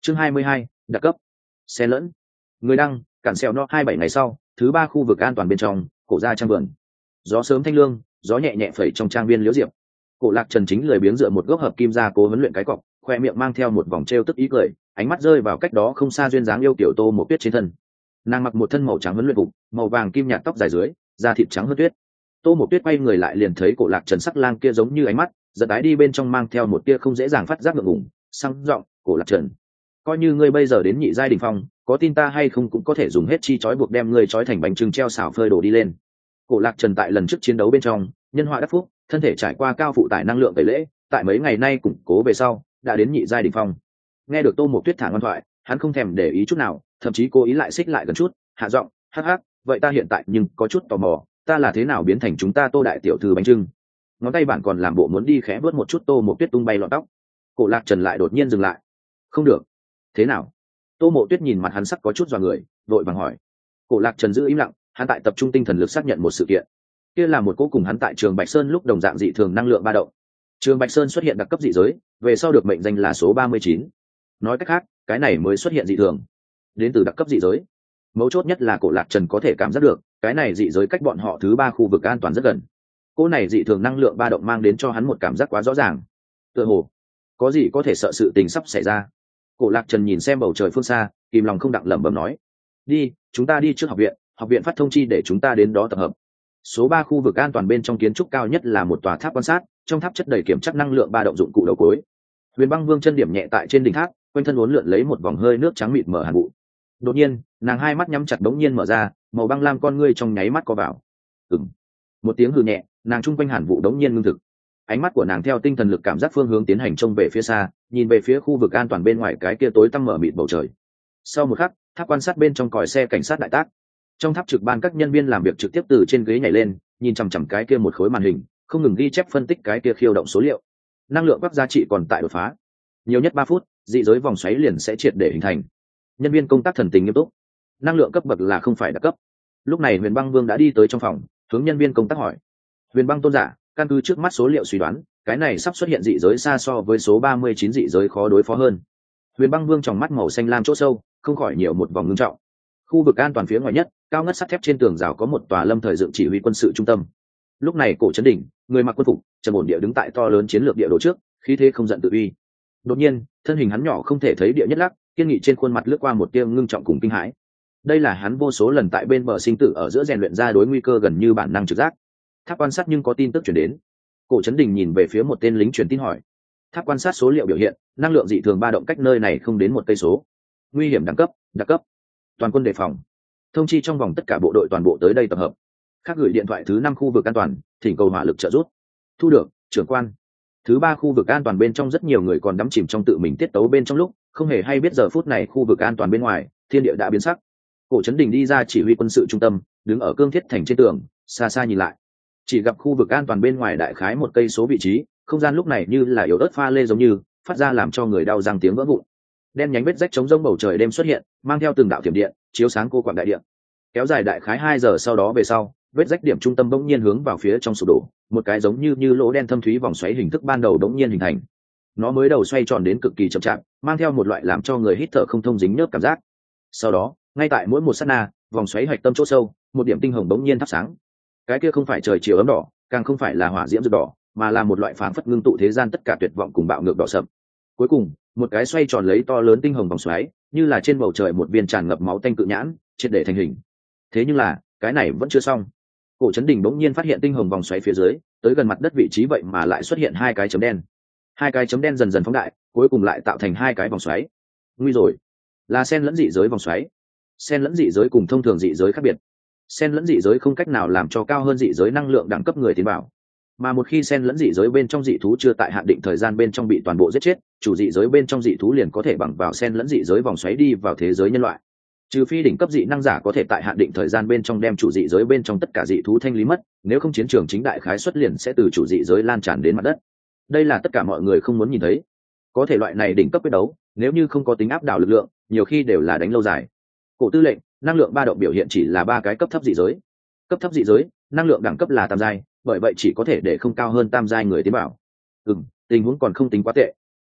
Chương 22, đặc cấp. Xen lẫn. Người đăng, cản xèo no 27 ngày sau, thứ 3 khu vực an toàn bên trong, cổ ra trang vườn. Gió sớm thanh lương, gió nhẹ nhẹ phẩy trong trang viên liễu diệp. Cổ Lạc Trần chính lười biếng dựa một gốc hợp kim ra cố huấn luyện cái cọc, khoe miệng mang theo một vòng trêu tức ý cười, ánh mắt rơi vào cách đó không xa duyên dáng yêu tiểu Tô Mộ Tuyết trên thân. Nàng mặc một thân màu trắng huấn luyện phục, màu vàng kim nhạt tóc dài dưới, da thịt trắng hơn tuyết. Tô Mộ Tuyết quay người lại liền thấy Cổ Lạc Trần sắc lang kia giống như ánh mắt, giật tái đi bên trong mang theo một tia không dễ dàng phát giác ngượng ngùng, sang giọng, "Cổ Lạc Trần, coi như ngươi bây giờ đến nhị giai đỉnh phong, có tin ta hay không cũng có thể dùng hết chi chói buộc đem ngươi chói thành bánh trưng treo xào phơi đổ đi lên." Cổ Lạc Trần tại lần trước chiến đấu bên trong, nhân họa đắc phúc, thân thể trải qua cao phụ tải năng lượng tẩy lễ, tại mấy ngày nay củng cố về sau, đã đến nhị giai đỉnh phong. Nghe được Tô Mộ Tuyết thả ngoan thoại, hắn không thèm để ý chút nào, thậm chí cố ý lại xích lại gần chút, hạ giọng, "Hắc hắc, vậy ta hiện tại nhưng có chút tò mò, ta là thế nào biến thành chúng ta Tô đại tiểu thư bánh trưng?" Ngón tay bạn còn làm bộ muốn đi khẽ vớt một chút Tô Mộ Tuyết tung bay lọn tóc. Cổ Lạc Trần lại đột nhiên dừng lại. "Không được." "Thế nào?" Tô Mộ Tuyết nhìn mặt hắn sắc có chút dọa người, vội vàng hỏi. Cổ Lạc Trần giữ im lặng, hắn tại tập trung tinh thần lực xác nhận một sự kiện. Kia là một cỗ cùng hắn tại Trường Bạch Sơn lúc đồng dạng dị thường năng lượng ba động. Trường Bạch Sơn xuất hiện đặc cấp dị giới, về sau được mệnh danh là số 39. Nói cách khác, cái này mới xuất hiện dị thường, đến từ đặc cấp dị giới. Mấu chốt nhất là Cổ Lạc Trần có thể cảm giác được, cái này dị giới cách bọn họ thứ 3 khu vực an toàn rất gần. Cỗ này dị thường năng lượng ba động mang đến cho hắn một cảm giác quá rõ ràng. Tựa hồ có gì có thể sợ sự tình sắp xảy ra. Cổ Lạc Trần nhìn xem bầu trời phương xa, kìm lòng không đặng lẩm bẩm nói: "Đi, chúng ta đi trước học viện phát thông chi để chúng ta đến đó tập hợp." Số 3 khu vực an toàn bên trong kiến trúc cao nhất là một tòa tháp quan sát, trong tháp chất đầy kiểm chắc năng lượng ba động dụng cụ đầu cuối. Huyền Băng Vương chân điểm nhẹ tại trên đỉnh tháp, quanh thân uốn lượn lấy một vòng hơi nước trắng mịt mờ hàn vụ. Đột nhiên, nàng hai mắt nhắm chặt bỗng nhiên mở ra, màu băng lam con ngươi trong nháy mắt co vào. Ừm. Một tiếng hừ nhẹ, nàng trung quanh hàn vụ đống nhiên ngưng thực. Ánh mắt của nàng theo tinh thần lực cảm giác phương hướng tiến hành trông về phía xa, nhìn về phía khu vực an toàn bên ngoài cái kia tối tăm mở mịt bầu trời. Sau một khắc, tháp quan sát bên trong còi xe cảnh sát đại tác. Trong tháp trực ban các nhân viên làm việc trực tiếp từ trên ghế nhảy lên, nhìn chằm chằm cái kia một khối màn hình, không ngừng ghi chép phân tích cái kia khiêu động số liệu. Năng lượng các giá trị còn tại đột phá. Nhiều nhất 3 phút, dị giới vòng xoáy liền sẽ triệt để hình thành. Nhân viên công tác thần tình nghiêm túc. Năng lượng cấp bậc là không phải đặc cấp. Lúc này Huyền Băng Vương đã đi tới trong phòng, hướng nhân viên công tác hỏi: "Huyền Băng tôn giả, căn cứ trước mắt số liệu suy đoán, cái này sắp xuất hiện dị giới xa so với số 39 dị giới khó đối phó hơn." Huyền Băng Vương trong mắt màu xanh lam chỗ sâu, không khỏi nhiều một vòng ngưng trọng. Khu vực an toàn phía ngoài nhất, cao ngất sắt thép trên tường rào có một tòa lâm thời dựng chỉ huy quân sự trung tâm. Lúc này Cổ Trấn Đỉnh, người mặc quân phục, trầm ổn địa đứng tại to lớn chiến lược địa đồ trước, khí thế không giận tự uy. Đột nhiên, thân hình hắn nhỏ không thể thấy địa nhất lắc, kiên nghị trên khuôn mặt lướt qua một tia ngưng trọng cùng kinh hãi. Đây là hắn vô số lần tại bên bờ sinh tử ở giữa rèn luyện ra đối nguy cơ gần như bản năng trực giác. Tháp quan sát nhưng có tin tức chuyển đến. Cổ Trấn Đình nhìn về phía một tên lính truyền tin hỏi: "Tháp quan sát số liệu biểu hiện, năng lượng dị thường ba động cách nơi này không đến 1 cây số. Nguy hiểm đẳng cấp, đặc cấp. Toàn quân đề phòng. Thông chi trong vòng tất cả bộ đội toàn bộ tới đây tập hợp." Khác gửi điện thoại thứ 5 khu vực an toàn, thỉnh cầu hỏa lực trợ giúp. Thu được, trưởng quan. Thứ 3 khu vực an toàn bên trong rất nhiều người còn đắm chìm trong tự mình tiết tấu bên trong lúc, không hề hay biết giờ phút này khu vực an toàn bên ngoài, thiên địa đã biến sắc. Cổ Trấn Đình đi ra chỉ huy quân sự trung tâm, đứng ở cương thiết thành trên tường, xa xa nhìn lại. Chỉ gặp khu vực an toàn bên ngoài đại khái 1 cây số vị trí, không gian lúc này như là yếu ớt pha lê giống như, phát ra làm cho người đau răng tiếng vỡ vụn. Đen nhánh vết rách chống rông bầu trời đêm xuất hiện, mang theo từng đạo thiểm điện, chiếu sáng cô quạng đại địa. Kéo dài đại khái 2 giờ sau đó về sau, vết rách điểm trung tâm bỗng nhiên hướng vào phía trong sụp đổ, một cái giống như lỗ đen thâm thúy vòng xoáy hình thức ban đầu bỗng nhiên hình thành. Nó mới đầu xoay tròn đến cực kỳ chậm chạp, mang theo một loại làm cho người hít thở không thông dính nhớp cảm giác. Sau đó, ngay tại mỗi một sát na, vòng xoáy hạch tâm chỗ sâu, một điểm tinh hồng bỗng nhiên thắp sáng. Cái kia không phải trời chiều ấm đỏ, càng không phải là hỏa diễm rực đỏ, mà là một loại phảng phất ngưng tụ thế gian tất cả tuyệt vọng cùng bạo ngược đỏ sậm. Cuối cùng, một cái xoay tròn lấy to lớn tinh hồng vòng xoáy, như là trên bầu trời một viên tràn ngập máu tanh cự nhãn, triệt để thành hình. Thế nhưng là, cái này vẫn chưa xong. Cổ Trấn Đình bỗng nhiên phát hiện tinh hồng vòng xoáy phía dưới, tới gần mặt đất vị trí vậy mà lại xuất hiện 2 cái chấm đen. 2 cái chấm đen dần dần phóng đại, cuối cùng lại tạo thành 2 cái vòng xoáy. Nguy rồi, là xen lẫn dị giới vòng xoáy. Xen lẫn dị giới cùng thông thường dị giới khác biệt. Xen lẫn dị giới không cách nào làm cho cao hơn dị giới năng lượng đẳng cấp người tiến vào. Mà một khi xen lẫn dị giới bên trong dị thú chưa tại hạn định thời gian bên trong bị toàn bộ giết chết, chủ dị giới bên trong dị thú liền có thể bằng vào xen lẫn dị giới vòng xoáy đi vào thế giới nhân loại. Trừ phi đỉnh cấp dị năng giả có thể tại hạn định thời gian bên trong đem chủ dị giới bên trong tất cả dị thú thanh lý mất, nếu không chiến trường chính đại khái xuất liền sẽ từ chủ dị giới lan tràn đến mặt đất. Đây là tất cả mọi người không muốn nhìn thấy. Có thể loại này đỉnh cấp quyết đấu, nếu như không có tính áp đảo lực lượng, nhiều khi đều là đánh lâu dài. Cổ tư lệnh, năng lượng ba động biểu hiện chỉ là 3 cái cấp thấp dị giới. Cấp thấp dị giới, năng lượng đẳng cấp là tam giai, bởi vậy chỉ có thể để không cao hơn tam giai người tiến vào. Tình huống còn không tính quá tệ.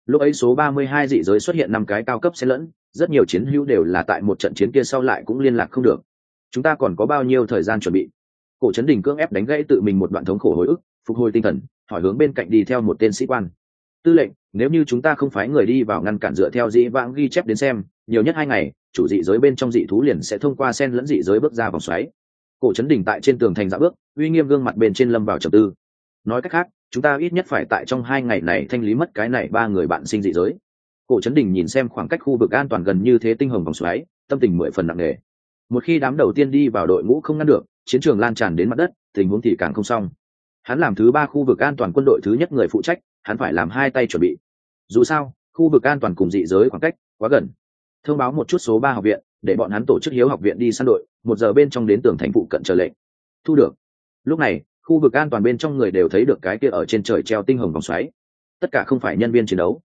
lúc ấy số 32 dị giới xuất hiện 5 cái cao cấp xen lẫn, rất nhiều chiến hữu đều là tại một trận chiến kia sau lại cũng liên lạc không được. Chúng ta còn có bao nhiêu thời gian chuẩn bị? Cổ Trấn Đình cưỡng ép đánh gãy tự mình một đoạn thống khổ hồi ức, phục hồi tinh thần, hỏi hướng bên cạnh đi theo một tên sĩ quan. Tư lệnh, nếu như chúng ta không phái người đi vào ngăn cản dựa theo dĩ vãng ghi chép đến xem, nhiều nhất 2 ngày, chủ dị giới bên trong dị thú liền sẽ thông qua xen lẫn dị giới bước ra vòng xoáy. Cổ Trấn Đình tại trên tường thành dạo bước, uy nghiêm gương mặt bên trên lâm vào trầm tư. Nói cách khác, chúng ta ít nhất phải tại trong 2 ngày này thanh lý mất cái này 3 người bạn sinh dị giới. Cổ Trấn Đình nhìn xem khoảng cách khu vực an toàn gần như thế tinh hồng vòng xoáy, tâm tình 10 phần nặng nề. Một khi đám đầu tiên đi vào đội ngũ không ngăn được, chiến trường lan tràn đến mặt đất, tình huống thì càng không xong. Hắn làm thứ 3 khu vực an toàn quân đội thứ nhất người phụ trách, hắn phải làm 2 tay chuẩn bị. Dù sao, khu vực an toàn cùng dị giới khoảng cách quá gần. Thông báo một chút số 3 học viện, để bọn hắn tổ chức hiếu học viện đi săn đội, 1 giờ bên trong đến tường thành phụ cận chờ lệnh. Thu được. Lúc này, khu vực an toàn bên trong người đều thấy được cái kia ở trên trời treo tinh hồng vòng xoáy. Tất cả không phải nhân viên chiến đấu.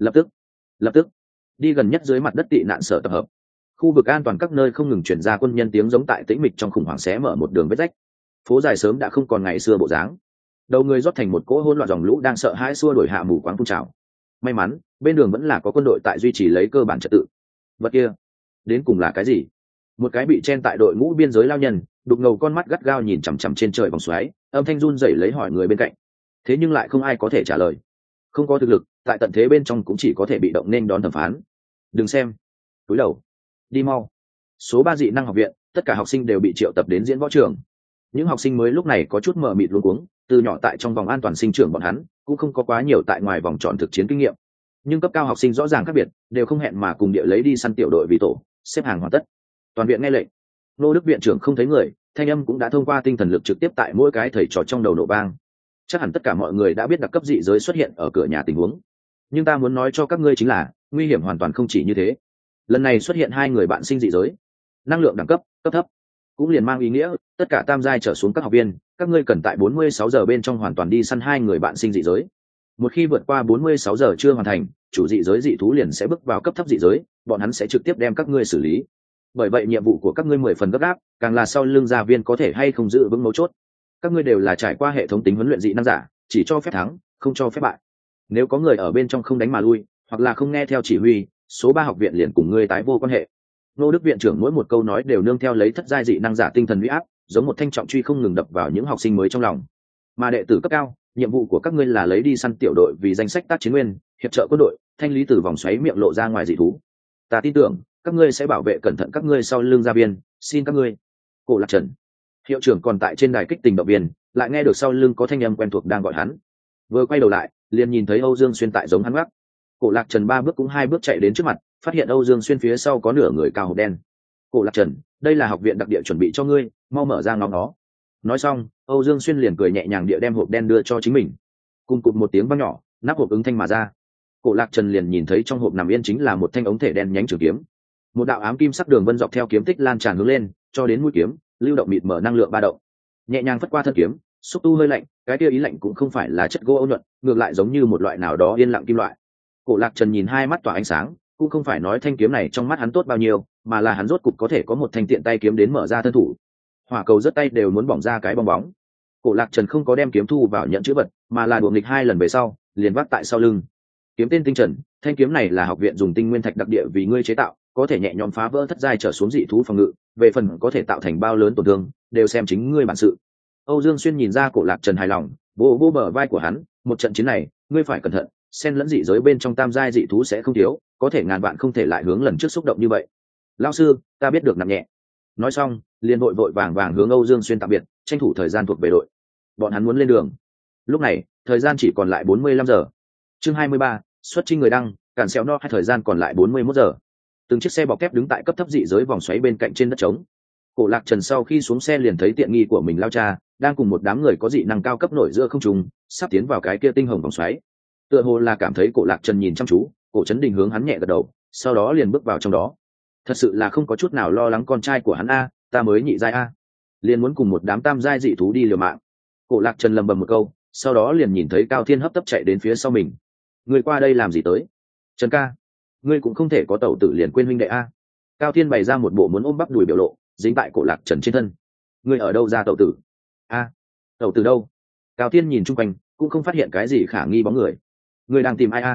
Lập tức, đi gần nhất dưới mặt đất tị nạn sở tập hợp. Khu vực an toàn các nơi không ngừng chuyển ra quân nhân tiếng giống tại tĩnh mịch trong khủng hoảng xé mở một đường vết rách. Phố dài sớm đã không còn ngày xưa bộ dáng. Đầu người rót thành một cỗ hỗn loạn dòng lũ đang sợ hãi xua đuổi hạ mù quáng phun trào. May mắn, bên đường vẫn là có quân đội tại duy trì lấy cơ bản trật tự. Vật kia, đến cùng là cái gì? Một cái bị chen tại đội ngũ biên giới lao nhân, đục ngầu con mắt gắt gao nhìn chằm chằm trên trời vòng xoáy, âm thanh run rẩy lấy hỏi người bên cạnh. Thế nhưng lại không ai có thể trả lời. Không có thực lực, tại tận thế bên trong cũng chỉ có thể bị động nên đón thẩm phán. Đừng xem, túi đầu, đi mau. Số 3 dị năng học viện, tất cả học sinh đều bị triệu tập đến diễn võ trường. Những học sinh mới lúc này có chút mờ mịt luống cuống, từ nhỏ tại trong vòng an toàn sinh trưởng bọn hắn cũng không có quá nhiều tại ngoài vòng tròn thực chiến kinh nghiệm, nhưng cấp cao học sinh rõ ràng khác biệt, đều không hẹn mà cùng địa lấy đi săn tiểu đội vì tổ, xếp hàng hoàn tất. Toàn viện nghe lệnh. Nô Đức viện trưởng không thấy người, thanh âm cũng đã thông qua tinh thần lực trực tiếp tại mỗi cái thầy trò trong đầu nổ vang. Chắc hẳn tất cả mọi người đã biết đặc cấp dị giới xuất hiện ở cửa nhà tình huống, nhưng ta muốn nói cho các ngươi chính là nguy hiểm hoàn toàn không chỉ như thế. Lần này xuất hiện 2 người bạn sinh dị giới, năng lượng đẳng cấp cấp thấp, cũng liền mang ý nghĩa tất cả tam giai trở xuống các học viên, các ngươi cần tại 46 giờ bên trong hoàn toàn đi săn 2 người bạn sinh dị giới. Một khi vượt qua 46 giờ chưa hoàn thành, chủ dị giới dị thú liền sẽ bước vào cấp thấp dị giới, bọn hắn sẽ trực tiếp đem các ngươi xử lý. Bởi vậy nhiệm vụ của các ngươi 10 phần gấp gáp, càng là sau lưng gia viên có thể hay không giữ vững mấu chốt. Các ngươi đều là trải qua hệ thống tính huấn luyện dị năng giả, chỉ cho phép thắng, không cho phép bại. Nếu có người ở bên trong không đánh mà lui, hoặc là không nghe theo chỉ huy, số 3 học viện liền cùng ngươi tái vô quan hệ. Nô Đức viện trưởng mỗi một câu nói đều nương theo lấy thất giai dị năng giả tinh thần uy áp, giống một thanh trọng truy không ngừng đập vào những học sinh mới trong lòng. Mà đệ tử cấp cao, nhiệm vụ của các ngươi là lấy đi săn tiểu đội vì danh sách tác chiến nguyên, hiệp trợ quân đội, thanh lý từ vòng xoáy miệng lộ ra ngoài dị thú. Ta tin tưởng các ngươi sẽ bảo vệ cẩn thận các ngươi sau lưng gia viên, xin các ngươi. Cổ Lạc Trần, hiệu trưởng còn tại trên đài kích tình động viên, lại nghe được sau lưng có thanh âm quen thuộc đang gọi hắn. Vừa quay đầu lại, liền nhìn thấy Âu Dương Xuyên tại giống hắn gác. Cổ Lạc Trần 3 bước cũng 2 bước chạy đến trước mặt, phát hiện Âu Dương Xuyên phía sau có nửa người cao hộp đen. Cổ Lạc Trần, đây là học viện đặc địa chuẩn bị cho ngươi, mau mở ra ngóng nó. Nói xong, Âu Dương Xuyên liền cười nhẹ nhàng địa đem hộp đen đưa cho chính mình. Cùng cụt một tiếng vang nhỏ, nắp hộp ứng thanh mà ra. Cổ Lạc Trần liền nhìn thấy trong hộp nằm yên chính là một thanh ống thể đen nhánh trường kiếm. Một đạo ám kim sắc đường vân dọc theo kiếm tích lan tràn hướng lên, cho đến mũi kiếm, lưu động mịt mở năng lượng ba động. Nhẹ nhàng phất qua thân kiếm, xúc tu hơi lạnh, cái kia ý lạnh cũng không phải là chất gỗ ôn nhuận, ngược lại giống như một loại nào đó yên lặng kim loại. Cổ Lạc Trần nhìn hai mắt tỏa ánh sáng, cũng không phải nói thanh kiếm này trong mắt hắn tốt bao nhiêu, mà là hắn rốt cục có thể có một thanh tiện tay kiếm đến mở ra thân thủ. Hỏa cầu rất tay đều muốn bỏng ra cái bong bóng. Cổ Lạc Trần không có đem kiếm thu vào nhận chữ vật, mà là đuổi nghịch 2 lần về sau, liền vác tại sau lưng. Kiếm tên Tinh Trần, thanh kiếm này là học viện dùng tinh nguyên thạch đặc địa vì ngươi chế tạo, có thể nhẹ nhõm phá vỡ thất giai trở xuống dị thú phòng ngự, về phần có thể tạo thành bao lớn tổn thương, đều xem chính ngươi bản sự. Âu Dương Xuyên nhìn ra Cổ Lạc Trần hài lòng, vỗ vỗ bờ vai của hắn, một trận chiến này, ngươi phải cẩn thận, xen lẫn dị giới bên trong tam giai dị thú sẽ không thiếu, có thể ngàn vạn không thể lại hướng lần trước xúc động như vậy. Lão sư, ta biết được nặng nhẹ. Nói xong, liền vội vội vàng vàng hướng Âu Dương Xuyên tạm biệt, tranh thủ thời gian thuộc về đội. Bọn hắn muốn lên đường. Lúc này, thời gian chỉ còn lại 45 giờ. Chương 23, xuất chinh người đăng, cản xéo no, hay thời gian còn lại 41 giờ. Từng chiếc xe bọc thép đứng tại cấp thấp dị giới vòng xoáy bên cạnh trên đất trống. Cổ Lạc Trần sau khi xuống xe liền thấy tiện nghi của mình lao cha đang cùng một đám người có dị năng cao cấp nổi giữa không trung, sắp tiến vào cái kia tinh hồng vòng xoáy. Tựa hồ là cảm thấy Cổ Lạc Trần nhìn chăm chú, Cổ Chấn Đình hướng hắn nhẹ gật đầu, sau đó liền bước vào trong đó. Thật sự là không có chút nào lo lắng con trai của hắn a, ta mới nhị giai a, liền muốn cùng một đám tam giai dị thú đi liều mạng. Cổ Lạc Trần lầm bầm một câu, sau đó liền nhìn thấy Cao Thiên hấp tấp chạy đến phía sau mình. Ngươi qua đây làm gì tới? Trần ca, ngươi cũng không thể có tẩu tử liền quên huynh đệ a. Cao Thiên bày ra một bộ muốn ôm bắp đùi biểu lộ, dính tại Cổ Lạc Trần trên thân. Ngươi ở đâu ra tẩu tử? A, tẩu tử đâu? Cao Thiên nhìn chung quanh, cũng không phát hiện cái gì khả nghi bóng người. Ngươi đang tìm ai a?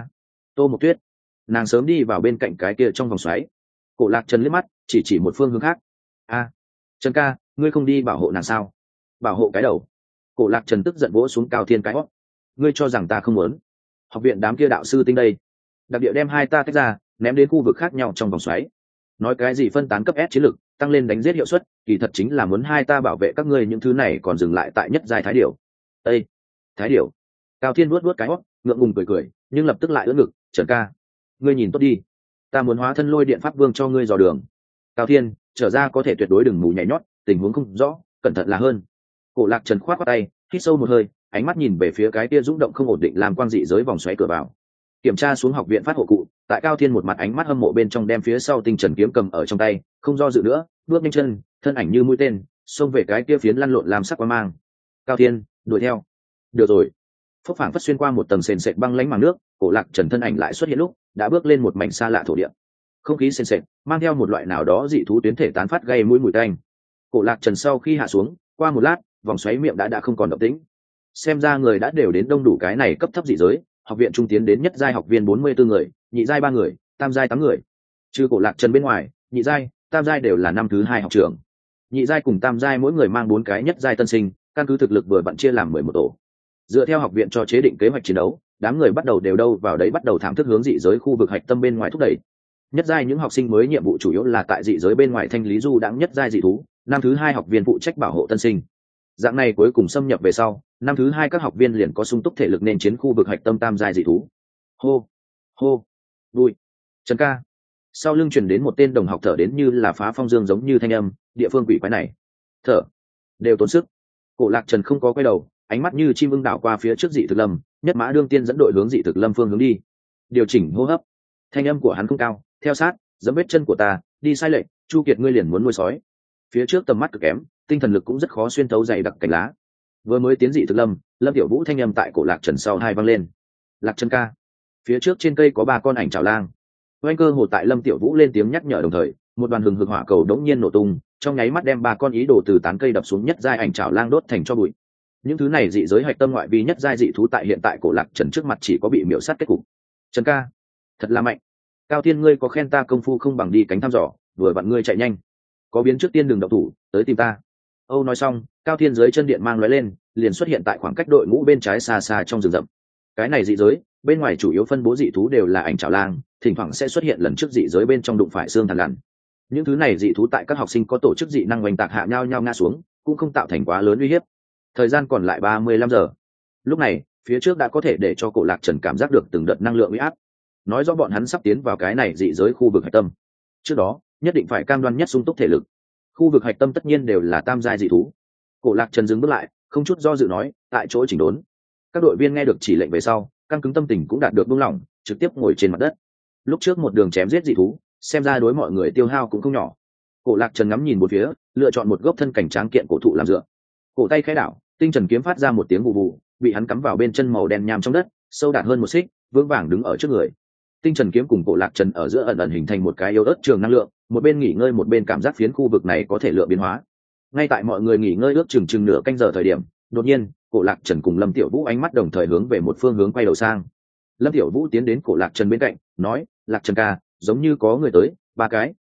Tô Mộc Tuyết. Nàng sớm đi vào bên cạnh cái kia trong vòng xoáy. Cổ Lạc Trần liếc mắt chỉ một phương hướng khác. A, Trần ca, ngươi không đi bảo hộ nàng sao? Bảo hộ cái đầu. Cổ Lạc Trần tức giận vỗ xuống Cao Thiên cái hót. Ngươi cho rằng ta không muốn? Học viện đám kia đạo sư tinh đây, đặc địa đem hai ta tách ra, ném đến khu vực khác nhau trong vòng xoáy. Nói cái gì phân tán cấp S chiến lực, tăng lên đánh giết hiệu suất, kỳ thật chính là muốn hai ta bảo vệ các ngươi, những thứ này còn dừng lại tại nhất giai thái điểu. Ê, thái điểu. Cao Thiên vuốt cái hót, ngượng ngùng cười, nhưng lập tức lại ưỡn ngực. Trần ca, ngươi nhìn tốt đi, ta muốn hóa thân lôi điện pháp vương cho ngươi dò đường. Cao Thiên, trở ra có thể tuyệt đối đừng mù nhảy nhót, tình huống không rõ, cẩn thận là hơn. Cổ Lạc Trần khoát qua tay, hít sâu một hơi, ánh mắt nhìn về phía cái kia rung động không ổn định làm quang dị giới vòng xoáy cửa vào. Kiểm tra xuống học viện phát hộ cụ, tại Cao Thiên một mặt ánh mắt hâm mộ bên trong đem phía sau tinh trần kiếm cầm ở trong tay, không do dự nữa, bước nhanh chân, thân ảnh như mũi tên, xông về cái kia phiến lăn lộn làm sắc quang mang. Cao Thiên, đuổi theo. Được rồi. Phúc phảng phất xuyên qua một tầng sền sệt băng lãnh màng nước, Cổ Lạc Trần thân ảnh lại xuất hiện lúc đã bước lên một mảnh xa lạ thổ địa. Không khí sền sệt, mang theo một loại nào đó dị thú tuyến thể tán phát gây mũi mùi tanh. Cổ Lạc Trần sau khi hạ xuống, qua một lát, vòng xoáy miệng đã không còn động tĩnh. Xem ra người đã đều đến đông đủ cái này cấp thấp dị giới, học viện trung tiến đến nhất giai học viên 44 người, nhị giai 3 người, tam giai 8 người. Trừ Cổ Lạc Trần bên ngoài, nhị giai, tam giai đều là năm thứ 2 học trưởng. Nhị giai cùng tam giai mỗi người mang 4 cái nhất giai tân sinh, căn cứ thực lực vừa vặn chia làm 11 tổ. Dựa theo học viện cho chế định kế hoạch chiến đấu, đám người bắt đầu đều đâu vào đấy bắt đầu thảm thức hướng dị giới khu vực hạch tâm bên ngoài thúc đẩy. Nhất giai những học sinh mới nhiệm vụ chủ yếu là tại dị giới bên ngoài thanh lý du đãng nhất giai dị thú, năm thứ 2 học viên phụ trách bảo hộ tân sinh. Dạng này cuối cùng xâm nhập về sau, năm thứ 2 các học viên liền có sung túc thể lực nên chiến khu vực hạch tâm tam giai dị thú. Hô, hô, vui. Trần ca. Sau lưng truyền đến một tên đồng học thở đến như là phá phong dương giống như thanh âm, địa phương quỷ quái này. Thở, đều tốn sức. Cổ Lạc Trần không có quay đầu, ánh mắt như chim ưng đảo qua phía trước dị thực lâm, nhất mã đương tiên dẫn đội hướng dị thực lâm phương hướng đi. Điều chỉnh hô hấp. Thanh âm của hắn không cao, theo sát, giẫm vết chân của ta, đi sai lệch, Chu Kiệt ngươi liền muốn nuôi sói. Phía trước tầm mắt cực kém, tinh thần lực cũng rất khó xuyên thấu dày đặc cành lá. Vừa mới tiến dị thực lâm, Lâm Tiểu Vũ thanh âm tại Cổ Lạc Trần sau hai vang lên. Lạc Trần ca. Phía trước trên cây có 3 con ảnh chảo lang. Oanh cơ hồ tại Lâm Tiểu Vũ lên tiếng nhắc nhở đồng thời, một đoàn hừng hực hỏa cầu đống nhiên nổ tung, trong nháy mắt đem 3 con ý đồ từ tán cây đập xuống nhất giai ảnh chảo lang đốt thành tro bụi. Những thứ này dị giới hạch tâm ngoại vi nhất giai dị thú tại hiện tại Cổ Lạc Trần trước mặt chỉ có bị miểu sát kết cục. Trần ca, thật là mạnh. Cao Thiên ngươi có khen ta công phu không bằng đi cánh thăm dò, vừa vặn ngươi chạy nhanh. Có biến trước tiên đường động thủ, tới tìm ta. Âu nói xong, Cao Thiên dưới chân điện mang lóe lên, liền xuất hiện tại khoảng cách đội ngũ bên trái xa xa trong rừng rậm. Cái này dị giới, bên ngoài chủ yếu phân bố dị thú đều là ảnh chảo lang, thỉnh thoảng sẽ xuất hiện lần trước dị giới bên trong đụng phải xương thần lằn. Những thứ này dị thú tại các học sinh có tổ chức dị năng oanh tạc hạ nhau nhau ngã xuống, cũng không tạo thành quá lớn uy hiếp. Thời gian còn lại 35 giờ. Lúc này, phía trước đã có thể để cho Cổ Lạc Trần cảm giác được từng đợt năng lượng uy áp, nói rõ bọn hắn sắp tiến vào cái này dị giới khu vực hạch tâm. Trước đó, nhất định phải cam đoan nhất sung túc thể lực. Khu vực hạch tâm tất nhiên đều là tam giai dị thú. Cổ Lạc Trần dừng bước lại, không chút do dự nói, tại chỗ chỉnh đốn. Các đội viên nghe được chỉ lệnh về sau, căng cứng tâm tình cũng đạt được buông lỏng, trực tiếp ngồi trên mặt đất. Lúc trước một đường chém giết dị thú, xem ra đối mọi người tiêu hao cũng không nhỏ. Cổ Lạc Trần ngắm nhìn một phía, lựa chọn một gốc thân cảnh tráng kiện cổ thụ làm dựa. Cổ tay khẽ đảo, tinh trần kiếm phát ra một tiếng vụ vụ, bị hắn cắm vào bên chân màu đen nham trong đất, sâu đạt hơn 1 xích, vững vàng đứng ở trước người. Tinh trần kiếm cùng Cổ Lạc Trần ở giữa ẩn ẩn hình thành một cái yếu ớt trường năng lượng, một bên nghỉ ngơi một bên cảm giác phiến khu vực này có thể lượng biến hóa. Ngay tại mọi người nghỉ ngơi ước chừng nửa canh giờ thời điểm, đột nhiên, Cổ Lạc Trần cùng Lâm Tiểu Vũ ánh mắt đồng thời hướng về một phương hướng quay đầu sang. Lâm Tiểu Vũ tiến đến Cổ Lạc Trần bên cạnh, nói, Lạc Trần ca, giống như có người tới, 3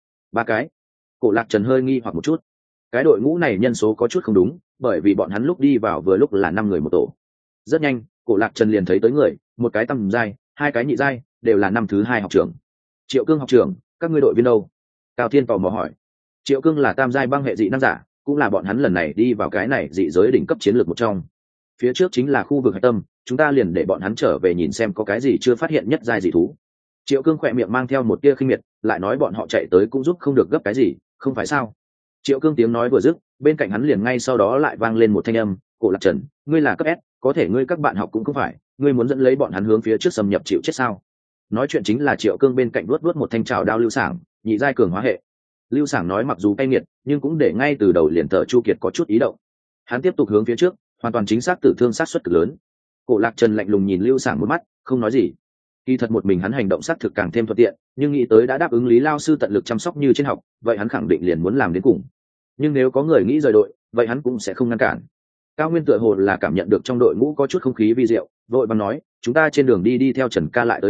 cái. Cổ Lạc Trần hơi nghi hoặc một chút. Cái đội ngũ này nhân số có chút không đúng, bởi vì bọn hắn lúc đi vào vừa lúc là 5 người một tổ. Rất nhanh, Cổ Lạc Trần liền thấy tới người, một cái tầm giai, 2 cái nhị giai, đều là năm thứ 2 học trưởng. Triệu Cương học trưởng, các ngươi đội viên đâu? Cao Thiên tò mò hỏi. Triệu Cương là tam giai băng hệ dị năng giả, cũng là bọn hắn lần này đi vào cái này dị giới đỉnh cấp chiến lược một trong. Phía trước chính là khu vực hạch tâm, chúng ta liền để bọn hắn trở về nhìn xem có cái gì chưa phát hiện nhất giai dị thú. Triệu Cương khỏe miệng mang theo một tia khinh miệt, lại nói bọn họ chạy tới cũng giúp không được gấp cái gì, không phải sao? Triệu Cương tiếng nói vừa dứt, bên cạnh hắn liền ngay sau đó lại vang lên một thanh âm, Cổ Lạc Trần, ngươi là cấp S, có thể ngươi các bạn học cũng không phải, ngươi muốn dẫn lấy bọn hắn hướng phía trước xâm nhập chịu chết sao? Nói chuyện chính là Triệu Cương bên cạnh luốt một thanh trào đao lưu sảng, nhị giai cường hóa hệ. Lưu sảng nói mặc dù cay nghiệt, nhưng cũng để ngay từ đầu liền thở Chu Kiệt có chút ý động. Hắn tiếp tục hướng phía trước, hoàn toàn chính xác tử thương sát suất cực lớn. Cổ Lạc Trần lạnh lùng nhìn Lưu sảng một mắt, không nói gì. Kỳ thật một mình hắn hành động xác thực càng thêm thuận tiện, nhưng nghĩ tới đã đáp ứng Lý lao sư tận lực chăm sóc như trên học, vậy hắn khẳng định liền muốn làm đến cùng. Nhưng nếu có người nghĩ rời đội, vậy hắn cũng sẽ không ngăn cản. Cao Nguyên tựa hồ là cảm nhận được trong đội ngũ có chút không khí vi diệu, vội vàng nói, chúng ta trên đường đi theo Trần ca lại tới đây,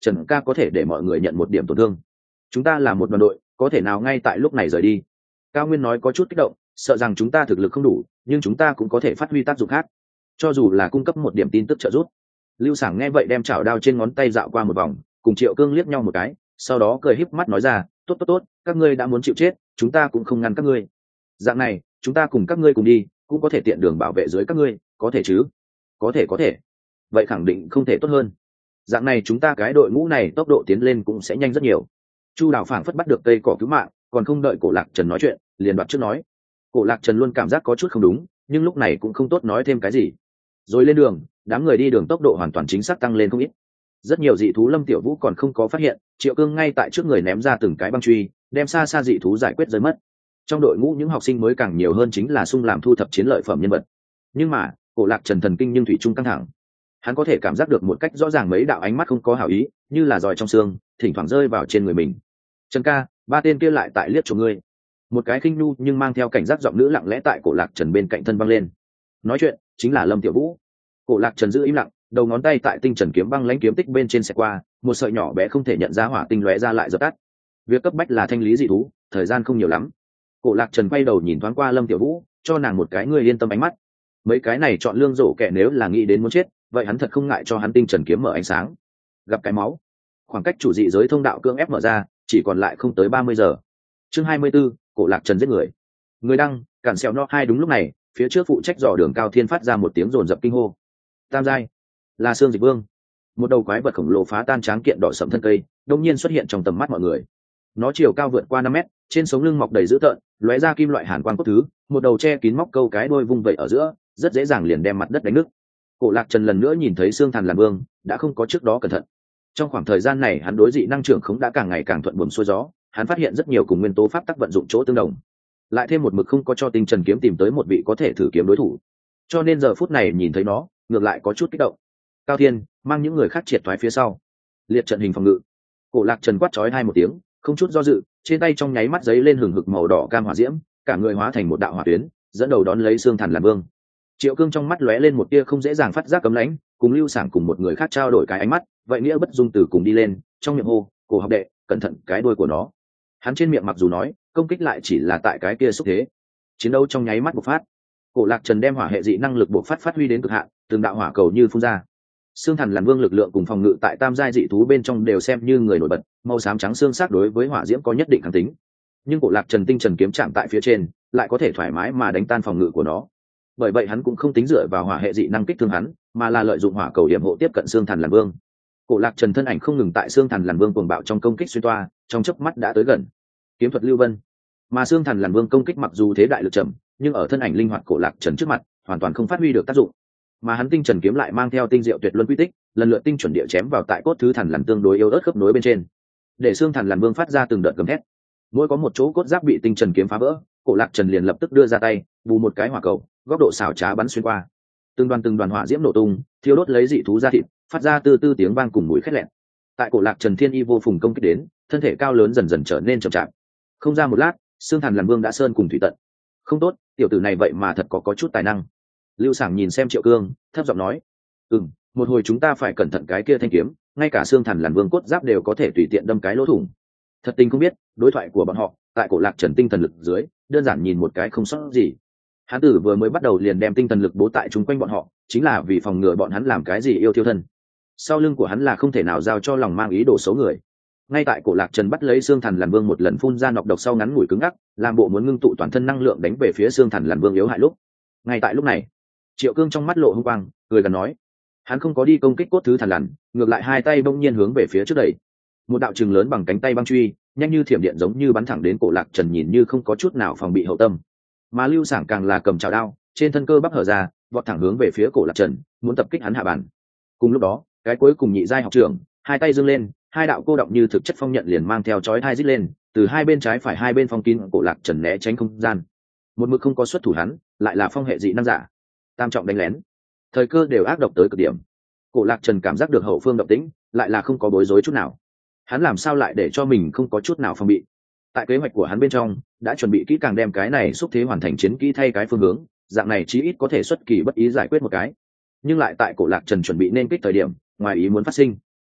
Trần ca có thể để mọi người nhận một điểm tổn thương. Chúng ta là một đoàn đội, có thể nào ngay tại lúc này rời đi? Cao Nguyên nói có chút kích động, sợ rằng chúng ta thực lực không đủ, nhưng chúng ta cũng có thể phát huy tác dụng khác, cho dù là cung cấp một điểm tin tức trợ giúp. Lưu Sảng nghe vậy đem chảo đao trên ngón tay dạo qua một vòng, cùng Triệu Cương liếc nhau một cái, sau đó cười híp mắt nói ra, tốt tốt tốt, các ngươi đã muốn chịu chết, chúng ta cũng không ngăn các ngươi. Dạng này, chúng ta cùng các ngươi cùng đi, cũng có thể tiện đường bảo vệ dưới các ngươi, có thể chứ? Có thể. Vậy khẳng định không thể tốt hơn. Dạng này chúng ta cái đội ngũ này tốc độ tiến lên cũng sẽ nhanh rất nhiều. Chu Đào phảng phất bắt được cây cỏ cứu mạng, còn không đợi Cổ Lạc Trần nói chuyện, liền đoạt trước nói. Cổ Lạc Trần luôn cảm giác có chút không đúng, nhưng lúc này cũng không tốt nói thêm cái gì. Rồi lên đường, đám người đi đường tốc độ hoàn toàn chính xác tăng lên không ít. Rất nhiều dị thú Lâm Tiểu Vũ còn không có phát hiện, Triệu Cương ngay tại trước người ném ra từng cái băng truy, đem xa xa dị thú giải quyết rơi mất. Trong đội ngũ những học sinh mới càng nhiều hơn chính là sung làm thu thập chiến lợi phẩm nhân vật. Nhưng mà, Cổ Lạc Trần thần kinh nhưng thủy chung căng thẳng. Hắn có thể cảm giác được một cách rõ ràng mấy đạo ánh mắt không có hảo ý, như là giòi trong xương, thỉnh thoảng rơi vào trên người mình. Trần ca, ba tên kia lại tại liếc chỗ ngươi. Một cái khinh nu nhưng mang theo cảnh giác giọng nữ lặng lẽ tại Cổ Lạc Trần bên cạnh thân văng lên. Nói chuyện chính là Lâm Tiểu Vũ. Cổ Lạc Trần giữ im lặng, đầu ngón tay tại tinh trần kiếm băng lãnh kiếm tích bên trên xẹt qua, một sợi nhỏ bé không thể nhận ra hỏa tinh lóe ra lại dập tắt. Việc cấp bách là thanh lý dị thú, thời gian không nhiều lắm. Cổ Lạc Trần quay đầu nhìn thoáng qua Lâm Tiểu Vũ, cho nàng một cái ngươi yên tâm ánh mắt. Mấy cái này chọn lương rổ kẻ nếu là nghĩ đến muốn chết, vậy hắn thật không ngại cho hắn tinh trần kiếm mở ánh sáng. Gặp cái máu, khoảng cách chủ dị giới thông đạo cưỡng ép mở ra, chỉ còn lại không tới 30 giờ. Chương 24, Cổ Lạc Trần giết người. Người đăng, cản xèo no hai đúng lúc này, phía trước phụ trách dò đường Cao Thiên phát ra một tiếng rồn rập kinh hô. Tam giai, là Xương Dịch Vương. Một đầu quái vật khổng lồ phá tan tráng kiện đỏ sẫm thân cây, đột nhiên xuất hiện trong tầm mắt mọi người. Nó chiều cao vượt qua 5 mét, trên sống lưng mọc đầy dữ tợn, lóe ra kim loại hàn quang cốt thứ, một đầu che kín móc câu cái đuôi vung vẩy ở giữa, rất dễ dàng liền đem mặt đất đánh nứt. Cổ Lạc Trần lần nữa nhìn thấy xương thần Làn Vương, đã không có trước đó cẩn thận. Trong khoảng thời gian này hắn đối dị năng trưởng khống đã càng ngày càng thuận buồm xuôi gió, hắn phát hiện rất nhiều cùng nguyên tố pháp tắc vận dụng chỗ tương đồng. Lại thêm một mực không có cho Tinh Trần kiếm tìm tới một vị có thể thử kiếm đối thủ, cho nên giờ phút này nhìn thấy nó, ngược lại có chút kích động. Cao Thiên mang những người khác triệt thoái phía sau, liệt trận hình phòng ngự. Cổ Lạc Trần quát chói hai một tiếng, không chút do dự, trên tay trong nháy mắt giấy lên hừng hực màu đỏ cam hỏa diễm, cả người hóa thành một đạo hỏa tuyến, dẫn đầu đón lấy xương thần Làn Vương. Triệu Cương trong mắt lóe lên một tia không dễ dàng phát giác cấm lãnh, cùng Lưu Sảng cùng một người khác trao đổi cái ánh mắt, vậy nghĩa bất dung từ cùng đi lên, trong miệng hô, "Cổ học đệ, cẩn thận cái đuôi của nó." Hắn trên miệng mặc dù nói, công kích lại chỉ là tại cái kia xúc thế. Chiến đấu trong nháy mắt bộc phát. Cổ Lạc Trần đem hỏa hệ dị năng lực bộc phát huy đến cực hạn, từng đạo hỏa cầu như phun ra. Xương thần Làn Vương lực lượng cùng phòng ngự tại tam giai dị thú bên trong đều xem như người nổi bật, màu xám trắng xương sắc đối với hỏa diễm có nhất định kháng tính. Nhưng Cổ Lạc Trần tinh trần kiếm chạm tại phía trên, lại có thể thoải mái mà đánh tan phòng ngự của nó. Bởi vậy hắn cũng không tính dựa vào hỏa hệ dị năng kích thương hắn, mà là lợi dụng hỏa cầu điểm hộ tiếp cận xương thần Làn Vương. Cổ Lạc Trần thân ảnh không ngừng tại xương thần Làn Vương cuồng bạo trong công kích xuyên toa, trong chớp mắt đã tới gần. Kiếm thuật lưu vân. Mà xương thần Làn Vương công kích mặc dù thế đại lực chậm, nhưng ở thân ảnh linh hoạt Cổ Lạc Trần trước mặt, hoàn toàn không phát huy được tác dụng. Mà hắn tinh trần kiếm lại mang theo tinh diệu tuyệt luân quy tích, lần lượt tinh chuẩn địa chém vào tại cốt thứ thần Làn tương đối yếu ớt khớp nối bên trên, để xương thần Làn Vương phát ra từng đợt gầm thét. Mỗi có một chỗ cốt giáp bị tinh trần kiếm phá vỡ, Cổ Lạc Trần liền lập tức đưa ra tay, bù một cái hỏa cầu, góc độ xảo trá bắn xuyên qua. Từng đoàn hỏa diễm nổ tung, thiêu đốt lấy dị thú ra thịt, phát ra từ từ tiếng vang cùng mùi khét lẹn. Tại Cổ Lạc Trần thiên y vô phùng công kích đến, thân thể cao lớn dần dần trở nên chậm chạp. Không ra một lát, xương thần Làn Vương đã sơn cùng thủy tận. Không tốt, tiểu tử này vậy mà thật có chút tài năng. Lưu Sảng nhìn xem Triệu Cương, thấp giọng nói, một hồi chúng ta phải cẩn thận cái kia thanh kiếm, ngay cả xương thần Làn Vương cốt giáp đều có thể tùy tiện đâm cái lỗ thủng. Thật tình không biết, đối thoại của bọn họ, tại Cổ Lạc Trần tinh thần lực dưới, đơn giản nhìn một cái không sót gì. Hắn tử vừa mới bắt đầu liền đem tinh thần lực bố tại chung quanh bọn họ, chính là vì phòng ngừa bọn hắn làm cái gì yêu thiêu thân. Sau lưng của hắn là không thể nào giao cho lòng mang ý đồ xấu người. Ngay tại Cổ Lạc Trần bắt lấy xương thần Làn Vương một lần phun ra nọc độc sau ngắn ngủi cứng ngắc, làm bộ muốn ngưng tụ toàn thân năng lượng đánh về phía xương thần Làn Vương yếu hại lúc. Ngay tại lúc này, Triệu Cương trong mắt lộ hung quang, cười gần nói, hắn không có đi công kích cốt thứ thần Làn, ngược lại hai tay bỗng nhiên hướng về phía trước đẩy. Một đạo chừng lớn bằng cánh tay băng truy, nhanh như thiểm điện giống như bắn thẳng đến Cổ Lạc Trần, nhìn như không có chút nào phòng bị hậu tâm. Mà Lưu Sảng càng là cầm chảo đao, trên thân cơ bắp hở ra, vọt thẳng hướng về phía Cổ Lạc Trần, muốn tập kích hắn hạ bàn. Cùng lúc đó, cái cuối cùng nhị giai học trưởng, hai tay giương lên, hai đạo cô động như thực chất phong nhận liền mang theo chói tai rít lên, từ hai bên trái phải hai bên phong kín Cổ Lạc Trần né tránh không gian. Một mực không có xuất thủ hắn, lại là phong hệ dị năng giả. Tam trọng đánh lén, thời cơ đều ác độc tới cực điểm. Cổ Lạc Trần cảm giác được hậu phương động tĩnh, lại là không có bối rối chút nào. Hắn làm sao lại để cho mình không có chút nào phòng bị? Tại kế hoạch của hắn bên trong, đã chuẩn bị kỹ càng đem cái này xúc thế hoàn thành chiến kỹ thay cái phương hướng, dạng này chí ít có thể xuất kỳ bất ý giải quyết một cái. Nhưng lại tại Cổ Lạc Trần chuẩn bị nên kích thời điểm, ngoài ý muốn phát sinh.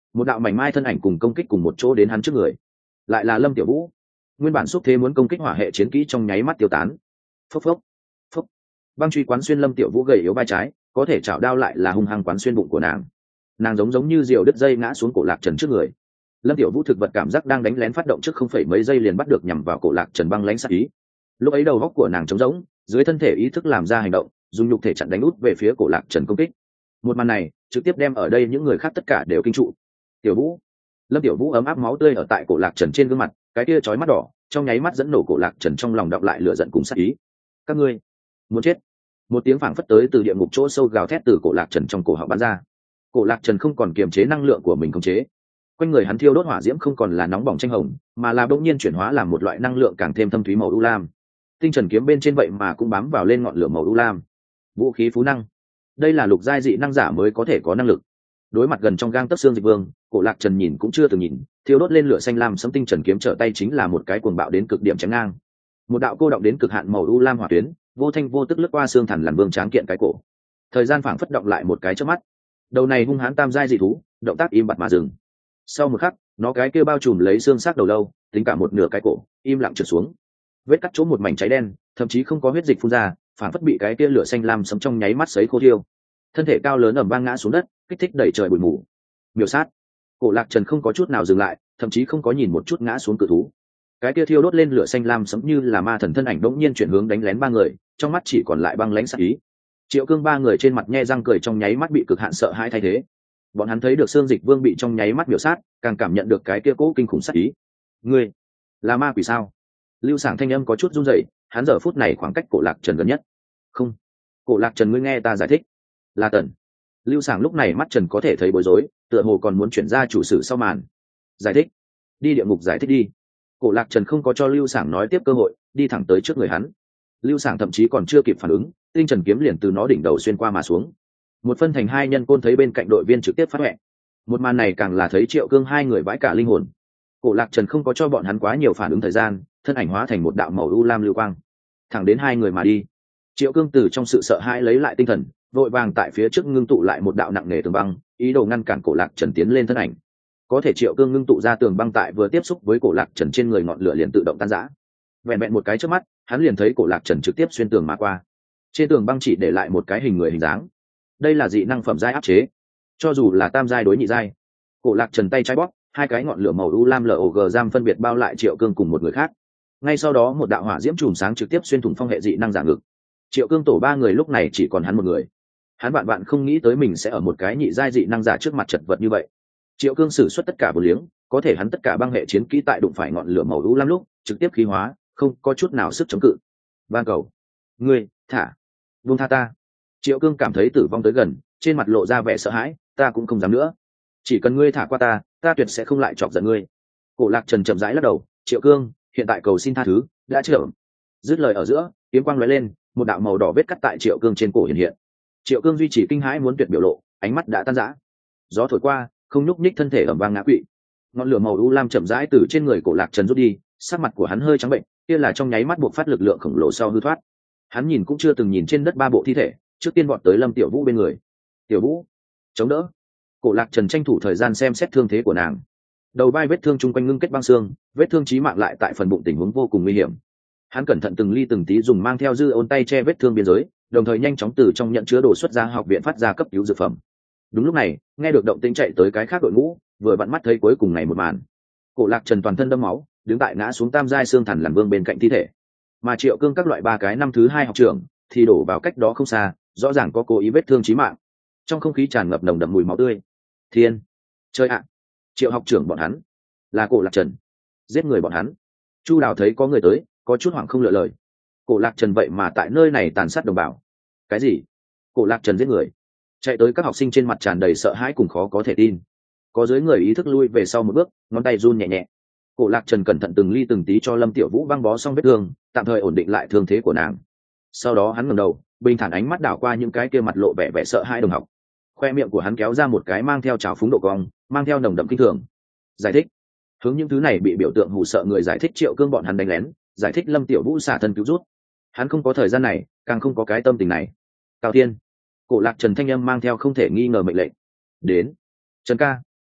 một đạo mảnh mai thân ảnh cùng công kích cùng một chỗ đến hắn trước người, lại là Lâm Tiểu Vũ. Nguyên bản xúc thế muốn công kích hỏa hệ chiến kỹ trong nháy mắt tiêu tán. Phốc phốc phốc, băng truy quán xuyên Lâm Tiểu Vũ gầy yếu vai trái, có thể chảo đao lại là hung hăng quán xuyên bụng của nàng. Nàng giống như diều đứt dây ngã xuống cổ Lạc Trần trước người. Lâm Tiểu Vũ thực vật cảm giác đang đánh lén phát động trước không phải mấy giây liền bắt được nhằm vào cổ Lạc Trần băng lãnh sát ý. Lúc ấy đầu góc của nàng trống rỗng, dưới thân thể ý thức làm ra hành động, dùng nhục thể chặn đánh út về phía cổ Lạc Trần công kích. Một màn này trực tiếp đem ở đây những người khác tất cả đều kinh trụ. Tiểu Vũ, Lâm Tiểu Vũ ấm áp máu tươi ở tại cổ Lạc Trần trên gương mặt, cái kia chói mắt đỏ, trong nháy mắt dẫn nổ cổ Lạc Trần trong lòng đọng lại lửa giận cùng sát ý. Các ngươi muốn chết! Một tiếng phảng phất tới từ địa ngục chỗ sâu gào thét từ cổ Lạc Trần trong cổ họng bắn ra. Cổ Lạc Trần không còn kiềm chế năng lượng của mình khống chế, quanh người hắn thiêu đốt hỏa diễm không còn là nóng bỏng tranh hồng, mà là bỗng nhiên chuyển hóa làm một loại năng lượng càng thêm thâm thúy màu u lam. Tinh trần kiếm bên trên vậy mà cũng bám vào lên ngọn lửa màu u lam. Vũ khí phú năng, đây là lục giai dị năng giả mới có thể có năng lực. Đối mặt gần trong gang tấc xương Dịch Vương, cổ Lạc Trần nhìn cũng chưa từng nhìn, thiêu đốt lên lửa xanh lam sấm tinh trần kiếm trở tay chính là một cái cuồng bạo đến cực điểm chém ngang. Một đạo cô động đến cực hạn màu u lam hỏa tuyến, vô thanh vô tức lướt qua xương Thần Lằn Vương tráng kiện cái cổ. Thời gian phảng phất động lại một cái chớp mắt. Đầu này hung hãn tam giai dị thú, động tác im bặt mà dừng. Sau một khắc, nó cái kia bao trùm lấy xương xác đầu lâu, tính cả một nửa cái cổ, im lặng trượt xuống. Vết cắt chỗ một mảnh cháy đen, thậm chí không có huyết dịch phun ra, phảng phất bị cái kia lửa xanh lam sấm trong nháy mắt sấy khô thiêu. Thân thể cao lớn ầm vang ngã xuống đất, kích thích đẩy trời bụi mù. Miểu sát. Cổ Lạc Trần không có chút nào dừng lại, thậm chí không có nhìn một chút ngã xuống cự thú. Cái kia thiêu đốt lên lửa xanh lam sấm như là ma thần thân ảnh đống nhiên chuyển hướng đánh lén ba người, trong mắt chỉ còn lại băng lãnh sát ý. Triệu Cương ba người trên mặt nhe răng cười trong nháy mắt bị cực hạn sợ hãi thay thế. Bọn hắn thấy được xương Dịch Vương bị trong nháy mắt miểu sát, càng cảm nhận được cái kia cố kinh khủng sát ý. Ngươi là ma quỷ sao? Lưu Sảng thanh âm có chút run rẩy, hắn giờ phút này khoảng cách Cổ Lạc Trần gần nhất. Không, Cổ Lạc Trần, ngươi nghe ta giải thích. Là Tần. Lưu Sảng lúc này mắt Trần có thể thấy bối rối, tựa hồ còn muốn chuyển ra chủ sử sau màn. Giải thích? Đi địa ngục giải thích đi. Cổ Lạc Trần không có cho Lưu Sảng nói tiếp cơ hội, đi thẳng tới trước người hắn. Lưu Sảng thậm chí còn chưa kịp phản ứng, tinh trần kiếm liền từ nó đỉnh đầu xuyên qua mà xuống. Một phân thành hai nhân côn thấy bên cạnh đội viên trực tiếp phát huệ. Một màn này càng là thấy Triệu Cương hai người vãi cả linh hồn. Cổ Lạc Trần không có cho bọn hắn quá nhiều phản ứng thời gian, thân ảnh hóa thành một đạo màu u lam lưu quang, thẳng đến hai người mà đi. Triệu Cương từ trong sự sợ hãi lấy lại tinh thần, vội vàng tại phía trước ngưng tụ lại một đạo nặng nề tường băng, ý đồ ngăn cản Cổ Lạc Trần tiến lên thân ảnh. Có thể Triệu Cương ngưng tụ ra tường băng tại vừa tiếp xúc với Cổ Lạc Trần trên người ngọn lửa liền tự động tan rã. Vẹn vẹn một cái chớp mắt, hắn liền thấy Cổ Lạc Trần trực tiếp xuyên tường mà qua. Trên tường băng chỉ để lại một cái hình người hình dáng. Đây là dị năng phẩm giai áp chế, cho dù là tam giai đối nhị giai. Cổ Lạc Trần tay trái bóp, hai cái ngọn lửa màu u lam log giam phân biệt bao lại Triệu Cương cùng một người khác. Ngay sau đó một đạo hỏa diễm chùm sáng trực tiếp xuyên thủng phong hệ dị năng giả ngực. Triệu Cương tổ ba người lúc này chỉ còn hắn một người. Hắn vạn vạn không nghĩ tới mình sẽ ở một cái nhị giai dị năng giả trước mặt chật vật như vậy. Triệu Cương sử xuất tất cả vô liếng, có thể hắn tất cả băng hệ chiến kỹ tại đụng phải ngọn lửa màu u lam lúc trực tiếp khí hóa, không có chút nào sức chống cự. Van cầu, ngươi thả, buông tha ta. Triệu Cương cảm thấy tử vong tới gần, trên mặt lộ ra vẻ sợ hãi. Ta cũng không dám nữa, chỉ cần ngươi thả qua ta, ta tuyệt sẽ không lại chọc giận ngươi. Cổ Lạc Trần chậm rãi lắc đầu. Triệu Cương, hiện tại cầu xin tha thứ đã chưa. Dứt lời ở giữa, kiếm quang lóe lên, một đạo màu đỏ vết cắt tại Triệu Cương trên cổ hiện hiện. Triệu Cương duy trì kinh hãi muốn tuyệt biểu lộ, ánh mắt đã tan rã. Gió thổi qua, không nhúc nhích, thân thể ẩm vang ngã quỵ. Ngọn lửa màu u lam chậm rãi từ trên người Cổ Lạc Trần rút đi, sắc mặt của hắn hơi trắng bệnh, kia là trong nháy mắt buộc phát lực lượng khổng lồ sau hư thoát. Hắn nhìn cũng chưa từng nhìn trên đất ba bộ thi thể, trước tiên vọt tới Lâm Tiểu Vũ bên người. Tiểu Vũ, chống đỡ. Cổ Lạc Trần tranh thủ thời gian xem xét thương thế của nàng. Đầu vai vết thương chung quanh ngưng kết băng xương, vết thương chí mạng lại tại phần bụng, tình huống vô cùng nguy hiểm. Hắn cẩn thận từng ly từng tí dùng mang theo dư ôn tay che vết thương biên giới, đồng thời nhanh chóng từ trong nhận chứa đồ xuất ra học viện phát ra cấp cứu dược phẩm. Đúng lúc này, nghe được động tĩnh chạy tới cái khác đội ngũ, vừa vặn mắt thấy cuối cùng này một màn. Cổ Lạc Trần toàn thân đẫm máu, đứng tại ngã xuống tam giai xương Thần Lằn Vương bên cạnh thi thể. Mà Triệu Cương các loại ba cái năm thứ hai học trưởng thì đổ vào cách đó không xa, rõ ràng có cố ý vết thương chí mạng. Trong không khí tràn ngập nồng đậm mùi máu tươi. Thiên, chơi ạ! Triệu học trưởng bọn hắn là Cổ Lạc Trần giết người bọn hắn. Chu Đào thấy có người tới, có chút hoảng không lựa lời. Cổ Lạc Trần vậy mà tại nơi này tàn sát đồng bào. Cái gì? Cổ Lạc Trần giết người? Chạy tới các học sinh trên mặt tràn đầy sợ hãi cùng khó có thể tin. Có dưới người ý thức lui về sau một bước, ngón tay run nhẹ nhẹ. Cổ Lạc Trần cẩn thận từng ly từng tí cho Lâm Tiểu Vũ băng bó xong vết thương, tạm thời ổn định lại thương thế của nàng. Sau đó hắn ngẩng đầu, bình thản ánh mắt đảo qua những cái kia mặt lộ vẻ vẻ sợ hãi đồng học. Khoe miệng của hắn kéo ra một cái mang theo trào phúng độ cong, mang theo nồng đậm kinh thường. Giải thích. Hướng những thứ này bị biểu tượng hù sợ người giải thích Triệu Cương bọn hắn đánh lén, giải thích Lâm Tiểu Vũ xả thân cứu rút. Hắn không có thời gian này, càng không có cái tâm tình này. Cao Thiên. Cổ Lạc Trần thanh âm mang theo không thể nghi ngờ mệnh lệnh. Đến. Trần ca.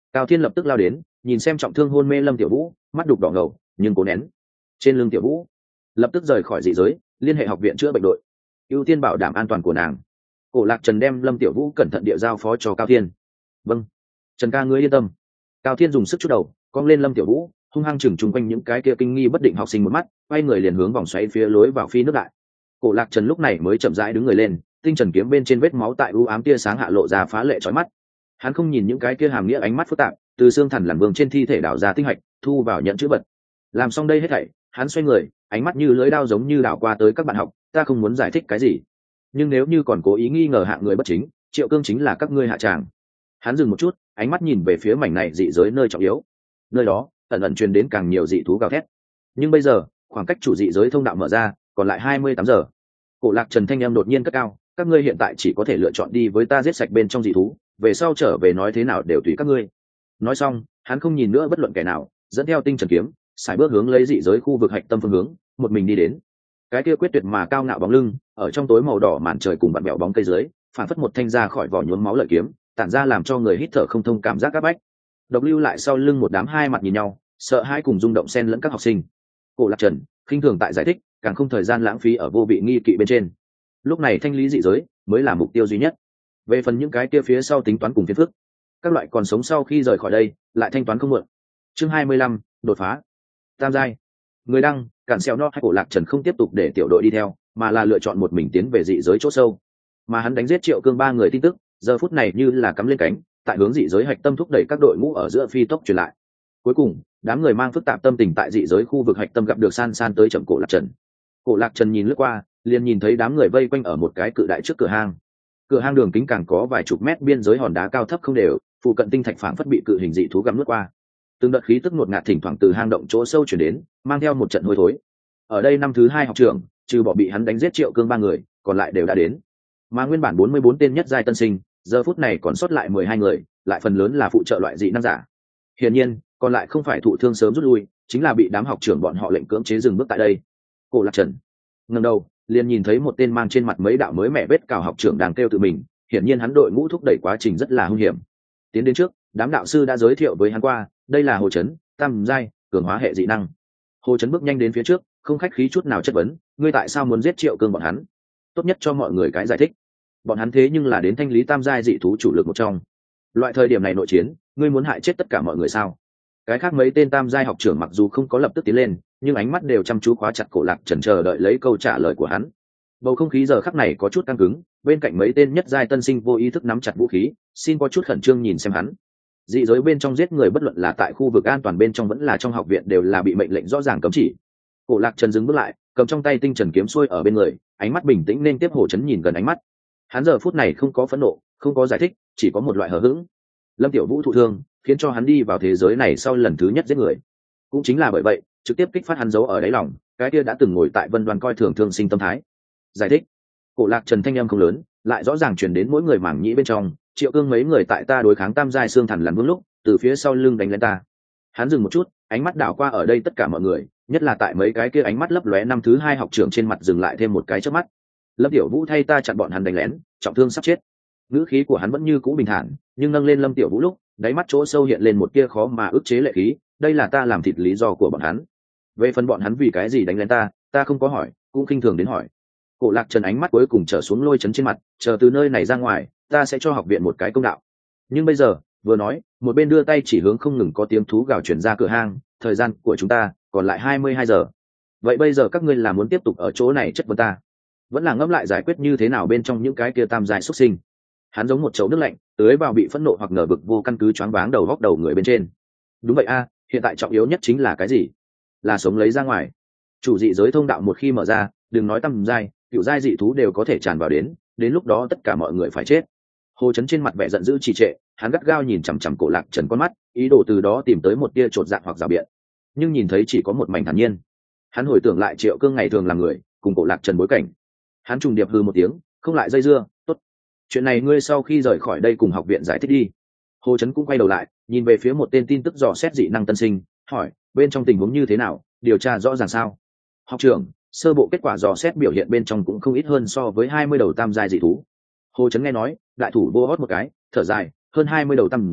Cao Thiên lập tức lao đến, nhìn xem trọng thương hôn mê Lâm Tiểu Vũ, mắt đục đỏ ngầu nhưng cố nén. Trên lưng Tiểu Vũ lập tức rời khỏi dị giới, liên hệ học viện chữa bệnh đội, ưu tiên bảo đảm an toàn của nàng. Cổ Lạc Trần đem Lâm Tiểu Vũ cẩn thận địa giao phó cho Cao Thiên. Vâng, Trần ca ngươi yên tâm. Cao Thiên dùng sức chút đầu, cong lên Lâm Tiểu Vũ, hung hăng chừng chung quanh những cái kia kinh nghi bất định học sinh một mắt, quay người liền hướng vòng xoáy phía lối vào phi nước đại. Cổ Lạc Trần lúc này mới chậm rãi đứng người lên, tinh trần kiếm bên trên vết máu tại u ám tia sáng hạ lộ ra phá lệ chói mắt. Hắn không nhìn những cái kia hàm nghĩa ánh mắt phức tạp, từ xương thần lằn vương trên thi thể đảo ra tinh hạch, thu vào nhận chữ vật. Làm xong đây hết thảy, hắn xoay người, ánh mắt như lưỡi dao giống như đảo qua tới các bạn học, ta không muốn giải thích cái gì, nhưng nếu như còn cố ý nghi ngờ hạng người bất chính, Triệu Cương chính là các ngươi hạ tràng. Hắn dừng một chút, ánh mắt nhìn về phía mảnh này dị giới nơi trọng yếu, nơi đó ẩn ẩn truyền đến càng nhiều dị thú gào thét. Nhưng bây giờ khoảng cách chủ dị giới thông đạo mở ra còn lại 28 giờ. Cổ Lạc Trần thanh em đột nhiên cất cao, các ngươi hiện tại chỉ có thể lựa chọn đi với ta giết sạch bên trong dị thú, về sau trở về nói thế nào đều tùy các ngươi. Nói xong hắn không nhìn nữa bất luận kẻ nào, dẫn theo tinh trần kiếm sải bước hướng lấy dị giới khu vực hạch tâm phương hướng, một mình đi đến. Cái kia quyết tuyệt mà cao ngạo bóng lưng ở trong tối màu đỏ màn trời cùng bạn bèo bóng cây dưới, phản phất một thanh ra khỏi vỏ nhuốm máu lợi kiếm, tản ra làm cho người hít thở không thông cảm giác áp bách. Độc lưu lại sau lưng một đám hai mặt nhìn nhau, sợ hãi cùng rung động xen lẫn các học sinh. Cổ Lạc Trần khinh thường tại giải thích, càng không thời gian lãng phí ở vô vị nghi kỵ bên trên. Lúc này thanh lý dị giới mới là mục tiêu duy nhất. Về phần những cái kia phía sau tính toán cùng phiền phức, các loại còn sống sau khi rời khỏi đây lại thanh toán không muộn. Chương 25, đột phá. Tam giai. Người đăng, cản xeo no hay Cổ Lạc Trần không tiếp tục để tiểu đội đi theo, mà là lựa chọn một mình tiến về dị giới chỗ sâu. Mà hắn đánh giết Triệu Cương ba người tin tức, giờ phút này như là cắm lên cánh, tại hướng dị giới hạch tâm thúc đẩy các đội ngũ ở giữa phi tốc truyền lại. Cuối cùng, đám người mang phức tạp tâm tình tại dị giới khu vực hạch tâm gặp được san san tới chậm Cổ Lạc Trần. Cổ Lạc Trần nhìn lướt qua, liền nhìn thấy đám người vây quanh ở một cái cự đại trước cửa hang. Cửa hang đường kính càng có vài chục mét, biên giới hòn đá cao thấp không đều, phụ cận tinh thạch phảng phất bị cự hình dị thú gặm nuốt qua. Từng đợt khí tức ngột ngạt thỉnh thoảng từ hang động chỗ sâu chuyển đến, mang theo một trận hôi thối. Ở đây năm thứ hai học trưởng, trừ bỏ bị hắn đánh giết Triệu Cương ba người, còn lại đều đã đến. Mà nguyên bản 44 tên nhất giai tân sinh, giờ phút này còn sót lại 12 người, lại phần lớn là phụ trợ loại dị năng giả. Hiển nhiên, còn lại không phải thụ thương sớm rút lui, chính là bị đám học trưởng bọn họ lệnh cưỡng chế dừng bước tại đây. Cổ Lạc Trần ngẩng đầu, liền nhìn thấy một tên mang trên mặt mấy đạo mới mẻ vết cào học trưởng đang kêu tự mình, hiển nhiên hắn đội ngũ thúc đẩy quá trình rất là hung hiểm. Tiến đến trước, đám đạo sư đã giới thiệu với hắn qua, đây là Hồ Chấn, tam giai, cường hóa hệ dị năng. Hồ Chấn bước nhanh đến phía trước, không khách khí chút nào chất vấn, ngươi tại sao muốn giết Triệu Cương bọn hắn? Tốt nhất cho mọi người cái giải thích. Bọn hắn thế nhưng là đến thanh lý tam giai dị thú chủ lực một trong. Loại thời điểm này nội chiến, ngươi muốn hại chết tất cả mọi người sao? Cái khác mấy tên tam giai học trưởng mặc dù không có lập tức tiến lên, nhưng ánh mắt đều chăm chú khóa chặt Cổ Lạc Trần, chờ đợi lấy câu trả lời của hắn. Bầu không khí giờ khắc này có chút căng cứng, bên cạnh mấy tên nhất giai tân sinh vô ý thức nắm chặt vũ khí, xin có chút khẩn trương nhìn xem hắn. Dị giới bên trong giết người bất luận là tại khu vực an toàn bên trong vẫn là trong học viện đều là bị mệnh lệnh rõ ràng cấm chỉ. Cổ Lạc Trần dừng bước lại, cầm trong tay tinh trần kiếm xuôi ở bên người, ánh mắt bình tĩnh nên tiếp Hồ Chấn nhìn gần ánh mắt. Hắn giờ phút này không có phẫn nộ, không có giải thích, chỉ có một loại hờ hững. Lâm Tiểu Vũ thụ thương, khiến cho hắn đi vào thế giới này sau lần thứ nhất giết người. Cũng chính là bởi vậy, trực tiếp kích phát hắn giấu ở đáy lòng, cái kia đã từng ngồi tại Vân Đoan coi thường thương sinh tâm thái. Giải thích. Cổ Lạc Trần thanh âm không lớn, lại rõ ràng truyền đến mỗi người mảng nhĩ bên trong, Triệu Cương mấy người tại ta đối kháng tam giai xương thần lằn vương lúc, từ phía sau lưng đánh lên ta. Hắn dừng một chút, ánh mắt đảo qua ở đây tất cả mọi người, nhất là tại mấy cái kia ánh mắt lấp lóe năm thứ hai học trưởng trên mặt dừng lại thêm một cái chớp mắt. Lâm Tiểu Vũ thay ta chặn bọn hắn đánh lén, trọng thương sắp chết. Ngữ khí của hắn vẫn như cũ bình thản, nhưng nâng lên Lâm Tiểu Vũ lúc, đáy mắt chỗ sâu hiện lên một tia khó mà ức chế lệ khí, đây là ta làm thịt lý do của bọn hắn. Về phần bọn hắn vì cái gì đánh lén ta không có hỏi, cũng khinh thường đến hỏi. Cổ Lạc Trần ánh mắt cuối cùng trở xuống Lôi Chấn trên mặt, chờ từ nơi này ra ngoài, ta sẽ cho học viện một cái công đạo. Nhưng bây giờ, vừa nói, một bên đưa tay chỉ hướng không ngừng có tiếng thú gào chuyển ra cửa hang, thời gian của chúng ta còn lại 22 giờ. Vậy bây giờ các ngươi là muốn tiếp tục ở chỗ này chất vấn ta, vẫn là ngẫm lại giải quyết như thế nào bên trong những cái kia tam giai xuất sinh? Hắn giống một chậu nước lạnh tưới vào bị phẫn nộ hoặc ngờ vực vô căn cứ choáng váng đầu góc đầu người bên trên. Đúng vậy a, hiện tại trọng yếu nhất chính là cái gì? Là sống lấy ra ngoài. Chủ dị giới thông đạo một khi mở ra, đừng nói tam giai, cựu giai dị thú đều có thể tràn vào đến lúc đó tất cả mọi người phải chết. Hồ Chấn trên mặt vẻ giận dữ trì trệ, hắn gắt gao nhìn chằm chằm Cổ Lạc Trần con mắt, ý đồ từ đó tìm tới một tia chột dạ hoặc rào biện, nhưng nhìn thấy chỉ có một mảnh thản nhiên. Hắn hồi tưởng lại Triệu Cương ngày thường làm người cùng Cổ Lạc Trần bối cảnh, hắn trùng điệp hư một tiếng, không lại dây dưa. Tốt, chuyện này ngươi sau khi rời khỏi đây cùng học viện giải thích đi. Hồ Chấn cũng quay đầu lại, nhìn về phía một tên tin tức dò xét dị năng tân sinh, hỏi bên trong tình huống như thế nào, điều tra rõ ràng sao? Học trưởng, sơ bộ kết quả dò xét biểu hiện bên trong cũng không ít hơn so với 20 đầu tam giai dị thú. Hồ Chấn nghe nói, đại thủ vô hót một cái, thở dài, hơn 20 đầu tam giai,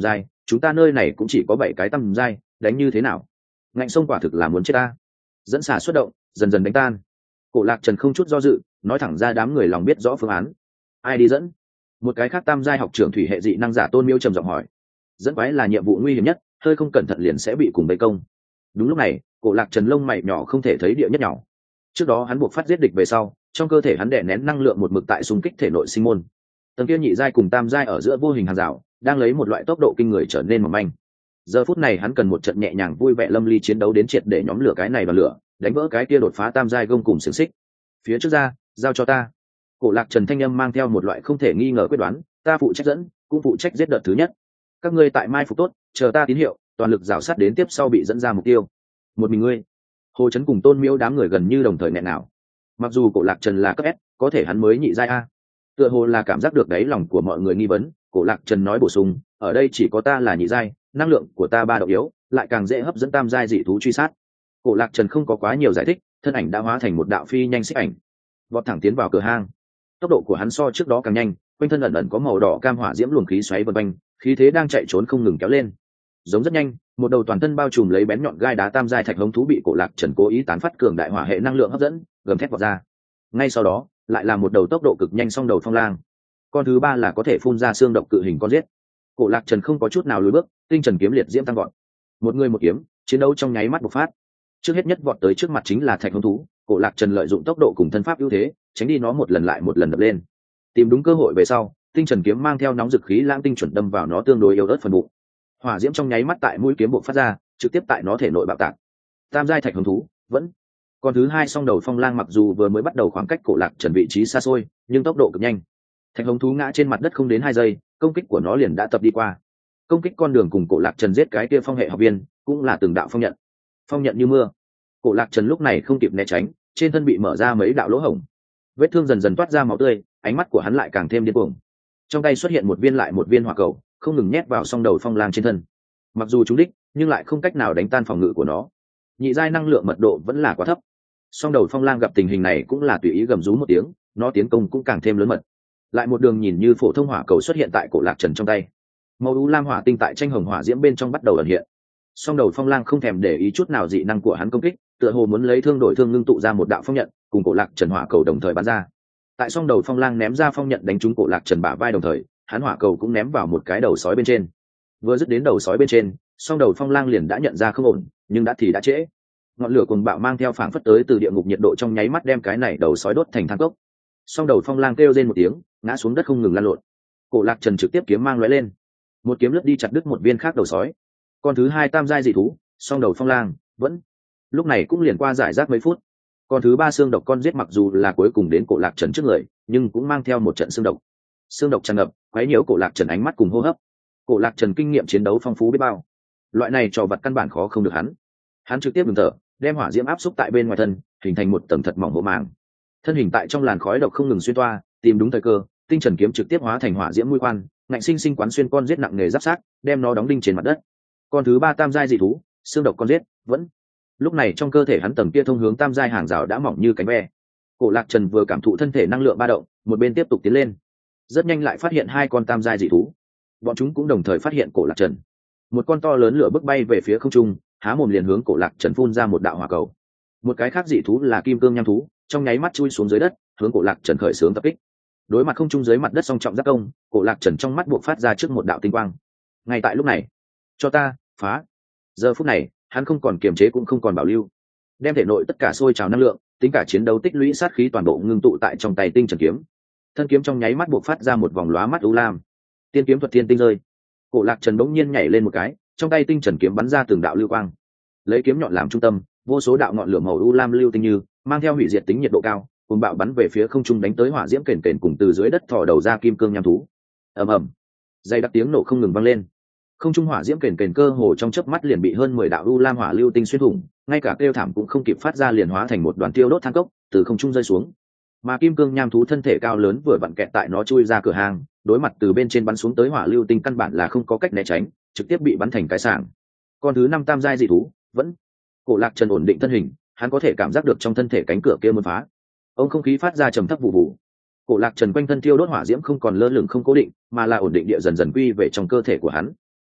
chúng ta nơi này cũng chỉ có 7 cái tam giai, đánh như thế nào? Ngạnh sông quả thực là muốn chết ta. Dẫn xà xuất động, dần dần đánh tan. Cổ Lạc Trần không chút do dự, nói thẳng ra đám người lòng biết rõ phương án. Ai đi dẫn? Một cái khác tam giai học trưởng thủy hệ dị năng giả Tôn Miêu trầm giọng hỏi. Dẫn quái là nhiệm vụ nguy hiểm nhất, hơi không cẩn thận liền sẽ bị cùng vây công. Đúng lúc này, Cổ Lạc Trần lông mày nhỏ không thể thấy địa nhất nhỏ. Trước đó hắn buộc phát giết địch về sau, trong cơ thể hắn đè nén năng lượng một mực tại xung kích thể nội sinh môn. Tầng kia nhị giai cùng tam giai ở giữa vô hình hàng rào, đang lấy một loại tốc độ kinh người trở nên mỏng manh. Giờ phút này hắn cần một trận nhẹ nhàng vui vẻ lâm ly chiến đấu đến triệt để nhóm lửa cái này vào lửa, đánh vỡ cái kia đột phá tam giai gông cùng xiềng xích. Phía trước ra, giao cho ta. Cổ Lạc Trần thanh âm mang theo một loại không thể nghi ngờ quyết đoán, ta phụ trách dẫn, cũng phụ trách giết đợt thứ nhất. Các ngươi tại mai phục tốt, chờ ta tín hiệu, toàn lực rào sát đến tiếp sau bị dẫn ra mục tiêu. Một mình ngươi. Hồ Chấn cùng Tôn Miếu đám người gần như đồng thời nghẹn nào. Mặc dù Cổ Lạc Trần là cấp S, có thể hắn mới nhị giai a. Tựa hồ là cảm giác được đáy lòng của mọi người nghi vấn, Cổ Lạc Trần nói bổ sung, ở đây chỉ có ta là nhị giai, năng lượng của ta ba độ yếu, lại càng dễ hấp dẫn tam giai dị thú truy sát. Cổ Lạc Trần không có quá nhiều giải thích, thân ảnh đã hóa thành một đạo phi nhanh xích ảnh, vọt thẳng tiến vào cửa hang. Tốc độ của hắn so trước đó càng nhanh, quanh thân ẩn ẩn có màu đỏ cam hỏa diễm luồng khí xoáy vần quanh, khí thế đang chạy trốn không ngừng kéo lên. Giống rất nhanh, một đầu toàn thân bao trùm lấy bén nhọn gai đá tam giai thạch hống thú bị Cổ Lạc Trần cố ý tán phát cường đại hỏa hệ năng lượng hấp dẫn, gầm thét vọt ra. Ngay sau đó, lại là một đầu tốc độ cực nhanh song đầu phong lang. Con thứ ba là có thể phun ra xương độc cự hình con giết. Cổ Lạc Trần không có chút nào lùi bước, tinh trần kiếm liệt diễm tăng vọt. Một người một kiếm, chiến đấu trong nháy mắt bộc phát. Trước hết nhất vọt tới trước mặt chính là thạch hống thú, Cổ Lạc Trần lợi dụng tốc độ cùng thân pháp ưu thế, tránh đi nó một lần lại một lần đập lên. Tìm đúng cơ hội về sau, tinh trần kiếm mang theo nóng dực khí lãng tinh chuẩn đâm vào nó tương đối yếu ớt phần bụng. Hỏa diễm trong nháy mắt tại mũi kiếm bộc phát ra, trực tiếp tại nó thể nội bạo tạc. Tam giai thạch hống thú, vẫn. Con thứ hai song đầu phong lang mặc dù vừa mới bắt đầu khoảng cách Cổ Lạc Trần vị trí xa xôi, nhưng tốc độ cực nhanh. Thạch hống thú ngã trên mặt đất không đến 2 giây, công kích của nó liền đã tập đi qua. Công kích con đường cùng Cổ Lạc Trần giết cái kia phong hệ học viên, cũng là từng đạo phong nhận. Phong nhận như mưa. Cổ Lạc Trần lúc này không kịp né tránh, trên thân bị mở ra mấy đạo lỗ hổng. Vết thương dần dần toát ra máu tươi, ánh mắt của hắn lại càng thêm điên cuồng. Trong tay xuất hiện một viên lại một viên hỏa cầu, không ngừng nhét vào song đầu phong lang trên thân. Mặc dù trúng đích, nhưng lại không cách nào đánh tan phòng ngự của nó. Nhị giai năng lượng mật độ vẫn là quá thấp. Song đầu phong lang gặp tình hình này cũng là tùy ý gầm rú một tiếng, nó tiến công cũng càng thêm lớn mật. Lại một đường nhìn như phổ thông hỏa cầu xuất hiện tại Cổ Lạc Trần trong tay. Màu u lam hỏa tinh tại tranh hồng hỏa diễm bên trong bắt đầu ẩn hiện. Song đầu phong lang không thèm để ý chút nào dị năng của hắn công kích, tựa hồ muốn lấy thương đổi thương ngưng tụ ra một đạo phong nhận, cùng Cổ Lạc Trần hỏa cầu đồng thời bắn ra. Tại song đầu phong lang ném ra phong nhận đánh trúng Cổ Lạc Trần bả vai đồng thời, hắn hỏa cầu cũng ném vào một cái đầu sói bên trên. Vừa dứt đến đầu sói bên trên, song đầu phong lang liền đã nhận ra không ổn, nhưng đã thì đã trễ. Ngọn lửa cuồng bạo mang theo phảng phất tới từ địa ngục nhiệt độ trong nháy mắt đem cái này đầu sói đốt thành than cốc. Song đầu phong lang kêu rên một tiếng, ngã xuống đất không ngừng lăn lộn. Cổ Lạc Trần trực tiếp kiếm mang lóe lên, một kiếm lướt đi chặt đứt một viên khác đầu sói. Con thứ hai tam giai dị thú, song đầu phong lang, vẫn. Lúc này cũng liền qua giải rác mấy phút. Con thứ ba xương độc con giết mặc dù là cuối cùng đến Cổ Lạc Trần trước người, nhưng cũng mang theo một trận xương độc. Xương độc tràn ngập, quấy nhiễu Cổ Lạc Trần ánh mắt cùng hô hấp. Cổ Lạc Trần kinh nghiệm chiến đấu phong phú biết bao, loại này trò vật căn bản khó không được hắn. Hắn trực tiếp ngừng thở, đem hỏa diễm áp xúc tại bên ngoài thân, hình thành một tầng thật mỏng bộ màng. Thân hình tại trong làn khói độc không ngừng xuyên toa, tìm đúng thời cơ, tinh trần kiếm trực tiếp hóa thành hỏa diễm mũi khoan, ngạnh sinh sinh quán xuyên con giết nặng nghề giáp sát, đem nó đóng đinh trên mặt đất. Con thứ ba tam giai dị thú, xương độc con giết, vẫn. Lúc này trong cơ thể hắn tầng kia thông hướng tam giai hàng rào đã mỏng như cánh ve. Cổ Lạc Trần vừa cảm thụ thân thể năng lượng ba động, một bên tiếp tục tiến lên. Rất nhanh lại phát hiện 2 con tam giai dị thú. Bọn chúng cũng đồng thời phát hiện Cổ Lạc Trần. Một con to lớn lửa bức bay về phía không trung, há mồm liền hướng Cổ Lạc Trần phun ra một đạo hỏa cầu. Một cái khác dị thú là kim cương nham thú, trong nháy mắt chui xuống dưới đất, hướng Cổ Lạc Trần khởi xướng tập kích. Đối mặt không trung dưới mặt đất song trọng giáp công, Cổ Lạc Trần trong mắt buộc phát ra trước một đạo tinh quang. Ngay tại lúc này, cho ta phá. Giờ phút này, hắn không còn kiềm chế cũng không còn bảo lưu, đem thể nội tất cả sôi trào năng lượng, tính cả chiến đấu tích lũy sát khí toàn bộ ngưng tụ tại trong tay tinh trần kiếm. Thân kiếm trong nháy mắt buộc phát ra một vòng lóa mắt u lam. Tiên kiếm thuật thiên tinh rơi. Cổ Lạc Trần bỗng nhiên nhảy lên một cái, trong tay tinh trần kiếm bắn ra từng đạo lưu quang. Lấy kiếm nhọn làm trung tâm, vô số đạo ngọn lửa màu u lam lưu tinh như mang theo hủy diệt tính nhiệt độ cao, cùng bạo bắn về phía không trung đánh tới hỏa diễm kền kền cùng từ dưới đất thò đầu ra kim cương nham thú. Ầm ầm, dây đặc tiếng nổ không ngừng vang lên. Không trung hỏa diễm kền kền cơ hồ trong chớp mắt liền bị hơn 10 đạo u lam hỏa lưu tinh xuyên thủng, ngay cả kêu thảm cũng không kịp phát ra liền hóa thành một đoàn tiêu đốt than cốc, từ không trung rơi xuống. Mà kim cương nham thú thân thể cao lớn vừa vặn kẹt tại nó chui ra cửa hàng, đối mặt từ bên trên bắn xuống tới hỏa lưu tinh căn bản là không có cách né tránh, trực tiếp bị bắn thành cái sảng. Con thứ 5 tam giai dị thú, vẫn. Cổ Lạc Trần ổn định thân hình, hắn có thể cảm giác được trong thân thể cánh cửa kia muốn phá. Ông không khí phát ra trầm thấp vụ vụ. Cổ Lạc Trần quanh thân thiêu đốt hỏa diễm không còn lơ lửng không cố định, mà là ổn định địa dần dần quy về trong cơ thể của hắn.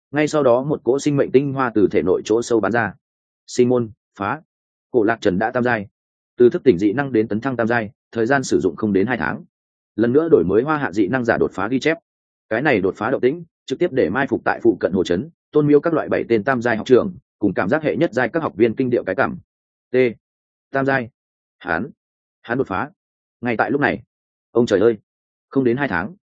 ngay sau đó một cỗ sinh mệnh tinh hoa từ thể nội chỗ sâu bắn ra. Sinh môn phá. Cổ Lạc Trần đã tam giai, từ thức tỉnh dị năng đến tấn thăng tam giai, thời gian sử dụng không đến 2 tháng. Lần nữa đổi mới hoa hạ dị năng giả đột phá ghi chép. Cái này đột phá động tĩnh trực tiếp để mai phục tại phụ cận hồ trấn, tôn miếu các loại 7 tên tam giai học trường cùng cảm giác hệ nhất giai các học viên kinh điệu cái cảm. T. Tam giai. Hắn đột phá. Ngay tại lúc này, ông trời ơi, không đến 2 tháng.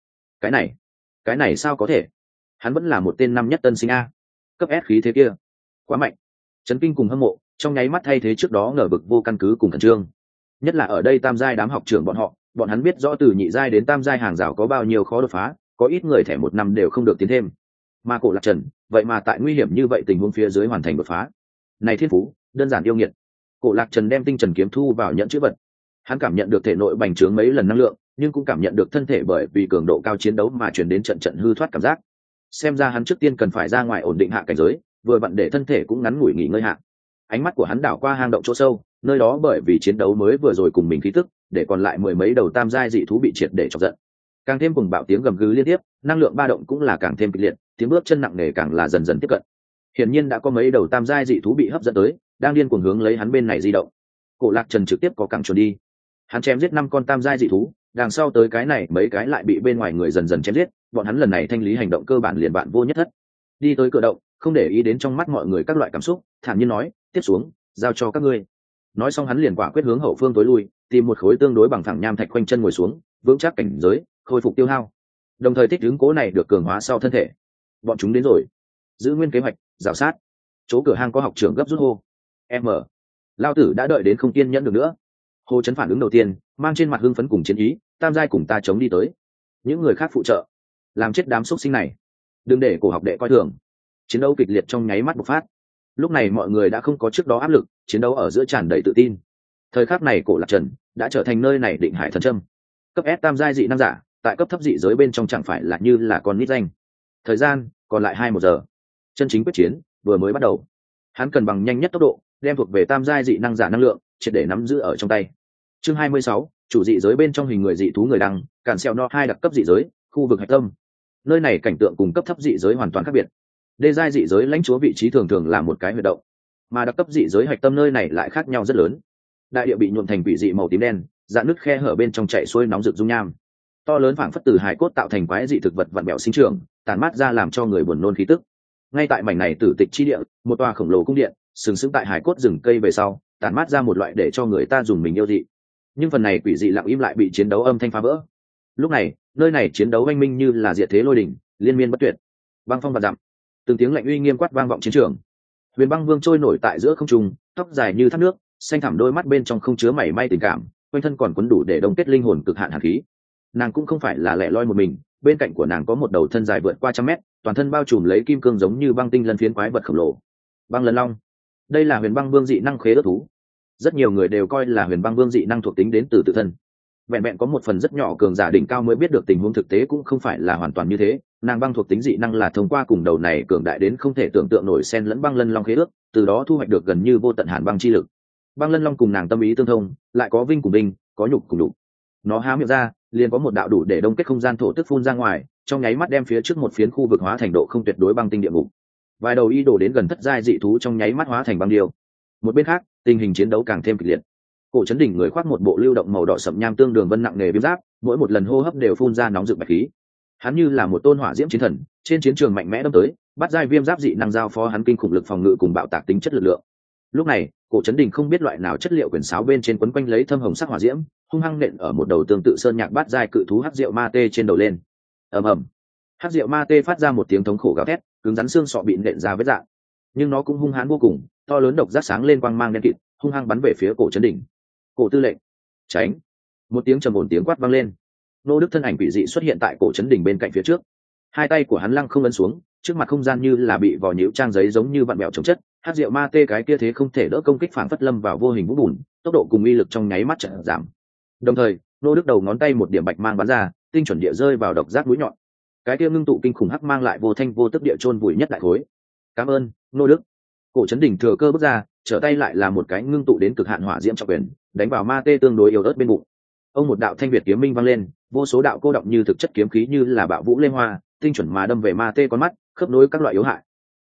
Cái này sao có thể? Hắn vẫn là một tên năm nhất tân sinh a. Cấp S khí thế kia, quá mạnh. Chấn kinh cùng hâm mộ, trong nháy mắt thay thế trước đó ngờ vực vô căn cứ cùng khẩn trương. Nhất là ở đây tam giai đám học trưởng bọn hắn biết rõ từ nhị giai đến tam giai hàng rào có bao nhiêu khó đột phá, có ít người thẻ 1 năm đều không được tiến thêm. Mà Cổ Lạc Trần, vậy mà tại nguy hiểm như vậy tình huống phía dưới hoàn thành đột phá. Này thiên phú, đơn giản yêu nghiệt. Cổ Lạc Trần đem tinh trần kiếm thu vào nhẫn chữ vật. Hắn cảm nhận được thể nội bành trướng mấy lần năng lượng, nhưng cũng cảm nhận được thân thể bởi vì cường độ cao chiến đấu mà truyền đến trận trận hư thoát cảm giác. Xem ra hắn trước tiên cần phải ra ngoài ổn định hạ cảnh giới, vừa vặn để thân thể cũng ngắn ngủi nghỉ ngơi hạ. Ánh mắt của hắn đảo qua hang động chỗ sâu, nơi đó bởi vì chiến đấu mới vừa rồi cùng mình khí tức, để còn lại 10 mấy đầu tam giai dị thú bị triệt để chọc giận. Càng thêm cùng bạo tiếng gầm gừ liên tiếp, năng lượng ba động cũng là càng thêm kịch liệt, tiếng bước chân nặng nề càng là dần dần tiếp cận. Hiển nhiên đã có mấy đầu tam giai dị thú bị hấp dẫn tới, đang điên cuồng hướng lấy hắn bên này di động. Cổ Lạc Trần trực tiếp có cẳng chuẩn đi. Hắn chém giết 5 con tam giai dị thú, đằng sau tới cái này mấy cái lại bị bên ngoài người dần dần chém giết, bọn hắn lần này thanh lý hành động cơ bản liền bạn vô nhất thất. Đi tới cửa động, không để ý đến trong mắt mọi người các loại cảm xúc, thản nhiên nói, tiếp xuống, giao cho các ngươi. Nói xong hắn liền quả quyết hướng hậu phương tối lui, tìm một khối tương đối bằng phẳng nham thạch quanh chân ngồi xuống, vững chắc cảnh giới, khôi phục tiêu hao. Đồng thời thích ứng cố này được cường hóa sau thân thể. Bọn chúng đến rồi. Giữ nguyên kế hoạch, rào sát. Chỗ cửa hang có học trưởng gấp rút hô. M. Lao tử đã đợi đến không kiên nhẫn được nữa. Hồ Chấn phản ứng đầu tiên, mang trên mặt hưng phấn cùng chiến ý, tam giai cùng ta chống đi tới. Những người khác phụ trợ, làm chết đám xúc sinh này. Đừng để cổ học đệ coi thường. Chiến đấu kịch liệt trong nháy mắt bộc phát. Lúc này mọi người đã không có trước đó áp lực, chiến đấu ở giữa tràn đầy tự tin. Thời khắc này Cổ Lạc Trần đã trở thành nơi này định hải thần châm. Cấp S tam giai dị năng giả, tại cấp thấp dị giới bên trong chẳng phải là như là con nít danh. Thời gian còn lại 21 giờ. Chân chính quyết chiến vừa mới bắt đầu. Hắn cần bằng nhanh nhất tốc độ, đem thuộc về tam giai dị năng giả năng lượng, triệt để nắm giữ ở trong tay. Chương 26, chủ dị giới bên trong hình người dị thú người đăng, cản xeo no 2 đặc cấp dị giới, khu vực hạch tâm. Nơi này cảnh tượng cùng cấp thấp dị giới hoàn toàn khác biệt. Đê giai dị giới lãnh chúa vị trí thường thường là một cái huyệt động, mà đặc cấp dị giới hạch tâm nơi này lại khác nhau rất lớn. Đại địa bị nhuộm thành quỷ dị màu tím đen, dạn nứt khe hở bên trong chảy xuôi nóng rực dung nham. To lớn phảng phất từ hải cốt tạo thành quái dị thực vật vặn bẹo sinh trưởng, tàn mát ra làm cho người buồn nôn khí tức. Ngay tại mảnh này tử tịch chi địa, một tòa khổng lồ cung điện, sừng sững tại hải cốt rừng cây về sau, tàn mát ra một loại để cho người ta dùng mình yêu dị. Nhưng phần này quỷ dị lặng im lại bị chiến đấu âm thanh phá vỡ. Lúc này, nơi này chiến đấu oanh minh như là diệt thế lôi đỉnh, liên miên bất tuyệt. Băng phong và dặm, từng tiếng lạnh uy nghiêm quát vang vọng chiến trường. Huyền Băng Vương trôi nổi tại giữa không trung, tóc dài như thác nước, xanh thẳm đôi mắt bên trong không chứa mảy may tình cảm, quanh thân còn quấn đủ để đông kết linh hồn cực hạn hàn khí. Nàng cũng không phải là lẻ loi một mình, bên cạnh của nàng có một đầu thân dài vượt qua 100 mét, toàn thân bao trùm lấy kim cương giống như băng tinh lân phiến quái vật khổng lồ. Băng Lân Long, đây là Huyền Băng Vương dị năng khế ước thú. Rất nhiều người đều coi là Huyền Băng Vương dị năng thuộc tính đến từ tự thân. Vẹn vẹn có một phần rất nhỏ cường giả đỉnh cao mới biết được tình huống thực tế cũng không phải là hoàn toàn như thế. Nàng băng thuộc tính dị năng là thông qua cùng đầu này cường đại đến không thể tưởng tượng nổi xen lẫn Băng Lân Long khế ước, từ đó thu hoạch được gần như vô tận hàn băng chi lực. Băng Lân Long cùng nàng tâm ý tương thông, lại có vinh cùng vinh, có nhục cùng nhục. Nó há miệng ra, liền có một đạo đủ để đông kết không gian thổ tức phun ra ngoài, trong nháy mắt đem phía trước một phiến khu vực hóa thành độ không tuyệt đối băng tinh địa ngục. Vài đầu y đổ đến gần thất giai dị thú trong nháy mắt hóa thành băng điêu. Một bên khác, tình hình chiến đấu càng thêm kịch liệt. Cổ Chấn Đỉnh người khoác một bộ lưu động màu đỏ sậm nham tương đường vân nặng nề viêm giáp, mỗi một lần hô hấp đều phun ra nóng rực bạch khí. Hắn như là một tôn hỏa diễm chiến thần, trên chiến trường mạnh mẽ đâm tới, bắt giai viêm giáp dị năng giao phó hắn kinh khủng lực phòng ngự cùng bạo tạc tính chất lực lượng. Lúc này, Cổ Chấn Đỉnh không biết loại nào chất liệu quyển sáo bên trên quấn quanh lấy thâm hồng sắc hỏa diễm, hung hăng nện ở một đầu tương tự sơn nhạc bát giai cự thú hắc diệu ma tê trên đầu lên. Ầm ầm. Hắc diệu ma tê phát ra một tiếng thống khổ gào thét, cứng rắn xương sọ bị nện ra vết rạn. Nhưng nó cũng hung hãn vô cùng, to lớn độc giác sáng lên quang mang đen kịt, hung hăng bắn về phía Cổ Chấn Đỉnh. Cổ tư lệnh, tránh! Một tiếng trầm ổn tiếng quát vang lên. Nô Đức thân ảnh quỷ dị xuất hiện tại Cổ Chấn Đỉnh bên cạnh phía trước. Hai tay của hắn lăng không ấn xuống, trước mặt không gian như là bị vò nhũ trang giấy giống như vặn bẹo chống chất. Hắc diệu ma tê cái kia thế không thể đỡ công kích phản phất lâm vào vô hình vũ bùn, tốc độ cùng uy lực trong nháy mắt chợt giảm. Đồng thời, Nô Đức đầu ngón tay một điểm bạch mang bắn ra, tinh chuẩn địa rơi vào độc giác mũi nhọn. Cái kia ngưng tụ kinh khủng hắc mang lại vô thanh vô tức địa chôn vùi nhất đại khối. Cảm ơn, Nô Đức. Cổ Chấn Đỉnh thừa cơ bước ra, trở tay lại là một cái ngưng tụ đến cực hạn hỏa diễm trọng quyền, đánh vào ma tê tương đối yếu ớt bên bụng. Ông một đạo thanh việt kiếm minh vang lên, vô số đạo cô động như thực chất kiếm khí như là bạo vũ lên hoa, tinh chuẩn mà đâm về ma tê con mắt, khớp nối các loại yếu hại.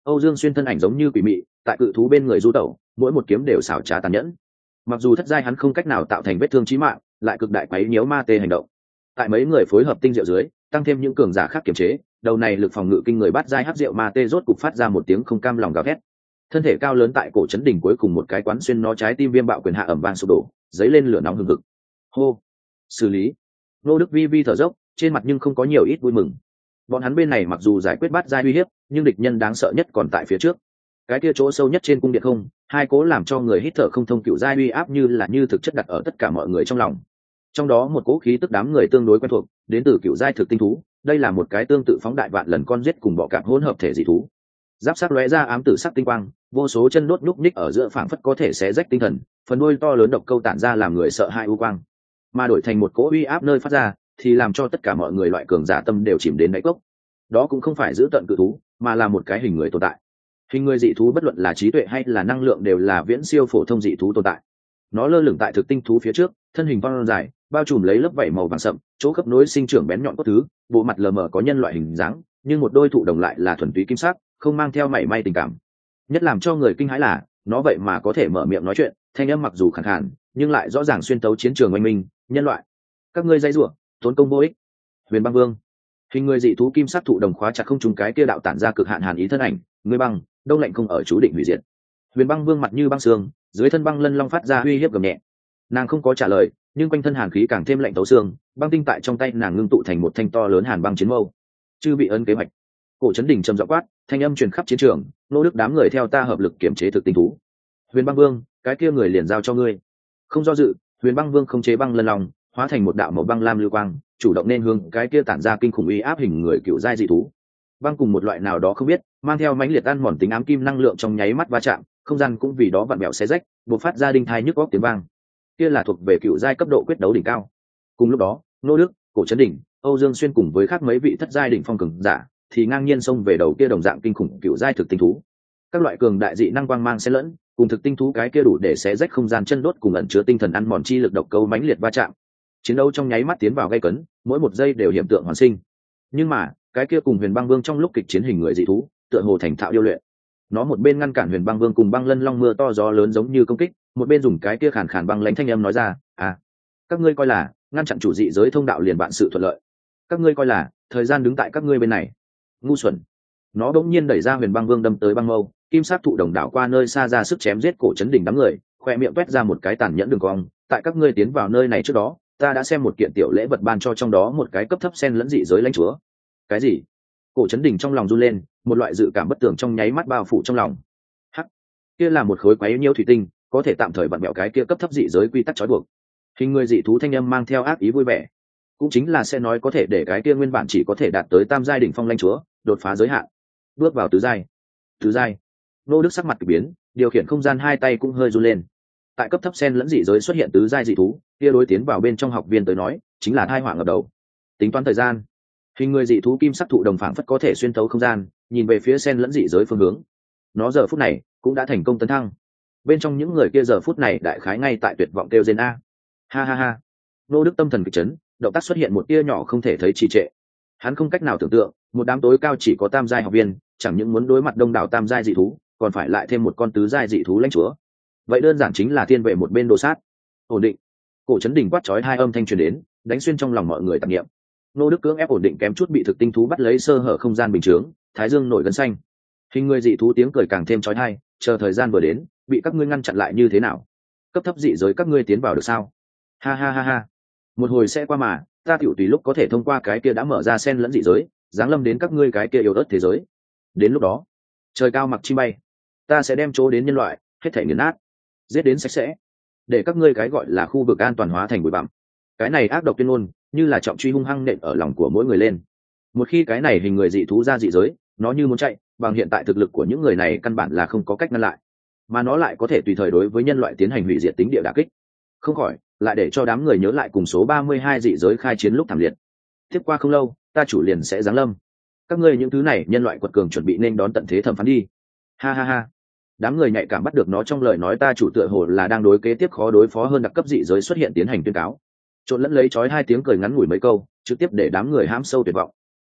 Âu Dương Xuyên thân ảnh giống như quỷ mị tại cự thú bên người du tẩu, mỗi một kiếm đều xảo trá tàn nhẫn. Mặc dù thất giai hắn không cách nào tạo thành vết thương chí mạng, lại cực đại quấy nhiễu ma tê hành động. Tại mấy người phối hợp tinh diệu dưới, tăng thêm những cường giả khác kiểm chế, đầu này lực phòng ngự kinh người bắt giai hắc diệu ma tê rốt cục phát ra một tiếng không cam lòng gào thét. Thân thể cao lớn tại cổ chấn đỉnh cuối cùng một cái quán xuyên nó trái tim viêm bạo quyền hạ ẩm vang sụp đổ, dấy lên lửa nóng hừng hực. Hô, xử lý. Nô Đức vi vi thở dốc, trên mặt nhưng không có nhiều ít vui mừng. Bọn hắn bên này mặc dù giải quyết bắt giai uy hiếp, nhưng địch nhân đáng sợ nhất còn tại phía trước. Cái kia chỗ sâu nhất trên cung điện không, hai cố làm cho người hít thở không thông cựu giai uy áp như thực chất đặt ở tất cả mọi người trong lòng. Trong đó một cỗ khí tức đám người tương đối quen thuộc, đến từ cựu giai thực tinh thú, đây là một cái tương tự phóng đại vạn lần con giết cùng bọ cạp hỗn hợp thể dị thú. Giáp sắc lóe ra ám tử sắc tinh quang, vô số chân đốt nhúc nhích ở giữa phảng phất có thể xé rách tinh thần, phần đuôi to lớn độc câu tản ra làm người sợ hãi u quang. Mà đổi thành một cỗ uy áp nơi phát ra, thì làm cho tất cả mọi người loại cường giả tâm đều chìm đến đáy cốc. Đó cũng không phải giữ tận cự thú, mà là một cái hình người tồn tại. Hình người dị thú bất luận là trí tuệ hay là năng lượng đều là viễn siêu phổ thông dị thú tồn tại. Nó lơ lửng tại thực tinh thú phía trước, thân hình vong dài, bao trùm lấy lớp vảy màu vàng sậm, chỗ khớp nối sinh trưởng bén nhọn cốt thứ, bộ mặt lờ mờ có nhân loại hình dáng, nhưng một đôi thụ đồng lại là thuần túy kim sắc, không mang theo mảy may tình cảm. Nhất làm cho người kinh hãi là, nó vậy mà có thể mở miệng nói chuyện, thanh âm mặc dù khàn khàn, nhưng lại rõ ràng xuyên tấu chiến trường oanh minh. Nhân loại, các ngươi dây rủa, tốn công vô ích. Huyền Băng Vương, hình người dị thú kim sắc thụ đồng khóa chặt không trùng cái kia đạo tản ra cực hạn hàn ý thân ảnh, người băng, đông lạnh không ở chú định hủy diệt. Huyền Băng Vương mặt như băng xương, dưới thân băng lân long phát ra uy hiếp gầm nhẹ. Nàng không có trả lời, nhưng quanh thân hàn khí càng thêm lạnh tấu xương, băng tinh tại trong tay nàng ngưng tụ thành một thanh to lớn hàn băng chiến mâu. Chư bị ấn kế hoạch. Cổ Chấn Đỉnh trầm giọng quát, thanh âm truyền khắp chiến trường, nô đức đám người theo ta hợp lực kiểm chế thực tinh thú. Huyền Băng Vương, cái kia người liền giao cho ngươi. Không do dự, Huyền Băng Vương không chế băng lân long, hóa thành một đạo màu băng lam lưu quang, chủ động nên hướng cái kia tản ra kinh khủng uy áp hình người cựu giai dị thú. Băng cùng một loại nào đó không biết, mang theo mãnh liệt ăn mòn tính ám kim năng lượng trong nháy mắt va chạm, không gian cũng vì đó vặn vẹo xé rách, bộc phát ra đinh thai nhức óc tiếng vang. Kia là thuộc về cựu giai cấp độ quyết đấu đỉnh cao. Cùng lúc đó, Nô Đức, Cổ Chấn Đỉnh, Âu Dương Xuyên cùng với khác mấy vị thất giai đỉnh phong cường giả, thì ngang nhiên xông về đầu kia đồng dạng kinh khủng cựu giai thực tinh thú. Các loại cường đại dị năng quang mang xen lẫn, cùng thực tinh thú cái kia đủ để xé rách không gian chân đốt cùng ẩn chứa tinh thần ăn mòn chi lực độc câu mãnh liệt va chạm. Chiến đấu trong nháy mắt tiến vào gay cấn, mỗi một giây đều hiểm tượng hoàn sinh. Nhưng mà, cái kia cùng Huyền Băng Vương trong lúc kịch chiến hình người dị thú, tựa hồ thành thạo điêu luyện. Nó một bên ngăn cản Huyền Băng Vương cùng băng lân long mưa to gió lớn giống như công kích, một bên dùng cái kia khàn khàn băng lãnh thanh âm nói ra, các ngươi coi là ngăn chặn chủ dị giới thông đạo liền bạn sự thuận lợi. Các ngươi coi là thời gian đứng tại các ngươi bên này. Ngu xuẩn. Nó đột nhiên đẩy ra Huyền Băng Vương đâm tới băng mâu, kim sắc thụ đồng đảo qua nơi xa ra sức chém giết Cổ Chấn Đỉnh đám người, khoe miệng quét ra một cái tàn nhẫn đường cong, tại các ngươi tiến vào nơi này trước đó, ta đã xem một kiện tiểu lễ vật ban cho trong đó một cái cấp thấp sen lẫn dị giới lãnh chúa. Cái gì? Cổ Chấn Đỉnh trong lòng run lên, một loại dự cảm bất tường trong nháy mắt bao phủ trong lòng. Hắc, kia là một khối quái nhiêu thủy tinh, có thể tạm thời vặn mẹo cái kia cấp thấp dị giới quy tắc trói buộc. Hình người dị thú thanh âm mang theo ác ý vui vẻ, cũng chính là sẽ nói có thể để cái kia nguyên bản chỉ có thể đạt tới tam giai đỉnh phong lãnh chúa, đột phá giới hạn, bước vào tứ giai. Tứ giai. Nô Đức sắc mặt kỳ biến, điều khiển không gian hai tay cũng hơi run lên. Tại cấp thấp sen lẫn dị giới xuất hiện tứ giai dị thú, kia đối tiến vào bên trong học viên tới nói, chính là tai họa ngập đầu. Tính toán thời gian, hình người dị thú kim sắc thụ đồng phảng phất có thể xuyên thấu không gian, nhìn về phía sen lẫn dị giới phương hướng. Nó giờ phút này cũng đã thành công tấn thăng. Bên trong những người kia giờ phút này đại khái ngay tại tuyệt vọng kêu rên a. Ha ha ha. Nô Đức tâm thần kịch chấn, động tác xuất hiện một tia nhỏ không thể thấy trì trệ. Hắn không cách nào tưởng tượng, một đám tối cao chỉ có tam giai học viên, chẳng những muốn đối mặt đông đảo tam giai dị thú, còn phải lại thêm một con tứ giai dị thú lãnh chúa. Vậy đơn giản chính là thiên vệ một bên đồ sát. Ổn định. Cổ Chấn Đỉnh quát chói hai âm thanh truyền đến, đánh xuyên trong lòng mọi người tạp niệm. Nô Đức cưỡng ép ổn định kém chút bị thực tinh thú bắt lấy sơ hở không gian bình chướng, thái dương nổi gân xanh. Hình người dị thú tiếng cười càng thêm chói tai, chờ thời gian vừa đến, bị các ngươi ngăn chặn lại như thế nào? Cấp thấp dị giới các ngươi tiến vào được sao? Ha ha ha ha. Một hồi sẽ qua mà, ta tiểu tùy lúc có thể thông qua cái kia đã mở ra sen lẫn dị giới, giáng lâm đến các ngươi cái kia yếu ớt thế giới. Đến lúc đó, trời cao mặc chim bay, ta sẽ đem chỗ đến nhân loại, hết thảy nghiền nát, giết đến sạch sẽ, để các ngươi cái gọi là khu vực an toàn hóa thành bụi bặm. Cái này ác độc tuyên ngôn, như là trọng truy hung hăng nện ở lòng của mỗi người lên. Một khi cái này hình người dị thú ra dị giới, nó như muốn chạy, bằng hiện tại thực lực của những người này căn bản là không có cách ngăn lại, mà nó lại có thể tùy thời đối với nhân loại tiến hành hủy diệt tính địa đả kích. Không khỏi lại để cho đám người nhớ lại cùng số 32 dị giới khai chiến lúc thảm liệt. Tiếp qua không lâu, ta chủ liền sẽ giáng lâm. Các ngươi những thứ này nhân loại quật cường chuẩn bị nên đón tận thế thẩm phán đi. Ha ha ha. Đám người nhạy cảm bắt được nó trong lời nói ta chủ tựa hồ là đang đối kế tiếp khó đối phó hơn đặc cấp dị giới xuất hiện tiến hành tuyên cáo. Trộn lẫn lấy chói hai tiếng cười ngắn ngủi mấy câu, trực tiếp để đám người hãm sâu tuyệt vọng.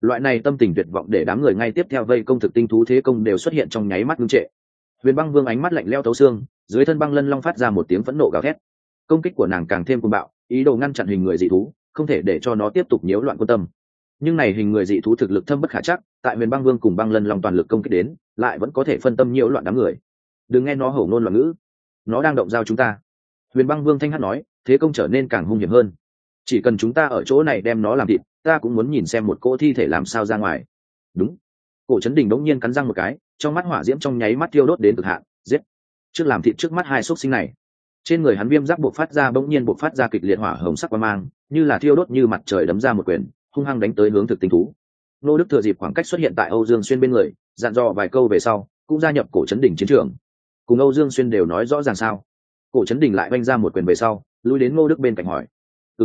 Loại này tâm tình tuyệt vọng để đám người ngay tiếp theo vây công thực tinh thú thế công đều xuất hiện trong nháy mắt ngưng trệ. Huyền Băng Vương ánh mắt lạnh lẽo thấu xương, dưới thân băng lân long phát ra một tiếng phẫn nộ gào thét. Công kích của nàng càng thêm cuồng bạo, ý đồ ngăn chặn hình người dị thú, không thể để cho nó tiếp tục nhiễu loạn quân tâm. Nhưng này hình người dị thú thực lực thâm bất khả chắc, tại Huyền Băng Vương cùng băng lân long toàn lực công kích đến, lại vẫn có thể phân tâm nhiễu loạn đám người. Đừng nghe nó hổ ngôn loạn ngữ, nó đang động dao chúng ta. Huyền Băng Vương thanh hát nói, thế công trở nên càng hung hiểm hơn. Chỉ cần chúng ta ở chỗ này đem nó làm thịt, ta cũng muốn nhìn xem một cỗ thi thể làm sao ra ngoài. Đúng. Cổ Chấn Đình đống nhiên cắn răng một cái, trong mắt hỏa diễm trong nháy mắt thiêu đốt đến cực hạn, giết. Trước làm thịt trước mắt hai xúc sinh này. Trên người hắn viêm giáp bộc phát ra bỗng nhiên bộc phát ra kịch liệt hỏa hồng sắc quang mang, như là thiêu đốt như mặt trời đấm ra một quyền, hung hăng đánh tới hướng thực tinh thú. Nô Đức thừa dịp khoảng cách xuất hiện tại Âu Dương Xuyên bên người, dặn dò vài câu về sau, cũng gia nhập Cổ Chấn Đình chiến trường. Cùng Âu Dương Xuyên đều nói rõ ràng sao? Cổ Chấn Đình lại vung ra một quyền về sau, lui đến Ngô Đức bên cạnh hỏi: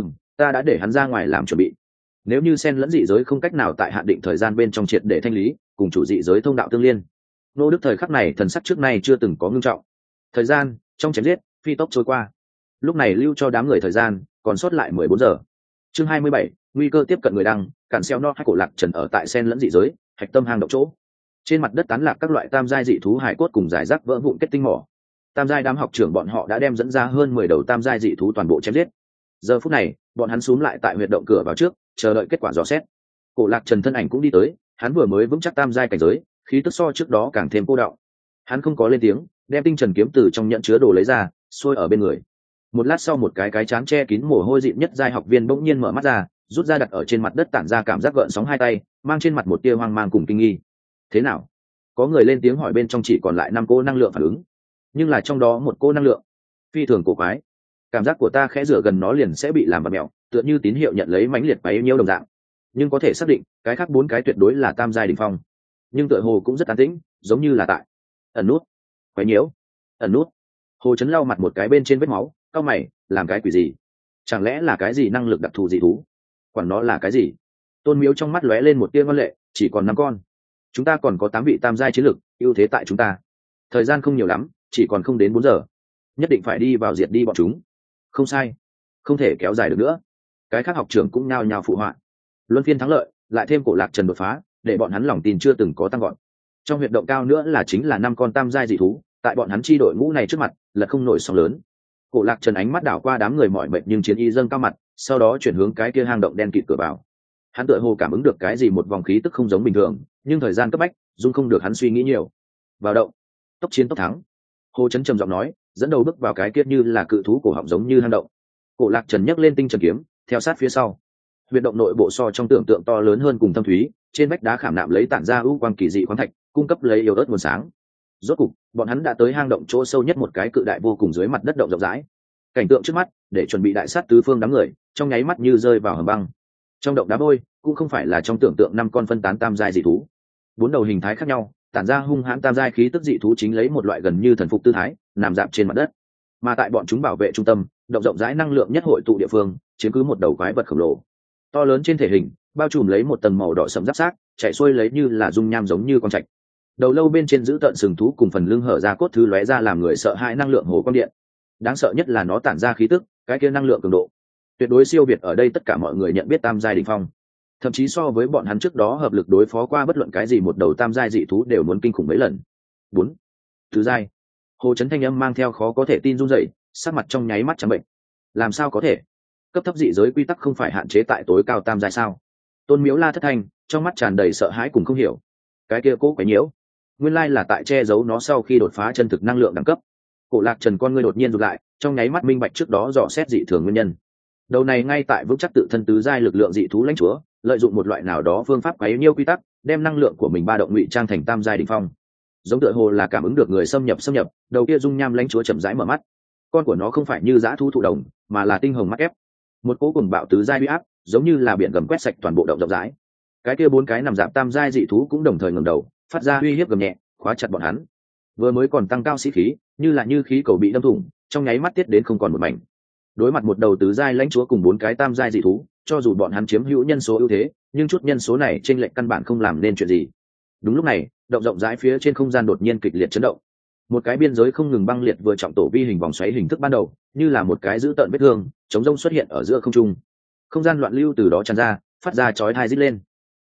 ta đã để hắn ra ngoài làm chuẩn bị. Nếu như xen lẫn dị giới không cách nào tại hạn định thời gian bên trong triệt để thanh lý, cùng chủ dị giới thông đạo tương liên. Ngô Đức thời khắc này thần sắc trước nay chưa từng có ngưng trọng. Thời gian trong chém giết phi tốc trôi qua, lúc này lưu cho đám người thời gian còn sót lại 14 giờ. Chương 27, nguy cơ tiếp cận người đăng, cản xeo no hai cổ lạc trần ở tại xen lẫn dị giới, hạch tâm hang động chỗ. Trên mặt đất tán lạc các loại tam giai dị thú hải cốt cùng giải rác vỡ vụn kết tinh mỏ. Tam giai đám học trưởng bọn họ đã đem dẫn ra hơn 10 đầu tam giai dị thú toàn bộ chém giết. Giờ phút này, bọn hắn xúm lại tại huyệt động cửa vào trước, chờ đợi kết quả dò xét. Cổ lạc trần thân ảnh cũng đi tới, hắn vừa mới vững chắc tam giai cảnh giới, khí tức so trước đó càng thêm cô đọng. Hắn không có lên tiếng, đem tinh trần kiếm từ trong nhận chứa đồ lấy ra, xuôi ở bên người. Một lát sau một cái trán che kín mồ hôi dịn nhất giai học viên bỗng nhiên mở mắt ra, rút ra đặt ở trên mặt đất tản ra cảm giác gợn sóng hai tay, mang trên mặt một tia hoang mang cùng kinh nghi. Thế nào? Có người lên tiếng hỏi, bên trong chỉ còn lại 5 cô năng lượng phản ứng, nhưng là trong đó một cô năng lượng phi thường cổ quái. Cảm giác của ta khẽ rửa gần nó liền sẽ bị làm bầm mèo, tựa như tín hiệu nhận lấy mãnh liệt bấy nhiêu đồng dạng. Nhưng có thể xác định, cái khác 4 cái tuyệt đối là tam giai đỉnh phong. Nhưng tựa hồ cũng rất an tĩnh, giống như là tại ẩn nút. Quái nhiễu, ẩn nút. Hồ Chấn lau mặt một cái bên trên vết máu, cau mày, làm cái quỷ gì? Chẳng lẽ là cái gì năng lực đặc thù dị thú? Quản nó là cái gì? Tôn Miếu trong mắt lóe lên một tia ngoan lệ, chỉ còn 5 con. Chúng ta còn có 8 vị tam giai chiến lực, ưu thế tại chúng ta. Thời gian không nhiều lắm, chỉ còn không đến 4 giờ. Nhất định phải đi vào diệt đi bọn chúng. Không sai, không thể kéo dài được nữa. Cái khác học trưởng cũng nhao nhao phụ họa. Luân phiên thắng lợi, lại thêm cổ lạc trần đột phá, để bọn hắn lòng tin chưa từng có tăng gọn. Trong huyệt động cao nữa là chính là 5 con tam giai dị thú, tại bọn hắn chi đội ngũ này trước mặt là không nổi sóng lớn. Cổ lạc trần ánh mắt đảo qua đám người mỏi mệt nhưng chiến y dâng cao mặt, sau đó chuyển hướng cái kia hang động đen kịt cửa vào. Hắn tựa hồ cảm ứng được cái gì, một vòng khí tức không giống bình thường, nhưng thời gian cấp bách dung không được hắn suy nghĩ nhiều. Vào động, tốc chiến tốc thắng. Hồ Chấn trầm giọng nói, dẫn đầu bước vào cái kia như là cự thú cổ họng giống như hang động. Cổ lạc trần nhấc lên tinh trần kiếm, theo sát phía sau. Huyệt động nội bộ so trong tưởng tượng to lớn hơn cùng thâm thúy, trên vách đá khảm nạm lấy tản ra ưu quang kỳ dị khoáng thạch, cung cấp lấy yếu ớt nguồn sáng. Rốt cục, bọn hắn đã tới hang động chỗ sâu nhất một cái cự đại vô cùng dưới mặt đất động rộng rãi. Cảnh tượng trước mắt, để chuẩn bị đại sát tứ phương đám người, trong nháy mắt như rơi vào hầm băng. Trong động đá vôi, cũng không phải là trong tưởng tượng 5 con phân tán tam giai dị thú. 4 đầu hình thái khác nhau, tản ra hung hãn tam giai khí tức dị thú chính lấy một loại gần như thần phục tư thái, nằm dạp trên mặt đất. Mà tại bọn chúng bảo vệ trung tâm, động rộng rãi năng lượng nhất hội tụ địa phương, chiếm cứ một đầu quái vật khổng lồ. To lớn trên thể hình, bao trùm lấy một tầng màu đỏ sẫm giáp xác, chạy xuôi lấy như là dung nham giống như con trạch. Đầu lâu bên trên giữ tận sừng thú cùng phần lưng hở ra cốt thứ lóe ra làm người sợ hãi năng lượng hồ quang điện. Đáng sợ nhất là nó tản ra khí tức, cái kia năng lượng cường độ tuyệt đối siêu việt ở đây tất cả mọi người nhận biết tam giai đỉnh phong. Thậm chí so với bọn hắn trước đó hợp lực đối phó qua bất luận cái gì một đầu tam giai dị thú đều muốn kinh khủng mấy lần. 4. Thứ giai. Hồ Chấn thanh âm mang theo khó có thể tin run rẩy, sắc mặt trong nháy mắt trắng bệnh. Làm sao có thể? Cấp thấp dị giới quy tắc không phải hạn chế tại tối cao tam giai sao? Tôn Miếu la thất thanh, trong mắt tràn đầy sợ hãi cùng không hiểu. Cái kia cố quái nhiễu, nguyên lai là tại che giấu nó sau khi đột phá chân thực năng lượng đẳng cấp. Cổ lạc trần con ngươi đột nhiên rụt lại, trong nháy mắt minh bạch trước đó dò xét dị thường nguyên nhân. Đầu này ngay tại vững chắc tự thân tứ giai lực lượng dị thú lãnh chúa, lợi dụng một loại nào đó phương pháp quấy nhiêu quy tắc, đem năng lượng của mình ba động ngụy trang thành tam giai đỉnh phong. Giống tựa hồ là cảm ứng được người xâm nhập, đầu kia dung nham lãnh chúa chậm rãi mở mắt. Con của nó không phải như dã thú thụ đồng, mà là tinh hồng mắt ép. Một cỗ cùng bạo tứ giai uy áp, giống như là biển gầm quét sạch toàn bộ động rộng rãi. Cái kia 4 cái nằm dạp tam giai dị thú cũng đồng thời ngẩng đầu, phát ra uy hiếp gầm nhẹ, khóa chặt bọn hắn. Vừa mới còn tăng cao sĩ khí, như khí cầu bị đâm thủng, trong nháy mắt tiết đến không còn một mảnh. Đối mặt một đầu tứ giai lãnh chúa cùng 4 cái tam giai dị thú, cho dù bọn hắn chiếm hữu nhân số ưu thế, nhưng chút nhân số này chênh lệch căn bản không làm nên chuyện gì. Đúng lúc này, động rộng rãi phía trên không gian đột nhiên kịch liệt chấn động. Một cái biên giới không ngừng băng liệt vừa trọng tổ vi hình vòng xoáy hình thức ban đầu, như là một cái dữ tợn vết thương, chống rông xuất hiện ở giữa không trung. Không gian loạn lưu từ đó tràn ra, phát ra chói tai rít lên.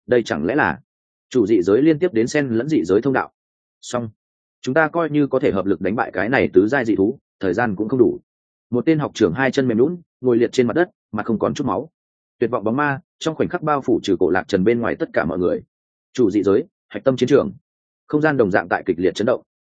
đây chẳng lẽ là chủ dị giới liên tiếp đến xen lẫn dị giới thông đạo? Xong, chúng ta coi như có thể hợp lực đánh bại cái này tứ giai dị thú, thời gian cũng không đủ. Một tên học trưởng hai chân mềm lún ngồi liệt trên mặt đất, mà không còn chút máu. Tuyệt vọng bóng ma trong khoảnh khắc bao phủ trừ Cổ Lạc Trần bên ngoài tất cả mọi người. Chủ dị giới, hạch tâm chiến trường. Không gian đồng dạng tại kịch liệt chấn động.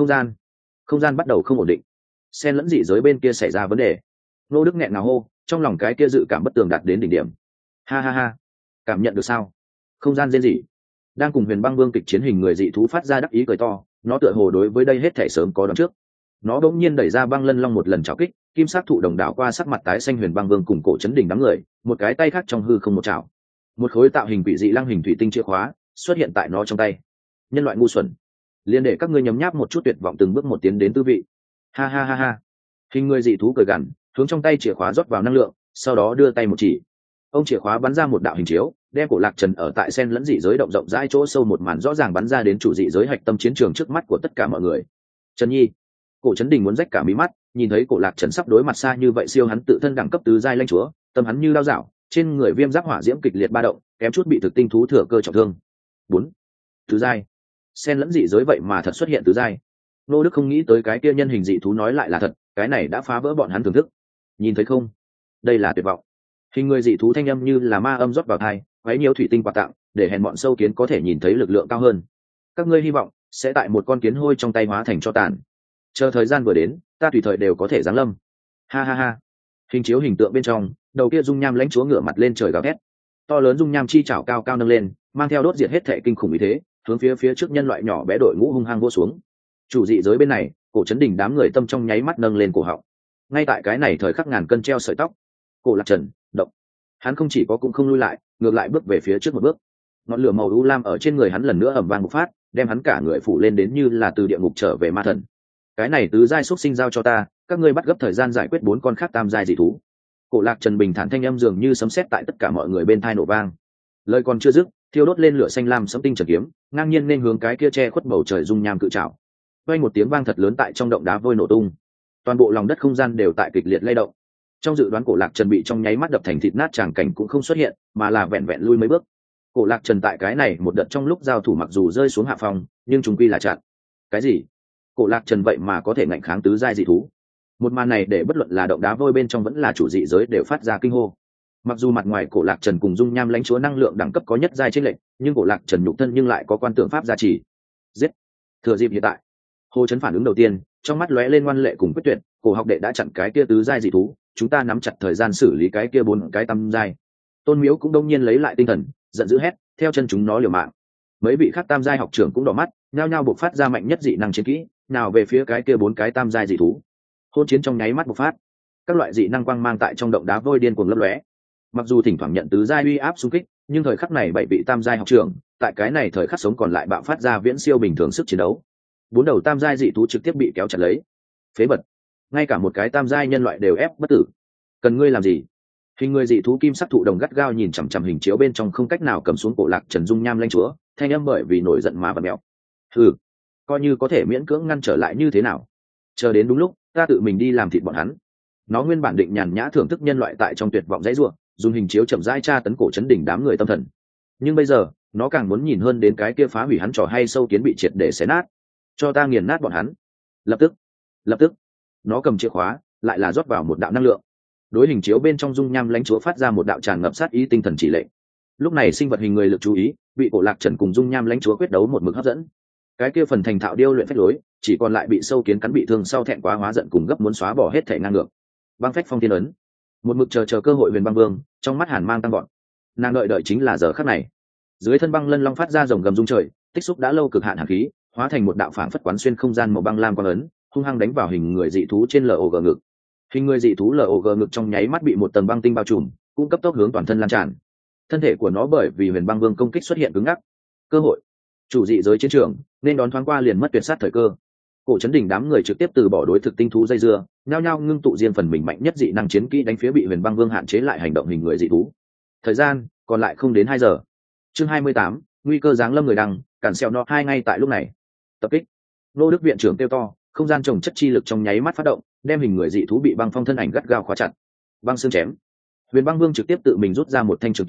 Không gian bắt đầu không ổn định. Xen lẫn dị giới bên kia xảy ra vấn đề. Nô Đức nghẹn ngào hô, trong lòng cái kia dự cảm bất tường đạt đến đỉnh điểm. Ha ha ha, cảm nhận được sao? Không gian rên rỉ. Đang cùng Huyền Băng Vương kịch chiến hình người dị thú phát ra đắc ý cười to, nó tựa hồ đối với đây hết thể sớm có đoán trước. Nó đột nhiên đẩy ra Băng Lân Long một lần chảo kích, kim sắc thụ đồng đảo qua sắc mặt tái xanh Huyền Băng Vương cùng Cổ Chấn Đỉnh đám người, một cái tay khác trong hư không một chảo. Một khối tạo hình quỷ dị lăng hình thủy tinh chìa khóa xuất hiện tại nó trong tay. Nhân loại ngu xuẩn, liền để các ngươi nhấm nháp một chút tuyệt vọng từng bước một tiến đến tư vị. Ha ha ha ha. Hình người dị thú cười gằn, hướng trong tay chìa khóa rót vào năng lượng, sau đó đưa tay một chỉ. Ông chìa khóa bắn ra một đạo hình chiếu, đem Cổ Lạc Trần ở tại xen lẫn dị giới động rộng rãi chỗ sâu một màn rõ ràng bắn ra đến chủ dị giới hạch tâm chiến trường trước mắt của tất cả mọi người. Trần Nhi, Cổ Chấn Đình muốn rách cả mí mắt, nhìn thấy Cổ Lạc Trần sắp đối mặt xa như vậy siêu hắn tự thân đẳng cấp tứ giai lãnh chúa, tâm hắn như lao dạo, trên người viêm giáp hỏa diễm kịch liệt ba động, kém chút bị thực tinh thú thừa cơ trọng thương. 4. Tứ giai. Xen lẫn dị giới vậy mà thật xuất hiện tứ giai. Nô Đức không nghĩ tới cái kia nhân hình dị thú nói lại là thật, cái này đã phá vỡ bọn hắn thưởng thức. Nhìn thấy không? Đây là tuyệt vọng. Hình người dị thú thanh âm như là ma âm rót vào tai, quấy nhiều thủy tinh quà tặng, để hèn bọn sâu kiến có thể nhìn thấy lực lượng cao hơn. Các ngươi hy vọng sẽ tại một con kiến hôi trong tay hóa thành cho tàn. Chờ thời gian vừa đến, ta tùy thời đều có thể giáng lâm. Ha ha ha. Hình chiếu hình tượng bên trong, đầu kia dung nham lãnh chúa ngửa mặt lên trời gào thét. To lớn dung nham chi chảo cao cao nâng lên, mang theo đốt diệt hết thể kinh khủng ý thế, hướng phía trước nhân loại nhỏ bé đội ngũ hung hăng vô xuống. Chủ dị giới bên này, Cổ Chấn Đình đám người tâm trong nháy mắt nâng lên cổ họng. Ngay tại cái này thời khắc ngàn cân treo sợi tóc, Cổ Lạc Trần động. Hắn không chỉ có cũng không lui lại, ngược lại bước về phía trước một bước. Ngọn lửa màu u lam ở trên người hắn lần nữa ầm vang bộc phát, đem hắn cả người phủ lên đến như là từ địa ngục trở về ma thần. Cái này tứ giai xúc sinh giao cho ta, các ngươi bắt gấp thời gian giải quyết 4 con khác tam giai dị thú. Cổ Lạc Trần bình thản thanh âm dường như sấm sét tại tất cả mọi người bên tai nổ vang. Lời còn chưa dứt, thiêu đốt lên lửa xanh lam sấm tinh trần kiếm, ngang nhiên nên hướng cái kia che khuất bầu trời dung nham cự trảo. Vang một tiếng vang thật lớn tại trong động đá vôi nổ tung. Toàn bộ lòng đất không gian đều tại kịch liệt lay động. Trong dự đoán Cổ Lạc Trần bị trong nháy mắt đập thành thịt nát tràng cảnh cũng không xuất hiện, mà là vẹn vẹn lui mấy bước. Cổ Lạc Trần tại cái này một đợt trong lúc giao thủ mặc dù rơi xuống hạ phòng, nhưng trùng quy là chặn. Cái gì? Cổ Lạc Trần vậy mà có thể ngạnh kháng tứ giai dị thú? Một màn này để bất luận là động đá vôi bên trong vẫn là chủ dị giới đều phát ra kinh hô. Mặc dù mặt ngoài Cổ Lạc Trần cùng dung nham lãnh chúa năng lượng đẳng cấp có nhất giai chênh lệch, nhưng Cổ Lạc Trần nhục thân nhưng lại có quan tượng pháp gia trì. Giết! Thừa dịp hiện tại, Hồ Chấn phản ứng đầu tiên, trong mắt lóe lên ngoan lệ cùng quyết tuyệt, Cổ học đệ đã chặn cái kia tứ giai dị thú, chúng ta nắm chặt thời gian xử lý cái kia 4 cái tam giai. Tôn Miếu cũng đông nhiên lấy lại tinh thần, giận dữ hét, theo chân chúng nó liều mạng. Mấy vị khác tam giai học trưởng cũng đỏ mắt, nhao nhao bộc phát ra mạnh nhất dị năng chiến kỹ, nào về phía cái kia 4 cái tam giai dị thú. Hôn chiến trong nháy mắt bộc phát, các loại dị năng quang mang tại trong động đá vôi điên cuồng lấp lóe. Mặc dù thỉnh thoảng nhận tứ giai uy áp xung kích, nhưng thời khắc này 7 vị tam giai học trưởng, tại cái này thời khắc sống còn lại bạo phát ra viễn siêu bình thường sức chiến đấu. 4 đầu tam giai dị thú trực tiếp bị kéo chặt lấy. Phế vật, ngay cả một cái tam giai nhân loại đều ép bất tử. Cần ngươi làm gì? Hình người dị thú kim sắc thụ đồng gắt gao nhìn chằm chằm hình chiếu bên trong không cách nào cầm xuống Cổ Lạc Trần dung nham lãnh chúa, thanh âm bởi vì nổi giận mà bật mèo. Hừ, coi như có thể miễn cưỡng ngăn trở lại như thế nào? Chờ đến đúng lúc, ta tự mình đi làm thịt bọn hắn. Nó nguyên bản định nhàn nhã thưởng thức nhân loại tại trong tuyệt vọng dãy rủa, dùng hình chiếu chậm rãi tra tấn Cổ Chấn Đỉnh đám người tâm thần. Nhưng bây giờ, nó càng muốn nhìn hơn đến cái kia phá hủy hắn trò hay sâu kiến bị triệt để xé nát. Cho ta nghiền nát bọn hắn. Lập tức, nó cầm chìa khóa, lại là rót vào một đạo năng lượng. Đối hình chiếu bên trong dung nham lãnh chúa phát ra một đạo tràn ngập sát ý tinh thần chỉ lệnh. Lúc này sinh vật hình người lực chú ý bị Cổ Lạc Trần cùng dung nham lãnh chúa quyết đấu một mực hấp dẫn. Cái kia phần thành thạo điêu luyện phách lối, chỉ còn lại bị sâu kiến cắn bị thương sau thẹn quá hóa giận cùng gấp muốn xóa bỏ hết thể ngang ngược. Băng phách phong thiên ấn, một mực chờ cơ hội Huyền Băng Vương, trong mắt hàn mang tăng bọn. Nàng đợi chính là giờ khắc này. Dưới thân băng lân long phát ra rồng gầm rung trời, tích xúc đã lâu cực hạn hàn khí, hóa thành một đạo phảng phất quán xuyên không gian màu băng lam quang ấn, hung hăng đánh vào hình người dị thú trên LOG ngực. Hình người dị thú LOG ngực trong nháy mắt bị một tầng băng tinh bao trùm, cũng cấp tốc hướng toàn thân lan tràn. Thân thể của nó bởi vì Huyền Băng Vương công kích xuất hiện cứng ngắc. Cơ hội, chủ dị giới chiến trường, nên đón thoáng qua liền mất tuyệt sát thời cơ. Cổ Chấn Đỉnh đám người trực tiếp từ bỏ đối thực tinh thú dây dưa, nhao nhao ngưng tụ riêng phần mình mạnh nhất dị năng chiến kỹ đánh phía bị Huyền Băng Vương hạn chế lại hành động hình người dị thú. Thời gian còn lại không đến 2 giờ. Chương 28, nguy cơ giáng lâm người đăng, cản xeo nó 2 ngay tại lúc này. Tập kích. Nô Đức viện trưởng kêu to, không gian trồng chất chi lực trong nháy mắt phát động, đem hình người dị thú bị băng phong thân ảnh gắt gao khóa chặt. Băng xương chém. Huyền Băng Vương trực tiếp tự mình rút ra một thanh trường kiếm,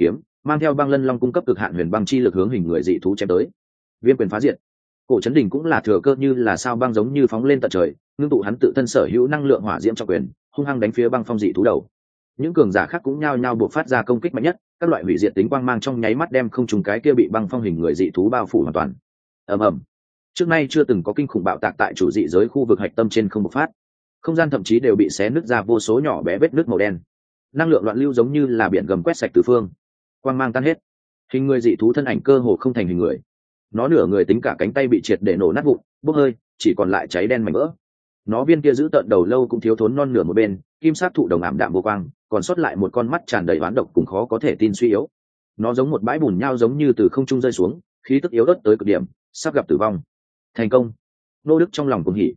mang theo băng lân long cung cấp cực hạn huyền băng chi lực hướng hình người dị thú chém tới. Viêm quyền phá diệt. Cổ Chấn Đình cũng là thừa cơ như là sao băng giống như phóng lên tận trời, ngưng tụ hắn tự thân sở hữu năng lượng hỏa diễm trong quyền, hung hăng đánh phía băng phong dị thú đầu. Những cường giả khác cũng nhao nhao buộc phát ra công kích mạnh nhất, các loại hủy diệt tính quang mang trong nháy mắt đem không trùng cái kia bị băng phong hình người dị thú bao phủ hoàn toàn. Ầm ầm. Trước nay chưa từng có kinh khủng bạo tạc tại chủ dị giới khu vực hạch tâm trên không bộc phát. Không gian thậm chí đều bị xé nứt ra vô số nhỏ bé vết nứt màu đen. Năng lượng loạn lưu giống như là biển gầm quét sạch tứ phương. Quang mang tan hết. Hình người dị thú thân ảnh cơ hồ không thành hình người. Nó nửa người tính cả cánh tay bị triệt để nổ nát vụn, bốc hơi, chỉ còn lại cháy đen mảnh vỡ. Nó viên kia giữ tợn đầu lâu cũng thiếu thốn non nửa một bên, kim sắc thụ đồng ảm đạm vô quang, còn sót lại một con mắt tràn đầy oán độc cùng khó có thể tin suy yếu. Nó giống một bãi bùn nhão giống như từ không trung rơi xuống, khí tức yếu ớt tới cực điểm, sắp gặp tử vong. Thành công. Nô Đức trong lòng cuồng hỉ.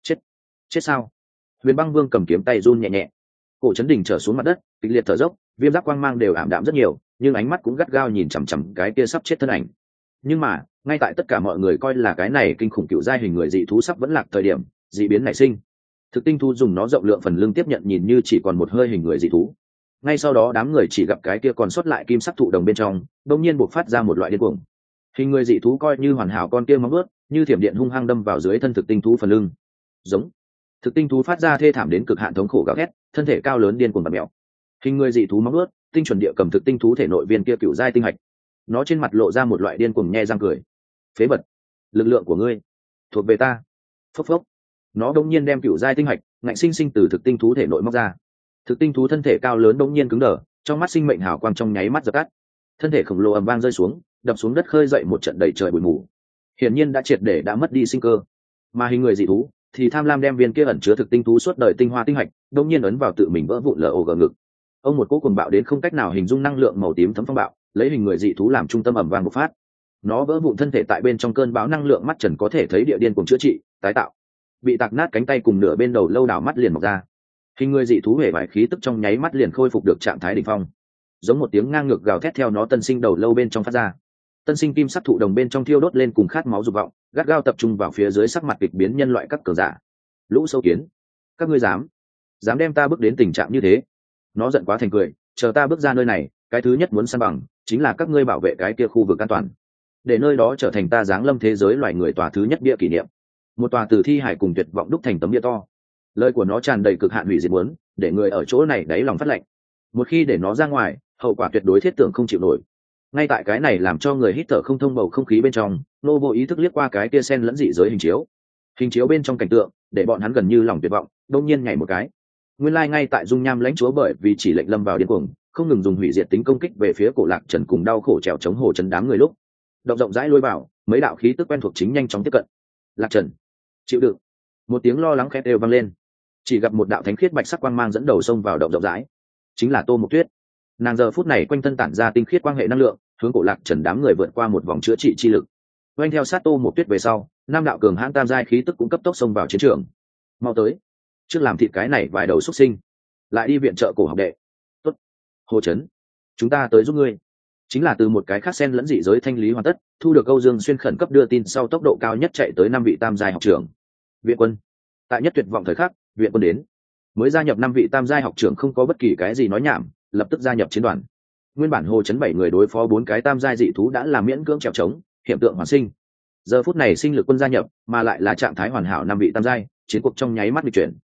Chết sao? Huyền Băng Vương cầm kiếm tay run nhẹ nhẹ. Cổ Chấn Đình trở xuống mặt đất, kịch liệt thở dốc, viêm giác quang mang đều ảm đạm rất nhiều, nhưng ánh mắt cũng gắt gao nhìn chằm chằm cái kia sắp chết thân ảnh. Nhưng mà, ngay tại tất cả mọi người coi là cái này kinh khủng cựu giai hình người dị thú sắp vẫn lạc thời điểm, dị biến nảy sinh. Thực tinh thú dùng nó rộng lượng phần lưng tiếp nhận nhìn như chỉ còn một hơi hình người dị thú. Ngay sau đó đám người chỉ gặp cái kia còn sót lại kim sắc thụ đồng bên trong, đột nhiên bộc phát ra một loại điên cuồng. Hình người dị thú coi như hoàn hảo con kia móng vuốt, như thiểm điện hung hăng đâm vào dưới thân thực tinh thú phần lưng. Giống. Thực tinh thú phát ra thê thảm đến cực hạn thống khổ gào thét, thân thể cao lớn điên cuồng bật mèo. Hình người dị thú móng vuốt, tinh chuẩn địa cầm thực tinh thú thể nội viên kia cựu giai tinh hạch. Nó trên mặt lộ ra một loại điên cuồng nhe răng cười. Phế vật, lực lượng của ngươi thuộc về ta. Phốc phốc. Nó đột nhiên đem cựu giai tinh hạch ngạnh sinh sinh từ thực tinh thú thể nội móc ra. Thực tinh thú thân thể cao lớn đột nhiên cứng đờ, trong mắt sinh mệnh hào quang trong nháy mắt dập tắt. Thân thể khổng lồ ầm vang rơi xuống, đập xuống đất khơi dậy một trận đầy trời bụi mù. Hiển nhiên đã triệt để đã mất đi sinh cơ. Mà hình người dị thú thì tham lam đem viên kia ẩn chứa thực tinh thú suốt đời tinh hoa tinh hạch, đột nhiên ấn vào tự mình vỡ vụn lở ngực. Ông một cỗ cuồng bạo đến không cách nào hình dung năng lượng màu tím thấm phong bạo, lấy hình người dị thú làm trung tâm ầm vang bộc phát. Nó vỡ vụn thân thể tại bên trong cơn bão năng lượng mắt trần có thể thấy địa điên cùng chữa trị, tái tạo. Bị tạc nát cánh tay cùng nửa bên đầu lâu đảo mắt liền mọc ra. Hình người dị thú hề vải khí tức trong nháy mắt liền khôi phục được trạng thái đỉnh phong. Giống một tiếng ngang ngược gào thét theo nó tân sinh đầu lâu bên trong phát ra. Tân sinh kim sắc thụ đồng bên trong thiêu đốt lên cùng khát máu dục vọng, gắt gao tập trung vào phía dưới sắc mặt kịch biến nhân loại các cường giả. Lũ sâu kiến, các ngươi dám đem ta bước đến tình trạng như thế? Nó giận quá thành cười, chờ ta bước ra nơi này, cái thứ nhất muốn săn bằng chính là các ngươi bảo vệ cái kia khu vực an toàn, để nơi đó trở thành ta giáng lâm thế giới loài người tòa thứ nhất bia kỷ niệm, một tòa từ thi hải cùng tuyệt vọng đúc thành tấm bia to. Lời của nó tràn đầy cực hạn hủy diệt muốn, để người ở chỗ này đáy lòng phát lạnh. Một khi để nó ra ngoài, hậu quả tuyệt đối thiết tưởng không chịu nổi. Ngay tại cái này làm cho người hít thở không thông bầu không khí bên trong, nô vô ý thức liếc qua cái kia sen lẫn dị giới hình chiếu bên trong cảnh tượng, để bọn hắn gần như lòng tuyệt vọng, đột nhiên nhảy một cái. Nguyên lai ngay tại dung nham lãnh chúa bởi vì chỉ lệnh lâm vào điên cuồng, không ngừng dùng hủy diệt tính công kích về phía cổ Lạc Trần cùng đau khổ trèo chống hồ chấn đám người lúc, động rộng rãi lôi vào, mấy đạo khí tức quen thuộc chính nhanh chóng tiếp cận. Lạc Trần, chịu đựng. Một tiếng lo lắng khét đều vang lên. Chỉ gặp một đạo thánh khiết bạch sắc quang mang dẫn đầu xông vào động rộng rãi, chính là Tô Mộc Tuyết. Nàng giờ phút này quanh thân tản ra tinh khiết quang hệ năng lượng, hướng cổ Lạc Trần đám người vượt qua một vòng chữa trị chi lực. Quanh theo sát Tô Mộc Tuyết về sau, nam đạo cường hãn tam giai khí tức cũng cấp tốc xông vào chiến trường. Mau tới, trước làm thịt cái này vài đầu xuất sinh, lại đi viện trợ cổ học đệ. Tốt, Hồ Chấn, chúng ta tới giúp ngươi. Chính là từ một cái khác sen lẫn dị giới thanh lý hoàn tất, thu được Âu Dương Xuyên khẩn cấp đưa tin sau tốc độ cao nhất chạy tới 5 vị tam giai học trưởng. Viện quân. Tại nhất tuyệt vọng thời khắc, viện quân đến. Mới gia nhập 5 vị tam giai học trưởng không có bất kỳ cái gì nói nhảm, lập tức gia nhập chiến đoàn. Nguyên bản Hồ Chấn 7 người đối phó 4 cái tam giai dị thú đã làm miễn cưỡng trèo trống, hiện tượng hoàn sinh. Giờ phút này sinh lực quân gia nhập, mà lại là trạng thái hoàn hảo 5 vị tam giai, chiến cuộc trong nháy mắt bị chuyển.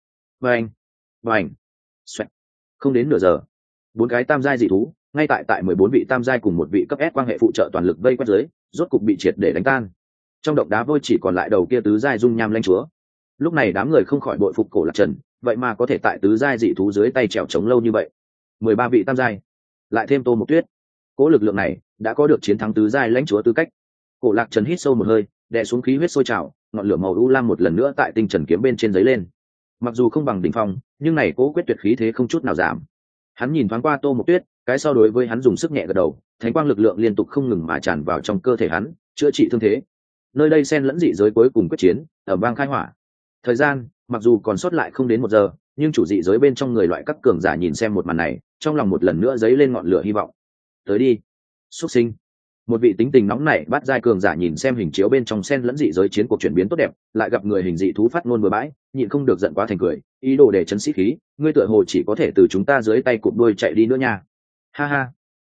Vành. Xoẹt. Không đến nửa giờ, 4 cái tam giai dị thú, ngay tại 14 vị tam giai cùng một vị cấp S quan hệ phụ trợ toàn lực vây quét dưới, rốt cục bị triệt để đánh tan. Trong động đá vôi chỉ còn lại đầu kia tứ giai dung nham lãnh chúa. Lúc này đám người không khỏi bội phục cổ Lạc Trần, vậy mà có thể tại tứ giai dị thú dưới tay trèo chống lâu như vậy. 13 vị tam giai, lại thêm Tô Mộc Tuyết, cố lực lượng này đã có được chiến thắng tứ giai lãnh chúa tư cách. Cổ Lạc Trần hít sâu một hơi, đè xuống khí huyết sôi trào, ngọn lửa màu u lam một lần nữa tại tinh trần kiếm bên trên giấy lên. Mặc dù không bằng đỉnh phong, nhưng này cố quyết tuyệt khí thế không chút nào giảm. Hắn nhìn thoáng qua Tô Mộc Tuyết, cái sau đối với hắn dùng sức nhẹ gật đầu, thánh quang lực lượng liên tục không ngừng mà tràn vào trong cơ thể hắn, chữa trị thương thế. Nơi đây xen lẫn dị giới cuối cùng quyết chiến, ở bang khai hỏa. Thời gian mặc dù còn sót lại không đến 1 giờ, nhưng chủ dị giới bên trong người loại các cường giả nhìn xem một màn này, trong lòng một lần nữa dấy lên ngọn lửa hy vọng. Tới đi, xuất sinh. Một vị tính tình nóng nảy bắt giai cường giả nhìn xem hình chiếu bên trong xen lẫn dị giới chiến cuộc chuyển biến tốt đẹp, lại gặp người hình dị thú phát ngôn bừa bãi, nhịn không được giận quá thành cười, ý đồ để chấn sĩ khí, ngươi tựa hồ chỉ có thể từ chúng ta dưới tay cụp đuôi chạy đi nữa nha. Ha ha,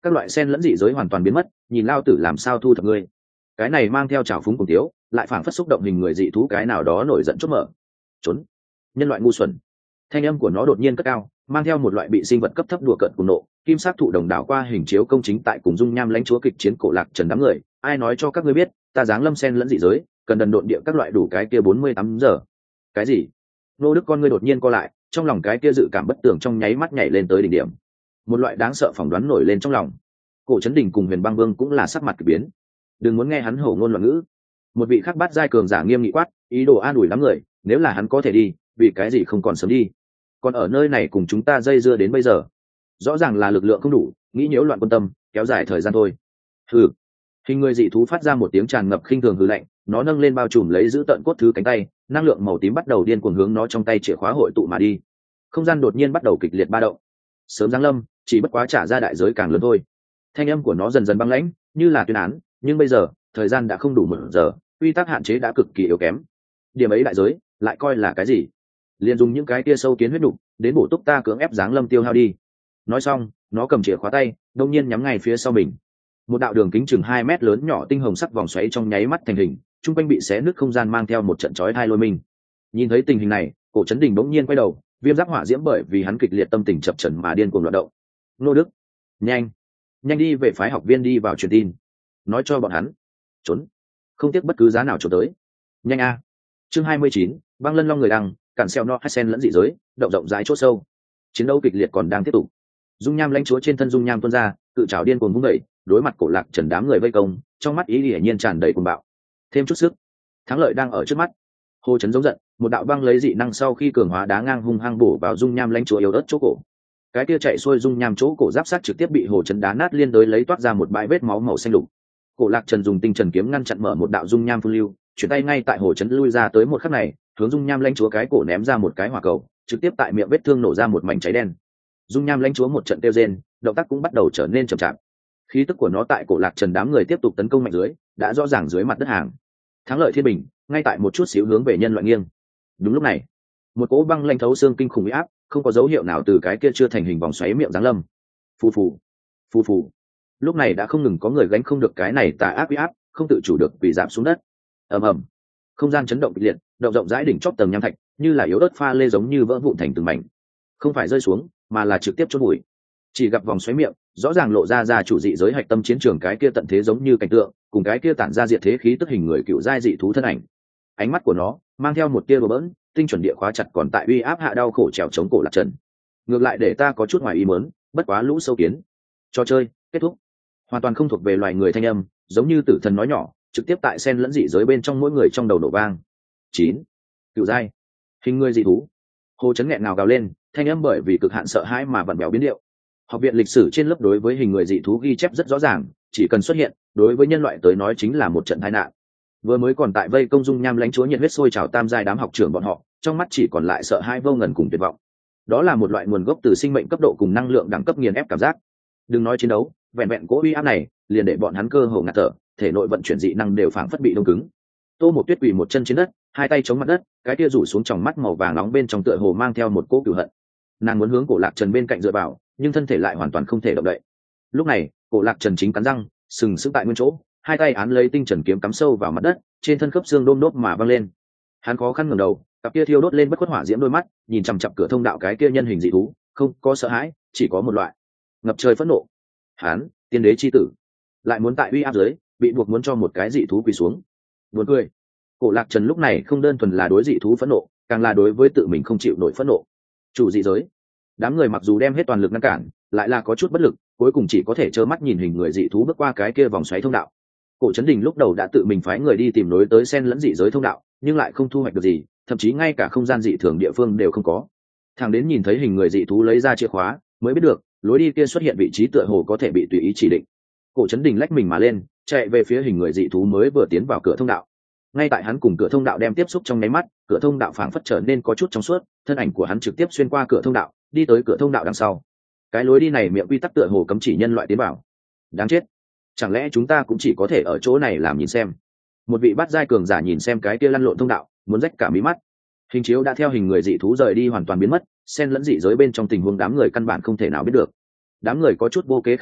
các loại sen lẫn dị giới hoàn toàn biến mất, nhìn lao tử làm sao thu thập ngươi. Cái này mang theo trào phúng cùng tiếu, lại phảng phất xúc động hình người dị thú cái nào đó nổi giận chốt mở. Trốn, nhân loại ngu xuẩn. Thanh âm của nó đột nhiên cất cao, mang theo một loại bị sinh vật cấp thấp đùa cợt cùng nộ. Kim sắc thụ đồng đảo qua hình chiếu công chính tại cùng dung nham lãnh chúa kịch chiến Cổ Lạc Trần đám người, ai nói cho các ngươi biết, ta giáng lâm sen lẫn dị giới, cần đần độn địa các loại đủ cái kia 48 giờ. Cái gì? Nô Đức con ngươi đột nhiên co lại, trong lòng cái kia dự cảm bất tường trong nháy mắt nhảy lên tới đỉnh điểm. Một loại đáng sợ phỏng đoán nổi lên trong lòng. Cổ Chấn Đình cùng Huyền Băng Vương cũng là sắc mặt kỳ biến. Đừng muốn nghe hắn hổ ngôn loạn ngữ. Một vị khác bát giai cường giả nghiêm nghị quát, ý đồ an ủi lắm người, nếu là hắn có thể đi, vì cái gì không còn sớm đi? Còn ở nơi này cùng chúng ta dây dưa đến bây giờ. Rõ ràng là lực lượng không đủ, nghĩ nhiễu loạn quân tâm, kéo dài thời gian thôi. Hừ. Hình người dị thú phát ra một tiếng tràn ngập khinh thường hừ lạnh, nó nâng lên bao trùm lấy giữ tận cốt thứ cánh tay, năng lượng màu tím bắt đầu điên cuồng hướng nó trong tay chìa khóa hội tụ mà đi. Không gian đột nhiên bắt đầu kịch liệt ba động. Sớm giáng lâm, chỉ bất quá trả ra đại giới càng lớn thôi. Thanh âm của nó dần dần băng lãnh, như là tuyên án, nhưng bây giờ, thời gian đã không đủ 1 giờ, quy tắc hạn chế đã cực kỳ yếu kém. Điểm ấy đại giới, lại coi là cái gì? Liền dùng những cái kia sâu kiến huyết đục, đến bổ túc ta cưỡng ép giáng lâm tiêu hao đi. Nói xong, nó cầm chìa khóa tay, đột nhiên nhắm ngay phía sau mình. Một đạo đường kính chừng 2 mét lớn nhỏ tinh hồng sắc vòng xoáy trong nháy mắt thành hình, trung quanh bị xé nứt không gian mang theo một trận chói tai lôi mình. Nhìn thấy tình hình này, Cổ Chấn Đình bỗng nhiên quay đầu, viêm giáp hỏa diễm bởi vì hắn kịch liệt tâm tình chập chờn mà điên cuồng loạn động. Nô Đức, nhanh đi về phái học viên đi vào truyền tin, nói cho bọn hắn trốn, không tiếc bất cứ giá nào trốn tới. Nhanh a. Chương 29, băng lân long người đăng, cản xeo no sen lẫn dị giới, động rộng rãi chỗ sâu. Chiến đấu kịch liệt còn đang tiếp tục. Dung nham lãnh chúa trên thân dung nham tuôn ra, cự trảo điên cuồng vung dậy, đối mặt Cổ Lạc Trần đám người vây công, trong mắt ý hiển nhiên tràn đầy cuồng bạo. Thêm chút sức, thắng lợi đang ở trước mắt. Hô chấn giống giận, một đạo băng lấy dị năng sau khi cường hóa đá ngang hung hăng bổ vào dung nham lãnh chúa yếu ớt chỗ cổ. Cái kia chạy xuôi dung nham chỗ cổ giáp sát trực tiếp bị hồ chấn đá nát liên đối lấy toát ra một bãi vết máu màu xanh lục. Cổ Lạc Trần dùng tinh trần kiếm ngăn chặn mở một đạo dung nham phun lưu, chuyển tay ngay tại hồ chấn lui ra tới một khắc này, hướng dung nham lãnh chúa cái cổ ném ra một cái hỏa cầu, trực tiếp tại miệng vết thương nổ ra một mảnh cháy đen. Dung nham lãnh chúa một trận tiêu rên, động tác cũng bắt đầu trở nên chậm chạp. Khí tức của nó tại Cổ Lạc Trần đám người tiếp tục tấn công mạnh dưới, đã rõ ràng dưới mặt đất hàng. Thắng lợi thiên bình, ngay tại một chút xíu hướng về nhân loại nghiêng. Đúng lúc này, một cỗ băng lanh thấu xương kinh khủng uy áp, không có dấu hiệu nào từ cái kia chưa thành hình vòng xoáy miệng giáng lâm. Phù phù, phù phù. Lúc này đã không ngừng có người gánh không được cái này tà ác uy áp, không tự chủ được bị giảm xuống đất. Ầm ầm. Không gian chấn động kịch liệt, động rộng rãi đỉnh chóp tầng nham thạch, như là yếu ớt pha lê giống như vỡ vụn thành từng mảnh. Không phải rơi xuống, mà là trực tiếp chôn bụi. Chỉ gặp vòng xoáy miệng, rõ ràng lộ ra chủ dị giới hạch tâm chiến trường cái kia tận thế giống như cảnh tượng, cùng cái kia tản ra diệt thế khí tức hình người cựu giai dị thú thân ảnh. Ánh mắt của nó mang theo một tia đùa bỡn, tinh chuẩn địa khóa chặt còn tại uy áp hạ đau khổ trèo chống Cổ Lạc Trần. Ngược lại để ta có chút ngoài ý muốn, bất quá lũ sâu kiến. Trò chơi kết thúc. Hoàn toàn không thuộc về loài người thanh âm, giống như tử thần nói nhỏ, trực tiếp tại sen lẫn dị giới bên trong mỗi người trong đầu nổ vang. 9. Cựu giai, hình người dị thú. Hồ chấn nghẹn ngào gào lên, thanh âm bởi vì cực hạn sợ hãi mà vặn vẹo biến điệu. Học viện lịch sử trên lớp đối với hình người dị thú ghi chép rất rõ ràng, chỉ cần xuất hiện, đối với nhân loại tới nói chính là một trận tai nạn. Vừa mới còn tại vây công dung nham lãnh chúa nhiệt huyết sôi trào tam giai đám học trưởng bọn họ, trong mắt chỉ còn lại sợ hãi vô ngần cùng tuyệt vọng. Đó là một loại nguồn gốc từ sinh mệnh cấp độ cùng năng lượng đẳng cấp nghiền ép cảm giác. Đừng nói chiến đấu, vẹn vẹn cố uy áp này, liền để bọn hắn cơ hồ ngạt thở, thể nội vận chuyển dị năng đều phảng phất bị đông cứng. Tô Một Tuyết quỳ một chân trên đất, hai tay chống mặt đất, cái kia rủ xuống tròng mắt màu vàng nóng bên trong tựa hồ mang theo một cỗ cừu hận. Nàng muốn hướng Cổ Lạc Trần bên cạnh dựa vào, nhưng thân thể lại hoàn toàn không thể động đậy. Lúc này, Cổ Lạc Trần chính cắn răng, sừng sững tại nguyên chỗ, hai tay án lấy tinh trần kiếm cắm sâu vào mặt đất, trên thân khớp xương đôm đốt mà văng lên. Hắn khó khăn ngẩng đầu, cặp kia thiêu đốt lên bất khuất hỏa diễm đôi mắt, nhìn chằm chằm cửa thông đạo cái kia nhân hình dị thú, không có sợ hãi, chỉ có một loại ngập trời phẫn nộ. Hắn, tiên đế chi tử, lại muốn tại uy áp dưới, bị buộc muốn cho một cái dị thú quỳ xuống. Buồn cười. Cổ Lạc Trần lúc này không đơn thuần là đối dị thú phẫn nộ, càng là đối với tự mình không chịu nổi phẫn nộ. Chủ dị giới, đám người mặc dù đem hết toàn lực ngăn cản, lại là có chút bất lực, cuối cùng chỉ có thể trơ mắt nhìn hình người dị thú bước qua cái kia vòng xoáy thông đạo. Cổ Chấn Đình lúc đầu đã tự mình phái người đi tìm lối tới sen lẫn dị giới thông đạo, nhưng lại không thu hoạch được gì, thậm chí ngay cả không gian dị thường địa phương đều không có. Thằng đến nhìn thấy hình người dị thú lấy ra chìa khóa, mới biết được lối đi kia xuất hiện vị trí tựa hồ có thể bị tùy ý chỉ định. Cổ Chấn Đình lách mình mà lên, chạy về phía hình người dị thú mới vừa tiến vào cửa thông đạo. Ngay tại hắn cùng cửa thông đạo đem tiếp xúc trong nháy mắt, cửa thông đạo phảng phất trở nên có chút trong suốt, thân ảnh của hắn trực tiếp xuyên qua cửa thông đạo, đi tới cửa thông đạo đằng sau. Cái lối đi này miệng quy tắc tựa hồ cấm chỉ nhân loại tiến vào. Đáng chết, chẳng lẽ chúng ta cũng chỉ có thể ở chỗ này làm nhìn xem? Một vị bát giai cường giả nhìn xem cái kia lăn lộn thông đạo, muốn rách cả mí mắt. Hình chiếu đã theo hình người dị thú rời đi hoàn toàn biến mất, xen lẫn dị giới bên trong tình huống đám người căn bản không thể nào biết được. Đám người có chút vô kế khả thi,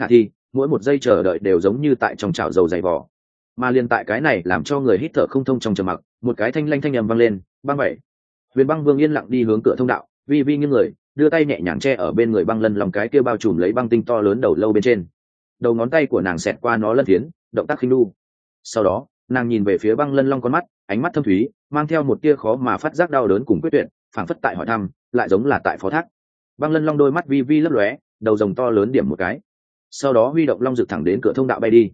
mỗi một giây chờ đợi đều giống như tại trong chảo dầu dày vỏ. Mà liền tại cái này làm cho người hít thở không thông trong trầm mặc, một cái thanh lanh thanh ầm vang lên, băng vậy. Huyền Băng Vương yên lặng đi hướng cửa thông đạo, vi vi nghiêng người, đưa tay nhẹ nhàng che ở bên người băng lân lòng cái kia bao trùm lấy băng tinh to lớn đầu lâu bên trên. Đầu ngón tay của nàng xẹt qua nó lân phiến, động tác khinh nu. Sau đó, nàng nhìn về phía băng lân long con mắt, ánh mắt thâm thúy, mang theo một tia khó mà phát giác đau đớn cùng quyết tuyệt, phảng phất tại hỏi thăm, lại giống là tại phó thác. Băng lân long đôi mắt vi vi lấp lóe, đầu rồng to lớn điểm một cái, sau đó huy động long rực thẳng đến cửa thông đạo bay đi.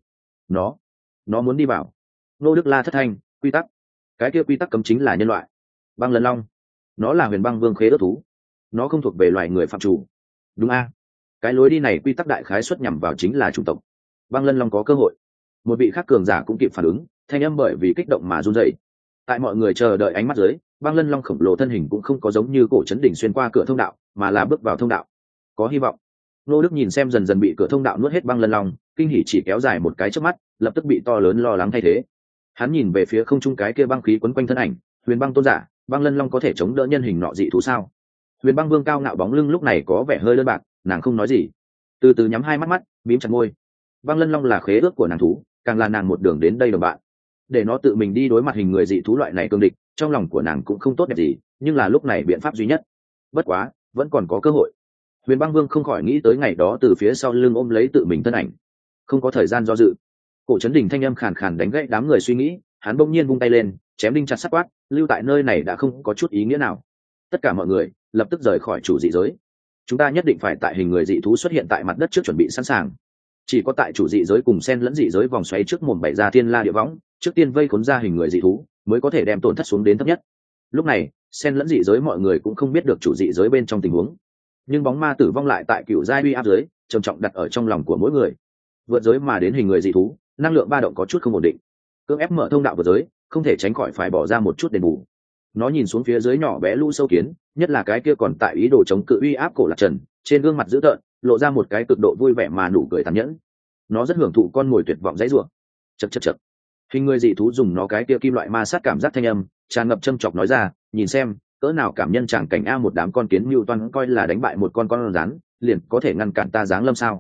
Nó muốn đi vào. Nô Đức La thất thanh, quy tắc, cái kia quy tắc cấm chính là nhân loại. Băng lân long, nó là Huyền Băng Vương khế ước thú, nó không thuộc về loài người phạm chủ. Đúng a? Cái lối đi này quy tắc đại khái xuất nhằm vào chính là chủng tộc. Băng lân long có cơ hội. Một vị khác cường giả cũng kịp phản ứng, thanh âm bởi vì kích động mà run rẩy. Tại mọi người chờ đợi ánh mắt dưới, băng lân long khổng lồ thân hình cũng không có giống như cổ chấn đỉnh xuyên qua cửa thông đạo, mà là bước vào thông đạo. Có hy vọng. Nô Đức nhìn xem dần dần bị cửa thông đạo nuốt hết băng lân long, kinh hỉ chỉ kéo dài một cái chớp mắt, lập tức bị to lớn lo lắng thay thế. Hắn nhìn về phía không trung cái kia băng khí quấn quanh thân ảnh, Huyền Băng tôn giả, băng lân long có thể chống đỡ nhân hình nọ dị thú sao? Huyền Băng Vương cao ngạo bóng lưng lúc này có vẻ hơi đơn bạc, nàng không nói gì, từ từ nhắm hai mắt, bím chặt môi. Băng lân long là khế ước của nàng thú, càng là nàng một đường đến đây đồng bạn, để nó tự mình đi đối mặt hình người dị thú loại này cương địch, trong lòng của nàng cũng không tốt đẹp gì, nhưng là lúc này biện pháp duy nhất. Bất quá, vẫn còn có cơ hội. Huyền Băng Vương không khỏi nghĩ tới ngày đó từ phía sau lưng ôm lấy tự mình thân ảnh, không có thời gian do dự. Cổ Chấn Đình thanh âm khàn khàn đánh gãy đám người suy nghĩ, hắn bỗng nhiên vung tay lên, chém đinh chặt sắt quát, lưu tại nơi này đã không có chút ý nghĩa nào. Tất cả mọi người lập tức rời khỏi chủ dị giới. Chúng ta nhất định phải tại hình người dị thú xuất hiện tại mặt đất trước chuẩn bị sẵn sàng. Chỉ có tại chủ dị giới cùng xen lẫn dị giới vòng xoáy trước mồm bày ra thiên la địa võng, trước tiên vây khốn ra hình người dị thú, mới có thể đem tổn thất xuống đến thấp nhất. Lúc này, xen lẫn dị giới mọi người cũng không biết được chủ dị giới bên trong tình huống, nhưng bóng ma tử vong lại tại cựu giai uy áp giới, trầm trọng đặt ở trong lòng của mỗi người. Vượt giới mà đến hình người dị thú, năng lượng ba động có chút không ổn định, cưỡng ép mở thông đạo vượt giới, không thể tránh khỏi phải bỏ ra một chút đền bù. Nó nhìn xuống phía dưới nhỏ bé lũ sâu kiến, nhất là cái kia còn tại ý đồ chống cự uy áp Cổ Lạc Trần, trên gương mặt dữ tợn lộ ra một cái cực độ vui vẻ mà nụ cười tàn nhẫn. Nó rất hưởng thụ con mồi tuyệt vọng dãy rủa. Chậc. Hình người dị thú dùng nó cái kia kim loại ma sát cảm giác thanh âm, tràn ngập châm chọc nói ra, nhìn xem, cỡ nào cảm nhân chẳng cảnh a, một đám con kiến mưu toan coi là đánh bại một con rắn, liền có thể ngăn cản ta giáng lâm sao?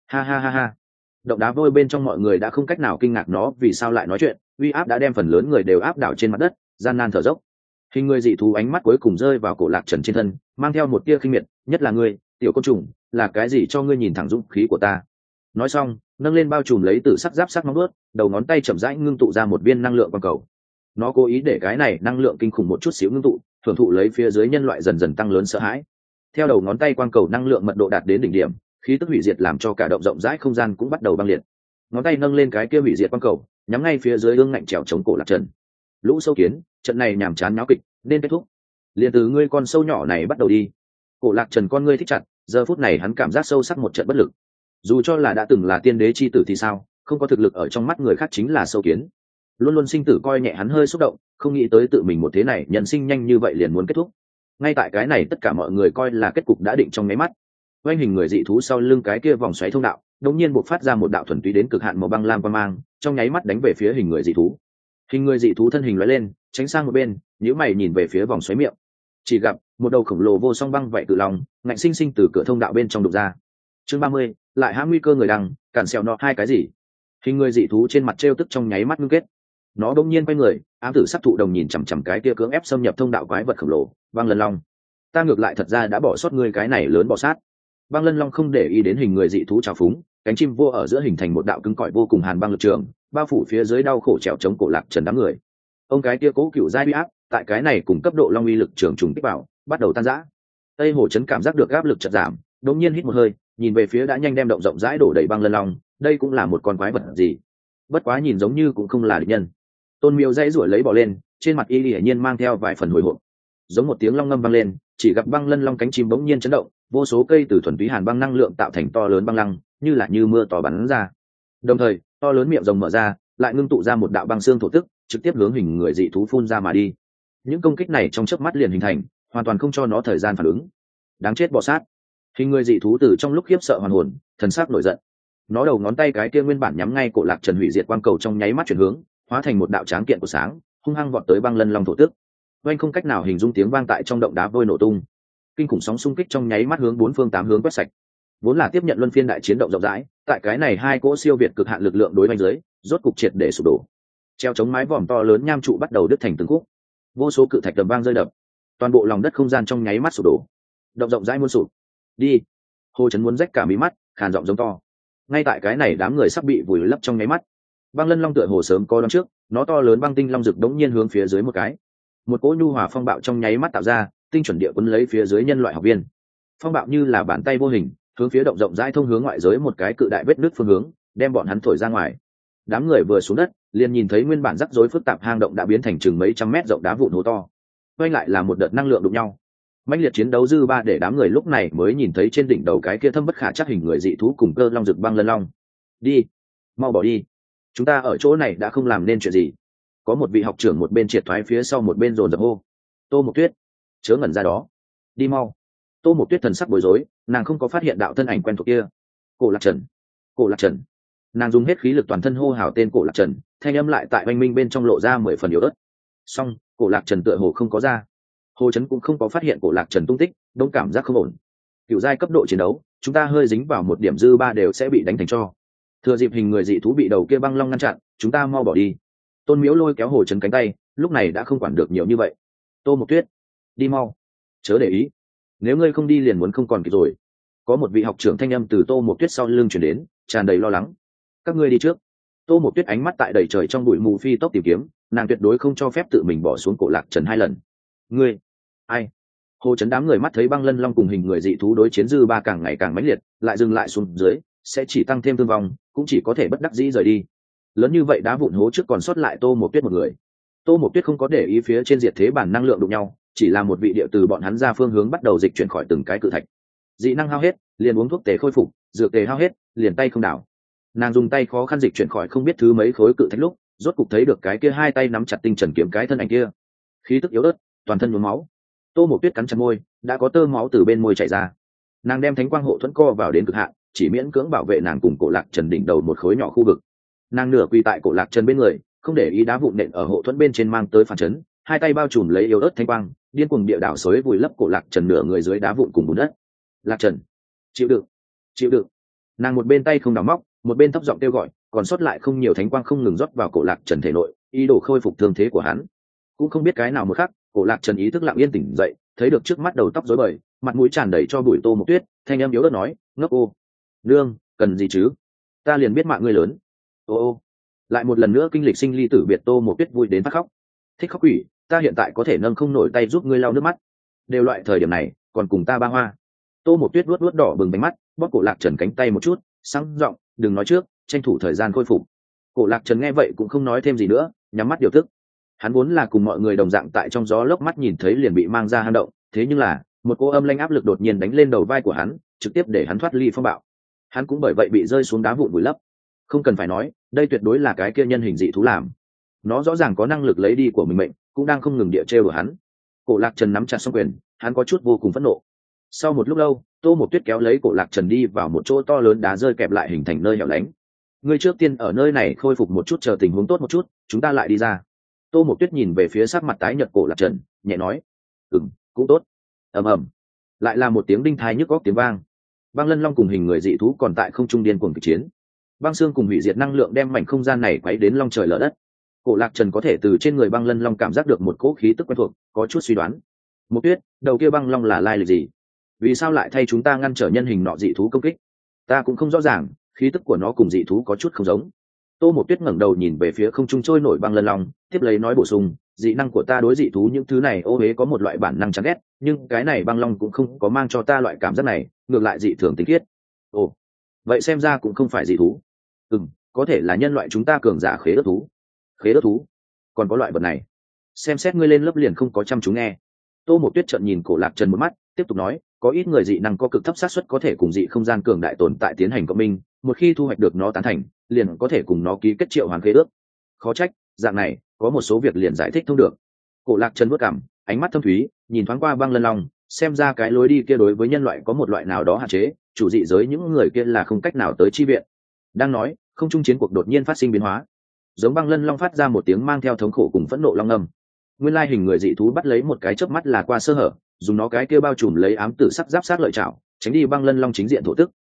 Ha. Động đá vôi bên trong mọi người đã không cách nào kinh ngạc nó vì sao lại nói chuyện, uy áp đã đem phần lớn người đều áp đảo trên mặt đất, gian nan thở dốc. Hình người dị thú ánh mắt cuối cùng rơi vào Cổ Lạc Trần trên thân, mang theo một tia khinh miệt, nhất là ngươi, tiểu côn trùng, là cái gì cho ngươi nhìn thẳng dũng khí của ta? Nói xong, nâng lên bao trùm lấy từ sắc giáp sắc móng vuốt, đầu ngón tay chậm rãi ngưng tụ ra một viên năng lượng quang cầu. Nó cố ý để cái này năng lượng kinh khủng một chút xíu ngưng tụ, thưởng thụ lấy phía dưới nhân loại dần dần tăng lớn sợ hãi. Theo đầu ngón tay quang cầu năng lượng mật độ đạt đến đỉnh điểm, khí tức hủy diệt làm cho cả động rộng rãi không gian cũng bắt đầu băng liệt. Ngón tay nâng lên cái kia hủy diệt quang cầu, nhắm ngay phía dưới ương ngạnh trèo chống Cổ Lạc Trần. Lũ sâu kiến, trận này nhàm chán nháo kịch, nên kết thúc. Liền từ ngươi con sâu nhỏ này bắt đầu đi. Cổ Lạc Trần con ngươi thích chặt, giờ phút này hắn cảm giác sâu sắc một trận bất lực. Dù cho là đã từng là tiên đế chi tử thì sao, không có thực lực ở trong mắt người khác chính là sâu kiến. Luôn luôn sinh tử coi nhẹ hắn hơi xúc động, không nghĩ tới tự mình một thế này nhân sinh nhanh như vậy liền muốn kết thúc. Ngay tại cái này tất cả mọi người coi là kết cục đã định trong nháy mắt. Quanh hình người dị thú sau lưng cái kia vòng xoáy thông đạo, đột nhiên bộc phát ra một đạo thuần túy đến cực hạn màu băng lam quang mang, trong nháy mắt đánh về phía hình người dị thú. Hình người dị thú thân hình lóe lên, tránh sang một bên, nhíu mày nhìn về phía vòng xoáy miệng. Chỉ gặp một đầu khổng lồ vô song băng vậy cự long, ngạnh sinh sinh từ cửa thông đạo bên trong đục ra. Chương 30, lại hãm nguy cơ người đằng, cản xèo nọ hai cái gì? Hình người dị thú trên mặt trêu tức trong nháy mắt ngưng kết. Nó đột nhiên quay người, ám tử sắc thụ đồng nhìn chằm chằm cái kia cưỡng ép xâm nhập thông đạo quái vật khổng lồ, băng lân long. Ta ngược lại thật ra đã bỏ sót ngươi cái này lớn bỏ sát. Băng lân long không để ý đến hình người dị thú trào phúng, cánh chim vô ở giữa hình thành một đạo cứng cỏi vô cùng hàn băng lực trường, bao phủ phía dưới đau khổ trèo chống Cổ Lạc Trần đám người. Ông cái kia cố cựu giai uy áp, tại cái này cùng cấp độ long uy lực trường trùng kích vào, bắt đầu tan rã. Tây Hồ Chấn cảm giác được áp lực chợt giảm, đột nhiên hít một hơi, nhìn về phía đã nhanh đem động rộng rãi đổ đầy băng lân long, đây cũng là một con quái vật gì? Bất quá nhìn giống như cũng không là địch nhân. Tôn Miêu dãy rủi lấy bỏ lên, trên mặt y hiển nhiên mang theo vài phần hồi hộp. Giống một tiếng long ngâm vang lên, chỉ gặp băng lân long cánh chim bỗng nhiên chấn động, vô số cây từ thuần túy hàn băng năng lượng tạo thành to lớn băng lăng, như là như mưa to bắn ra. Đồng thời, to lớn miệng rồng mở ra, lại ngưng tụ ra một đạo băng xương thổ tức, trực tiếp hướng hình người dị thú phun ra mà đi. Những công kích này trong chớp mắt liền hình thành, hoàn toàn không cho nó thời gian phản ứng. Đáng chết bò sát! Hình người dị thú từ trong lúc khiếp sợ hoàn hồn, thần sắc nổi giận. Nó đầu ngón tay cái kia nguyên bản nhắm ngay Cổ Lạc Trần hủy diệt quang cầu trong nháy mắt chuyển hướng, hóa thành một đạo tráng kiện của sáng, hung hăng vọt tới băng lân long thổ tức. Oanh không cách nào hình dung tiếng vang tại trong động đá vôi nổ tung. Kinh khủng sóng xung kích trong nháy mắt hướng bốn phương tám hướng quét sạch. Vốn là tiếp nhận luân phiên đại chiến động rộng rãi, tại cái này hai cỗ siêu việt cực hạn lực lượng đối oanh dưới rốt cục triệt để sụp đổ. Treo chống mái vòm to lớn nham trụ bắt đầu đứt thành từng khúc, vô số cự thạch đầm vang rơi đập, toàn bộ lòng đất không gian trong nháy mắt sụp đổ, động rộng rãi muôn sụp. Đi. Hồ Chấn muốn rách cả mí mắt, khàn giọng giống to. Ngay tại cái này đám người sắp bị vùi lấp trong nháy mắt, băng lân long tựa hồ sớm có đón trước, nó to lớn băng tinh long rực đống nhiên hướng phía dưới một cái, một cỗ nhu hòa phong bạo trong nháy mắt tạo ra, tinh chuẩn địa quấn lấy phía dưới nhân loại học viên. Phong bạo như là bàn tay vô hình, hướng phía động rộng rãi thông hướng ngoại giới một cái cự đại vết nứt phương hướng, đem bọn hắn thổi ra ngoài. Đám người vừa xuống đất, liền nhìn thấy nguyên bản rắc rối phức tạp hang động đã biến thành chừng mấy trăm mét rộng đá vụn hố to. Quanh lại là một đợt năng lượng đụng nhau. Mãnh liệt chiến đấu dư ba để đám người lúc này mới nhìn thấy trên đỉnh đầu cái kia thâm bất khả chắc hình người dị thú cùng cơ long rực băng lân long. Đi, mau bỏ đi. Chúng ta ở chỗ này đã không làm nên chuyện gì. Có một vị học trưởng một bên triệt thoái phía sau một bên dồn dập hô. Tô Mộc Tuyết, chớ ngẩn ra đó. Đi mau. Tô Mộc Tuyết thần sắc bối rối, nàng không có phát hiện đạo thân ảnh quen thuộc kia. Cổ Lạc Trần, Cổ Lạc Trần. Nàng dùng hết khí lực toàn thân hô hào tên Cổ Lạc Trần, thanh âm lại tại oanh minh bên trong lộ ra 10 phần yếu ớt. Song Cổ Lạc Trần tựa hồ không có ra. Hồ Chấn cũng không có phát hiện Cổ Lạc Trần tung tích, đông cảm giác không ổn. Cựu giai cấp độ chiến đấu, chúng ta hơi dính vào một điểm dư ba đều sẽ bị đánh thành tro. Thừa dịp hình người dị thú bị đầu kia băng long ngăn chặn, chúng ta mau bỏ đi. Tôn Miếu lôi kéo Hồ Chấn cánh tay, lúc này đã không quản được nhiều như vậy. Tô Mộc Tuyết, đi mau, chớ để ý. Nếu ngươi không đi liền muốn không còn kịp rồi. Có một vị học trưởng thanh âm từ Tô Mộc Tuyết sau lưng truyền đến, tràn đầy lo lắng. Các ngươi đi trước. Tô Mộc Tuyết ánh mắt tại đầy trời trong bụi mù phi tốc tìm kiếm, nàng tuyệt đối không cho phép tự mình bỏ xuống Cổ Lạc Trần 2 lần. Ngươi, ai? Hồ Chấn đám người mắt thấy băng lân long cùng hình người dị thú đối chiến dư ba càng ngày càng mãnh liệt, lại dừng lại xuống dưới, sẽ chỉ tăng thêm thương vong, cũng chỉ có thể bất đắc dĩ rời đi. Lớn như vậy đá vụn hố trước còn sót lại Tô Mộc Tuyết một người. Tô Mộc Tuyết không có để ý phía trên diệt thế bản năng lượng đụng nhau, chỉ là một vị địa từ bọn hắn ra phương hướng bắt đầu dịch chuyển khỏi từng cái cự thạch. Dị năng hao hết, liền uống thuốc tề khôi phục, dược tề hao hết, liền tay không đảo. Nàng dùng tay khó khăn dịch chuyển khỏi không biết thứ mấy khối cự thạch lúc, rốt cục thấy được cái kia hai tay nắm chặt tinh trần kiếm cái thân ảnh kia. Khí tức yếu ớt, toàn thân nhuốm máu. Tô Mộc Tuyết cắn chặt môi, đã có tơ máu từ bên môi chảy ra. Nàng đem thánh quang hộ thuẫn co vào đến cực hạn, chỉ miễn cưỡng bảo vệ nàng cùng Cổ Lạc Trần đỉnh đầu một khối nhỏ khu vực. Nàng nửa quỳ tại Cổ Lạc Trần bên người, không để ý đá vụn nện ở hộ thuẫn bên trên mang tới phản chấn, hai tay bao trùm lấy yếu ớt thánh quang, điên cuồng địa đảo xối vùi lấp Cổ Lạc Trần nửa người dưới đá vụn cùng bùn đất. Lạc Trần, chịu đựng, chịu đựng. Nàng một bên tay không đào móc, một bên thấp giọng kêu gọi, còn sót lại không nhiều thánh quang không ngừng rót vào Cổ Lạc Trần thể nội, ý đồ khôi phục thương thế của hắn. Cũng không biết cái nào một khắc, Cổ Lạc Trần ý thức lặng yên tỉnh dậy, thấy được trước mắt đầu tóc rối bời, mặt mũi tràn đầy cho bụi Tô Mộc Tuyết, thanh âm yếu ớt nói, ngốc ô, nương, cần gì chứ? Ta liền biết mạng ngươi lớn. Ô, lại một lần nữa kinh lịch sinh ly tử biệt. Tô Mộc Tuyết vui đến phát khóc. Thích khóc quỷ, ta hiện tại có thể nâng không nổi tay giúp ngươi lau nước mắt. Đều loại thời điểm này, còn cùng ta ba hoa. Tô Mộc Tuyết vuốt đỏ bừng bánh mắt, bóp Cổ Lạc Trần cánh tay một chút, sang giọng, đừng nói trước, tranh thủ thời gian khôi phục. Cổ Lạc Trần nghe vậy cũng không nói thêm gì nữa, nhắm mắt điều tức. Hắn vốn là cùng mọi người đồng dạng tại trong gió lốc mắt nhìn thấy liền bị mang ra hang động, thế nhưng là một cô âm lanh áp lực đột nhiên đánh lên đầu vai của hắn, trực tiếp để hắn thoát ly phong bạo. Hắn cũng bởi vậy bị rơi xuống đá vụn vùi lấp. Không cần phải nói, đây tuyệt đối là cái kia nhân hình dị thú làm. Nó rõ ràng có năng lực lấy đi của mình mệnh, cũng đang không ngừng địa trêu của hắn. Cổ Lạc Trần nắm chặt song quyền, hắn có chút vô cùng phẫn nộ. Sau một lúc lâu, Tô Mộc Tuyết kéo lấy Cổ Lạc Trần đi vào một chỗ to lớn đá rơi kẹp lại hình thành nơi hẻo lánh. Ngươi trước tiên ở nơi này khôi phục một chút, chờ tình huống tốt một chút, chúng ta lại đi ra. Tô Mộc Tuyết nhìn về phía sắc mặt tái nhợt Cổ Lạc Trần, nhẹ nói, cũng tốt. Ầm ầm, lại là một tiếng đinh thai nhức óc tiếng vang. Băng lân long cùng hình người dị thú còn tại không trung điên cuồng kịch chiến. Băng xương cùng hủy diệt năng lượng đem mảnh không gian này quấy đến long trời lở đất. Cổ Lạc Trần có thể từ trên người băng lân long cảm giác được một cỗ khí tức quen thuộc, có chút suy đoán. Mộc Tuyết, đầu kia băng long là lai lịch gì? Vì sao lại thay chúng ta ngăn trở nhân hình nọ dị thú công kích? Ta cũng không rõ ràng, khí tức của nó cùng dị thú có chút không giống. Tô Mộc Tuyết ngẩng đầu nhìn về phía không trung trôi nổi băng lân long, tiếp lấy nói bổ sung, dị năng của ta đối dị thú những thứ này ô uế có một loại bản năng chán ghét, nhưng cái này băng long cũng không có mang cho ta loại cảm giác này, ngược lại dị thường tinh khiết. Ồ, vậy xem ra cũng không phải dị thú. Có thể là nhân loại chúng ta cường giả khế ước thú. Khế ước thú? Còn có loại vật này? Xem xét ngươi lên lớp liền không có chăm chú nghe. Tô Mộc Tuyết trợn nhìn Cổ Lạc Trần một mắt, tiếp tục nói, có ít người dị năng có cực thấp xác suất có thể cùng dị không gian cường đại tồn tại tiến hành cộng minh, một khi thu hoạch được nó tán thành, liền có thể cùng nó ký kết triệu hoàn khế ước. Khó trách, dạng này, có một số việc liền giải thích thông được. Cổ Lạc Trần vuốt cằm, ánh mắt thâm thúy, nhìn thoáng qua băng lân long, xem ra cái lối đi kia đối với nhân loại có một loại nào đó hạn chế, chủ dị giới những người kia là không cách nào tới chi viện. Đang nói, không trung chiến cuộc đột nhiên phát sinh biến hóa. Giống băng lân long phát ra một tiếng mang theo thống khổ cùng phẫn nộ long ngâm. Nguyên lai hình người dị thú bắt lấy một cái chớp mắt là qua sơ hở, dùng nó cái kia bao trùm lấy ám tử sắc giáp sát lợi chảo, tránh đi băng lân long chính diện thổ tức,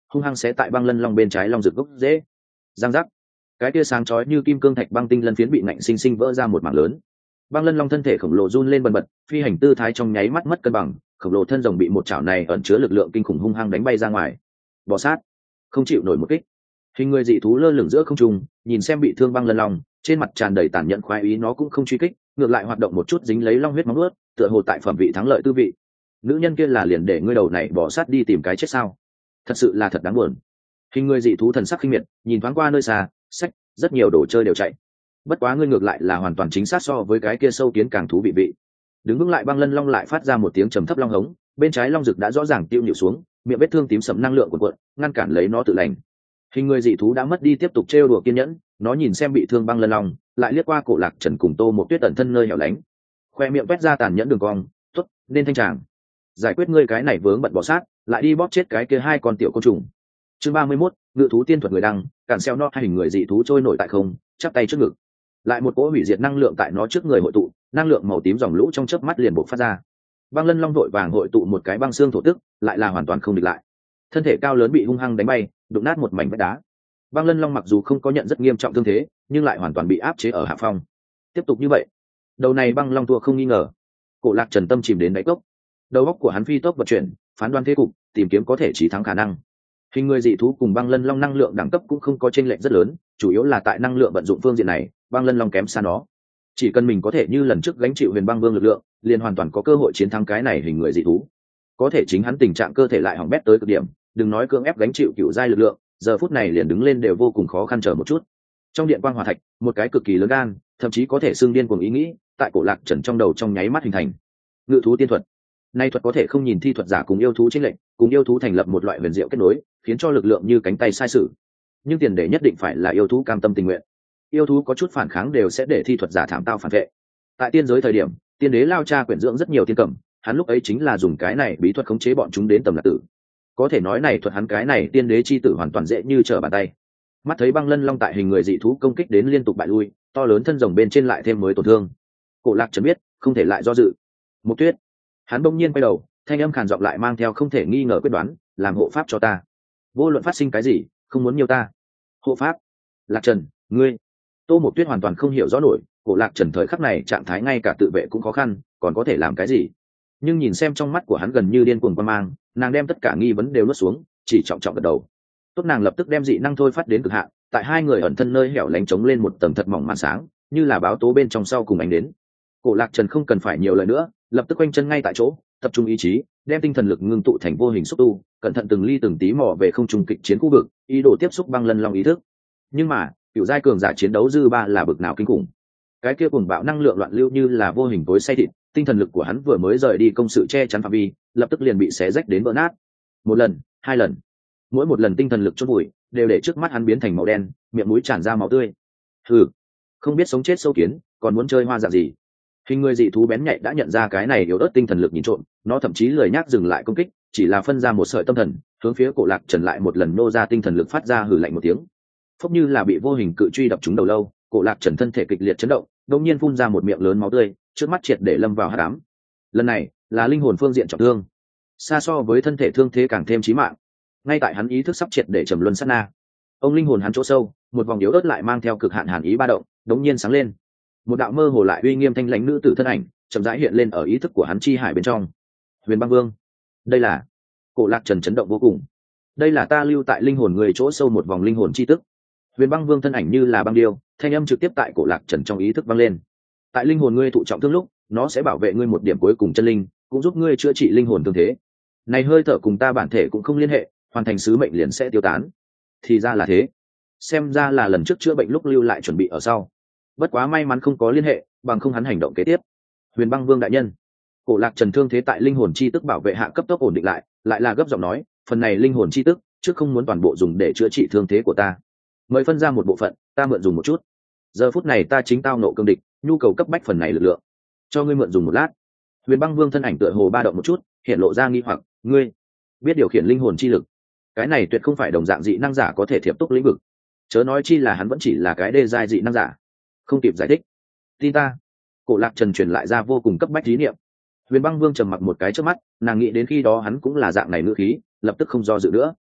hung hăng sẽ tại băng lân long bên trái long rực gốc dễ. Giang giác, cái tia sáng chói như kim cương thạch băng tinh lân phiến bị nạnh sinh sinh vỡ ra một mảng lớn. Băng lân long thân thể khổng lồ run lên bần bật, phi hành tư thái trong nháy mắt mất cân bằng, khổng lồ thân rồng bị một chảo này ẩn chứa lực lượng kinh khủng hung hăng đánh bay ra ngoài. Bò sát, không chịu nổi một kích. Hình người dị thú lơ lửng giữa không trung, nhìn xem bị thương băng lân long, trên mặt tràn đầy tàn nhẫn khoái ý, nó cũng không truy kích, ngược lại hoạt động một chút dính lấy long huyết móng ướt, tựa hồ tại phẩm vị thắng lợi tư vị. Nữ nhân kia là liền để ngươi đầu này bỏ sát đi tìm cái chết sao? Thật sự là thật đáng buồn. Hình người dị thú thần sắc khinh miệt, nhìn thoáng qua nơi xa, sách, rất nhiều đồ chơi đều chạy. Bất quá ngươi ngược lại là hoàn toàn chính xác so với cái kia sâu kiến càng thú vị vị. Đứng vững lại băng lân long lại phát ra một tiếng trầm thấp long hống, bên trái long rực đã rõ ràng tiêu nhịu xuống, miệng vết thương tím sẫm năng lượng của cuộn, ngăn cản lấy nó tự lành. Hình người dị thú đã mất đi tiếp tục trêu đùa kiên nhẫn, nó nhìn xem bị thương băng lân long, lại liếc qua cổ lạc trần cùng Tô một Tuyết tận thân nơi hẻo lánh, khoe miệng vét ra tàn nhẫn đường cong, tốt, nên thanh tràng, giải quyết ngươi cái này vướng bận bỏ sát, lại đi bóp chết cái kia hai con tiểu côn trùng. Chương 31, ngự thú tiên thuật người đăng, cản xeo nó hai hình người dị thú trôi nổi tại không, chắp tay trước ngực, lại một cỗ hủy diệt năng lượng tại nó trước người hội tụ, năng lượng màu tím dòng lũ trong chớp mắt liền bộc phát ra. Băng lân long vội vàng hội tụ một cái băng xương thổ tức, lại là hoàn toàn không địch lại, thân thể cao lớn bị hung hăng đánh bay, đụng nát một mảnh vách đá. Băng lân long mặc dù không có nhận rất nghiêm trọng thương thế, nhưng lại hoàn toàn bị áp chế ở hạ phong. Tiếp tục như vậy, đầu này băng long thua không nghi ngờ. Cổ lạc trần tâm chìm đến đáy cốc, đầu óc của hắn phi tốc vận chuyển, phán đoán thế cục, tìm kiếm có thể chí thắng khả năng. Hình người dị thú cùng băng lân long năng lượng đẳng cấp cũng không có chênh lệch rất lớn, chủ yếu là tại năng lượng vận dụng phương diện này, băng lân long kém xa nó. Chỉ cần mình có thể như lần trước gánh chịu huyền băng vương lực lượng, liền hoàn toàn có cơ hội chiến thắng cái này hình người dị thú. Có thể chính hắn tình trạng cơ thể lại hỏng bét tới cực điểm, đừng nói cưỡng ép gánh chịu cựu giai lực lượng, giờ phút này liền đứng lên đều vô cùng khó khăn trở một chút. Trong điện quang hỏa thạch, một cái cực kỳ lớn gan, thậm chí có thể xưng điên cuồng ý nghĩ, tại cổ lạc trần trong đầu trong nháy mắt hình thành. Ngự thú tiên thuật. Nay thuật có thể không nhìn thi thuật giả cùng yêu thú chênh lệch, cùng yêu thú thành lập một loại huyền diệu kết nối, khiến cho lực lượng như cánh tay sai sử. Nhưng tiền đề nhất định phải là yêu thú cam tâm tình nguyện. Yêu thú có chút phản kháng đều sẽ để thi thuật giả thảm tao phản vệ. Tại tiên giới thời điểm, tiên đế lao cha quyển dưỡng rất nhiều tiên cẩm, hắn lúc ấy chính là dùng cái này bí thuật khống chế bọn chúng đến tầm lạc tử. Có thể nói này thuật hắn cái này tiên đế chi tử hoàn toàn dễ như trở bàn tay. Mắt thấy băng lân long tại hình người dị thú công kích đến liên tục bại lui, to lớn thân rồng bên trên lại thêm mới tổn thương. Cổ lạc trần biết không thể lại do dự. Một Tuyết, hắn bỗng nhiên quay đầu, thanh âm khàn giọng lại mang theo không thể nghi ngờ quyết đoán, làm hộ pháp cho ta, vô luận phát sinh cái gì không muốn nhiều ta. Hộ pháp? Lạc trần, ngươi? Tô một Tuyết hoàn toàn không hiểu rõ nổi, cổ lạc trần thời khắc này trạng thái ngay cả tự vệ cũng khó khăn, còn có thể làm cái gì? Nhưng nhìn xem trong mắt của hắn gần như điên cuồng quan mang, nàng đem tất cả nghi vấn đều nuốt xuống, chỉ trọng trọng gật đầu. Tốt, nàng lập tức đem dị năng thôi phát đến cực hạn, tại hai người ẩn thân nơi hẻo lánh chống lên một tầng thật mỏng màn sáng, như là báo tố bên trong sau cùng ánh đến. Cổ lạc trần không cần phải nhiều lời nữa, lập tức quanh chân ngay tại chỗ, tập trung ý chí, đem tinh thần lực ngưng tụ thành vô hình xúc tu, cẩn thận từng ly từng tí mò về không trung kịch chiến khu vực, ý đồ tiếp xúc băng lân long ý thức. Nhưng mà cựu giai cường giả chiến đấu dư ba là bực nào kinh khủng, cái kia cuồng bạo năng lượng loạn lưu như là vô hình tối say thịt, tinh thần lực của hắn vừa mới rời đi công sự che chắn phạm vi, lập tức liền bị xé rách đến vỡ nát. Một lần, hai lần, mỗi một lần tinh thần lực chôn vùi, đều để trước mắt hắn biến thành màu đen, miệng mũi tràn ra máu tươi. Hừ, không biết sống chết sâu kiến, còn muốn chơi hoa dạng gì? Hình người dị thú bén nhạy đã nhận ra cái này yếu ớt tinh thần lực nhìn trộm, nó thậm chí lười nhác dừng lại công kích, chỉ là phân ra một sợi tâm thần, hướng phía cổ lạc trần lại một lần nô ra tinh thần lực phát ra hừ lạnh một tiếng. Phốc, như là bị vô hình cự truy đập trúng đầu lâu, cổ lạc trần thân thể kịch liệt chấn động, đột nhiên phun ra một miệng lớn máu tươi, trước mắt triệt để lâm vào hắc ám. Lần này là linh hồn phương diện trọng thương, xa so với thân thể thương thế càng thêm chí mạng. Ngay tại hắn ý thức sắp triệt để trầm luân sát na, ông linh hồn hắn chỗ sâu, một vòng yếu ớt lại mang theo cực hạn hàn ý ba động, đống nhiên sáng lên. Một đạo mơ hồ lại uy nghiêm thanh lãnh nữ tử thân ảnh chậm rãi hiện lên ở ý thức của hắn chi hải bên trong. Huyền băng vương, đây là... Cổ lạc trần chấn động vô cùng. Đây là ta lưu tại linh hồn người chỗ sâu một vòng linh hồn chi tức. Huyền băng vương thân ảnh như là băng điêu, thanh âm trực tiếp tại cổ lạc trần trong ý thức vang lên. Tại linh hồn ngươi thụ trọng thương lúc, nó sẽ bảo vệ ngươi một điểm cuối cùng chân linh, cũng giúp ngươi chữa trị linh hồn thương thế. Này hơi thở cùng ta bản thể cũng không liên hệ, hoàn thành sứ mệnh liền sẽ tiêu tán. Thì ra là thế, xem ra là lần trước chữa bệnh lúc lưu lại chuẩn bị ở sau. Bất quá may mắn không có liên hệ, bằng không hắn hành động kế tiếp. Huyền băng vương đại nhân, cổ lạc trần thương thế tại linh hồn chi tức bảo vệ hạ cấp tốc ổn định lại là gấp giọng nói, phần này linh hồn chi tức trước không muốn toàn bộ dùng để chữa trị thương thế của ta, mời phân ra một bộ phận, ta mượn dùng một chút. Giờ phút này ta chính tao nộ cương địch, nhu cầu cấp bách phần này lực lượng, cho ngươi mượn dùng một lát. Huyền băng vương thân ảnh tựa hồ ba động một chút, hiện lộ ra nghi hoặc, ngươi biết điều khiển linh hồn chi lực? Cái này tuyệt không phải đồng dạng dị năng giả có thể thiệp túc lĩnh vực, chớ nói chi là hắn vẫn chỉ là cái đê giai dị năng giả. Không kịp giải thích, tin ta. Cổ lạc trần truyền lại ra vô cùng cấp bách ý niệm. Huyền băng vương trầm mặc một cái trước mắt, nàng nghĩ đến khi đó hắn cũng là dạng này ngữ khí, lập tức không do dự nữa.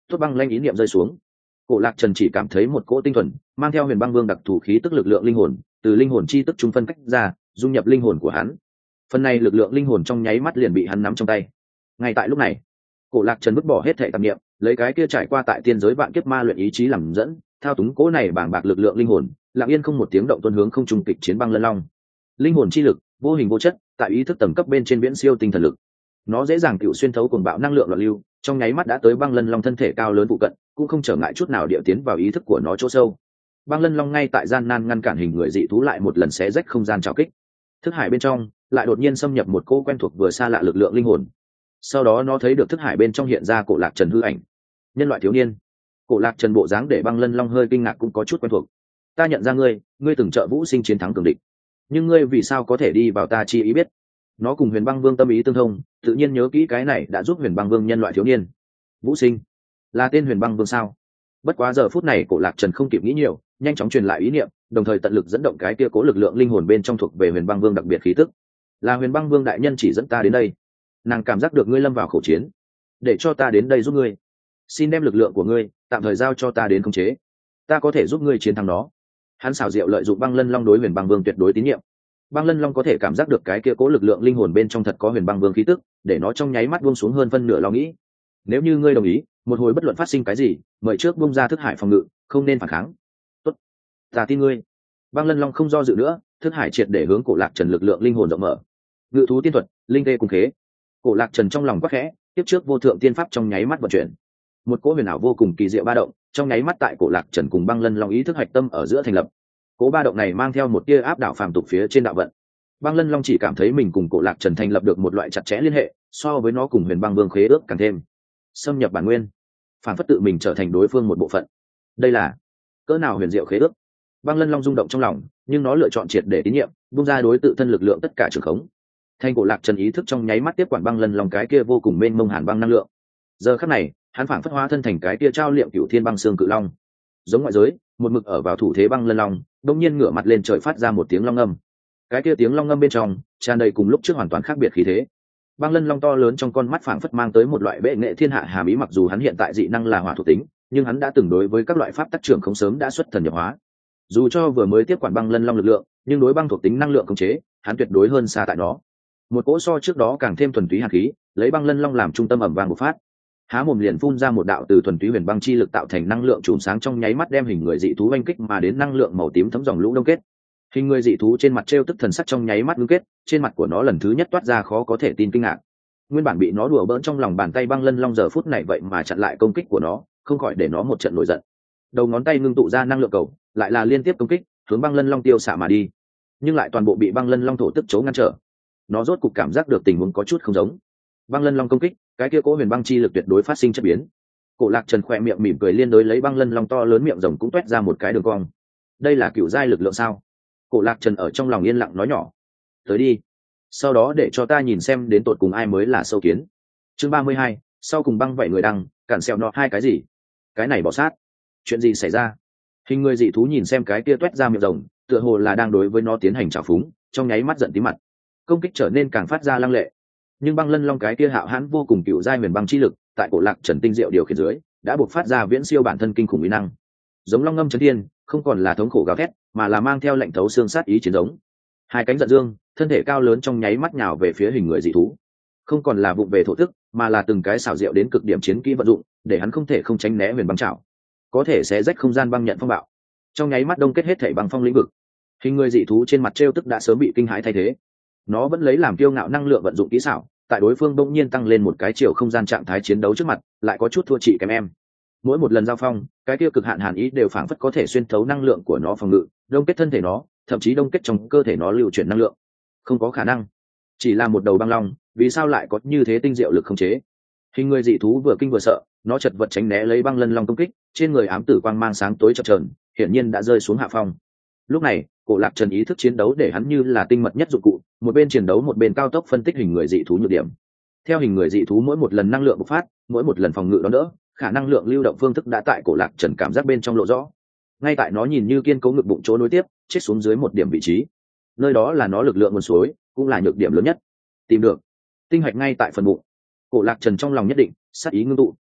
Tốt băng lanh ý niệm rơi xuống, cổ lạc trần chỉ cảm thấy một cỗ tinh thuần mang theo huyền băng vương đặc thù khí tức lực lượng linh hồn từ linh hồn chi tức trung phân cách ra, dung nhập linh hồn của hắn. Phần này lực lượng linh hồn trong nháy mắt liền bị hắn nắm trong tay. Ngay tại lúc này, cổ lạc trần vứt bỏ hết thể tạp niệm, lấy cái kia trải qua tại tiên giới vạn kiếp ma luyện ý chí làm dẫn, thao túng cỗ này bàng bạc lực lượng linh hồn, lặng yên không một tiếng động tuôn hướng không trung kịch chiến băng lân long. Linh hồn chi lực vô hình vô chất, tại ý thức tầng cấp bên trên viễn siêu tinh thần lực. Nó dễ dàng tiểu xuyên thấu cuồng bạo năng lượng loạn lưu, trong nháy mắt đã tới băng lân long thân thể cao lớn phụ cận, cũng không trở ngại chút nào địa tiến vào ý thức của nó chỗ sâu. Băng lân long ngay tại gian nan ngăn cản hình người dị thú lại một lần xé rách không gian trào kích. Thức hải bên trong lại đột nhiên xâm nhập một cô quen thuộc vừa xa lạ lực lượng linh hồn. Sau đó nó thấy được thức hải bên trong hiện ra cổ lạc trần hư ảnh. Nhân loại thiếu niên. Cổ lạc trần bộ dáng để băng lân long hơi kinh ngạc cũng có chút quen thuộc. Ta nhận ra ngươi, ngươi từng trợ Vũ Sinh chiến thắng cường địch, nhưng ngươi vì sao có thể đi vào ta chi ý biết? Nó cùng Huyền Băng Vương tâm ý tương thông, tự nhiên nhớ kỹ cái này đã giúp Huyền Băng Vương nhân loại thiếu niên. Vũ Sinh là tên Huyền Băng Vương sao? Bất quá giờ phút này cổ lạc trần không kịp nghĩ nhiều, nhanh chóng truyền lại ý niệm, đồng thời tận lực dẫn động cái kia cố lực lượng linh hồn bên trong thuộc về Huyền Băng Vương đặc biệt khí tức. Là Huyền Băng Vương đại nhân chỉ dẫn ta đến đây. Nàng cảm giác được ngươi lâm vào khẩu chiến, để cho ta đến đây giúp ngươi. Xin đem lực lượng của ngươi tạm thời giao cho ta đến khống chế, ta có thể giúp ngươi chiến thắng nó. Hắn xảo diệu lợi dụng băng lân long đối Huyền Băng Vương tuyệt đối tín nhiệm. Băng lân long có thể cảm giác được cái kia cố lực lượng linh hồn bên trong thật có Huyền Băng Vương khí tức, để nó trong nháy mắt buông xuống hơn phân nửa lo nghĩ. Nếu như ngươi đồng ý, một hồi bất luận phát sinh cái gì, mời trước buông ra thức hải phòng ngự, không nên phản kháng. Tốt, ta tin ngươi. Băng lân long không do dự nữa, thức hải triệt để hướng cổ lạc trần lực lượng linh hồn rộng mở. Ngự thú tiên thuật, linh tê cùng khế. Cổ lạc trần trong lòng quắc khẽ, tiếp trước vô thượng tiên pháp trong nháy mắt vận chuyển. Một cỗ huyền ảo vô cùng kỳ diệu ba động, trong nháy mắt tại cổ lạc trần cùng băng lân long ý thức hạch tâm ở giữa thành lập. Cỗ ba động này mang theo một tia áp đảo phàm tục phía trên đạo vận. Băng lân long chỉ cảm thấy mình cùng cổ lạc trần thành lập được một loại chặt chẽ liên hệ, so với nó cùng Huyền Băng Vương khế ước càng thêm xâm nhập bản nguyên, phản phất tự mình trở thành đối phương một bộ phận. Đây là cỡ nào huyền diệu khế ước. Băng lân long rung động trong lòng, nhưng nó lựa chọn triệt để tín nhiệm, buông ra đối tự thân lực lượng tất cả trường khống. Thanh cổ lạc trần ý thức trong nháy mắt tiếp quản băng lân long cái kia vô cùng mênh mông hàn băng năng lượng. Giờ khắc này, hắn phảng phất hóa thân thành cái kia trao liệm cửu thiên băng xương cự long. Giống ngoại giới, một mực ở vào thủ thế băng lân long, đột nhiên ngửa mặt lên trời phát ra một tiếng long ngâm. Cái kia tiếng long ngâm bên trong tràn đầy cùng lúc trước hoàn toàn khác biệt khí thế. Băng lân long to lớn trong con mắt phảng phất mang tới một loại bệ nghệ thiên hạ hàm ý, mặc dù hắn hiện tại dị năng là hỏa thuộc tính, nhưng hắn đã từng đối với các loại pháp tắc trưởng không sớm đã xuất thần nhập hóa. Dù cho vừa mới tiếp quản băng lân long lực lượng, nhưng đối băng thuộc tính năng lượng khống chế, hắn tuyệt đối hơn xa tại nó. Một cỗ so trước đó càng thêm thuần túy hàn khí, lấy băng lân long làm trung tâm ẩm vàng một phát, há mồm liền phun ra một đạo từ thuần túy huyền băng chi lực tạo thành năng lượng chùm sáng, trong nháy mắt đem hình người dị thú oanh kích mà đến năng lượng màu tím thấm dòng lũ đông kết. Hình người dị thú trên mặt trêu tức thần sắc trong nháy mắt ngưng kết, trên mặt của nó lần thứ nhất toát ra khó có thể tin kinh ngạc. Nguyên bản bị nó đùa bỡn trong lòng bàn tay băng lân long giờ phút này vậy mà chặn lại công kích của nó, không khỏi để nó một trận nổi giận. Đầu ngón tay ngưng tụ ra năng lượng cầu, lại là liên tiếp công kích hướng băng lân long tiêu xạ mà đi, nhưng lại toàn bộ bị băng lân long thổ tức chấu ngăn trở. Nó rốt cục cảm giác được tình huống có chút không giống. Băng lân long công kích, cái kia cố huyền băng chi lực tuyệt đối phát sinh chất biến. Cổ lạc trần khỏe miệng mỉm cười, liên đối lấy băng lân long to lớn miệng rồng cũng toét ra một cái đường cong. Đây là cựu giai lực lượng sao? Cổ lạc trần ở trong lòng yên lặng nói nhỏ. Tới đi, sau đó để cho ta nhìn xem đến tột cùng ai mới là sâu kiến. Chương 32, sau cùng băng vậy người đăng, cản xẹo nọ hai cái gì? Cái này bỏ sát. Chuyện gì xảy ra? Hình người dị thú nhìn xem cái kia toét ra miệng rồng, tựa hồ là đang đối với nó tiến hành trào phúng, trong nháy mắt giận tí mặt. Công kích trở nên càng phát ra lăng lệ. Nhưng băng lân long cái kia hạo hãn vô cùng cựu giai huyền băng chi lực, tại cổ lạc trần tinh diệu điều khiển dưới, đã buộc phát ra viễn siêu bản thân kinh khủng uy năng. Giống long ngâm chấn thiên, không còn là thống khổ gào thét, mà là mang theo lệnh thấu xương sát ý chiến giống. Hai cánh giận dương, thân thể cao lớn trong nháy mắt nhào về phía hình người dị thú. Không còn là vụng về thổ tức, mà là từng cái xảo diệu đến cực điểm chiến kỹ vận dụng, để hắn không thể không tránh né huyền băng trảo, có thể xé rách không gian băng nhận phong bạo, trong nháy mắt đông kết hết thảy băng phong lĩnh vực. Hình người dị thú trên mặt trêu tức đã sớm bị kinh hãi thay thế. Nó vẫn lấy làm kiêu ngạo năng lượng vận dụng kỹ xảo, tại đối phương bỗng nhiên tăng lên một cái chiều không gian trạng thái chiến đấu trước mặt, lại có chút thua chị kém em. Mỗi một lần giao phong, cái tiêu cực hạn hàn ý đều phảng phất có thể xuyên thấu năng lượng của nó phòng ngự, đông kết thân thể nó, thậm chí đông kết trong cơ thể nó lưu chuyển năng lượng. Không có khả năng, chỉ là một đầu băng long, vì sao lại có như thế tinh diệu lực khống chế? Hình người dị thú vừa kinh vừa sợ, nó chật vật tránh né lấy băng lân long công kích, trên người ám tử quang mang sáng tối chập chờn, hiển nhiên đã rơi xuống hạ phong. Lúc này, cổ lạc trần ý thức chiến đấu để hắn như là tinh mật nhất dụng cụ, một bên chiến đấu một bên cao tốc phân tích hình người dị thú nhược điểm. Theo hình người dị thú mỗi một lần năng lượng bộc phát, mỗi một lần phòng ngự đón đỡ, khả năng lượng lưu động phương thức đã tại cổ lạc trần cảm giác bên trong lộ rõ. Ngay tại nó nhìn như kiên cố ngực bụng chỗ nối tiếp, chết xuống dưới một điểm vị trí, nơi đó là nó lực lượng nguồn suối, cũng là nhược điểm lớn nhất. Tìm được tinh hạch ngay tại phần bụng. Cổ lạc trần trong lòng nhất định, sát ý ngưng tụ.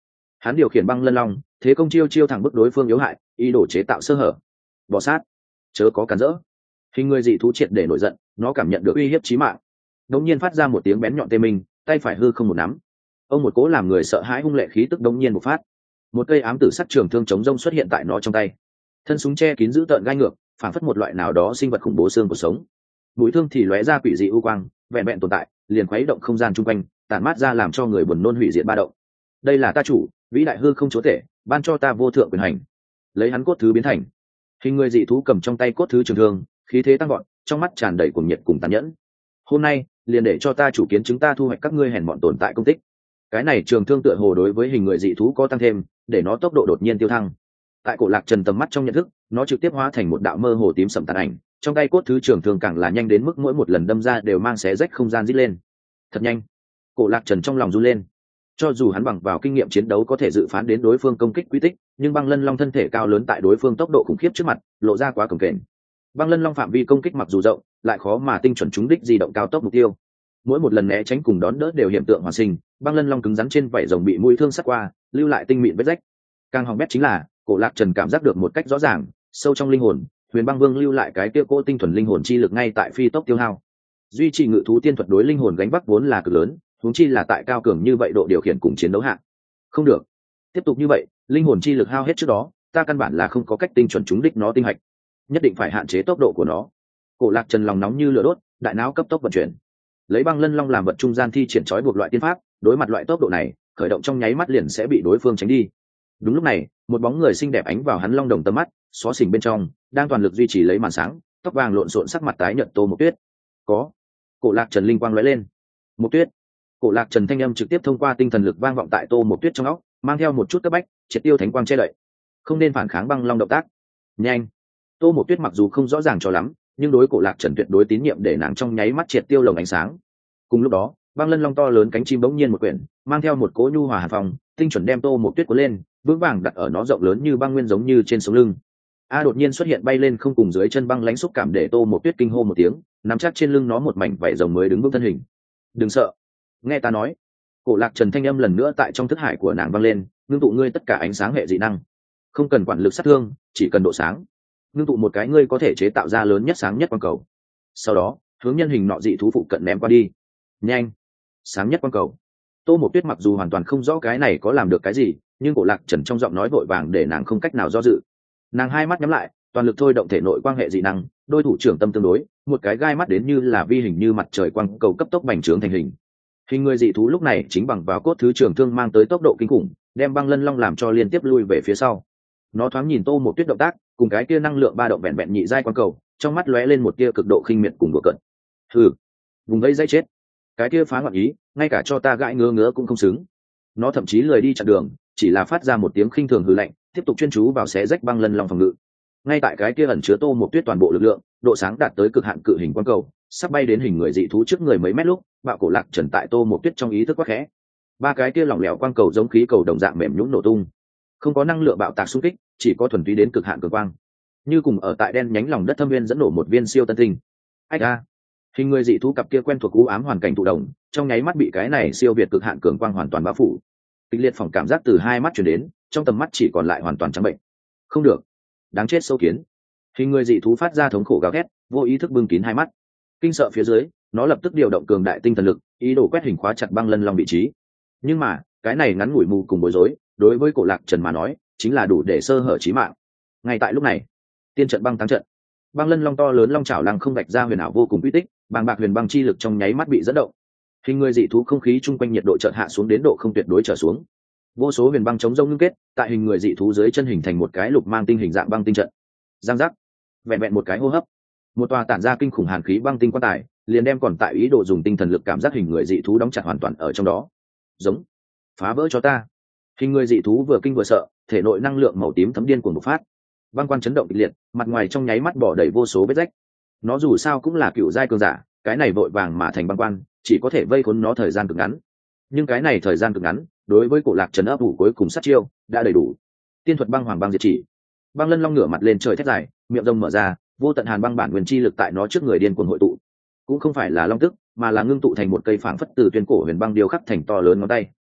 Hắn điều khiển băng lân long, thế công chiêu chiêu thẳng bức đối phương yếu hại, ý đồ chế tạo sơ hở. Bò sát, chớ có cản rỡ. Hình người dị thú triệt để nổi giận, nó cảm nhận được uy hiếp chí mạng, đống nhiên phát ra một tiếng bén nhọn tê minh, tay phải hư không một nắm. Ông một cố làm người sợ hãi hung lệ khí tức đống nhiên một phát, một cây ám tử sắc trường thương chống rông xuất hiện tại nó trong tay. Thân súng che kín giữ tợn gai ngược, phản phất một loại nào đó sinh vật khủng bố xương của sống. Mũi thương thì lóe ra quỷ dị u quang, vẹn vẹn tồn tại, liền khuấy động không gian chung quanh, tản mát ra làm cho người buồn nôn hủy diệt ba động. Đây là ta chủ, vĩ đại hư không chúa tể, ban cho ta vô thượng quyền hành. Lấy hắn cốt thứ biến thành. Hình người dị thú cầm trong tay cốt thứ trường thương, khí thế tăng gọn, trong mắt tràn đầy cuồng nhiệt cùng tàn nhẫn. Hôm nay, liền để cho ta chủ kiến chúng ta thu hoạch các ngươi hèn mọn tồn tại công tích. Cái này trường thương tựa hồ đối với hình người dị thú có tăng thêm, để nó tốc độ đột nhiên tiêu thăng. Tại cổ lạc trần tầm mắt trong nhận thức, nó trực tiếp hóa thành một đạo mơ hồ tím sẫm tàn ảnh, trong tay cốt thứ trường thương càng là nhanh đến mức mỗi một lần đâm ra đều mang xé rách không gian rít lên. Thật nhanh. Cổ lạc trần trong lòng run lên. Cho dù hắn bằng vào kinh nghiệm chiến đấu có thể dự phán đến đối phương công kích quy tích, nhưng băng lân long thân thể cao lớn tại đối phương tốc độ khủng khiếp trước mặt, lộ ra quá cồng kềnh. Băng lân long phạm vi công kích mặc dù rộng, lại khó mà tinh chuẩn trúng đích di động cao tốc mục tiêu. Mỗi một lần né tránh cùng đón đỡ đều hiện tượng hoàn sinh, băng lân long cứng rắn trên vảy rồng bị mũi thương sắt qua, lưu lại tinh mịn vết rách. Càng hỏng bét chính là, cổ lạc trần cảm giác được một cách rõ ràng, sâu trong linh hồn, huyền băng vương lưu lại cái kia cỗ tinh thuần linh hồn chi lực ngay tại phi tốc tiêu hao. Duy trì ngự thú tiên thuật đối linh hồn gánh vác vốn là cực lớn, huống chi là tại cao cường như vậy độ điều khiển cùng chiến đấu hạng. Không được, tiếp tục như vậy, linh hồn chi lực hao hết trước đó, ta căn bản là không có cách tinh chuẩn trúng đích nó tinh hạch, nhất định phải hạn chế tốc độ của nó. Cổ lạc trần lòng nóng như lửa đốt, đại não cấp tốc vận chuyển, lấy băng lân long làm vật trung gian thi triển trói buộc loại tiên pháp, đối mặt loại tốc độ này, khởi động trong nháy mắt liền sẽ bị đối phương tránh đi. Đúng lúc này, một bóng người xinh đẹp ánh vào hắn long đồng tầm mắt, xó xỉnh bên trong đang toàn lực duy trì lấy màn sáng, tóc vàng lộn xộn, sắc mặt tái nhợt Tô Mộc Tuyết. Có. Cổ lạc trần linh quang lóe lên. Mộc Tuyết. Cổ lạc trần thanh âm trực tiếp thông qua tinh thần lực vang vọng tại Tô Mộc Tuyết trong óc, mang theo một chút cấp bách, triệt tiêu thánh quang che đậy. Không nên phản kháng băng long động tác. Nhanh. Tô Mộc Tuyết mặc dù không rõ ràng cho lắm, nhưng đối cổ lạc trần tuyệt đối tín nhiệm để nàng trong nháy mắt triệt tiêu lồng ánh sáng. Cùng lúc đó, băng lân long to lớn cánh chim bỗng nhiên một quyển, mang theo một cỗ nhu hòa hàn phòng, tinh chuẩn đem Tô Mộc Tuyết cuốn lên, vững vàng đặt ở nó rộng lớn như băng nguyên giống như trên sống lưng. Đột nhiên xuất hiện bay lên không cùng dưới chân băng lãnh xúc cảm để Tô Mộc Tuyết kinh hô một tiếng, nắm chắc trên lưng nó một mảnh vảy rồng mới đứng vững thân hình. Đừng sợ, nghe ta nói. Cổ lạc trần thanh âm lần nữa tại trong thức hải của nàng vang lên, ngưng tụ ngươi tất cả ánh sáng hệ dị năng, không cần quản lực sát thương, chỉ cần độ sáng. Ngưng tụ một cái ngươi có thể chế tạo ra lớn nhất sáng nhất quang cầu, sau đó hướng nhân hình nọ dị thú phụ cận ném qua đi. Nhanh, sáng nhất quang cầu. Tô Mộc Tuyết mặc dù hoàn toàn không rõ cái này có làm được cái gì, nhưng cổ lạc trần trong giọng nói vội vàng để nàng không cách nào do dự. Nàng hai mắt nhắm lại, toàn lực thôi động thể nội quang hệ dị năng, đôi thủ trưởng tâm tương đối, một cái gai mắt đến như là vi hình như mặt trời quang cầu cấp tốc bành trướng thành hình. Hình người dị thú lúc này chính bằng vào cốt thứ trường thương mang tới tốc độ kinh khủng, đem băng lân long làm cho liên tiếp lui về phía sau. Nó thoáng nhìn Tô Mộc Tuyết động tác, cùng cái kia năng lượng ba động vẹn vẹn nhị giai quang cầu, trong mắt lóe lên một tia cực độ khinh miệt cùng đùa cợt. Hừ, vùng vây dây chết. Cái kia phá ngọn ý, ngay cả cho ta gãi ngứa ngứa cũng không xứng. Nó thậm chí lười đi chặn đường, chỉ là phát ra một tiếng khinh thường hừ lạnh, tiếp tục chuyên chú vào xé rách băng lân long phòng ngự. Ngay tại cái kia ẩn chứa Tô Mộc Tuyết toàn bộ lực lượng, độ sáng đạt tới cực hạn cự hình quang cầu, sắp bay đến hình người dị thú trước người mấy mét lúc, bạo cổ lạc trần tại Tô Mộc Tuyết trong ý thức quá khẽ. Ba cái kia lỏng lẻo quang cầu giống khí cầu đồng dạng mềm nhũn nổ tung, không có năng lượng bạo tạc xung kích, chỉ có thuần túy đến cực hạn cường quang, như cùng ở tại đen nhánh lòng đất thâm viên dẫn nổ một viên siêu tân tinh. Ách a! Hình người dị thú cặp kia quen thuộc u ám hoàn cảnh thụ động, trong nháy mắt bị cái này siêu việt cực hạn cường quang hoàn toàn bao phủ. Kịch liệt phỏng cảm giác từ hai mắt truyền đến, trong tầm mắt chỉ còn lại hoàn toàn trắng bệnh. Không được, đáng chết sâu kiến. Hình người dị thú phát ra thống khổ gào thét, vô ý thức bưng kín hai mắt. Kinh sợ phía dưới, nó lập tức điều động cường đại tinh thần lực, ý đồ quét hình khóa chặt băng lân long vị trí. Nhưng mà, cái này ngắn ngủi mù cùng bối rối, đối với cổ lạc trần mà nói, chính là đủ để sơ hở chí mạng. Ngay tại lúc này, tiên trận băng thắng trận, băng lân long to lớn long chảo lăng không vạch ra huyền ảo vô cùng uy tích, bàng bạc huyền băng chi lực trong nháy mắt bị dẫn động. Hình người dị thú không khí chung quanh nhiệt độ chợt hạ xuống đến độ không tuyệt đối trở xuống. Vô số huyền băng chống rông ngưng kết, tại hình người dị thú dưới chân hình thành một cái lục mang tinh hình dạng băng tinh trận. Giang giác, vẹn vẹn một cái hô hấp, một tòa tản ra kinh khủng hàn khí băng tinh quan tài liền đem còn tại ý đồ dùng tinh thần lực cảm giác hình người dị thú đóng chặt hoàn toàn ở trong đó. Giống, phá vỡ cho ta. Hình người dị thú vừa kinh vừa sợ, thể nội năng lượng màu tím thấm điên cuồng bộc phát, băng quan chấn động kịch liệt, mặt ngoài trong nháy mắt bỏ đầy vô số vết rách. Nó dù sao cũng là cựu giai cường giả, cái này vội vàng mà thành băng quan, chỉ có thể vây khốn nó thời gian cực ngắn. Nhưng cái này thời gian cực ngắn, đối với cổ lạc trần ấp ủ cuối cùng sát chiêu đã đầy đủ. Tiên thuật băng hoàng băng diệt chỉ. Băng lân long ngửa mặt lên trời thét dài, miệng rồng mở ra, vô tận hàn băng bản nguyên chi lực tại nó trước người điên cuồng hội tụ. Cũng không phải là long tức, mà là ngưng tụ thành một cây phảng phất từ tuyên cổ huyền băng điêu khắc thành to lớn ngón tay.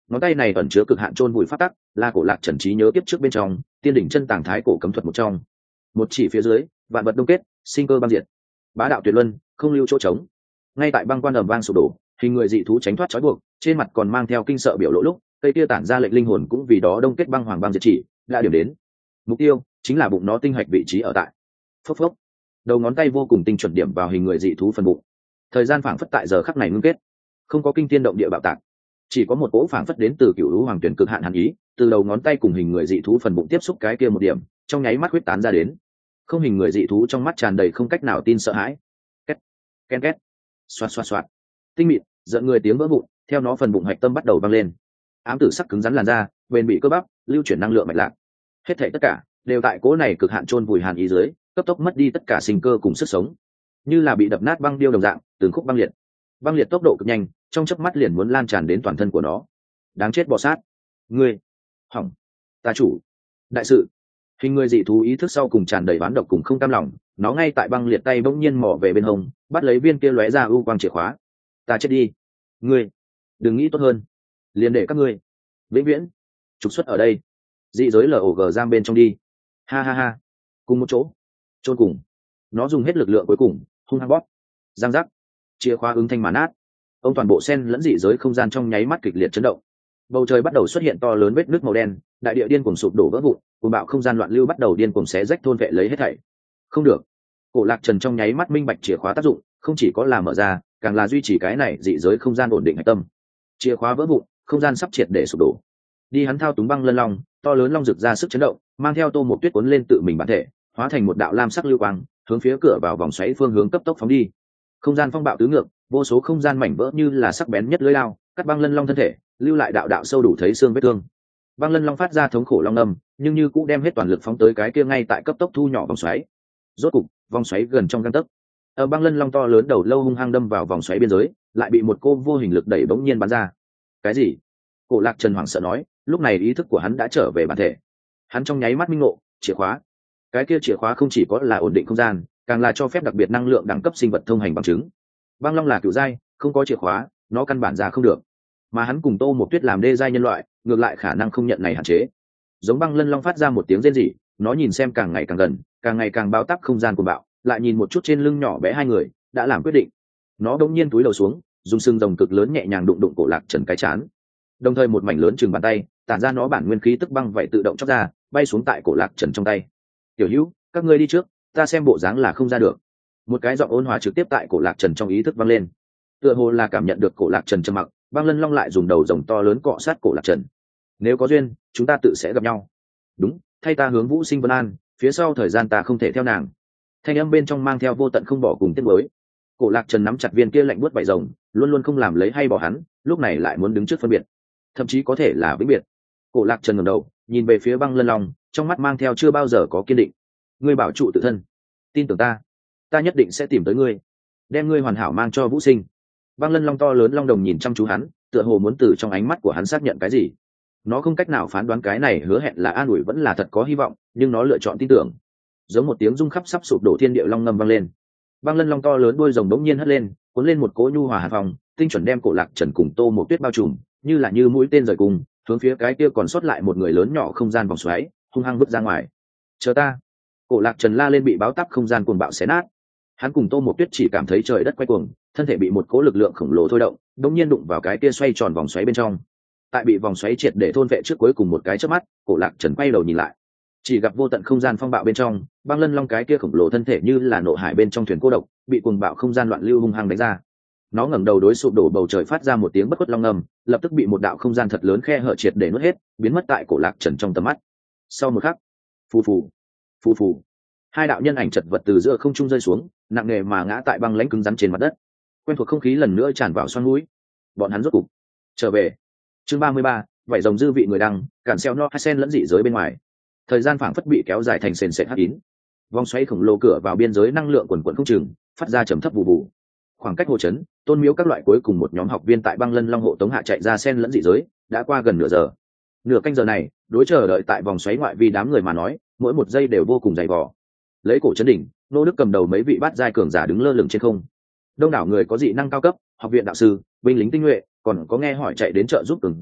ngón tay này ẩn chứa cực hạn chôn vùi pháp tắc, là cổ lạc trần trí nhớ tiếp trước bên trong tiên đỉnh chân tàng thái cổ cấm thuật một trong. Một chỉ phía dưới, vạn vật đông kết, sinh cơ băng diệt, bá đạo tuyệt luân, không lưu chỗ trống. Ngay tại băng quan ầm vang sụp đổ, hình người dị thú tránh thoát trói buộc, trên mặt còn mang theo kinh sợ biểu lộ lúc cây kia tản ra lệnh linh hồn cũng vì đó đông kết băng hoàng băng diệt chỉ đã điểm đến mục tiêu, chính là bụng nó tinh hạch vị trí ở tại. Phốc phốc, đầu ngón tay vô cùng tinh chuẩn điểm vào hình người dị thú phần bụng. Thời gian phảng phất tại giờ khắc này ngưng kết, không có kinh thiên động địa bạo tạc, chỉ có một cỗ phảng phất đến từ cựu lũ hoàng tuyển cực hạn hàn ý từ đầu ngón tay cùng hình người dị thú phần bụng tiếp xúc cái kia một điểm, trong nháy mắt huyết tán ra đến. Không, hình người dị thú trong mắt tràn đầy không cách nào tin sợ hãi. Két ken két, xoạt xoạt xoạt, tinh mịn giận người tiếng vỡ vụn theo nó phần bụng hạch tâm bắt đầu vang lên. Ám tử sắc cứng rắn làn da, bền bị cơ bắp, lưu chuyển năng lượng mạch lạc, hết thảy tất cả đều tại cỗ này cực hạn chôn vùi hàn ý dưới cấp tốc mất đi tất cả sinh cơ cùng sức sống, như là bị đập nát băng điêu đồng dạng, từng khúc băng liệt tốc độ cực nhanh, trong chớp mắt liền muốn lan tràn đến toàn thân của nó. Đáng chết bò sát, ngươi hỏng ta chủ đại sự. Hình người dị thú ý thức sau cùng tràn đầy oán độc cùng không cam lòng, nó ngay tại băng liệt tay bỗng nhiên mò về bên hông, bắt lấy viên kia lóe ra ưu quang chìa khóa. Ta chết đi, ngươi đừng nghĩ tốt hơn, liền để các ngươi vĩnh viễn trục xuất ở đây, dị giới log giam bên trong đi. Ha ha ha, cùng một chỗ chôn cùng. Nó dùng hết lực lượng cuối cùng hung hăng bóp, giang giác, chìa khóa ứng thanh mà nát. Ông toàn bộ sen lẫn dị giới không gian trong nháy mắt kịch liệt chấn động, bầu trời bắt đầu xuất hiện to lớn vết nước màu đen, đại địa điên cuồng sụp đổ vỡ vụn, cuồng bạo không gian loạn lưu bắt đầu điên cuồng xé rách thôn vệ lấy hết thảy. Không được, cổ lạc trần trong nháy mắt minh bạch chìa khóa tác dụng, không chỉ có là mở ra, càng là duy trì cái này dị giới không gian ổn định hạch tâm. Chìa khóa vỡ vụn, không gian sắp triệt để sụp đổ. Đi hắn thao túng băng lân long, to lớn long rực ra sức chấn động, mang theo Tô Mộc Tuyết cuốn lên tự mình bản thể, hóa thành một đạo lam sắc lưu quang, hướng phía cửa vào vòng xoáy phương hướng cấp tốc phóng đi. Không gian phong bạo tứ ngược, vô số không gian mảnh vỡ như là sắc bén nhất lưỡi lao, cắt băng lân long thân thể, lưu lại đạo đạo sâu đủ thấy xương vết thương. Băng lân long phát ra thống khổ long âm, nhưng như cũng đem hết toàn lực phóng tới cái kia ngay tại cấp tốc thu nhỏ vòng xoáy. Rốt cục, vòng xoáy gần trong gang tấc. Ở băng lân long to lớn đầu lâu hung hăng đâm vào vòng xoáy biên giới, lại bị một cô vô hình lực đẩy bỗng nhiên bắn ra. Cái gì? Cổ lạc trần hoảng sợ nói, lúc này ý thức của hắn đã trở về bản thể. Hắn trong nháy mắt minh ngộ, chìa khóa. Cái kia chìa khóa không chỉ có là ổn định không gian, càng là cho phép đặc biệt năng lượng đẳng cấp sinh vật thông hành bằng chứng. Băng long là cựu giai, không có chìa khóa, nó căn bản ra không được. Mà hắn cùng Tô Mộc Tuyết làm đê giai nhân loại, ngược lại khả năng không nhận này hạn chế. Giống băng lân long phát ra một tiếng rên rỉ, nó nhìn xem càng ngày càng gần, càng ngày càng bao táp không gian của bạo, lại nhìn một chút trên lưng nhỏ bé hai người, đã làm quyết định. Nó đống nhiên túi đầu xuống, dùng xương rồng cực lớn nhẹ nhàng đụng đụng cổ lạc trần cái chán. Đồng thời một mảnh lớn chừng bàn tay, tản ra nó bản nguyên khí tức băng vậy tự động chóc ra, bay xuống tại cổ lạc trần trong tay. Tiểu Hữu, các ngươi đi trước, ta xem bộ dáng là không ra được. Một cái giọng ôn hòa trực tiếp tại cổ lạc trần trong ý thức vang lên. Tựa hồ là cảm nhận được cổ lạc trần trầm mặc, băng lân long lại dùng đầu rồng to lớn cọ sát cổ lạc trần. Nếu có duyên, chúng ta tự sẽ gặp nhau. Đúng, thay ta hướng Vũ Sinh vân an, phía sau thời gian ta không thể theo nàng. Thanh âm bên trong mang theo vô tận không bỏ cùng tiếc nuối. Cổ lạc trần nắm chặt viên kia lạnh buốt vảy rồng, luôn luôn không làm lấy hay bỏ hắn, lúc này lại muốn đứng trước phân biệt, thậm chí có thể là vĩnh biệt. Cổ lạc trần ngẩng đầu, nhìn về phía băng lân long, trong mắt mang theo chưa bao giờ có kiên định. Ngươi bảo trụ tự thân, tin tưởng ta, ta nhất định sẽ tìm tới ngươi, đem ngươi hoàn hảo mang cho Vũ Sinh. Băng lân long to lớn long đồng nhìn chăm chú hắn, tựa hồ muốn từ trong ánh mắt của hắn xác nhận cái gì. Nó không cách nào phán đoán cái này hứa hẹn là an ủi vẫn là thật có hy vọng, nhưng nó lựa chọn tin tưởng. Giống một tiếng rung khắp sắp sụp đổ thiên địa long ngâm vang lên. Băng lân long to lớn đuôi rồng đống nhiên hất lên, cuốn lên một cỗ nhu hòa hàn phòng, tinh chuẩn đem cổ lạc trần cùng Tô Mộc Tuyết bao trùm, như là như mũi tên rời cùng, hướng phía cái kia còn sót lại một người lớn nhỏ không gian vòng xoáy, hung hăng vứt ra ngoài. Chờ ta! Cổ lạc trần la lên bị báo táp không gian cuồng bạo xé nát. Hắn cùng Tô Mộc Tuyết chỉ cảm thấy trời đất quay cuồng, thân thể bị một cỗ lực lượng khổng lồ thôi động, đống nhiên đụng vào cái kia xoay tròn vòng xoáy bên trong. Tại bị vòng xoáy triệt để thôn vệ trước cuối cùng một cái chớp mắt, cổ lạc trần quay đầu nhìn lại, chỉ gặp vô tận không gian phong bạo bên trong, băng lân long cái kia khổng lồ thân thể như là nộ hải bên trong thuyền cô độc, bị cuồng bạo không gian loạn lưu hung hăng đánh ra. Nó ngẩng đầu đối sụp đổ bầu trời phát ra một tiếng bất khuất long ngầm, lập tức bị một đạo không gian thật lớn khe hở triệt để nuốt hết, biến mất tại cổ lạc trần trong tầm mắt. Sau một khắc, phù phù, phù phù, hai đạo nhân ảnh chật vật từ giữa không trung rơi xuống, nặng nề mà ngã tại băng lãnh cứng rắn trên mặt đất. Quen thuộc không khí lần nữa tràn vào xoang mũi. Bọn hắn rốt cục trở về. Chương 33, vảy rồng dư vị người đăng, cản xeo no hai sen lẫn dị giới bên ngoài. Thời gian phảng phất bị kéo dài thành sền sệt hắc kín. Vòng xoáy khổng lồ cửa vào biên giới năng lượng quần quần không chừng, phát ra trầm thấp vụ vụ. Khoảng cách hồ trấn, tôn miếu các loại cuối cùng một nhóm học viên tại băng lân long hộ tống hạ chạy ra sen lẫn dị giới, đã qua gần nửa giờ. Nửa canh giờ này, đối chờ đợi tại vòng xoáy ngoại vi đám người mà nói, mỗi một giây đều vô cùng dày vò. Lấy cổ trấn đỉnh, nô đức cầm đầu mấy vị bát giai cường giả đứng lơ lửng trên không. Đông đảo người có dị năng cao cấp, học viện đạo sư, binh lính tinh nhuệ, còn có nghe hỏi chạy đến trợ giúp cường giả,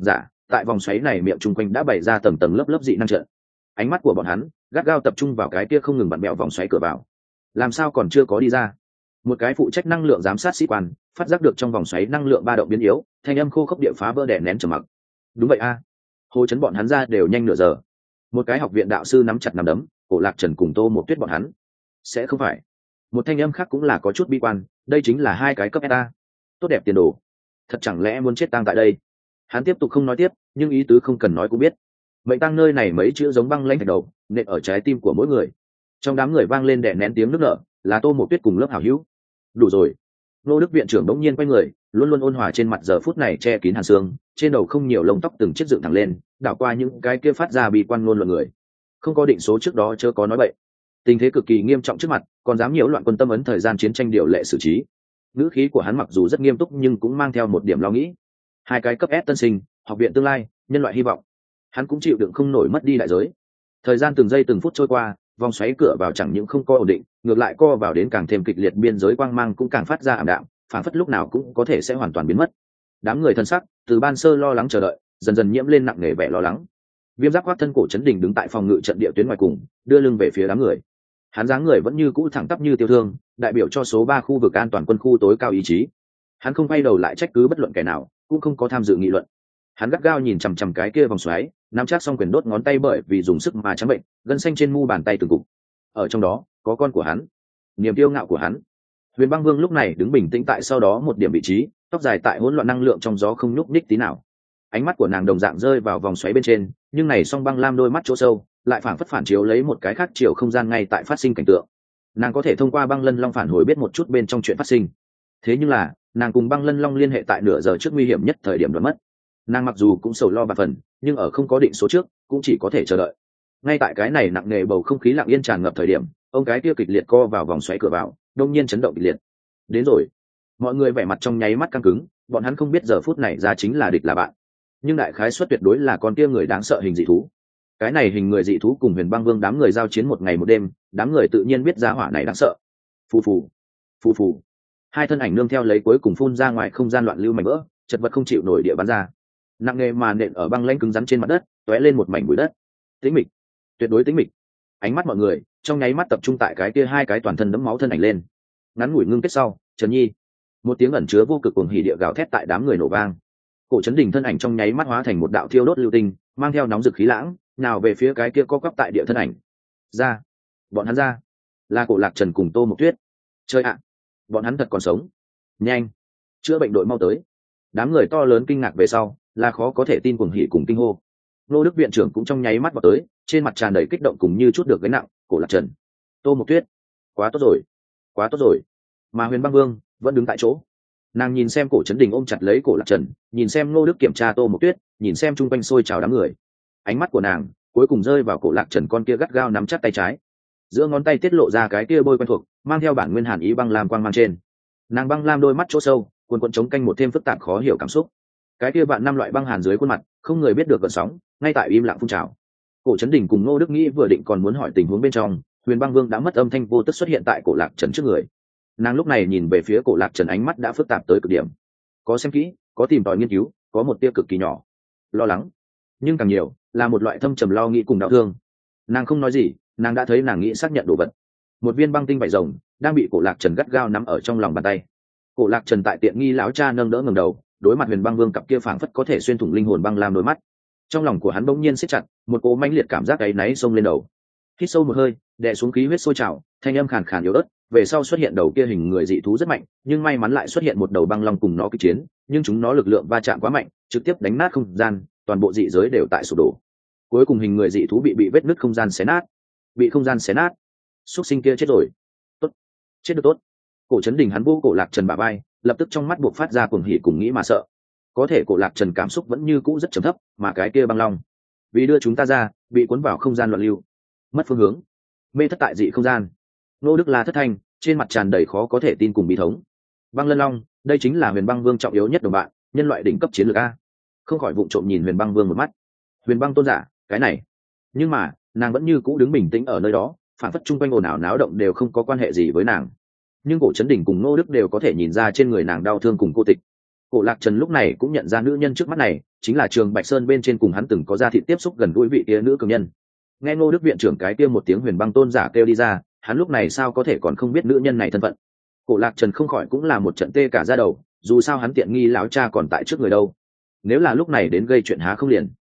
tại vòng xoáy này miệng chung quanh đã bày ra tầng tầng lớp lớp dị năng trận. Ánh mắt của bọn hắn gắt gao tập trung vào cái kia không ngừng bặn bẹo vòng xoáy cửa vào. Làm sao còn chưa có đi ra? Một cái phụ trách năng lượng giám sát sĩ quan phát giác được trong vòng xoáy năng lượng ba động biến yếu, thanh âm khô khốc địa phá vỡ đè nén trầm mặc. Đúng vậy a, Hồ chấn bọn hắn ra đều nhanh nửa giờ. Một cái học viện đạo sư nắm chặt nắm đấm, Cổ Lạc Trần cùng Tô Một Tuyết bọn hắn sẽ không phải. Một thanh âm khác cũng là có chút bi quan, đây chính là hai cái cấp beta, tốt đẹp tiền đồ, thật chẳng lẽ muốn chết tang tại đây? Hắn tiếp tục không nói tiếp, nhưng ý tứ không cần nói cũng biết. Mệnh tang nơi này mấy chữ giống băng lanh thạch đầu, nện ở trái tim của mỗi người. Trong đám người vang lên đè nén tiếng nức nở, là Tô Một Tuyết cùng lớp hảo hữu. Đủ rồi. Nô Đức viện trưởng đống nhiên quay người, luôn luôn ôn hòa trên mặt giờ phút này che kín hàn xương, trên đầu không nhiều lông tóc từng chiếc dựng thẳng lên, đảo qua những cái kia phát ra bị quan ngôn luận người. Không có định số trước đó chớ có nói bậy. Tình thế cực kỳ nghiêm trọng trước mặt, còn dám nhiễu loạn quân tâm ấn thời gian chiến tranh điều lệ xử trí. Ngữ khí của hắn mặc dù rất nghiêm túc nhưng cũng mang theo một điểm lo nghĩ. Hai cái cấp S tân sinh, học viện tương lai, nhân loại hy vọng. Hắn cũng chịu đựng không nổi mất đi đại giới. Thời gian từng giây từng phút trôi qua, vòng xoáy cửa vào chẳng những không co ổn định, ngược lại co vào đến càng thêm kịch liệt, biên giới quang mang cũng càng phát ra ảm đạm, phản phất lúc nào cũng có thể sẽ hoàn toàn biến mất. Đám người thân sắc từ ban sơ lo lắng chờ đợi, dần dần nhiễm lên nặng nề vẻ lo lắng. Viêm Giáp khoác thân Cổ Chấn Đình đứng tại phòng ngự trận địa tuyến ngoài cùng, đưa lưng về phía đám người. Hắn dáng người vẫn như cũ thẳng tắp như tiêu thương, đại biểu cho số 3 khu vực an toàn quân khu tối cao ý chí. Hắn không quay đầu lại trách cứ bất luận kẻ nào, cũng không có tham dự nghị luận. Hắn gắt gao nhìn chằm chằm cái kia vòng xoáy, nắm chắc xong quyền đốt ngón tay bởi vì dùng sức mà trắng bệnh, gân xanh trên mu bàn tay từng cục. Ở trong đó, có con của hắn, niềm kiêu ngạo của hắn. Huyền Băng Vương lúc này đứng bình tĩnh tại sau đó một điểm vị trí, tóc dài tại hỗn loạn năng lượng trong gió không nhúc nhích tí nào. Ánh mắt của nàng đồng dạng rơi vào vòng xoáy bên trên, nhưng này song băng lam đôi mắt chỗ sâu, lại phảng phất phản chiếu lấy một cái khác chiều không gian ngay tại phát sinh cảnh tượng. Nàng có thể thông qua băng lân long phản hồi biết một chút bên trong chuyện phát sinh. Thế nhưng là, nàng cùng băng lân long liên hệ tại nửa giờ trước nguy hiểm nhất thời điểm đoán mất. Nàng mặc dù cũng sầu lo và phần, nhưng ở không có định số trước, cũng chỉ có thể chờ đợi. Ngay tại cái này nặng nề bầu không khí lặng yên tràn ngập thời điểm, ông cái kia kịch liệt co vào vòng xoáy cửa vào, đông nhiên chấn động kịch liệt. Đến rồi. Mọi người vẻ mặt trong nháy mắt căng cứng, bọn hắn không biết giờ phút này ra chính là địch là bạn, nhưng đại khái suất tuyệt đối là con kia người đáng sợ hình dị thú. Cái này hình người dị thú cùng Huyền Băng Vương đám người giao chiến một ngày một đêm, đám người tự nhiên biết giá hỏa này đáng sợ. Phù phù, phù phù. Hai thân ảnh nương theo lấy cuối cùng phun ra ngoài không gian loạn lưu mảnh vỡ, chật vật không chịu nổi địa bắn ra. Nặng nề mà nện ở băng lãnh cứng rắn trên mặt đất, tóe lên một mảnh bụi đất. Tĩnh mịch, tuyệt đối tĩnh mịch. Ánh mắt mọi người trong nháy mắt tập trung tại cái kia hai cái toàn thân đẫm máu thân ảnh lên. Ngắn ngủi ngưng kết sau, Trần Nhi, một tiếng ẩn chứa vô cực cuồng hỉ địa gào thét tại đám người nổ vang. Cổ Chấn Đình thân ảnh trong nháy mắt hóa thành một đạo thiêu đốt lưu tinh, mang theo nóng rực khí lãng, nào về phía cái kia co quắp tại địa thân ảnh. Ra, bọn hắn ra, là Cổ Lạc Trần cùng Tô Mộc Tuyết. Chơi ạ, bọn hắn thật còn sống. Nhanh, chữa bệnh đội mau tới. Đám người to lớn kinh ngạc về sau, là khó có thể tin cuồng hỉ cùng kinh hô. Nô Đức viện trưởng cũng trong nháy mắt vào tới, trên mặt tràn đầy kích động cùng như chút được gánh nặng. Cổ Lạc Trần, Tô Mộc Tuyết, quá tốt rồi, quá tốt rồi. Mà Huyền Băng Vương vẫn đứng tại chỗ. Nàng nhìn xem Cổ Chấn Đình ôm chặt lấy Cổ Lạc Trần, nhìn xem Ngô Đức kiểm tra Tô Mộc Tuyết, nhìn xem chung quanh sôi trào đám người. Ánh mắt của nàng cuối cùng rơi vào Cổ Lạc Trần con kia gắt gao nắm chặt tay trái, giữa ngón tay tiết lộ ra cái kia bôi quen thuộc, mang theo bản nguyên hàn ý băng lam quang mang trên. Nàng băng lam đôi mắt chỗ sâu, cuồn cuộn chống canh một thêm phức tạp khó hiểu cảm xúc. Cái kia bạn năm loại băng hàn dưới khuôn mặt, không người biết được gợn sóng, ngay tại im lặng phun trào. Cổ Chấn Đình cùng Ngô Đức nghĩ vừa định còn muốn hỏi tình huống bên trong, Huyền Băng Vương đã mất âm thanh vô tức xuất hiện tại Cổ Lạc Trần trước người. Nàng lúc này nhìn về phía Cổ Lạc Trần, ánh mắt đã phức tạp tới cực điểm, có xem kỹ, có tìm tòi nghiên cứu, có một tia cực kỳ nhỏ lo lắng, nhưng càng nhiều là một loại thâm trầm lo nghĩ cùng đau thương. Nàng không nói gì, nàng đã thấy nàng nghĩ xác nhận đồ vật. Một viên băng tinh vảy rồng đang bị Cổ Lạc Trần gắt gao nắm ở trong lòng bàn tay. Cổ Lạc Trần tại tiện nghi lão cha nâng đỡ ngẩng đầu, đối mặt Huyền Băng Vương cặp kia phảng phất có thể xuyên thủng linh hồn băng lam đôi mắt. Trong lòng của hắn bỗng nhiên siết chặt, một cỗ mãnh liệt cảm giác áy náy xông lên đầu. Hít sâu một hơi, đè xuống khí huyết sôi trào, thanh âm khàn khàn yếu ớt. Về sau xuất hiện đầu kia hình người dị thú rất mạnh, nhưng may mắn lại xuất hiện một đầu băng long cùng nó kịch chiến, nhưng chúng nó lực lượng va chạm quá mạnh, trực tiếp đánh nát không gian, toàn bộ dị giới đều tại sụp đổ. Cuối cùng hình người dị thú bị vết nứt không gian xé nát, bị không gian xé nát. Súc sinh kia chết rồi. Tốt, chết được tốt. Cổ Chấn Đình hắn vô Cổ Lạc Trần bả vai, lập tức trong mắt buộc phát ra cuồng hỉ cùng nghĩ mà sợ. Có thể Cổ Lạc Trần cảm xúc vẫn như cũ rất trầm thấp, mà cái kia băng long, vì đưa chúng ta ra, bị cuốn vào không gian loạn lưu, mất phương hướng, mê thất tại dị không gian. Nô Đức La thất thanh, trên mặt tràn đầy khó có thể tin cùng bi thống. Băng Lân Long, đây chính là Huyền Băng Vương trọng yếu nhất đồng bạn, nhân loại đỉnh cấp chiến lược a. Không khỏi vụng trộm nhìn Huyền Băng Vương một mắt. Huyền Băng tôn giả, cái này. Nhưng mà, nàng vẫn như cũ đứng bình tĩnh ở nơi đó, phản phất chung quanh ồn ào náo động đều không có quan hệ gì với nàng. Nhưng Cổ Chấn Đình cùng Ngô Đức đều có thể nhìn ra trên người nàng đau thương cùng cô tịch. Cổ Lạc Trần lúc này cũng nhận ra nữ nhân trước mắt này chính là Trường Bạch Sơn bên trên cùng hắn từng có ra thị tiếp xúc gần gũi vị kia nữ cường nhân. Nghe Ngô Đức viện trưởng cái kia một tiếng Huyền Băng tôn giả kêu đi ra, hắn lúc này sao có thể còn không biết nữ nhân này thân phận. Cổ Lạc Trần không khỏi cũng là một trận tê cả da đầu, dù sao hắn tiện nghi lão cha còn tại trước người đâu, nếu là lúc này đến gây chuyện há không liền.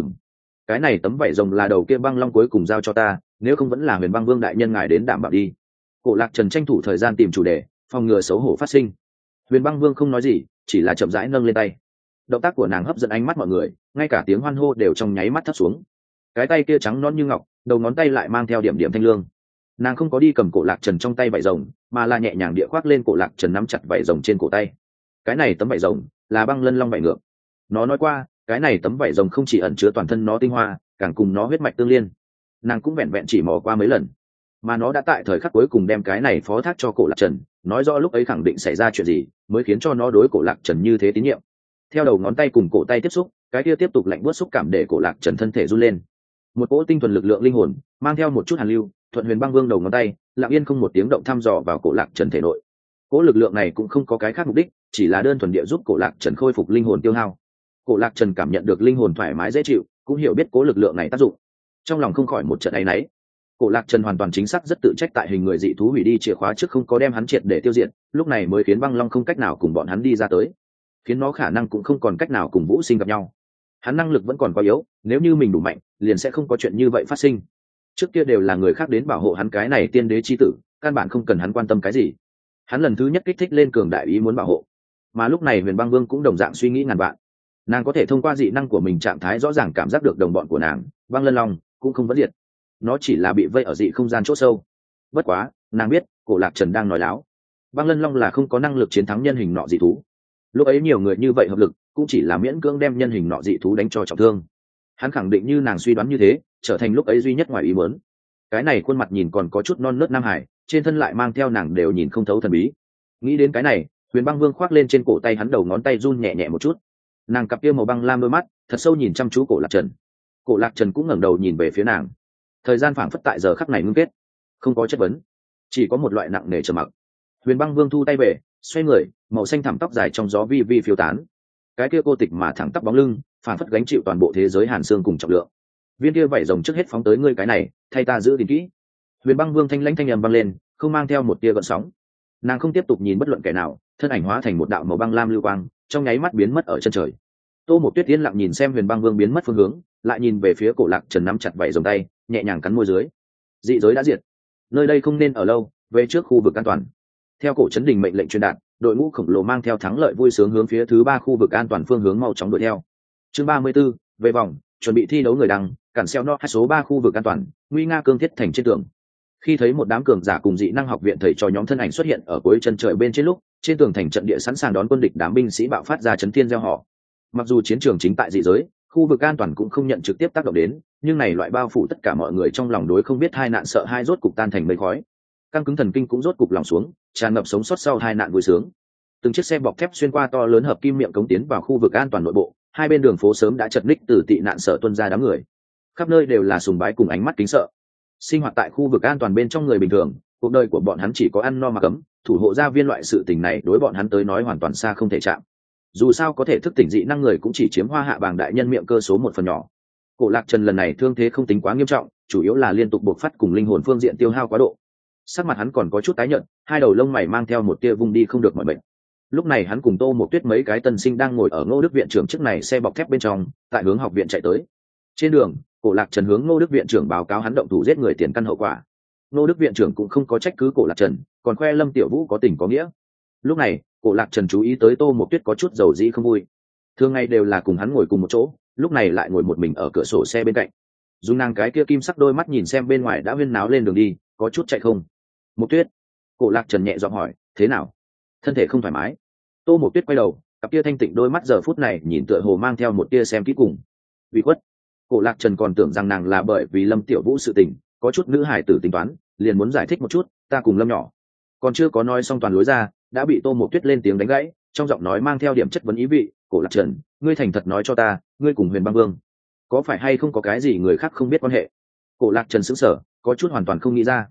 Cái này tấm vảy rồng là đầu kia băng long cuối cùng giao cho ta, nếu không vẫn là Huyền Băng Vương đại nhân ngài đến đảm bảo đi. Cổ Lạc Trần tranh thủ thời gian tìm chủ đề, phòng ngừa xấu hổ phát sinh. Huyền Băng Vương không nói gì, chỉ là chậm rãi nâng lên tay. Động tác của nàng hấp dẫn ánh mắt mọi người, ngay cả tiếng hoan hô đều trong nháy mắt thấp xuống. Cái tay kia trắng nõn như ngọc, đầu ngón tay lại mang theo điểm điểm thanh lương. Nàng không có đi cầm Cổ Lạc Trần trong tay vảy rồng, mà là nhẹ nhàng địa khoác lên Cổ Lạc Trần nắm chặt vảy rồng trên cổ tay. Cái này tấm vảy rồng là Băng Lân Long vảy ngược. Nó nói qua, cái này tấm vảy rồng không chỉ ẩn chứa toàn thân nó tinh hoa, càng cùng nó huyết mạch tương liên. Nàng cũng vẹn vẹn chỉ mò qua mấy lần, mà nó đã tại thời khắc cuối cùng đem cái này phó thác cho Cổ Lạc Trần, nói rõ lúc ấy khẳng định xảy ra chuyện gì mới khiến cho nó đối Cổ Lạc Trần như thế tín nhiệm. Theo đầu ngón tay cùng cổ tay tiếp xúc, cái kia tiếp tục lạnh buốt xúc cảm để Cổ Lạc Trần thân thể run lên. Một cỗ tinh thuần lực lượng linh hồn mang theo một chút hàn lưu thuận Huyền Băng Vương đầu ngón tay lặng yên không một tiếng động thăm dò vào Cổ Lạc Trần thể nội. Cỗ lực lượng này cũng không có cái khác mục đích, chỉ là đơn thuần địa giúp Cổ Lạc Trần khôi phục linh hồn tiêu hao. Cổ Lạc Trần cảm nhận được linh hồn thoải mái dễ chịu, cũng hiểu biết cỗ lực lượng này tác dụng, trong lòng không khỏi một trận áy náy. Cổ Lạc Trần hoàn toàn chính xác rất tự trách tại hình người dị thú hủy đi chìa khóa trước không có đem hắn triệt để tiêu diệt, lúc này mới khiến Băng Long không cách nào cùng bọn hắn đi ra tới, khiến nó khả năng cũng không còn cách nào cùng Vũ Sinh gặp nhau. Hắn năng lực vẫn còn quá yếu, nếu như mình đủ mạnh, liền sẽ không có chuyện như vậy phát sinh. Trước kia đều là người khác đến bảo hộ hắn cái này tiên đế chi tử, căn bản không cần hắn quan tâm cái gì. Hắn lần thứ nhất kích thích lên cường đại ý muốn bảo hộ, mà lúc này Huyền Băng Vương cũng đồng dạng suy nghĩ ngàn vạn. Nàng có thể thông qua dị năng của mình trạng thái rõ ràng cảm giác được đồng bọn của nàng, Băng Lân Long cũng không vẫn diệt, nó chỉ là bị vây ở dị không gian chỗ sâu. Bất quá, nàng biết Cổ Lạc Trần đang nói láo. Băng Lân Long là không có năng lực chiến thắng nhân hình nọ dị thú. Lúc ấy nhiều người như vậy hợp lực, cũng chỉ là miễn cưỡng đem nhân hình nọ dị thú đánh cho trọng thương. Hắn khẳng định như nàng suy đoán như thế, trở thành lúc ấy duy nhất ngoài ý muốn. Cái này khuôn mặt nhìn còn có chút non nớt nam hải, trên thân lại mang theo nàng đều nhìn không thấu thần bí. Nghĩ đến cái này, Huyền Băng Vương khoác lên trên cổ tay hắn đầu ngón tay run nhẹ nhẹ một chút. Nàng cặp kia màu băng lam đôi mắt thật sâu nhìn chăm chú Cổ Lạc Trần. Cổ Lạc Trần cũng ngẩng đầu nhìn về phía nàng. Thời gian phảng phất tại giờ khắc này ngưng kết, không có chất vấn, chỉ có một loại nặng nề trầm mặc. Huyền Băng Vương thu tay về, xoay người, màu xanh thẳm tóc dài trong gió vi vi phiêu tán. Cái kia cô tịch mà thẳng tắp bóng lưng, phảng phất gánh chịu toàn bộ thế giới hàn xương cùng trọng lượng. Viên kia vảy rồng trước hết phóng tới ngươi cái này, thay ta giữ gìn kỹ. Huyền Băng Vương thanh lãnh thanh âm vang lên, không mang theo một tia gợn sóng. Nàng không tiếp tục nhìn bất luận kẻ nào, thân ảnh hóa thành một đạo màu băng lam lưu quang, trong nháy mắt biến mất ở chân trời. Tô Mộc Tuyết yên lặng nhìn xem Huyền Băng Vương biến mất phương hướng, lại nhìn về phía Cổ Lạc Trần nắm chặt vảy rồng tay, nhẹ nhàng cắn môi dưới. Dị giới đã diệt, nơi đây không nên ở lâu, về trước khu vực an toàn. Theo Cổ Trấn Đình mệnh lệnh truyền đạt, đội ngũ khổng lồ mang theo thắng lợi vui sướng hướng phía thứ 3 khu vực an toàn phương hướng mau chóng đuổi theo. Chương 34, về vòng, chuẩn bị thi đấu người đăng, cản xeo no hai số 3 khu vực an toàn, nguy nga cương thiết thành trên tường. Khi thấy một đám cường giả cùng dị năng học viện thầy trò nhóm thân ảnh xuất hiện ở cuối chân trời bên trên lúc, trên tường thành trận địa sẵn sàng đón quân địch, đám binh sĩ bạo phát ra chấn thiên reo hò. Mặc dù chiến trường chính tại dị giới, khu vực an toàn cũng không nhận trực tiếp tác động đến, nhưng này loại bao phủ tất cả mọi người trong lòng đối không biết hai nạn sợ hai rốt cục tan thành mây khói. Căng cứng thần kinh cũng rốt cục lòng xuống, tràn ngập sống sót sau hai nạn vui sướng. Từng chiếc xe bọc thép xuyên qua to lớn hợp kim miệng cống tiến vào khu vực an toàn nội bộ, hai bên đường phố sớm đã chật ních từ tị nạn sở tuân ra đám người. Khắp nơi đều là sùng bái cùng ánh mắt kính sợ. Sinh hoạt tại khu vực an toàn bên trong người bình thường, cuộc đời của bọn hắn chỉ có ăn no mặc ấm, thủ hộ gia viên loại sự tình này đối bọn hắn tới nói hoàn toàn xa không thể chạm. Dù sao có thể thức tỉnh dị năng người cũng chỉ chiếm Hoa Hạ bảng đại nhân miệng cơ số một phần nhỏ. Cổ Lạc Trần lần này thương thế không tính quá nghiêm trọng, chủ yếu là liên tục bộc phát cùng linh hồn phương diện tiêu hao quá độ. Sắc mặt hắn còn có chút tái nhợt, hai đầu lông mày mang theo một tia vùng đi không được mọi bệnh. Lúc này hắn cùng Tô Mộc Tuyết mấy cái tân sinh đang ngồi ở Ngô Đức viện trưởng trước này xe bọc thép bên trong, tại hướng học viện chạy tới. Trên đường, Cổ Lạc Trần hướng Ngô Đức viện trưởng báo cáo hắn động thủ giết người tiền căn hậu quả. Ngô Đức viện trưởng cũng không có trách cứ Cổ Lạc Trần, còn khoe Lâm Tiểu Vũ có tình có nghĩa. Lúc này, Cổ Lạc Trần chú ý tới Tô Mộc Tuyết có chút dầu dĩ không vui. Thường ngày đều là cùng hắn ngồi cùng một chỗ, lúc này lại ngồi một mình ở cửa sổ xe bên cạnh. Dùng nàng cái kia kim sắc đôi mắt nhìn xem bên ngoài đã huyên náo lên đường đi, có chút chạy không. Mộc Tuyết, Cổ Lạc Trần nhẹ giọng hỏi, thế nào? Thân thể không thoải mái? Tô Mộc Tuyết quay đầu, cặp kia thanh tịnh đôi mắt giờ phút này nhìn tựa hồ mang theo một tia xem kỹ cùng. Vì khuất. Cổ Lạc Trần còn tưởng rằng nàng là bởi vì Lâm Tiểu Vũ sự tình, có chút nữ hải tử tính toán, liền muốn giải thích một chút, ta cùng Lâm nhỏ. Còn chưa có nói xong toàn lối ra, đã bị Tô Mộc Tuyết lên tiếng đánh gãy, trong giọng nói mang theo điểm chất vấn ý vị, Cổ Lạc Trần, ngươi thành thật nói cho ta, ngươi cùng Huyền Băng Vương có phải hay không có cái gì người khác không biết quan hệ? Cổ Lạc Trần sững sờ, có chút hoàn toàn không nghĩ ra.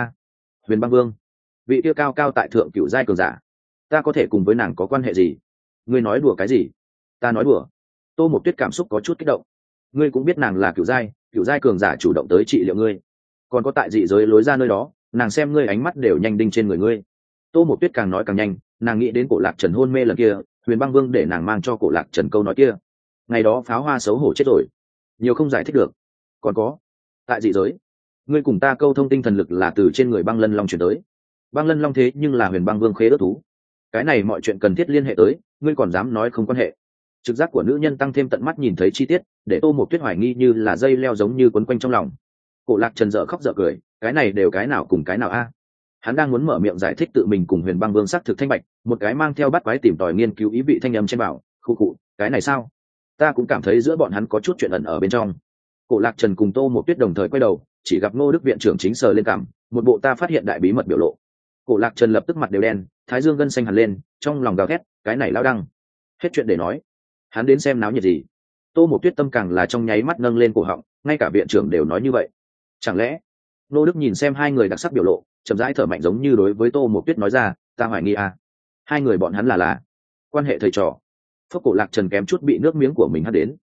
Huyền Băng Vương, vị kia cao cao tại thượng cửu giai cường giả, ta có thể cùng với nàng có quan hệ gì? Ngươi nói đùa cái gì? Ta nói đùa. Tô Mộc Tuyết cảm xúc có chút kích động. Ngươi cũng biết nàng là cựu giai cường giả chủ động tới trị liệu ngươi, còn có tại dị giới lối ra nơi đó, nàng xem ngươi ánh mắt đều nhanh đinh trên người ngươi. Tô Mộc Tuyết càng nói càng nhanh, nàng nghĩ đến Cổ Lạc Trần hôn mê lần kia, Huyền Băng Vương để nàng mang cho Cổ Lạc Trần câu nói kia. Ngày đó Pháo Hoa xấu hổ chết rồi, nhiều không giải thích được. Còn có, tại dị giới, ngươi cùng ta câu thông tinh thần lực là từ trên người Băng Lân Long chuyển tới. Băng Lân Long thế nhưng là Huyền Băng Vương khế ước thú, cái này mọi chuyện cần thiết liên hệ tới, ngươi còn dám nói không quan hệ? Trực giác của nữ nhân tăng thêm tận mắt nhìn thấy chi tiết, để Tô Mộc Tuyết hoài nghi như là dây leo giống như quấn quanh trong lòng. Cổ Lạc Trần dở khóc dở cười, cái này đều cái nào cùng cái nào a? Hắn đang muốn mở miệng giải thích tự mình cùng Huyền Băng Vương xác thực thanh bạch, một cái mang theo bắt quái tìm tòi nghiên cứu ý vị thanh âm trên bảo, khu cụ, cái này sao? Ta cũng cảm thấy giữa bọn hắn có chút chuyện ẩn ở bên trong. Cổ Lạc Trần cùng Tô Mộc Tuyết đồng thời quay đầu, chỉ gặp Ngô Đức viện trưởng chính sờ lên cằm, một bộ ta phát hiện đại bí mật biểu lộ. Cổ Lạc Trần lập tức mặt đều đen, thái dương gân xanh hẳn lên, trong lòng gào thét, cái này lão đăng, hết chuyện để nói. Hắn đến xem náo nhiệt gì? Tô Mộc Tuyết tâm càng là trong nháy mắt nâng lên cổ họng, ngay cả viện trưởng đều nói như vậy. Chẳng lẽ? Ngô Đức nhìn xem hai người đặc sắc biểu lộ, chậm rãi thở mạnh giống như đối với Tô Mộc Tuyết nói ra, ta hoài nghi à, hai người bọn hắn là quan hệ thầy trò. Phốc Cổ Lạc Trần kém chút bị nước miếng của mình hất đến.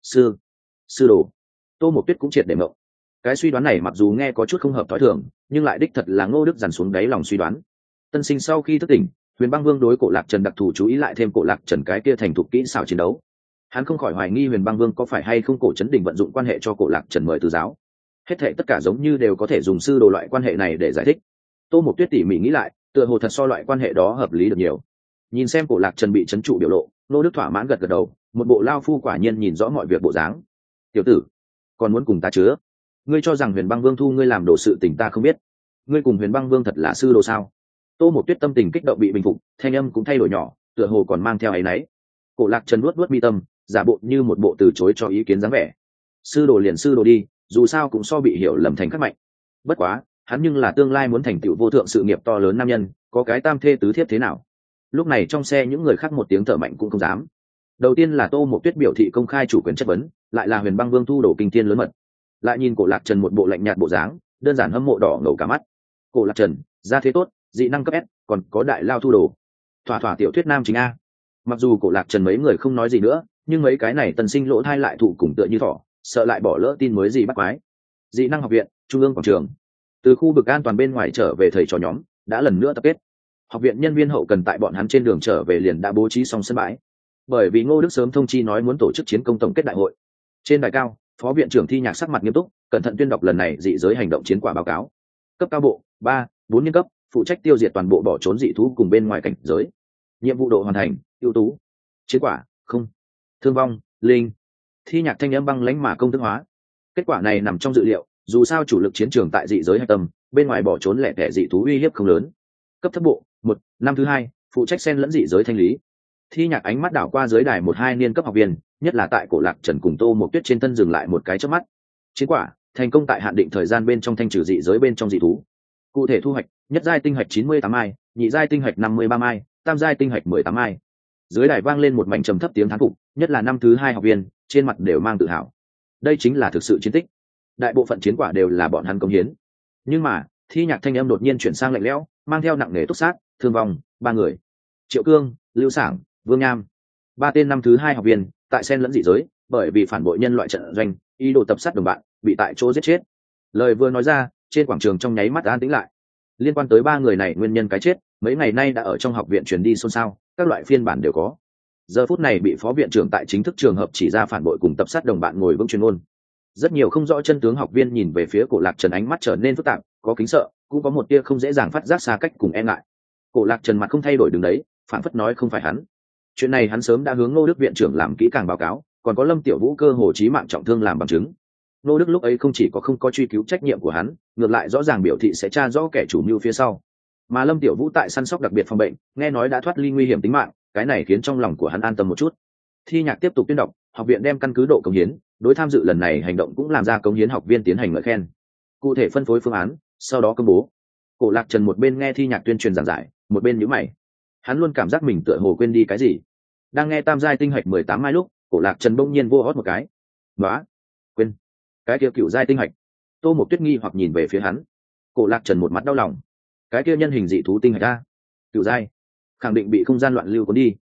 Sư đồ. Tô Mộc Tuyết cũng triệt để mộng. Cái suy đoán này mặc dù nghe có chút không hợp thói thường, nhưng lại đích thật là Ngô Đức dằn xuống đáy lòng suy đoán. Tân sinh sau khi thức tỉnh, Huyền Băng Vương đối Cổ Lạc Trần đặc thù chú ý lại thêm Cổ Lạc Trần cái kia thành thục kỹ xảo chiến đấu. Hắn không khỏi hoài nghi Huyền Băng Vương có phải hay không Cổ Trấn Đình vận dụng quan hệ cho Cổ Lạc Trần mời từ giáo. Hết thảy tất cả giống như đều có thể dùng sư đồ loại quan hệ này để giải thích. Tô Mộc Tuyết tỉ mỉ nghĩ lại, tựa hồ thật so loại quan hệ đó hợp lý được nhiều. Nhìn xem Cổ Lạc Trần bị trấn trụ biểu lộ, Ngô Đức thỏa mãn gật gật đầu, một bộ lao phu quả nhiên nhìn rõ mọi việc bộ dáng. Tiểu tử, còn muốn cùng ta chứa? Ngươi cho rằng Huyền Băng Vương thu ngươi làm đồ sự tình ta không biết? Ngươi cùng Huyền Băng Vương thật là sư đồ sao? Tô Mộc Tuyết tâm tình kích động bị bình phục, thanh âm cũng thay đổi nhỏ, tựa hồ còn mang theo áy náy. Cổ Lạc Trần nuốt mi tâm, giả bộ như một bộ từ chối cho ý kiến dáng vẻ. Sư đồ liền sư đồ đi, dù sao cũng so bị hiểu lầm thành khắc mạnh. Bất quá, hắn nhưng là tương lai muốn thành tựu vô thượng sự nghiệp to lớn nam nhân, có cái tam thê tứ thiếp thế nào? Lúc này trong xe những người khác một tiếng thở mạnh cũng không dám. Đầu tiên là Tô Mộc Tuyết biểu thị công khai chủ quyền chất vấn, lại là Huyền Băng Vương thu đồ kinh thiên lớn mật. Lại nhìn Cổ Lạc Trần một bộ lạnh nhạt bộ dáng, đơn giản hâm mộ đỏ ngầu cả mắt. Cổ Lạc Trần, gia thế tốt, dị năng cấp S, còn có đại lao thu đồ. Thỏa thỏa tiểu thuyết nam chính a. Mặc dù Cổ Lạc Trần mấy người không nói gì nữa, nhưng mấy cái này tân sinh lỗ thai lại thụ cùng tựa như thỏ, sợ lại bỏ lỡ tin mới gì bắt quái. Dị năng học viện, trung ương quảng trường. Từ khu vực an toàn bên ngoài trở về thầy trò nhóm đã lần nữa tập kết. Học viện nhân viên hậu cần tại bọn hắn trên đường trở về liền đã bố trí xong sân bãi. Bởi vì Ngô Đức sớm thông chi nói muốn tổ chức chiến công tổng kết đại hội. Trên đài cao, phó viện trưởng Thi Nhạc sắc mặt nghiêm túc, cẩn thận tuyên đọc lần này dị giới hành động chiến quả báo cáo. Cấp cao bộ 3-4 niên cấp, phụ trách tiêu diệt toàn bộ bỏ trốn dị thú cùng bên ngoài cảnh giới. Nhiệm vụ độ hoàn thành, ưu tú. Chiến quả, không. Thương vong, linh. Thi Nhạc thanh âm băng lãnh mà công thức hóa. Kết quả này nằm trong dự liệu, dù sao chủ lực chiến trường tại dị giới hạch tâm, bên ngoài bỏ trốn lẻ tẻ dị thú uy hiếp không lớn. Cấp thấp bộ 1, năm thứ 2, phụ trách xen lẫn dị giới thanh lý. Thi Nhạc ánh mắt đảo qua dưới đài 1-2 niên cấp học viên, nhất là tại Cổ Lạc Trần cùng Tô Mộc Tuyết trên thân dừng lại một cái chớp mắt. Chiến quả, thành công tại hạn định thời gian bên trong thanh trừ dị giới bên trong dị thú. Cụ thể thu hoạch, nhất giai tinh hạch 98 mai, nhị giai tinh hạch 53 mai, tam giai tinh hạch 18 mai. Dưới đài vang lên một mảnh trầm thấp tiếng thán phục, nhất là năm thứ 2 học viên, trên mặt đều mang tự hào. Đây chính là thực sự chiến tích. Đại bộ phận chiến quả đều là bọn hắn công hiến. Nhưng mà, Thi Nhạc thanh âm đột nhiên chuyển sang lạnh lẽo, mang theo nặng nề túc sát, thương vong 3 người. Triệu Cương, Lưu Sảng, Vương Nham, 3 tên năm thứ 2 học viên, tại xen lẫn dị giới, bởi vì phản bội nhân loại trận doanh, ý đồ tập sát đồng bạn, bị tại chỗ giết chết. Lời vừa nói ra, trên quảng trường trong nháy mắt an tĩnh lại. Liên quan tới 3 người này nguyên nhân cái chết, mấy ngày nay đã ở trong học viện truyền đi xôn xao, các loại phiên bản đều có. Giờ phút này bị phó viện trưởng tại chính thức trường hợp chỉ ra phản bội cùng tập sát đồng bạn ngồi vững chuyên môn. Rất nhiều không rõ chân tướng học viên nhìn về phía Cổ Lạc Trần, ánh mắt trở nên phức tạp, có kính sợ, cũng có một tia không dễ dàng phát giác xa cách cùng e ngại. Cổ Lạc Trần mặt không thay đổi đứng đấy, phản phất nói không phải hắn. Chuyện này hắn sớm đã hướng Ngô Đức viện trưởng làm kỹ càng báo cáo, còn có Lâm Tiểu Vũ cơ hồ chí mạng trọng thương làm bằng chứng. Ngô Đức lúc ấy không chỉ có không có truy cứu trách nhiệm của hắn, ngược lại rõ ràng biểu thị sẽ tra rõ kẻ chủ mưu phía sau. Mà Lâm Tiểu Vũ tại săn sóc đặc biệt phòng bệnh, nghe nói đã thoát ly nguy hiểm tính mạng, cái này khiến trong lòng của hắn an tâm một chút. Thi Nhạc tiếp tục tuyên đọc, học viện đem căn cứ độ cống hiến, đối tham dự lần này hành động cũng làm ra cống hiến học viên tiến hành ngợi khen. Cụ thể phân phối phương án, sau đó công bố. Cổ Lạc Trần một bên nghe Thi Nhạc tuyên truyền giảng giải, một bên nhíu mày. Hắn luôn cảm giác mình tựa hồ quên đi cái gì. Đang nghe tam giai tinh hạch 18 mai lúc, Cổ Lạc Trần bỗng nhiên vô hót một cái. "Nóa, quên. Cái kia cựu giai tinh hạch." Tô Mộc Tuyết nghi hoặc nhìn về phía hắn. Cổ Lạc Trần một mặt đau lòng. "Cái kia nhân hình dị thú tinh hạch a? Cựu giai, khẳng định bị không gian loạn lưu cuốn đi."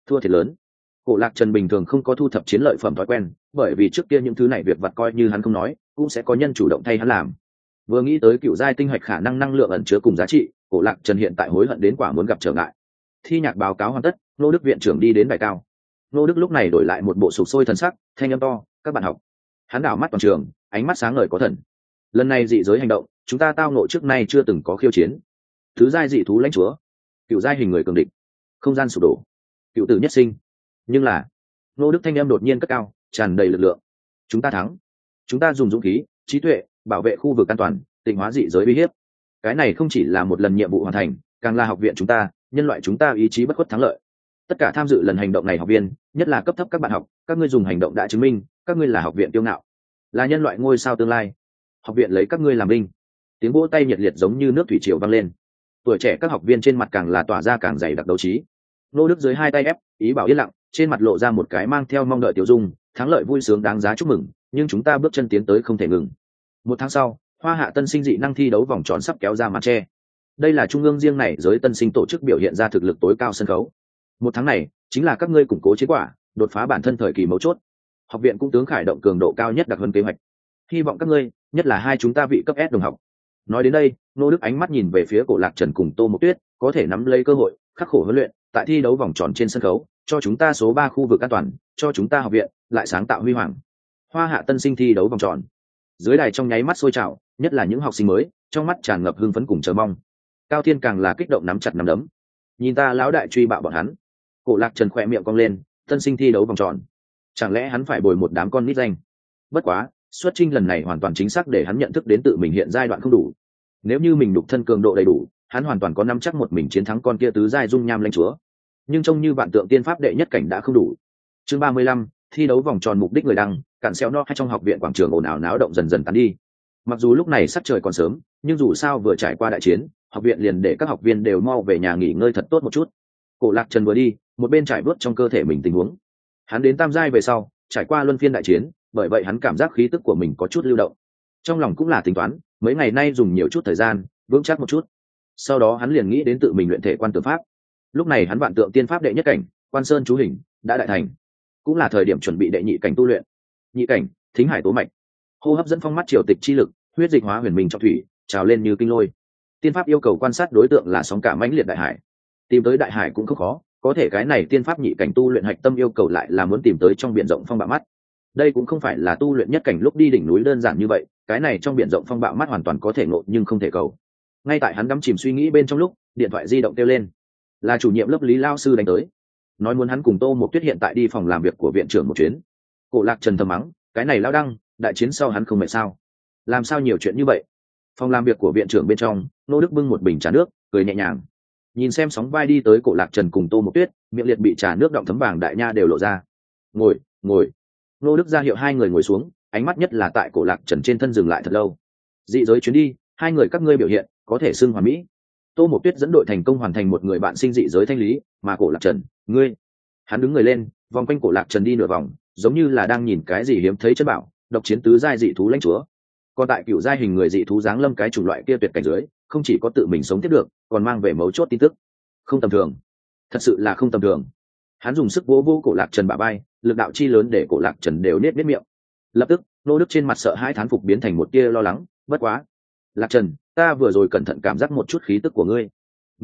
thua thiệt lớn. Cổ Lạc Trần bình thường không có thu thập chiến lợi phẩm thói quen, bởi vì trước kia những thứ này việc vặt coi như hắn không nói cũng sẽ có nhân chủ động thay hắn làm. Vừa nghĩ tới cựu giai tinh hoạch khả năng năng lượng ẩn chứa cùng giá trị, Cổ Lạc Trần hiện tại hối hận đến quả muốn gặp trở ngại. Thi nhạc báo cáo hoàn tất, Nô Đức viện trưởng đi đến đài cao. Nô Đức lúc này đổi lại một bộ sục sôi thần sắc, thanh âm to: "Các bạn học." Hắn đảo mắt toàn trường, ánh mắt sáng ngời có thần. Lần này dị giới hành động, chúng ta tao ngộ trước nay chưa từng có khiêu chiến. Thứ giai dị thú lãnh chúa, cựu giai hình người cường địch, không gian sụp đổ, cựu tử nhất sinh. Nhưng là, Nô Đức thanh âm đột nhiên cất cao, tràn đầy lực lượng. Chúng ta thắng. Chúng ta dùng dũng khí, trí tuệ, bảo vệ khu vực an toàn, tịnh hóa dị giới uy hiếp. Cái này không chỉ là một lần nhiệm vụ hoàn thành, càng là học viện chúng ta, nhân loại chúng ta ý chí bất khuất thắng lợi. Tất cả tham dự lần hành động này học viên, nhất là cấp thấp các bạn học, các ngươi dùng hành động đã chứng minh các ngươi là học viện tiêu ngạo, là nhân loại ngôi sao tương lai. Học viện lấy các ngươi làm binh. Tiếng vỗ tay nhiệt liệt giống như nước thủy triều vang lên. Tuổi trẻ các học viên trên mặt càng là tỏa ra càng dày đặc đấu trí. Nô Đức dưới hai tay ép, ý bảo yên lặng, trên mặt lộ ra một cái mang theo mong đợi tiểu dung, thắng lợi vui sướng đáng giá chúc mừng, nhưng chúng ta bước chân tiến tới không thể ngừng. Một tháng sau, Hoa Hạ tân sinh dị năng thi đấu vòng tròn sắp kéo ra màn che. Đây là trung ương riêng này giới tân sinh tổ chức biểu hiện ra thực lực tối cao sân khấu. Một tháng này chính là các ngươi củng cố chiến quả, đột phá bản thân thời kỳ mấu chốt. Học viện cũng tướng khởi động cường độ cao nhất đặc hơn kế hoạch. Hy vọng các ngươi, nhất là hai chúng ta vị cấp S đồng học. Nói đến đây, Nô Đức ánh mắt nhìn về phía Cổ Lạc Trần cùng Tô Mộc Tuyết, có thể nắm lấy cơ hội, khắc khổ huấn luyện, tại thi đấu vòng tròn trên sân khấu, cho chúng ta số 3 khu vực an toàn, cho chúng ta học viện lại sáng tạo huy hoàng. Hoa Hạ tân sinh thi đấu vòng tròn. Dưới đài trong nháy mắt sôi trào, nhất là những học sinh mới, trong mắt tràn ngập hưng phấn cùng chờ mong. Cao Thiên càng là kích động nắm chặt nắm đấm. Nhìn ta lão đại truy bạo bọn hắn. Cổ Lạc Trần khỏe miệng cong lên, tân sinh thi đấu vòng tròn. Chẳng lẽ hắn phải bồi một đám con nít danh? Bất quá, xuất chinh lần này hoàn toàn chính xác để hắn nhận thức đến tự mình hiện giai đoạn không đủ. Nếu như mình đục thân cường độ đầy đủ, hắn hoàn toàn có nắm chắc một mình chiến thắng con kia tứ giai dung nham lãnh chúa. Nhưng trông như vạn tượng tiên pháp đệ nhất cảnh đã không đủ. Chương 35, thi đấu vòng tròn mục đích người đăng, cản xeo no hay trong học viện quảng trường ồn ào náo động dần dần tán đi. Mặc dù lúc này sắc trời còn sớm, nhưng dù sao vừa trải qua đại chiến, học viện liền để các học viên đều mau về nhà nghỉ ngơi thật tốt một chút. Cổ Lạc Trần vừa đi, một bên trải bước trong cơ thể mình tình huống. Hắn đến tam giai về sau, trải qua luân phiên đại chiến, bởi vậy hắn cảm giác khí tức của mình có chút lưu động. Trong lòng cũng là tính toán, mấy ngày nay dùng nhiều chút thời gian, vững chắc một chút. Sau đó hắn liền nghĩ đến tự mình luyện thể quan tượng pháp. Lúc này hắn vạn tượng tiên pháp đệ nhất cảnh, Quan Sơn chú hình đã đại thành, cũng là thời điểm chuẩn bị đệ nhị cảnh tu luyện. Nhị cảnh, Thính Hải tố mạch, hô hấp dẫn phong mắt triều tịch chi lực, huyết dịch hóa huyền minh trọng thủy, trào lên như kinh lôi. Tiên pháp yêu cầu quan sát đối tượng là sóng cả mãnh liệt đại hải, tìm tới đại hải cũng không khó, có thể cái này tiên pháp nhị cảnh tu luyện hạch tâm yêu cầu lại là muốn tìm tới trong biển rộng phong bạo mắt. Đây cũng không phải là tu luyện nhất cảnh lúc đi đỉnh núi đơn giản như vậy, cái này trong biển rộng phong bạo mắt hoàn toàn có thể ngộ nhưng không thể cầu. Ngay tại hắn đắm chìm suy nghĩ bên trong lúc, điện thoại di động kêu lên, là chủ nhiệm lớp Lý lao sư đánh tới, nói muốn hắn cùng Tô Mộc Tuyết hiện tại đi phòng làm việc của viện trưởng một chuyến. Cổ Lạc Trần thầm mắng, cái này lao đăng, đại chiến sau hắn không mệt sao? Làm sao nhiều chuyện như vậy? Phòng làm việc của viện trưởng bên trong, Nô Đức bưng một bình trà nước, cười nhẹ nhàng. Nhìn xem sóng vai đi tới Cổ Lạc Trần cùng Tô Mộc Tuyết, miệng liệt bị trà nước đọng thấm vàng đại nha đều lộ ra. Ngồi, ngồi. Nô Đức ra hiệu hai người ngồi xuống, ánh mắt nhất là tại Cổ Lạc Trần trên thân dừng lại thật lâu. Dị giới chuyến đi, hai người các ngươi biểu hiện có thể xưng hoàn mỹ. Tô Mộc Tuyết dẫn đội thành công hoàn thành một người bạn sinh dị giới thanh lý, mà Cổ Lạc Trần, ngươi. Hắn đứng người lên, vòng quanh Cổ Lạc Trần đi nửa vòng, giống như là đang nhìn cái gì hiếm thấy chất bảo, độc chiến tứ giai dị thú lãnh chúa. Còn tại cựu giai hình người dị thú giáng lâm cái chủng loại kia tuyệt cảnh dưới, không chỉ có tự mình sống tiếp được, còn mang về mấu chốt tin tức. Không tầm thường, thật sự là không tầm thường. Hắn dùng sức vỗ vỗ Cổ Lạc Trần bả vai, lực đạo chi lớn để Cổ Lạc Trần đều nết miệng. Lập tức, Nô Đức trên mặt sợ hãi thán phục biến thành một tia lo lắng, bất quá. Lạc Trần, ta vừa rồi cẩn thận cảm giác một chút khí tức của ngươi.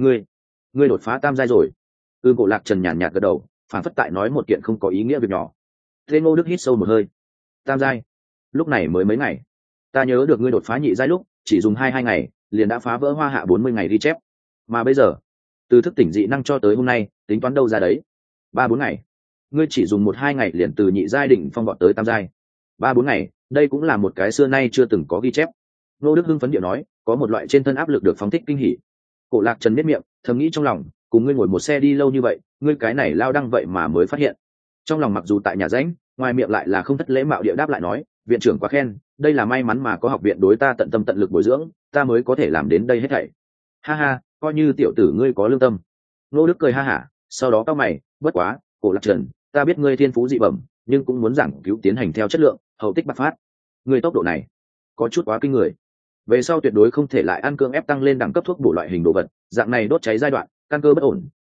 Ngươi đột phá tam giai rồi. Cổ Lạc Trần nhàn nhạt gật đầu, phản phất tại nói một kiện không có ý nghĩa việc nhỏ. Thế Nô Đức hít sâu một hơi. Tam giai? Lúc này mới mấy ngày. Ta nhớ được ngươi đột phá nhị giai lúc, chỉ dùng 2 ngày, liền đã phá vỡ Hoa Hạ 40 ngày ghi chép. Mà bây giờ, từ thức tỉnh dị năng cho tới hôm nay, tính toán đâu ra đấy? 3-4 ngày. Ngươi chỉ dùng 1-2 ngày liền từ nhị giai đỉnh phong vọt tới tam giai. 3-4 ngày, đây cũng là một cái xưa nay chưa từng có ghi chép. Nô Đức hưng phấn điệu nói, có một loại trên thân áp lực được phóng thích kinh hỉ. Cổ Lạc Trần biết miệng, thầm nghĩ trong lòng, cùng ngươi ngồi một xe đi lâu như vậy, ngươi cái này lao đăng vậy mà mới phát hiện. Trong lòng mặc dù tại nhà rãnh, ngoài miệng lại là không thất lễ mạo địa đáp lại nói, viện trưởng quá khen, đây là may mắn mà có học viện đối ta tận tâm tận lực bồi dưỡng, ta mới có thể làm đến đây hết thảy. Ha ha, coi như tiểu tử ngươi có lương tâm. Nô Đức cười ha hả, sau đó cau mày, bất quá, Cổ Lạc Trần, ta biết ngươi thiên phú dị bẩm, nhưng cũng muốn giảng cứu tiến hành theo chất lượng, hậu tích bạc phát. Ngươi tốc độ này, có chút quá kinh người. Về sau tuyệt đối không thể lại ăn cương ép tăng lên đẳng cấp thuốc bổ loại hình đồ vật, dạng này đốt cháy giai đoạn, căn cơ bất ổn,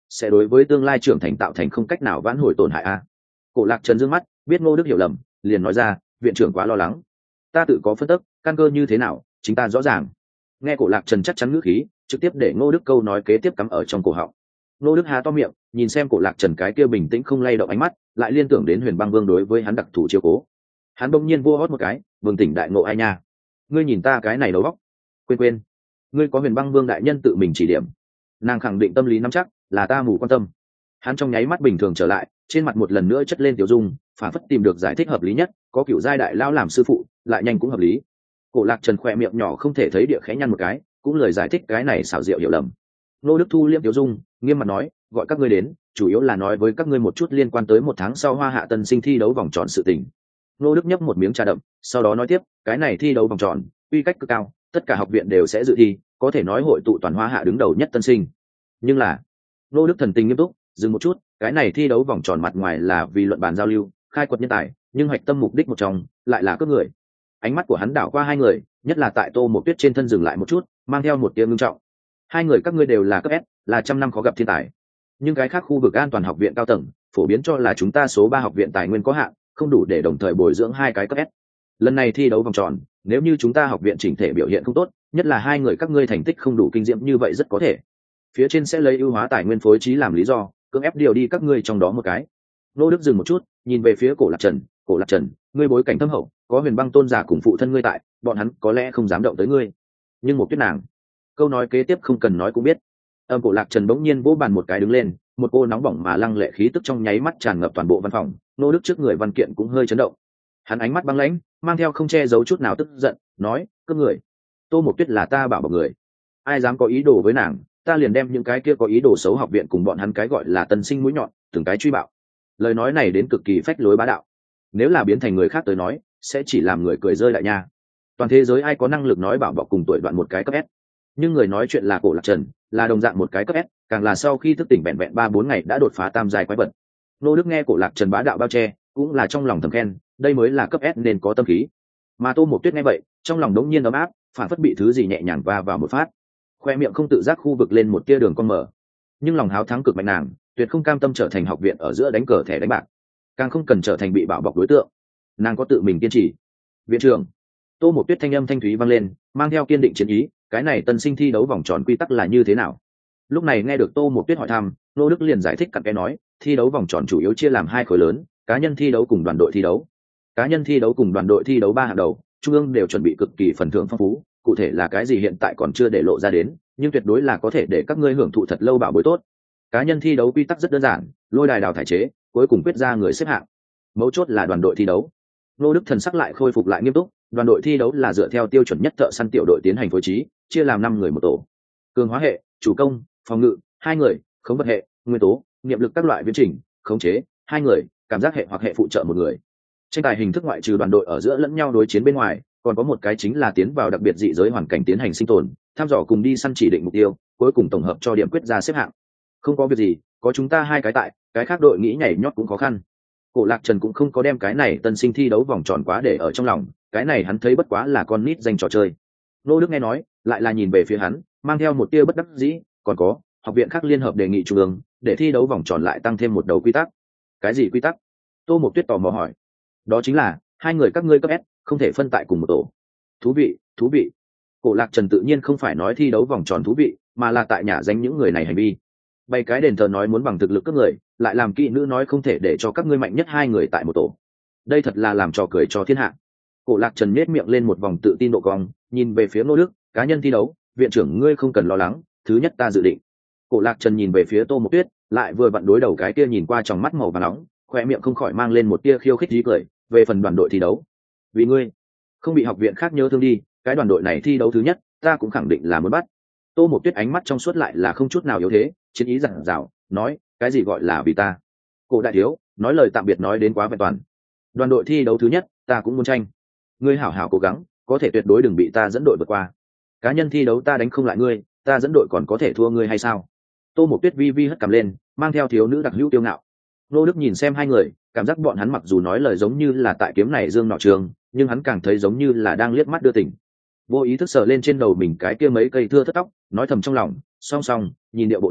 sẽ đối với tương lai trưởng thành tạo thành không cách nào vãn hồi tổn hại a. Cổ Lạc Trần dương mắt biết Ngô Đức hiểu lầm, liền nói ra, viện trưởng quá lo lắng, ta tự có phân tích, căn cơ như thế nào chính ta rõ ràng. Nghe Cổ Lạc Trần chắc chắn ngữ khí, trực tiếp để Ngô Đức câu nói kế tiếp cắm ở trong cổ họng. Ngô Đức há to miệng nhìn xem Cổ Lạc Trần cái kia bình tĩnh không lay động ánh mắt, lại liên tưởng đến Huyền Băng Vương đối với hắn đặc thù chiếu cố. Hắn bỗng nhiên vua hót một cái, bừng tỉnh đại ngộ ai nha, ngươi nhìn ta cái này đầu óc, quên, ngươi có Huyền Băng Vương đại nhân tự mình chỉ điểm. Nàng khẳng định tâm lý nắm chắc, là ta mù quan tâm. Hắn trong nháy mắt bình thường trở lại, trên mặt một lần nữa chất lên tiểu dung, phản phất tìm được giải thích hợp lý nhất, có Cửu giai đại lao làm sư phụ, lại nhanh cũng hợp lý. Cổ Lạc Trần khỏe miệng nhỏ không thể thấy địa khẽ nhăn một cái, cũng lời giải thích cái này xảo diệu hiểu lầm. Nô Đức Thu liêm tiểu dung, nghiêm mặt nói, gọi các ngươi đến, chủ yếu là nói với các ngươi một chút liên quan tới 1 tháng sau Hoa Hạ Tân Sinh thi đấu vòng tròn sự tình. Nô Đức nhấp một miếng trà đậm, sau đó nói tiếp, cái này thi đấu vòng tròn, uy cách cực cao, tất cả học viện đều sẽ dự thi, có thể nói hội tụ toàn Hoa Hạ đứng đầu nhất tân sinh. Nhưng là, Nô Đức thần tình nghiêm túc, dừng một chút, cái này thi đấu vòng tròn mặt ngoài là vì luận bàn giao lưu, khai quật nhân tài, nhưng hoạch tâm mục đích một trong lại là cướp người. Ánh mắt của hắn đảo qua hai người, nhất là tại Tô Mộc Tuyết trên thân dừng lại một chút, mang theo một tia ngưng trọng. Hai người các ngươi đều là cấp S, là trăm năm khó gặp thiên tài, nhưng cái khác khu vực an toàn học viện cao tầng phổ biến cho là chúng ta số 3 học viện tài nguyên có hạn, không đủ để đồng thời bồi dưỡng hai cái cấp S. Lần này thi đấu vòng tròn, nếu như chúng ta học viện chỉnh thể biểu hiện không tốt, nhất là hai người các ngươi thành tích không đủ kinh diễm như vậy rất có thể phía trên sẽ lấy ưu hóa tài nguyên phối trí làm lý do, cưỡng ép điều đi các ngươi trong đó một cái. Nô Đức dừng một chút, nhìn về phía Cổ Lạc Trần, Cổ Lạc Trần, ngươi bối cảnh thâm hậu, có Huyền Băng tôn giả cùng phụ thân ngươi tại, bọn hắn có lẽ không dám động tới ngươi. Nhưng một tuyết nàng, câu nói kế tiếp không cần nói cũng biết. Cổ Lạc Trần bỗng nhiên vỗ bàn một cái đứng lên, một cô nóng bỏng mà lăng lệ khí tức trong nháy mắt tràn ngập toàn bộ văn phòng. Nô Đức trước người văn kiện cũng hơi chấn động. Hắn ánh mắt băng lãnh, mang theo không che giấu chút nào tức giận, nói, cướp người. Tô Mộc Tuyết là ta bảo bọc người, ai dám có ý đồ với nàng, ta liền đem những cái kia có ý đồ xấu học viện cùng bọn hắn cái gọi là tân sinh mũi nhọn từng cái truy bạo. Lời nói này đến cực kỳ phách lối bá đạo, nếu là biến thành người khác tới nói sẽ chỉ làm người cười rơi đại nha. Toàn thế giới ai có năng lực nói bảo bọc cùng tuổi đoạn một cái cấp S, nhưng người nói chuyện là Cổ Lạc Trần, là đồng dạng một cái cấp S, càng là sau khi thức tỉnh vẹn vẹn 3-4 ngày đã đột phá tam giai quái vật. Nô Đức nghe Cổ Lạc Trần bá đạo bao che, cũng là trong lòng thầm khen, đây mới là cấp S nên có tâm khí. Mà Tô Mộc Tuyết nghe vậy, trong lòng đống nhiên ấm áp, phản phất bị thứ gì nhẹ nhàng va vào một phát, khoe miệng không tự giác khu vực lên một tia đường cong mở. Nhưng lòng háo thắng cực mạnh nàng, tuyệt không cam tâm trở thành học viện ở giữa đánh cờ thẻ đánh bạc, càng không cần trở thành bị bảo bọc đối tượng. Nàng có tự mình kiên trì. Viện trưởng, Tô Mộc Tuyết thanh âm thanh thúy vang lên, mang theo kiên định chiến ý, cái này tân sinh thi đấu vòng tròn quy tắc là như thế nào? Lúc này nghe được Tô Mộc Tuyết hỏi thăm, Nô Đức liền giải thích cặn kẽ nói, thi đấu vòng tròn chủ yếu chia làm 2 khối lớn, cá nhân thi đấu cùng đoàn đội thi đấu. Cá nhân thi đấu cùng đoàn đội thi đấu 3 hạng đầu, trung ương đều chuẩn bị cực kỳ phần thưởng phong phú, cụ thể là cái gì hiện tại còn chưa để lộ ra đến, nhưng tuyệt đối là có thể để các ngươi hưởng thụ thật lâu bảo bối tốt. Cá nhân thi đấu quy tắc rất đơn giản, lôi đài đào thải chế, cuối cùng quyết ra người xếp hạng. Mấu chốt là đoàn đội thi đấu. Nô Đức thần sắc lại khôi phục lại nghiêm túc, đoàn đội thi đấu là dựa theo tiêu chuẩn nhất thợ săn tiểu đội tiến hành phối trí, chia làm 5 người một tổ. Cường hóa hệ, chủ công, phòng ngự, 2 người, khống vật hệ, nguyên tố, niệm lực các loại viễn trình, khống chế, 2 người, cảm giác hệ hoặc hệ phụ trợ 1 người. Tranh tài hình thức ngoại trừ đoàn đội ở giữa lẫn nhau đối chiến bên ngoài, còn có một cái chính là tiến vào đặc biệt dị giới hoàn cảnh tiến hành sinh tồn, thăm dò cùng đi săn chỉ định mục tiêu, cuối cùng tổng hợp cho điểm quyết ra xếp hạng. Không có việc gì, có chúng ta 2 cái tại, cái khác đội nghĩ nhảy nhót cũng khó khăn. Cổ Lạc Trần cũng không có đem cái này tân sinh thi đấu vòng tròn quá để ở trong lòng, cái này hắn thấy bất quá là con nít danh trò chơi. Nô Đức nghe nói, lại là nhìn về phía hắn, mang theo một tia bất đắc dĩ, còn có, học viện khác liên hợp đề nghị trung ương, để thi đấu vòng tròn lại tăng thêm một đầu quy tắc. Cái gì quy tắc? Tô Mộc Tuyết tò mò hỏi. Đó chính là, 2 người các ngươi cấp S, không thể phân tại cùng một tổ. Thú vị, thú vị. Cổ Lạc Trần tự nhiên không phải nói thi đấu vòng tròn thú vị, mà là tại nhà danh những người này hành vi. Bày cái đền thờ nói muốn bằng thực lực các người, lại làm kỹ nữ nói không thể để cho các ngươi mạnh nhất 2 người tại một tổ. Đây thật là làm trò cười cho thiên hạ. Cổ Lạc Trần nhếch miệng lên một vòng tự tin độ cong, nhìn về phía Ngô Đức, cá nhân thi đấu, viện trưởng ngươi không cần lo lắng, thứ nhất ta dự định. Cổ Lạc Trần nhìn về phía Tô Mộc Tuyết, lại vừa vặn đối đầu cái kia nhìn qua trong mắt màu vàng nóng, khoe miệng không khỏi mang lên một tia khiêu khích dí cười, về phần đoàn đội thi đấu. Vì ngươi, không bị học viện khác nhớ thương đi, cái đoàn đội này thi đấu thứ nhất, ta cũng khẳng định là muốn bắt. Tô Mộc Tuyết ánh mắt trong suốt lại là không chút nào yếu thế, chiến ý dặn dào, nói, cái gì gọi là vì ta? Cổ đại thiếu, nói lời tạm biệt nói đến quá vẹn toàn. Đoàn đội thi đấu thứ nhất, ta cũng muốn tranh. Ngươi hảo hảo cố gắng, có thể tuyệt đối đừng bị ta dẫn đội vượt qua. Cá nhân thi đấu ta đánh không lại ngươi, ta dẫn đội còn có thể thua ngươi hay sao? Tô Mộc Tuyết vi vi hất cằm lên, mang theo thiếu nữ đặc hữu tiêu ngạo. Nô Đức nhìn xem hai người, cảm giác bọn hắn mặc dù nói lời giống như là tại kiếm này dương nọ trường, nhưng hắn càng thấy giống như là đang liếc mắt đưa tình. Vô ý thức sờ lên trên đầu mình cái kia mấy cây thưa thất tóc, nói thầm trong lòng, song song, nhìn điệu bộ này,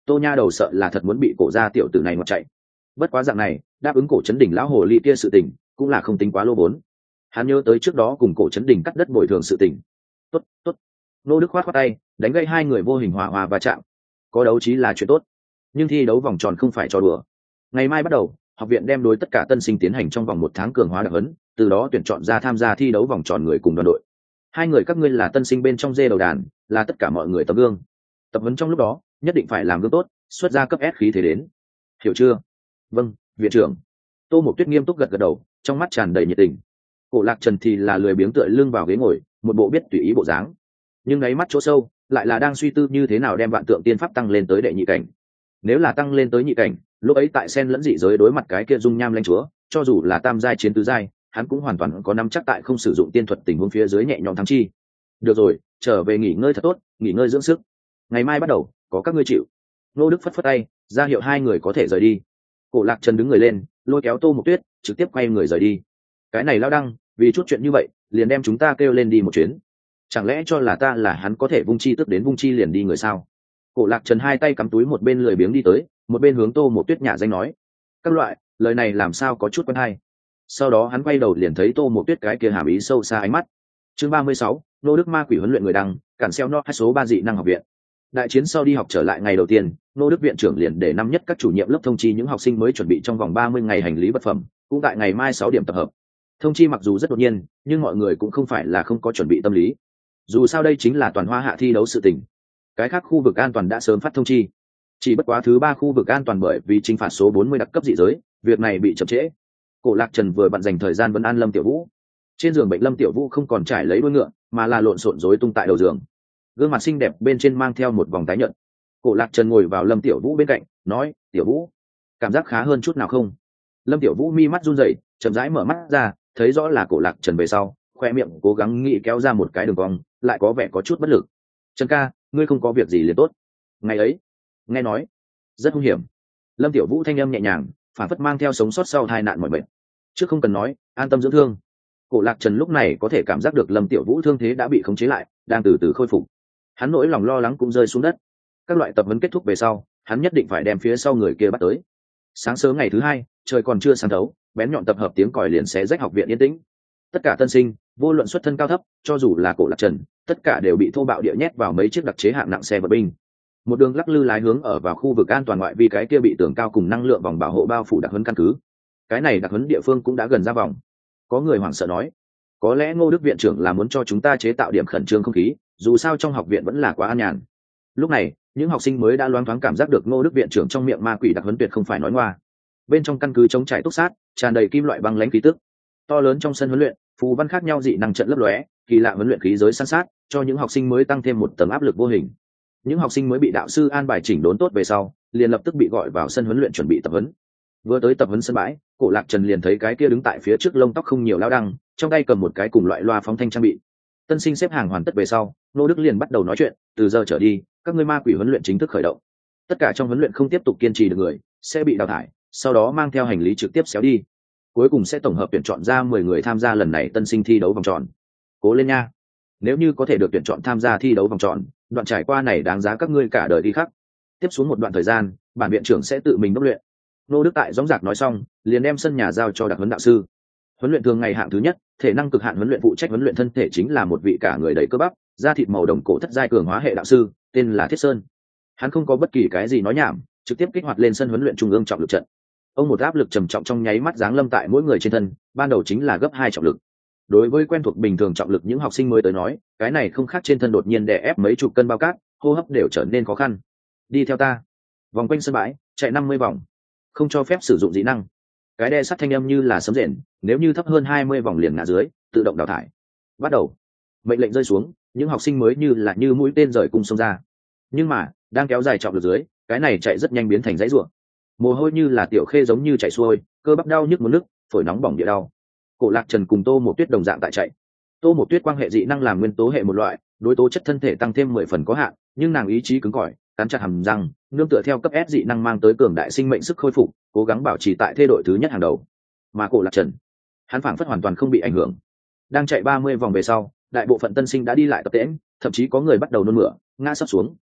Tô Nha đầu sợ là thật muốn bị cổ gia tiểu tử này ngoặt chạy. Bất quá dạng này đáp ứng cổ trấn đỉnh lão hồ ly kia sự tình cũng là không tính quá lô vốn. Hắn nhớ tới trước đó cùng cổ trấn đỉnh cắt đất bồi thường sự tình. Tốt tốt. Nô Đức khoát khoát tay đánh gây hai người vô hình hòa hòa va chạm. Có đấu trí là chuyện tốt, nhưng thi đấu vòng tròn không phải trò đùa. Ngày mai bắt đầu, học viện đem đối tất cả tân sinh tiến hành trong vòng 1 tháng cường hóa đặc huấn, từ đó tuyển chọn ra tham gia thi đấu vòng tròn người cùng đoàn đội. Hai người các ngươi là tân sinh bên trong dê đầu đàn, là tất cả mọi người tấm gương. Tập huấn trong lúc đó nhất định phải làm gương tốt, xuất ra cấp S khí thế đến. Hiểu chưa? Vâng, viện trưởng. Tô Mộc Tuyết nghiêm túc gật gật đầu, trong mắt tràn đầy nhiệt tình. Cổ Lạc Trần thì là lười biếng tựa lưng vào ghế ngồi, một bộ biết tùy ý bộ dáng, nhưng đáy mắt chỗ sâu lại là đang suy tư như thế nào đem vạn tượng tiên pháp tăng lên tới đệ nhị cảnh. Nếu là tăng lên tới nhị cảnh, lúc ấy tại sen lẫn dị giới đối mặt cái kia dung nham lãnh chúa, cho dù là tam giai chiến tứ giai, hắn cũng hoàn toàn có nắm chắc tại không sử dụng tiên thuật tình huống phía dưới nhẹ nhõm thắng chi. Được rồi, trở về nghỉ ngơi thật tốt, nghỉ ngơi dưỡng sức. Ngày mai bắt đầu, có các ngươi chịu. Nô Đức phất phất tay, ra hiệu hai người có thể rời đi. Cổ Lạc Trần đứng người lên, lôi kéo Tô Mộc Tuyết, trực tiếp quay người rời đi. Cái này lao đăng, vì chút chuyện như vậy, liền đem chúng ta kêu lên đi một chuyến. Chẳng lẽ cho là ta là hắn có thể vung chi tức đến vung chi liền đi người sao? Cổ Lạc Trần hai tay cắm túi, một bên lười biếng đi tới, một bên hướng Tô Mộc Tuyết nhả danh nói. Các loại, lời này làm sao có chút quen hay. Sau đó hắn quay đầu liền thấy Tô Mộc Tuyết cái kia hàm ý sâu xa ánh mắt. Chương 36, Nô Đức ma quỷ huấn luyện người đăng, cản xeo no số 3 dị năng học viện. Đại chiến sau đi học trở lại ngày đầu tiên, Nô Đức viện trưởng liền để năm nhất các chủ nhiệm lớp thông chi những học sinh mới chuẩn bị trong vòng 30 ngày hành lý vật phẩm, cũng tại ngày mai 6 điểm tập hợp. Thông chi mặc dù rất đột nhiên, nhưng mọi người cũng không phải là không có chuẩn bị tâm lý. Dù sao đây chính là toàn Hoa Hạ thi đấu sự tình. Cái khác khu vực an toàn đã sớm phát thông chi. Chỉ bất quá thứ 3 khu vực an toàn bởi vì chinh phạt số 40 đặc cấp dị giới, việc này bị chậm trễ. Cổ Lạc Trần vừa bận dành thời gian vấn an Lâm Tiểu Vũ. Trên giường bệnh Lâm Tiểu Vũ không còn trải lấy đuôi ngựa, mà là lộn xộn rối tung tại đầu giường. Gương mặt xinh đẹp bên trên mang theo một vòng tái nhợt. Cổ Lạc Trần ngồi vào Lâm Tiểu Vũ bên cạnh, nói: "Tiểu Vũ, cảm giác khá hơn chút nào không?" Lâm Tiểu Vũ mi mắt run rẩy, chậm rãi mở mắt ra, thấy rõ là Cổ Lạc Trần về sau, khoe miệng cố gắng nghĩ kéo ra một cái đường cong, lại có vẻ có chút bất lực. "Trần ca, ngươi không có việc gì liền tốt. Ngày ấy, nghe nói rất hung hiểm." Lâm Tiểu Vũ thanh âm nhẹ nhàng, phản phất mang theo sống sót sau tai nạn mọi bệnh. "Chứ không cần nói, an tâm dưỡng thương." Cổ Lạc Trần lúc này có thể cảm giác được Lâm Tiểu Vũ thương thế đã bị khống chế lại, đang từ từ khôi phục. Hắn nỗi lòng lo lắng cũng rơi xuống đất. Các loại tập huấn kết thúc về sau, hắn nhất định phải đem phía sau người kia bắt tới. Sáng sớm ngày thứ 2, trời còn chưa sáng thấu, bén nhọn tập hợp tiếng còi liền xé rách học viện yên tĩnh. Tất cả tân sinh, vô luận xuất thân cao thấp, cho dù là Cổ Lạc Trần, tất cả đều bị thô bạo địa nhét vào mấy chiếc đặc chế hạng nặng xe vật binh. Một đường lắc lư lái hướng ở vào khu vực an toàn ngoại vi cái kia bị tường cao cùng năng lượng vòng bảo hộ bao phủ đặc huấn căn cứ. Cái này đặc huấn địa phương cũng đã gần ra vòng. Có người hoảng sợ nói, có lẽ Ngô Đức viện trưởng là muốn cho chúng ta chế tạo điểm khẩn trương không khí, dù sao trong học viện vẫn là quá an nhàn. Lúc này, những học sinh mới đã loáng thoáng cảm giác được Ngô Đức viện trưởng trong miệng ma quỷ đặc huấn tuyệt không phải nói ngoa. Bên trong căn cứ chống trải túc sát, tràn đầy kim loại băng lãnh khí tức. To lớn trong sân huấn luyện, phù văn khác nhau dị năng trận lấp lóe, kỳ lạ huấn luyện khí giới san sát, cho những học sinh mới tăng thêm một tầng áp lực vô hình. Những học sinh mới bị đạo sư an bài chỉnh đốn tốt về sau, liền lập tức bị gọi vào sân huấn luyện chuẩn bị tập huấn. Vừa tới tập huấn sân bãi, Cổ Lạc Trần liền thấy cái kia đứng tại phía trước lông tóc không nhiều lao đăng, trong tay cầm một cái cùng loại loa phóng thanh trang bị. Tân sinh xếp hàng hoàn tất về sau, Nô Đức liền bắt đầu nói chuyện, từ giờ trở đi, các ngươi ma quỷ huấn luyện chính thức khởi động. Tất cả trong huấn luyện không tiếp tục kiên trì được người, sẽ bị đào thải, sau đó mang theo hành lý trực tiếp xéo đi. Cuối cùng sẽ tổng hợp tuyển chọn ra 10 người tham gia lần này tân sinh thi đấu vòng tròn. Cố lên nha. Nếu như có thể được tuyển chọn tham gia thi đấu vòng tròn, đoạn trải qua này đáng giá các ngươi cả đời đi khắc. Tiếp xuống một đoạn thời gian, bản viện trưởng sẽ tự mình đốc luyện. Nô Đức tại dõng dạc nói xong, liền đem sân nhà giao cho đặc huấn đạo sư. Huấn luyện thường ngày hạng thứ nhất, thể năng cực hạn huấn luyện phụ trách huấn luyện thân thể chính là một vị cả người đầy cơ bắp, da thịt màu đồng cổ thất giai cường hóa hệ đạo sư, tên là Thiết Sơn. Hắn không có bất kỳ cái gì nói nhảm, trực tiếp kích hoạt lên sân huấn luyện trung ương trọng lực trận. Ông một áp lực trầm trọng trong nháy mắt giáng lâm tại mỗi người trên thân, ban đầu chính là gấp 2 trọng lực. Đối với quen thuộc bình thường trọng lực những học sinh mới tới nói, cái này không khác trên thân đột nhiên đè ép mấy chục cân bao cát, hô hấp đều trở nên khó khăn. Đi theo ta. Vòng quanh sân bãi, chạy 50 vòng. Không cho phép sử dụng dị năng. Cái đe sắt thanh âm như là sấm rền, nếu như thấp hơn 20 vòng liền ngã dưới, tự động đào thải. Bắt đầu. Mệnh lệnh rơi xuống, những học sinh mới như mũi tên rời cung xông ra. Nhưng mà, đang kéo dài trọng lực dưới, cái này chạy rất nhanh biến thành dãy rủa. Mồ hôi như là tiểu khê giống như chảy xuôi, cơ bắp đau nhức muốn nức, phổi nóng bỏng địa đau. Cổ Lạc Trần cùng Tô Mộc Tuyết đồng dạng tại chạy. Tô Mộc Tuyết quan hệ dị năng làm nguyên tố hệ một loại, đối tố chất thân thể tăng thêm 10 phần có hạn, nhưng nàng ý chí cứng cỏi, cắn chặt hàm răng, nương tựa theo cấp S dị năng mang tới cường đại sinh mệnh sức khôi phục, cố gắng bảo trì tại thê đội thứ nhất hàng đầu. Mà Cổ Lạc Trần, hắn phảng phất hoàn toàn không bị ảnh hưởng. Đang chạy 30 vòng về sau, đại bộ phận tân sinh đã đi lại tập tễnh, thậm chí có người bắt đầu nôn mửa, ngã sắp xuống.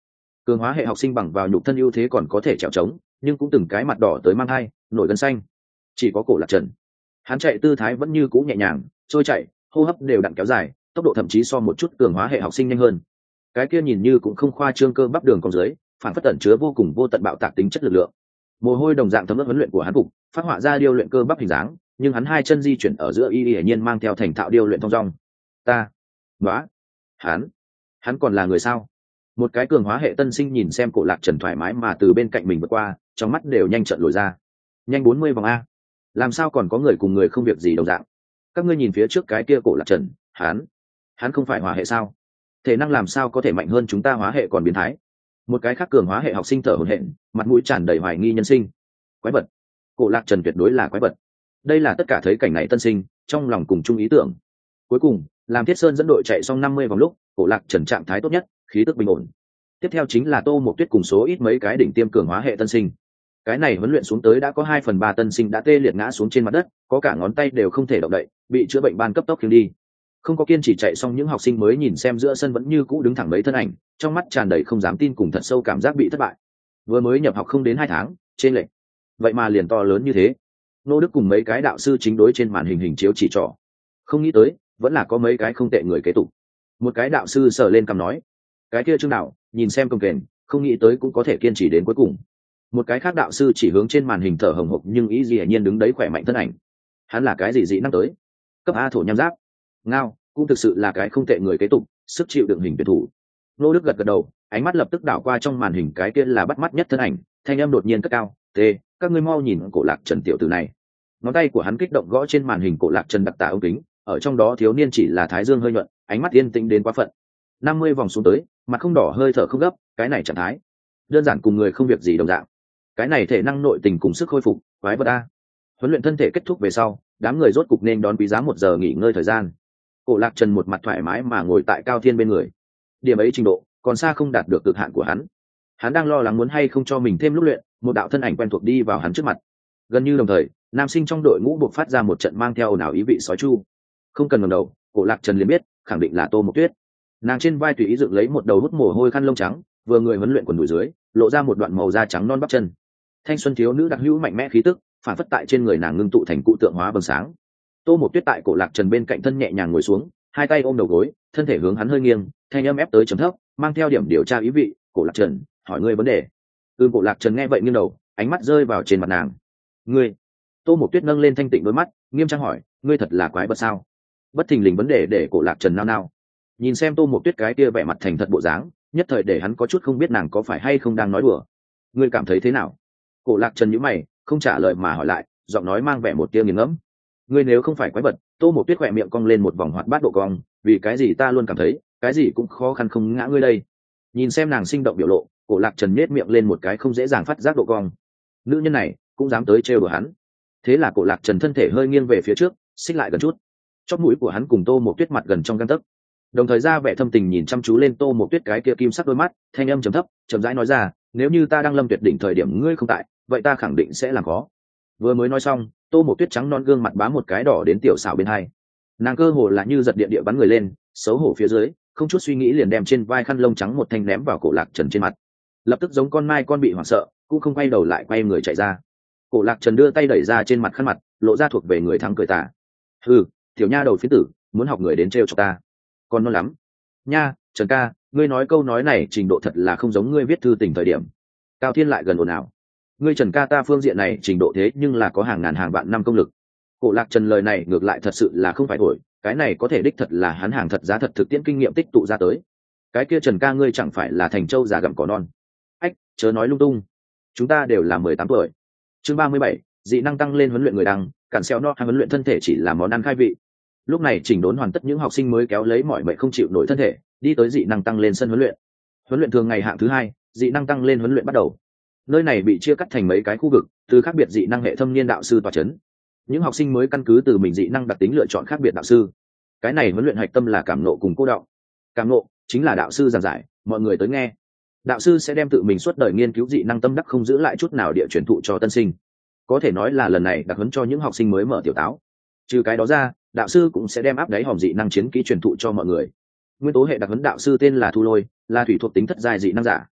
cường hóa hệ học sinh bằng vào nhục thân ưu thế còn có thể trèo trống, nhưng cũng từng cái mặt đỏ tới mang thai, nổi gân xanh. Chỉ có Cổ Lạc Trần, hắn chạy tư thái vẫn như cũ nhẹ nhàng trôi chạy, hô hấp đều đặn kéo dài, tốc độ thậm chí so một chút cường hóa hệ học sinh nhanh hơn. Cái kia nhìn như cũng không khoa trương cơ bắp đường cong dưới, phản phất tẩn chứa vô cùng vô tận bạo tạc tính chất lực lượng. Mồ hôi đồng dạng thấm ướt huấn luyện của hắn cục phát họa ra điêu luyện cơ bắp hình dáng, nhưng hắn hai chân di chuyển ở giữa hiển nhiên mang theo thành thạo điêu luyện thong dong. Ta nói, hắn còn là người sao? Một cái cường hóa hệ tân sinh nhìn xem Cổ Lạc Trần thoải mái mà từ bên cạnh mình vượt qua, trong mắt đều nhanh trợn lồi ra. Nhanh 40 vòng a, làm sao còn có người cùng người không việc gì đồng dạng? Các ngươi nhìn phía trước cái kia Cổ Lạc Trần, hắn không phải hóa hệ sao? Thể năng làm sao có thể mạnh hơn chúng ta hóa hệ còn biến thái? Một cái khác cường hóa hệ học sinh thở hổn hển, mặt mũi tràn đầy hoài nghi nhân sinh. Quái vật, Cổ Lạc Trần tuyệt đối là quái vật. Đây là tất cả thấy cảnh này tân sinh trong lòng cùng chung ý tưởng. Cuối cùng, làm Thiết Sơn dẫn đội chạy xong 50 vòng lúc, Cổ Lạc Trần trạng thái tốt nhất, khí tức bình ổn. Tiếp theo chính là Tô Mộc Tuyết cùng số ít mấy cái đỉnh tiêm cường hóa hệ tân sinh. Cái này huấn luyện xuống tới đã có 2/3 tân sinh đã tê liệt ngã xuống trên mặt đất, có cả ngón tay đều không thể động đậy, bị chữa bệnh ban cấp tốc khiêng đi. Không có kiên trì chạy xong những học sinh mới nhìn xem giữa sân vẫn như cũ đứng thẳng mấy thân ảnh, trong mắt tràn đầy không dám tin cùng thật sâu cảm giác bị thất bại. Vừa mới nhập học không đến 2 tháng, trên lệch vậy mà liền to lớn như thế. Nô Đức cùng mấy cái đạo sư chính đối trên màn hình chiếu chỉ trỏ. Không nghĩ tới, vẫn là có mấy cái không tệ người kế tục. Một cái đạo sư sờ lên cằm nói, cái kia Trương đạo, nhìn xem công kềnh, không nghĩ tới cũng có thể kiên trì đến cuối cùng. Một cái khác đạo sư chỉ hướng trên màn hình thở hồng hộc nhưng ý gì nhiên đứng đấy khỏe mạnh thân ảnh. Hắn là cái gì dị năng tới? Cấp A thổ nham giáp. Ngao, cũng thực sự là cái không tệ người kế tục, sức chịu đựng hình tuyển thủ. Nô Đức gật gật đầu, ánh mắt lập tức đảo qua trong màn hình cái kia là bắt mắt nhất thân ảnh, thanh âm đột nhiên cất cao, "Tê, các ngươi mau nhìn Cổ Lạc Trần tiểu tử này." Ngón tay của hắn kích động gõ trên màn hình Cổ Lạc Trần đặc tả ống kính, ở trong đó thiếu niên chỉ là thái dương hơi nhuận, ánh mắt yên tĩnh đến quá phận. 50 vòng xuống tới, mặt không đỏ hơi thở không gấp, cái này trạng thái đơn giản cùng người không việc gì đồng dạng. Cái này thể năng nội tình cùng sức khôi phục, quái vật a. Huấn luyện thân thể kết thúc về sau, đám người rốt cục nên đón quý giá 1 giờ nghỉ ngơi thời gian. Cổ Lạc Trần một mặt thoải mái mà ngồi tại Cao Thiên bên người. Điểm ấy trình độ, còn xa không đạt được cực hạn của hắn. Hắn đang lo lắng muốn hay không cho mình thêm lúc luyện, một đạo thân ảnh quen thuộc đi vào hắn trước mặt. Gần như đồng thời, nam sinh trong đội ngũ buộc phát ra một trận mang theo ồn ào ý vị sói chu. Không cần ngẩng đầu, Cổ Lạc Trần liền biết, khẳng định là Tô Mộc Tuyết. Nàng trên vai tùy ý dựng lấy một đầu hút mồ hôi khăn lông trắng, vừa người huấn luyện quần đùi dưới, lộ ra một đoạn màu da trắng non bắp chân. Thanh xuân thiếu nữ đặc hữu mạnh mẽ khí tức, phản phất tại trên người nàng ngưng tụ thành cụ tượng hóa vầng sáng. Tô Mộc Tuyết tại Cổ Lạc Trần bên cạnh thân nhẹ nhàng ngồi xuống, hai tay ôm đầu gối, thân thể hướng hắn hơi nghiêng, thanh âm ép tới trầm thấp, mang theo điểm điều tra ý vị. "Cổ Lạc Trần, hỏi ngươi vấn đề." Cổ Lạc Trần nghe vậy nghiêng đầu, ánh mắt rơi vào trên mặt nàng. "Ngươi?" Tô Mộc Tuyết nâng lên thanh tịnh đôi mắt, nghiêm trang hỏi, "Ngươi thật là quái vật sao?" Bất thình lình vấn đề để Cổ Lạc Trần nao nao. Nhìn xem Tô Mộc Tuyết cái kia vẻ mặt thành thật bộ dáng, nhất thời để hắn có chút không biết nàng có phải hay không đang nói đùa. "Ngươi cảm thấy thế nào?" Cổ Lạc Trần nhíu mày, không trả lời mà hỏi lại, giọng nói mang vẻ một tia nghiền ngẫm. "Ngươi nếu không phải quái vật." Tô Mộc Tuyết khỏe miệng cong lên một vòng hoạt bát độ cong, "Vì cái gì ta luôn cảm thấy cái gì cũng khó khăn không ngã ngươi đây." Nhìn xem nàng sinh động biểu lộ, Cổ Lạc Trần nhếch miệng lên một cái không dễ dàng phát giác độ cong. Nữ nhân này cũng dám tới trêu đùa hắn. Thế là Cổ Lạc Trần thân thể hơi nghiêng về phía trước, xích lại gần chút. Chóp mũi của hắn cùng Tô Mộc Tuyết mặt gần trong gang tấc, đồng thời ra vẻ thâm tình nhìn chăm chú lên Tô Mộc Tuyết cái kia kim sắc đôi mắt, thanh âm trầm thấp, chậm rãi nói ra, "Nếu như ta đang lâm tuyệt đỉnh thời điểm ngươi không tại, vậy ta khẳng định sẽ làm khó." Vừa mới nói xong, Tô Mộc Tuyết trắng non gương mặt bám một cái đỏ đến tiểu xảo bên hai. Nàng cơ hồ là như giật điện địa bắn người lên, xấu hổ phía dưới, không chút suy nghĩ liền đem trên vai khăn lông trắng một thanh ném vào Cổ Lạc Trần trên mặt. Lập tức giống con mai con bị hoảng sợ, cũng không quay đầu lại quay người chạy ra. Cổ Lạc Trần đưa tay đẩy ra trên mặt khăn mặt, lộ ra thuộc về người thắng cười tà. "Hừ, tiểu nha đầu phiến tử, muốn học người đến trêu cho ta. Còn non lắm." "Nha, Trần ca, ngươi nói câu nói này trình độ thật là không giống ngươi viết thư tình thời điểm." Cao Thiên lại gần ồn ào. "Ngươi Trần ca ta phương diện này trình độ thế nhưng là có hàng ngàn hàng vạn năm công lực." Cổ Lạc Trần lời này ngược lại thật sự là không phải thổi, cái này có thể đích thật là hắn hàng thật giá thật thực tiễn kinh nghiệm tích tụ ra tới. "Cái kia Trần ca ngươi chẳng phải là thành trâu già gặm cỏ non." "Ách, chớ nói lung tung. Chúng ta đều là 18 tuổi." Chương 37, dị năng tăng lên huấn luyện người đăng, cản xeo no hay huấn luyện thân thể chỉ là món ăn khai vị. Lúc này chỉnh đốn hoàn tất những học sinh mới kéo lấy mọi mệnh không chịu nổi thân thể, đi tới dị năng tăng lên sân huấn luyện. Huấn luyện thường ngày hạng thứ 2, dị năng tăng lên huấn luyện bắt đầu. Nơi này bị chia cắt thành mấy cái khu vực, từ khác biệt dị năng hệ thâm niên đạo sư tọa chấn. Những học sinh mới căn cứ từ mình dị năng đặc tính lựa chọn khác biệt đạo sư. Cái này huấn luyện hạch tâm là cảm nộ cùng cô đọng. Cảm nộ chính là đạo sư giảng giải, mọi người tới nghe. Đạo sư sẽ đem tự mình suốt đời nghiên cứu dị năng tâm đắc không giữ lại chút nào địa truyền thụ cho tân sinh. Có thể nói là lần này đặc huấn cho những học sinh mới mở tiểu táo. Trừ cái đó ra, đạo sư cũng sẽ đem áp đáy hòm dị năng chiến kỹ truyền thụ cho mọi người. Nguyên tố hệ đặc huấn đạo sư tên là Thu Lôi, là thủy thuộc tính thất giai dị năng giả.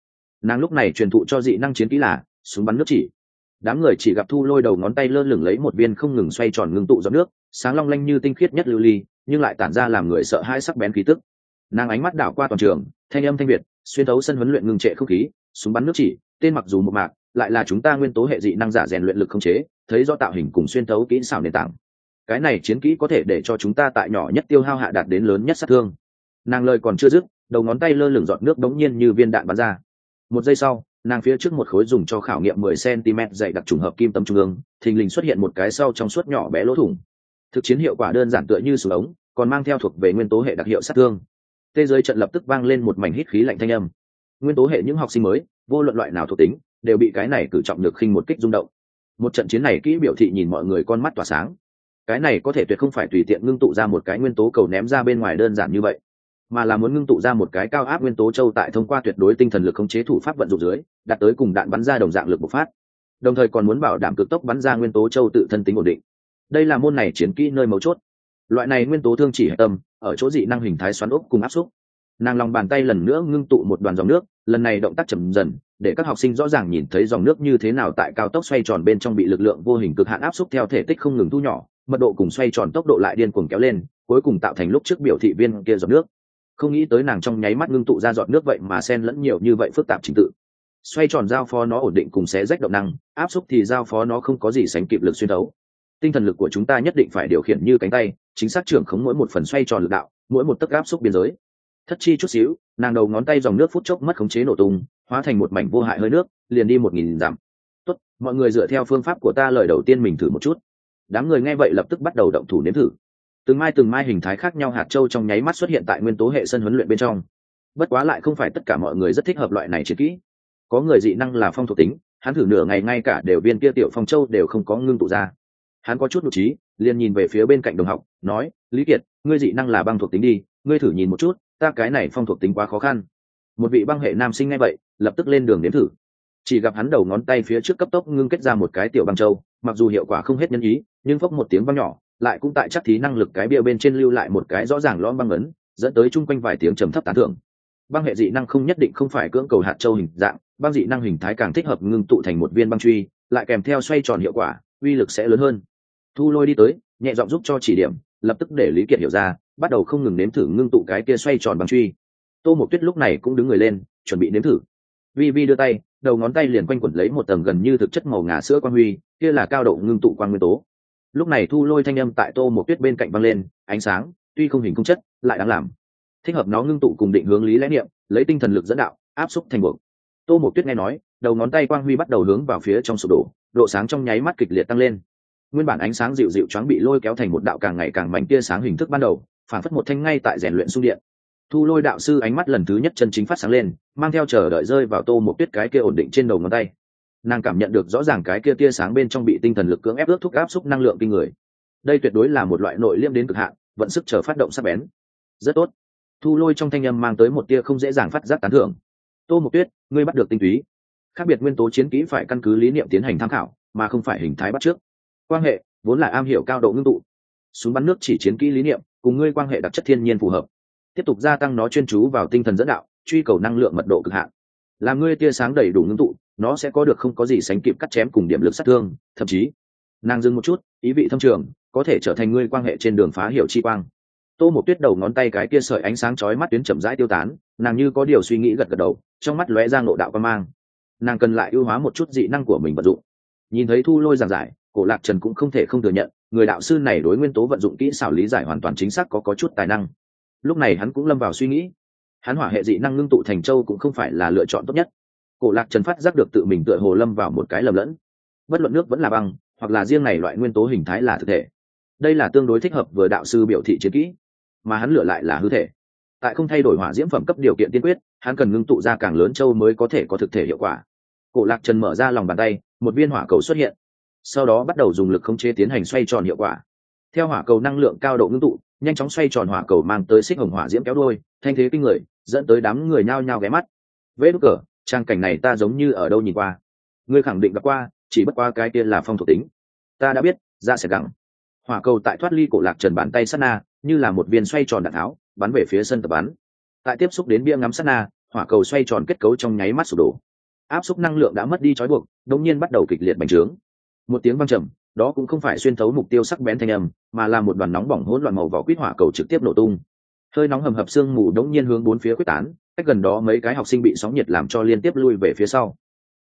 Nàng lúc này truyền thụ cho dị năng chiến kỹ là súng bắn nước chỉ. Đám người chỉ gặp Thu Lôi đầu ngón tay lơ lửng lấy một viên không ngừng xoay tròn ngưng tụ giọt nước, sáng long lanh như tinh khiết nhất lưu ly, nhưng lại tản ra làm người sợ hãi sắc bén khí tức. Nàng ánh mắt đảo qua toàn trường, thanh âm thanh việt xuyên thấu sân huấn luyện ngừng trệ không khí. Súng bắn nước chỉ, tên mặc dù một mạc, lại là chúng ta nguyên tố hệ dị năng giả rèn luyện lực không chế, thấy do tạo hình cùng xuyên thấu kỹ xảo nền tảng. Cái này chiến kỹ có thể để cho chúng ta tại nhỏ nhất tiêu hao hạ đạt đến lớn nhất sát thương. Nàng lời còn chưa dứt, đầu ngón tay lơ lửng giọt nước đống nhiên như viên đạn bắn ra. Một giây sau, nàng phía trước một khối dùng cho khảo nghiệm 10 cm dày đặc trùng hợp kim tâm trung ương, thình lình xuất hiện một cái sau trong suốt nhỏ bé lỗ thủng. Thực chiến hiệu quả đơn giản tựa như súng ống, còn mang theo thuộc về nguyên tố hệ đặc hiệu sát thương. Tê giới trận lập tức vang lên một mảnh hít khí lạnh thanh âm. Nguyên tố hệ những học sinh mới, vô luận loại nào thuộc tính, đều bị cái này cử trọng lực khinh một kích rung động. Một trận chiến này kỹ biểu thị nhìn mọi người con mắt tỏa sáng. Cái này có thể tuyệt không phải tùy tiện ngưng tụ ra một cái nguyên tố cầu ném ra bên ngoài đơn giản như vậy, mà là muốn ngưng tụ ra một cái cao áp nguyên tố châu tại thông qua tuyệt đối tinh thần lực khống chế thủ pháp vận dụng dưới, đạt tới cùng đạn bắn ra đồng dạng lực bộc phát, đồng thời còn muốn bảo đảm cực tốc bắn ra nguyên tố châu tự thân tính ổn định. Đây là môn này chiến kỹ nơi mấu chốt. Loại này nguyên tố thương chỉ hệ tâm ở chỗ dị năng hình thái xoắn ốc cùng áp xúc. Nàng lòng bàn tay lần nữa ngưng tụ một đoàn dòng nước, lần này động tác chậm dần, để các học sinh rõ ràng nhìn thấy dòng nước như thế nào tại cao tốc xoay tròn bên trong bị lực lượng vô hình cực hạn áp xúc theo thể tích không ngừng thu nhỏ, mật độ cùng xoay tròn tốc độ lại điên cuồng kéo lên, cuối cùng tạo thành lúc trước biểu thị viên kia giọt nước. Không nghĩ tới nàng trong nháy mắt ngưng tụ ra giọt nước vậy mà xen lẫn nhiều như vậy phức tạp trình tự. Xoay tròn giao phó nó ổn định cùng xé rách động năng, áp xúc thì giao phó nó không có gì sánh kịp lực xuyên thấu. Tinh thần lực của chúng ta nhất định phải điều khiển như cánh tay, chính xác trưởng khống mỗi một phần xoay tròn lực đạo, mỗi một tấc áp xúc biên giới. Thất chi chút xíu, nàng đầu ngón tay dòng nước phút chốc mất khống chế nổ tung, hóa thành một mảnh vô hại hơi nước, liền đi 1000 dặm. Tốt, mọi người dựa theo phương pháp của ta, lời đầu tiên mình thử một chút. Đám người nghe vậy lập tức bắt đầu động thủ nếm thử. Từng mai hình thái khác nhau hạt châu trong nháy mắt xuất hiện tại nguyên tố hệ sân huấn luyện bên trong. Bất quá lại không phải tất cả mọi người rất thích hợp loại này chiến kỹ. Có người dị năng là phong thuộc tính, hắn thử nửa ngày ngay cả đều viên kia tiểu phong châu đều không có ngưng tụ ra. Hắn có chút nhục trí, liền nhìn về phía bên cạnh đồng học, nói: Lý Kiệt, ngươi dị năng là băng thuộc tính đi, ngươi thử nhìn một chút, ta cái này phong thuộc tính quá khó khăn. Một vị băng hệ nam sinh nghe vậy, lập tức lên đường nếm thử. Chỉ gặp hắn đầu ngón tay phía trước cấp tốc ngưng kết ra một cái tiểu băng châu, mặc dù hiệu quả không hết nhân ý, nhưng phốc một tiếng vang nhỏ, lại cũng tại chắc thí năng lực cái bia bên trên lưu lại một cái rõ ràng lõm băng ấn, dẫn tới chung quanh vài tiếng trầm thấp tán thưởng. Băng hệ dị năng không nhất định không phải cưỡng cầu hạt châu hình dạng, băng dị năng hình thái càng thích hợp ngưng tụ thành một viên băng truy, lại kèm theo xoay tròn hiệu quả, uy lực sẽ lớn hơn. Thu Lôi đi tới, nhẹ giọng giúp cho chỉ điểm, lập tức để Lý Kiệt hiểu ra, bắt đầu không ngừng nếm thử ngưng tụ cái kia xoay tròn băng truy. Tô Mộc Tuyết lúc này cũng đứng người lên, chuẩn bị nếm thử. Vi Vi đưa tay, đầu ngón tay liền quanh quẩn lấy một tầng gần như thực chất màu ngà sữa quang huy, kia là cao độ ngưng tụ quang nguyên tố. Lúc này Thu Lôi thanh âm tại Tô Mộc Tuyết bên cạnh vang lên, ánh sáng, tuy không hình không chất, lại đáng làm. Thích hợp nó ngưng tụ cùng định hướng lý lẽ niệm, lấy tinh thần lực dẫn đạo, áp xúc thành buộc. Tô Mộc Tuyết nghe nói, đầu ngón tay quang huy bắt đầu hướng vào phía trong sụp đổ, độ sáng trong nháy mắt kịch liệt tăng lên. Nguyên bản ánh sáng dịu dịu choáng bị lôi kéo thành một đạo càng ngày càng mạnh tia sáng hình thức ban đầu, phản phất một thanh ngay tại rèn luyện xung điện. Thu Lôi đạo sư ánh mắt lần thứ nhất chân chính phát sáng lên, mang theo chờ đợi rơi vào Tô Mộc Tuyết cái kia ổn định trên đầu ngón tay. Nàng cảm nhận được rõ ràng cái kia tia sáng bên trong bị tinh thần lực cưỡng ép ước thúc áp xúc năng lượng kinh người. Đây tuyệt đối là một loại nội liêm đến cực hạn, vận sức chờ phát động sắc bén. Rất tốt. Thu Lôi trong thanh âm mang tới một tia không dễ dàng phát giác tán thưởng. Tô Mộc Tuyết, ngươi bắt được tinh túy. Khác biệt nguyên tố chiến kỹ phải căn cứ lý niệm tiến hành tham khảo, mà không phải hình thái bắt trước. Quan hệ vốn là am hiểu cao độ ngưng tụ. Súng bắn nước chỉ chiến kỹ lý niệm, cùng ngươi quan hệ đặc chất thiên nhiên phù hợp. Tiếp tục gia tăng nó chuyên chú vào tinh thần dẫn đạo, truy cầu năng lượng mật độ cực hạn. Làm ngươi tia sáng đầy đủ ngưng tụ, nó sẽ có được không có gì sánh kịp cắt chém cùng điểm lực sát thương, thậm chí, nàng dừng một chút, ý vị thâm trường, có thể trở thành ngươi quan hệ trên đường phá hiểu chi quang. Tô Mộc Tuyết đầu ngón tay cái kia sợi ánh sáng chói mắt tuyến chậm rãi tiêu tán, nàng như có điều suy nghĩ gật gật đầu, trong mắt lóe ra ngộ đạo quan mang. Nàng cần lại ưu hóa một chút dị năng của mình vận dụng. Nhìn thấy Thu Lôi giảng giải, Cổ Lạc Trần cũng không thể không thừa nhận, người đạo sư này đối nguyên tố vận dụng kỹ xảo lý giải hoàn toàn chính xác có chút tài năng. Lúc này hắn cũng lâm vào suy nghĩ, hắn hỏa hệ dị năng ngưng tụ thành châu cũng không phải là lựa chọn tốt nhất. Cổ Lạc Trần phát giác được tự mình tựa hồ lâm vào một cái lầm lẫn, bất luận nước vẫn là băng, hoặc là riêng này loại nguyên tố hình thái là thực thể. Đây là tương đối thích hợp vừa đạo sư biểu thị chiến kỹ, mà hắn lựa lại là hư thể. Tại không thay đổi hỏa diễm phẩm cấp điều kiện tiên quyết, hắn cần ngưng tụ ra càng lớn châu mới có thể có thực thể hiệu quả. Cổ Lạc Trần mở ra lòng bàn tay, một viên hỏa cầu xuất hiện, sau đó bắt đầu dùng lực khống chế tiến hành xoay tròn hiệu quả. Theo hỏa cầu năng lượng cao độ ngưng tụ, nhanh chóng xoay tròn hỏa cầu mang tới xích hồng hỏa diễm kéo đuôi, thanh thế kinh người, dẫn tới đám người nhao nhao ghé mắt. Vế đúc cờ, trang cảnh này ta giống như ở đâu nhìn qua. Ngươi khẳng định gặp qua, chỉ bất qua cái kia là phong thuộc tính. Ta đã biết, ra sẽ gắng. Hỏa cầu tại thoát ly Cổ Lạc Trần bàn tay sát na, như là một viên xoay tròn đạn tháo, bắn về phía sân tập bắn. Tại tiếp xúc đến bia ngắm sát na, hỏa cầu xoay tròn kết cấu trong nháy mắt sụp đổ. áp suất năng lượng đã mất đi trói buộc, đống nhiên bắt đầu kịch liệt bành trướng. Một tiếng vang trầm, đó cũng không phải xuyên thấu mục tiêu sắc bén thanh âm, mà là một đoàn nóng bỏng hỗn loạn màu vỏ quýt hỏa cầu trực tiếp nổ tung. Hơi nóng hầm hập sương mù đống nhiên hướng bốn phía quyết tán, cách gần đó mấy cái học sinh bị sóng nhiệt làm cho liên tiếp lui về phía sau.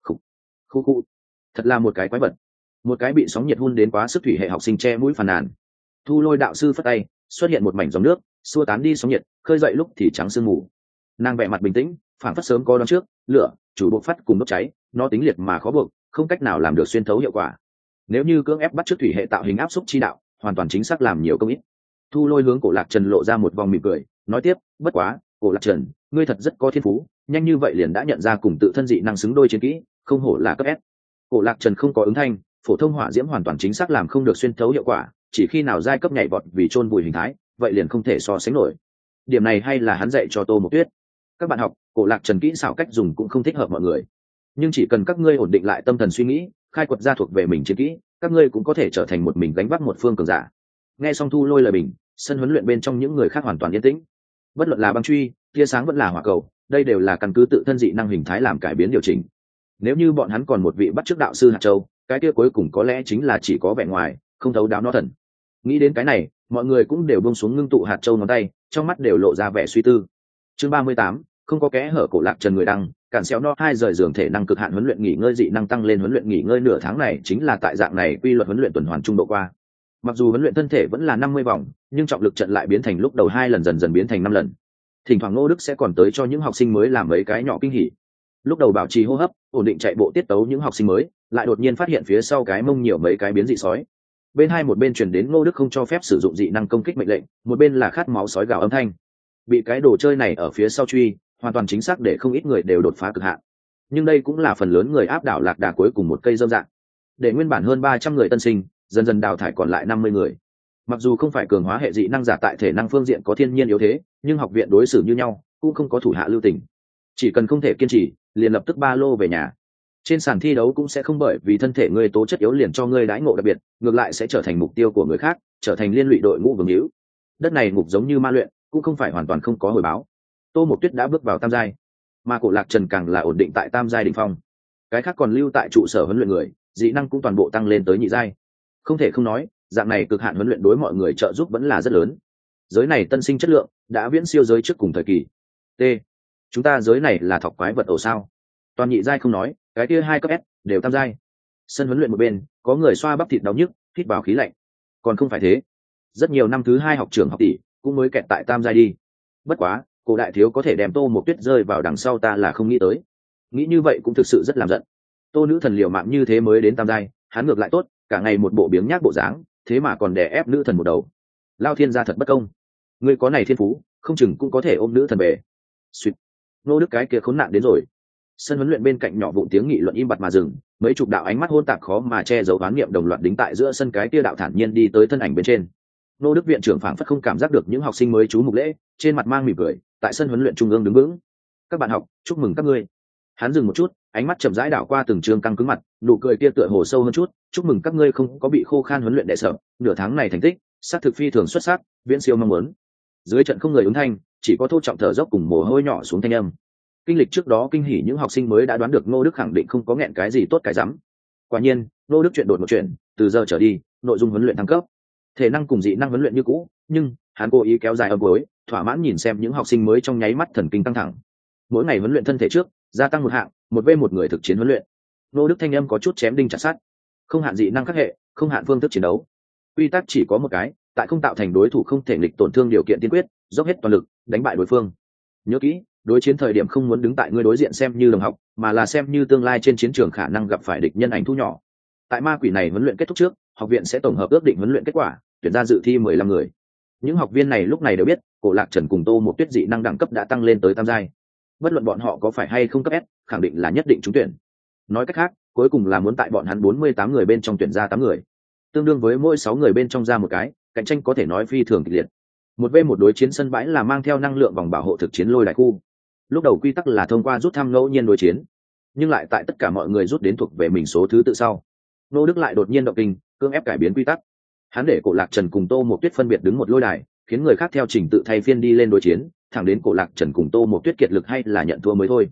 Khu, thật là một cái quái vật. Một cái bị sóng nhiệt hun đến quá sức thủy hệ học sinh che mũi phàn nàn. Thu Lôi đạo sư phất tay, xuất hiện một mảnh dòng nước, xua tán đi sóng nhiệt, khơi dậy lúc thì trắng sương mù. Nàng vẻ mặt bình tĩnh, phản phất sớm có đoán trước, lửa chủ buộc phát cùng đốt cháy, nó tính liệt mà khó buộc, không cách nào làm được xuyên thấu hiệu quả. Nếu như cưỡng ép bắt chước thủy hệ tạo hình áp xúc chi đạo, hoàn toàn chính xác làm nhiều công ít. Thu Lôi hướng Cổ Lạc Trần lộ ra một vòng mỉm cười, nói tiếp, bất quá, Cổ Lạc Trần, ngươi thật rất có thiên phú, nhanh như vậy liền đã nhận ra cùng tự thân dị năng xứng đôi chiến kỹ, không hổ là cấp S. Cổ Lạc Trần không có ứng thanh, phổ thông hỏa diễm hoàn toàn chính xác làm không được xuyên thấu hiệu quả, chỉ khi nào giai cấp nhảy vọt vì chôn vùi hình thái, vậy liền không thể so sánh nổi. Điểm này hay là hắn dạy cho Tô Mộc Tuyết. Các bạn học, Cổ Lạc Trần kỹ xảo cách dùng cũng không thích hợp mọi người, nhưng chỉ cần các ngươi ổn định lại tâm thần suy nghĩ, khai quật ra thuộc về mình chiến kỹ, các ngươi cũng có thể trở thành một mình gánh vác một phương cường giả. Nghe xong Thu Lôi lời bình, sân huấn luyện bên trong những người khác hoàn toàn yên tĩnh. Bất luận là băng truy, tia sáng vẫn là hỏa cầu, đây đều là căn cứ tự thân dị năng hình thái làm cải biến điều chỉnh. Nếu như bọn hắn còn một vị bắt chước đạo sư hạt châu, cái kia cuối cùng có lẽ chính là chỉ có vẻ ngoài, không thấu đáo nó thần. Nghĩ đến cái này, mọi người cũng đều buông xuống ngưng tụ hạt châu ngón tay, trong mắt đều lộ ra vẻ suy tư. Chương 38, không có kẽ hở. Cổ Lạc Trần người đăng, cản xéo no 2 rời giường thể năng cực hạn huấn luyện nghỉ ngơi dị năng tăng lên huấn luyện nghỉ ngơi nửa tháng này chính là tại dạng này quy luật huấn luyện tuần hoàn trung độ qua. Mặc dù huấn luyện thân thể vẫn là 50 vòng, nhưng trọng lực trận lại biến thành lúc đầu 2 lần dần dần biến thành 5 lần. Thỉnh thoảng Ngô Đức sẽ còn tới cho những học sinh mới làm mấy cái nhỏ kinh hỉ. Lúc đầu bảo trì hô hấp, ổn định chạy bộ tiết tấu những học sinh mới, lại đột nhiên phát hiện phía sau cái mông nhiều mấy cái biến dị sói. Bên hai một bên truyền đến Ngô Đức không cho phép sử dụng dị năng công kích mệnh lệnh, một bên là khát máu sói gào âm thanh. Bị cái đồ chơi này ở phía sau truy, hoàn toàn chính xác để không ít người đều đột phá cực hạn. Nhưng đây cũng là phần lớn người áp đảo lạc đà cuối cùng một cây dâm dạng. Để nguyên bản hơn 300 người tân sinh, dần dần đào thải còn lại 50 người. Mặc dù không phải cường hóa hệ dị năng giả tại thể năng phương diện có thiên nhiên yếu thế, nhưng học viện đối xử như nhau, cũng không có thủ hạ lưu tình. Chỉ cần không thể kiên trì, liền lập tức ba lô về nhà. Trên sàn thi đấu cũng sẽ không bởi vì thân thể ngươi tố chất yếu liền cho ngươi đãi ngộ đặc biệt, ngược lại sẽ trở thành mục tiêu của người khác, trở thành liên lụy đội ngũ vương hữu. Đất này ngục giống như ma luyện, cũng không phải hoàn toàn không có hồi báo. Tô Mộc Tuyết đã bước vào tam giai, mà Cổ Lạc Trần càng là ổn định tại tam giai đỉnh phong. Cái khác còn lưu tại trụ sở huấn luyện người, dị năng cũng toàn bộ tăng lên tới nhị giai. Không thể không nói, dạng này cực hạn huấn luyện đối mọi người trợ giúp vẫn là rất lớn. Giới này tân sinh chất lượng đã viễn siêu giới trước cùng thời kỳ. T. Chúng ta giới này là thọc quái vật ổ sao? Toàn nhị giai không nói, cái kia 2 cấp S đều tam giai. Sân huấn luyện một bên, có người xoa bắp thịt đau nhức, hít vào khí lạnh. Còn không phải thế, rất nhiều năm thứ 2 học trưởng học tỷ cũng mới kẹt tại tam giai đi. Bất quá, Cổ đại thiếu có thể đem Tô Mộc Tuyết rơi vào đằng sau ta là không nghĩ tới. Nghĩ như vậy cũng thực sự rất làm giận. Tô nữ thần liều mạng như thế mới đến tam giai, hắn ngược lại tốt, cả ngày một bộ biếng nhác bộ dáng, thế mà còn đè ép nữ thần một đầu. Lao thiên gia thật bất công. Ngươi có này thiên phú, không chừng cũng có thể ôm nữ thần về. Xuyệt. Nô Đức cái kia khốn nạn đến rồi. Sân huấn luyện bên cạnh nhỏ vụn tiếng nghị luận im bặt mà dừng, mấy chục đạo ánh mắt hôn tạp khó mà che giấu oán niệm đồng loạt đính tại giữa sân cái kia đạo thản nhiên đi tới thân ảnh bên trên. Nô Đức viện trưởng phảng phất không cảm giác được những học sinh mới chú mục lễ, trên mặt mang mỉm cười, tại sân huấn luyện trung ương đứng vững. Các bạn học, chúc mừng các ngươi. Hắn dừng một chút, ánh mắt chậm rãi đảo qua từng trường căng cứng mặt, nụ cười kia tựa hồ sâu hơn chút. Chúc mừng các ngươi không có bị khô khan huấn luyện đè sợ, nửa tháng này thành tích, sát thực phi thường xuất sắc, viễn siêu mong muốn. Dưới trận không người ứng thanh, chỉ có thô trọng thở dốc cùng mồ hôi nhỏ xuống thanh âm. Kinh lịch trước đó kinh hỉ những học sinh mới đã đoán được Ngô Đức khẳng định không có nghẹn cái gì tốt cái rắm. Quả nhiên, Ngô Đức chuyện đột một chuyện, từ giờ trở đi, nội dung huấn luyện thăng cấp, thể năng cùng dị năng huấn luyện như cũ, nhưng hắn cố ý kéo dài âm cuối, thỏa mãn nhìn xem những học sinh mới trong nháy mắt thần kinh căng thẳng. Mỗi ngày huấn luyện thân thể trước, gia tăng một hạng, một v một người thực chiến huấn luyện. Ngô Đức thanh âm có chút chém đinh chặt sắt. Không hạn dị năng các hệ, không hạn phương thức chiến đấu. Quy tắc chỉ có một cái, tại không tạo thành đối thủ không thể nghịch tổn thương điều kiện tiên quyết, dốc hết toàn lực, đánh bại đối phương. Nhớ kỹ, đối chiến thời điểm không muốn đứng tại ngươi đối diện xem như đồng học, mà là xem như tương lai trên chiến trường khả năng gặp phải địch nhân ảnh thu nhỏ. Tại ma quỷ này huấn luyện kết thúc trước, học viện sẽ tổng hợp ước định huấn luyện kết quả, tuyển ra dự thi 15 người. Những học viên này lúc này đều biết, Cổ Lạc Trần cùng Tô Mộc Tuyết dị năng đẳng cấp đã tăng lên tới tam giai. Bất luận bọn họ có phải hay không cấp S, khẳng định là nhất định trúng tuyển. Nói cách khác, cuối cùng là muốn tại bọn hắn 48 người bên trong tuyển ra 8 người, tương đương với mỗi 6 người bên trong ra một cái, cạnh tranh có thể nói phi thường kịch liệt. Một v một đối chiến sân bãi là mang theo năng lượng vòng bảo hộ thực chiến lôi đại khu. Lúc đầu quy tắc là thông qua rút thăm ngẫu nhiên đối chiến, nhưng lại tại tất cả mọi người rút đến thuộc về mình số thứ tự sau, Nô Đức lại đột nhiên động kinh, cưỡng ép cải biến quy tắc. Hắn để Cổ Lạc Trần cùng Tô Mộc Tuyết phân biệt đứng một lôi đài, khiến người khác theo trình tự thay phiên đi lên đối chiến, thẳng đến Cổ Lạc Trần cùng Tô Mộc Tuyết kiệt lực hay là nhận thua mới thôi.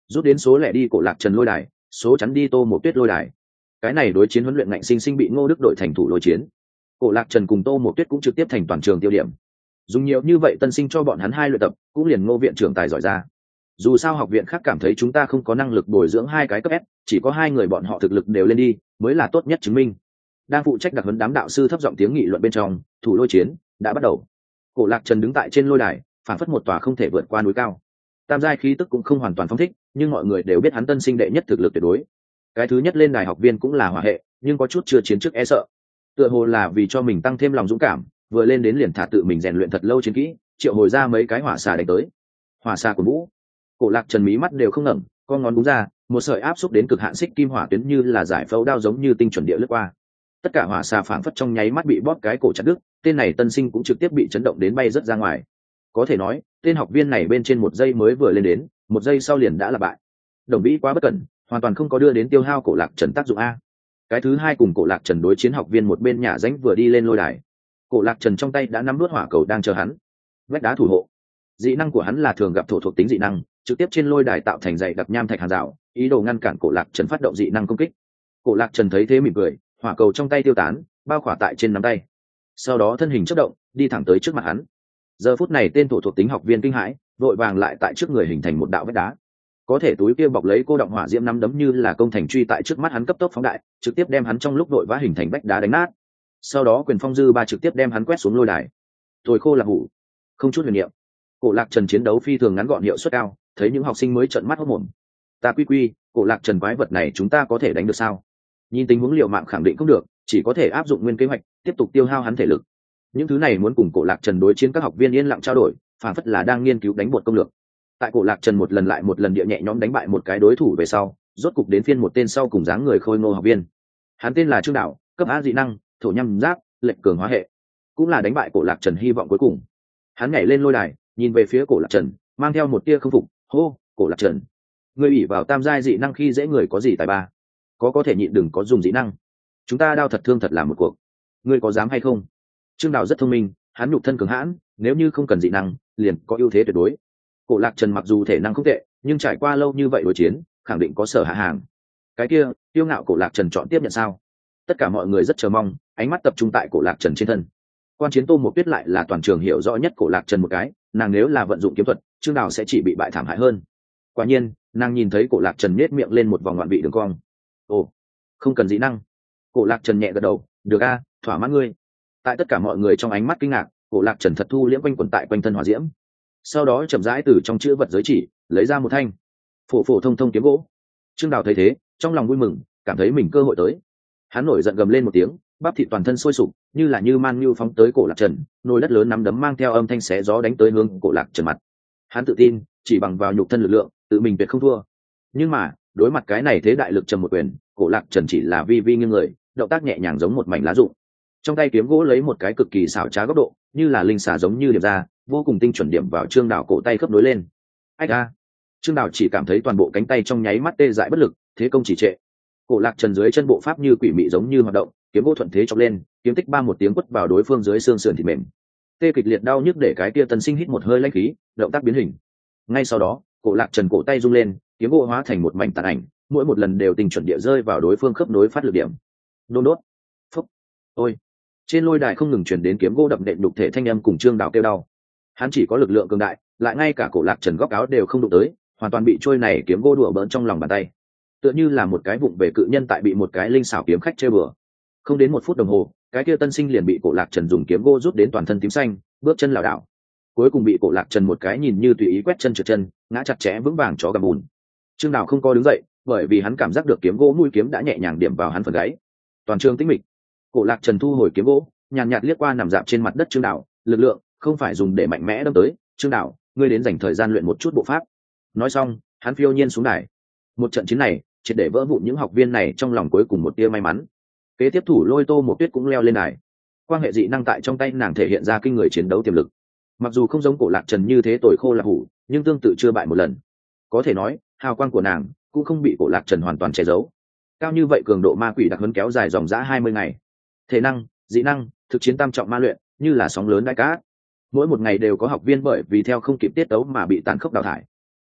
rút đến số lẻ đi Cổ Lạc Trần lôi đài, số chắn đi Tô Mộ Tuyết lôi đài. Cái này đối chiến huấn luyện ngạnh sinh sinh bị Ngô Đức đội thành thủ lôi chiến. Cổ Lạc Trần cùng Tô Mộ Tuyết cũng trực tiếp thành toàn trường tiêu điểm. Dùng nhiều như vậy tân sinh cho bọn hắn hai luyện tập, cũng liền Ngô viện trưởng tài giỏi ra. Dù sao học viện khác cảm thấy chúng ta không có năng lực bồi dưỡng hai cái cấp S, chỉ có hai người bọn họ thực lực đều lên đi, mới là tốt nhất chứng minh. Đang phụ trách đặc huấn đám đạo sư thấp giọng tiếng nghị luận bên trong, thủ lôi chiến đã bắt đầu. Cổ Lạc Trần đứng tại trên lôi đài, phản phất một tòa không thể vượt qua núi cao. Tam giai khí tức cũng không hoàn toàn phóng thích, nhưng mọi người đều biết hắn tân sinh đệ nhất thực lực tuyệt đối. Cái thứ nhất lên đài học viên cũng là hỏa hệ, nhưng có chút chưa chiến trước e sợ. Tựa hồ là vì cho mình tăng thêm lòng dũng cảm, vừa lên đến liền thả tự mình rèn luyện thật lâu chiến kỹ, triệu hồi ra mấy cái hỏa xà đánh tới. Hỏa xà của Vũ. Cổ Lạc Trần mí mắt đều không ngẩng, con ngón búng ra, một sợi áp xúc đến cực hạn xích kim hỏa tuyến như là giải phẫu đao giống như tinh chuẩn địa lướt qua. Tất cả hỏa xà phảng phất trong nháy mắt bị bóp cái cổ chặt đứt, tên này tân sinh cũng trực tiếp bị chấn động đến bay rất ra ngoài. Có thể nói, tên học viên này bên trên một giây mới vừa lên đến, một giây sau liền đã là bại. Đồng Vĩ quá bất cẩn, hoàn toàn không có đưa đến tiêu hao Cổ Lạc Trần tác dụng a. Cái thứ hai cùng Cổ Lạc Trần đối chiến học viên một bên nhà ránh vừa đi lên lôi đài. Cổ Lạc Trần trong tay đã nắm đuốt hỏa cầu đang chờ hắn. Vách đá thủ hộ. Dị năng của hắn là thường gặp thổ thuộc tính dị năng, trực tiếp trên lôi đài tạo thành dày đặc nham thạch hàng rào, ý đồ ngăn cản Cổ Lạc Trần phát động dị năng công kích. Cổ Lạc Trần thấy thế mỉm cười, hỏa cầu trong tay tiêu tán, bao khỏa tại trên nắm tay. Sau đó thân hình chớp động, đi thẳng tới trước mặt hắn. Giờ phút này tên thổ thuộc tính học viên kinh hãi, vội vàng lại tại trước người hình thành một đạo vách đá. Có thể túi kia bọc lấy cô động hỏa diễm nắm đấm như là công thành truy tại trước mắt hắn cấp tốc phóng đại, trực tiếp đem hắn trong lúc vội vã hình thành vách đá đánh nát. Sau đó quyền phong dư ba trực tiếp đem hắn quét xuống lôi đài. Rồi khô là hủ, không chút huyền niệm. Cổ Lạc Trần chiến đấu phi thường ngắn gọn hiệu suất cao, thấy những học sinh mới trợn mắt hốt mồm. Ta quy, Cổ Lạc Trần quái vật này chúng ta có thể đánh được sao? Nhìn tình huống liều mạng khẳng định không được, chỉ có thể áp dụng nguyên kế hoạch, tiếp tục tiêu hao hắn thể lực. Những thứ này muốn cùng Cổ Lạc Trần đối chiến các học viên yên lặng trao đổi, phản phất là đang nghiên cứu đánh bột công lược. Tại Cổ Lạc Trần một lần lại một lần địa nhẹ nhõm đánh bại một cái đối thủ về sau, rốt cục đến phiên một tên sau cùng dáng người khôi ngô học viên. Hắn tên là Trương Đạo, cấp A dị năng, thổ nhâm giáp, lệnh cường hóa hệ, cũng là đánh bại Cổ Lạc Trần hy vọng cuối cùng. Hắn nhảy lên lôi đài, nhìn về phía Cổ Lạc Trần, mang theo một tia không phục, hô, Cổ Lạc Trần, ngươi ủy vào tam giai dị năng khi dễ người có gì tài ba? Có thể nhịn đừng có dùng dị năng. Chúng ta đao thật thương thật là một cuộc. Ngươi có dám hay không? Trương Đạo rất thông minh, hắn nhục thân cường hãn, nếu như không cần dị năng, liền có ưu thế tuyệt đối. Cổ Lạc Trần mặc dù thể năng không tệ, nhưng trải qua lâu như vậy đối chiến, khẳng định có sở hạ hàng. Cái kia, tiêu ngạo Cổ Lạc Trần chọn tiếp nhận sao? Tất cả mọi người rất chờ mong, ánh mắt tập trung tại Cổ Lạc Trần trên thân. Quan chiến Tô Mộ Tuyết lại là toàn trường hiểu rõ nhất Cổ Lạc Trần một cái, nàng nếu là vận dụng kiếm thuật, Trương Đào sẽ chỉ bị bại thảm hại hơn. Quả nhiên, nàng nhìn thấy Cổ Lạc Trần nhếch miệng lên một vòng ngoạn vị đường cong. Ồ, không cần dị năng. Cổ Lạc Trần nhẹ gật đầu, được a, thỏa mãn ngươi. Tại tất cả mọi người trong ánh mắt kinh ngạc, Cổ Lạc Trần thật thu liễm quanh quẩn tại quanh thân hỏa diễm. Sau đó chậm rãi từ trong chữ vật giới chỉ lấy ra một thanh phổ thông kiếm gỗ. Trương Đào thấy thế, trong lòng vui mừng, cảm thấy mình cơ hội tới. Hắn nổi giận gầm lên một tiếng, bắp thịt toàn thân sôi sục, như là như man như phóng tới Cổ Lạc Trần, nồi đất lớn nắm đấm mang theo âm thanh xé gió đánh tới hướng Cổ Lạc Trần mặt. Hắn tự tin, chỉ bằng vào nhục thân lực lượng, tự mình tuyệt không thua. Nhưng mà, đối mặt cái này thế đại lực trầm một quyền, Cổ Lạc Trần chỉ là vi nghiêng người, động tác nhẹ nhàng giống một mảnh lá rụng. Trong tay kiếm gỗ lấy một cái cực kỳ xảo trá góc độ, như là linh xà giống như điểm ra, vô cùng tinh chuẩn điểm vào Trương Đào cổ tay khớp nối lên. Ách a! Trương Đào chỉ cảm thấy toàn bộ cánh tay trong nháy mắt tê dại bất lực, thế công chỉ trệ. Cổ Lạc Trần dưới chân bộ pháp như quỷ mị giống như hoạt động, kiếm gỗ thuận thế chọc lên, kiếm tích ba một tiếng quất vào đối phương dưới xương sườn thịt mềm. Tê kịch liệt đau nhức để cái kia tân sinh hít một hơi lãnh khí, động tác biến hình. Ngay sau đó, Cổ Lạc Trần cổ tay rung lên, kiếm gỗ hóa thành một mảnh tàn ảnh, mỗi một lần đều tinh chuẩn địa rơi vào đối phương khớp nối phát lực điểm. Đôn đốt, phúc, ôi! Trên lôi đài không ngừng truyền đến kiếm gỗ đập nện đục thể thanh âm cùng Trương Đào kêu đau. Hắn chỉ có lực lượng cường đại, lại ngay cả Cổ Lạc Trần góc áo đều không đụng tới, hoàn toàn bị trôi này kiếm gỗ đùa bỡn trong lòng bàn tay, tựa như là một cái vụng về cự nhân tại bị một cái linh xảo kiếm khách chơi bừa. Không đến 1 phút đồng hồ, cái kia tân sinh liền bị Cổ Lạc Trần dùng kiếm gỗ rút đến toàn thân tím xanh, bước chân lảo đảo, cuối cùng bị Cổ Lạc Trần một cái nhìn như tùy ý quét chân trượt chân, ngã chặt chẽ vững vàng chó gầm bùn. Trương Đào không có đứng dậy, bởi vì hắn cảm giác được kiếm gỗ mũi kiếm đã nhẹ nhàng điểm vào hắn phần gáy. Toàn trường tĩnh mịch. Cổ Lạc Trần thu hồi kiếm gỗ, nhàn nhạt liếc qua nằm dạp trên mặt đất Trương Đào, lực lượng không phải dùng để mạnh mẽ đâm tới, Trương Đào, ngươi đến dành thời gian luyện một chút bộ pháp. Nói xong, hắn phiêu nhiên xuống đài. Một trận chiến này, triệt để vỡ vụn những học viên này trong lòng cuối cùng một tia may mắn. Kế tiếp thủ lôi Tô Mộ Tuyết cũng leo lên đài. Quan hệ dị năng tại trong tay nàng thể hiện ra kinh người chiến đấu tiềm lực. Mặc dù không giống Cổ Lạc Trần như thế tồi khô là hủ, nhưng tương tự chưa bại một lần. Có thể nói, hào quang của nàng cũng không bị Cổ Lạc Trần hoàn toàn che giấu. Cao như vậy cường độ ma quỷ đặc huấn kéo dài dòng dã 20 ngày. Thể năng, dị năng, thực chiến tam trọng ma luyện, như là sóng lớn đại cát. Mỗi một ngày đều có học viên bởi vì theo không kịp tiết tấu mà bị tàn khốc đào thải.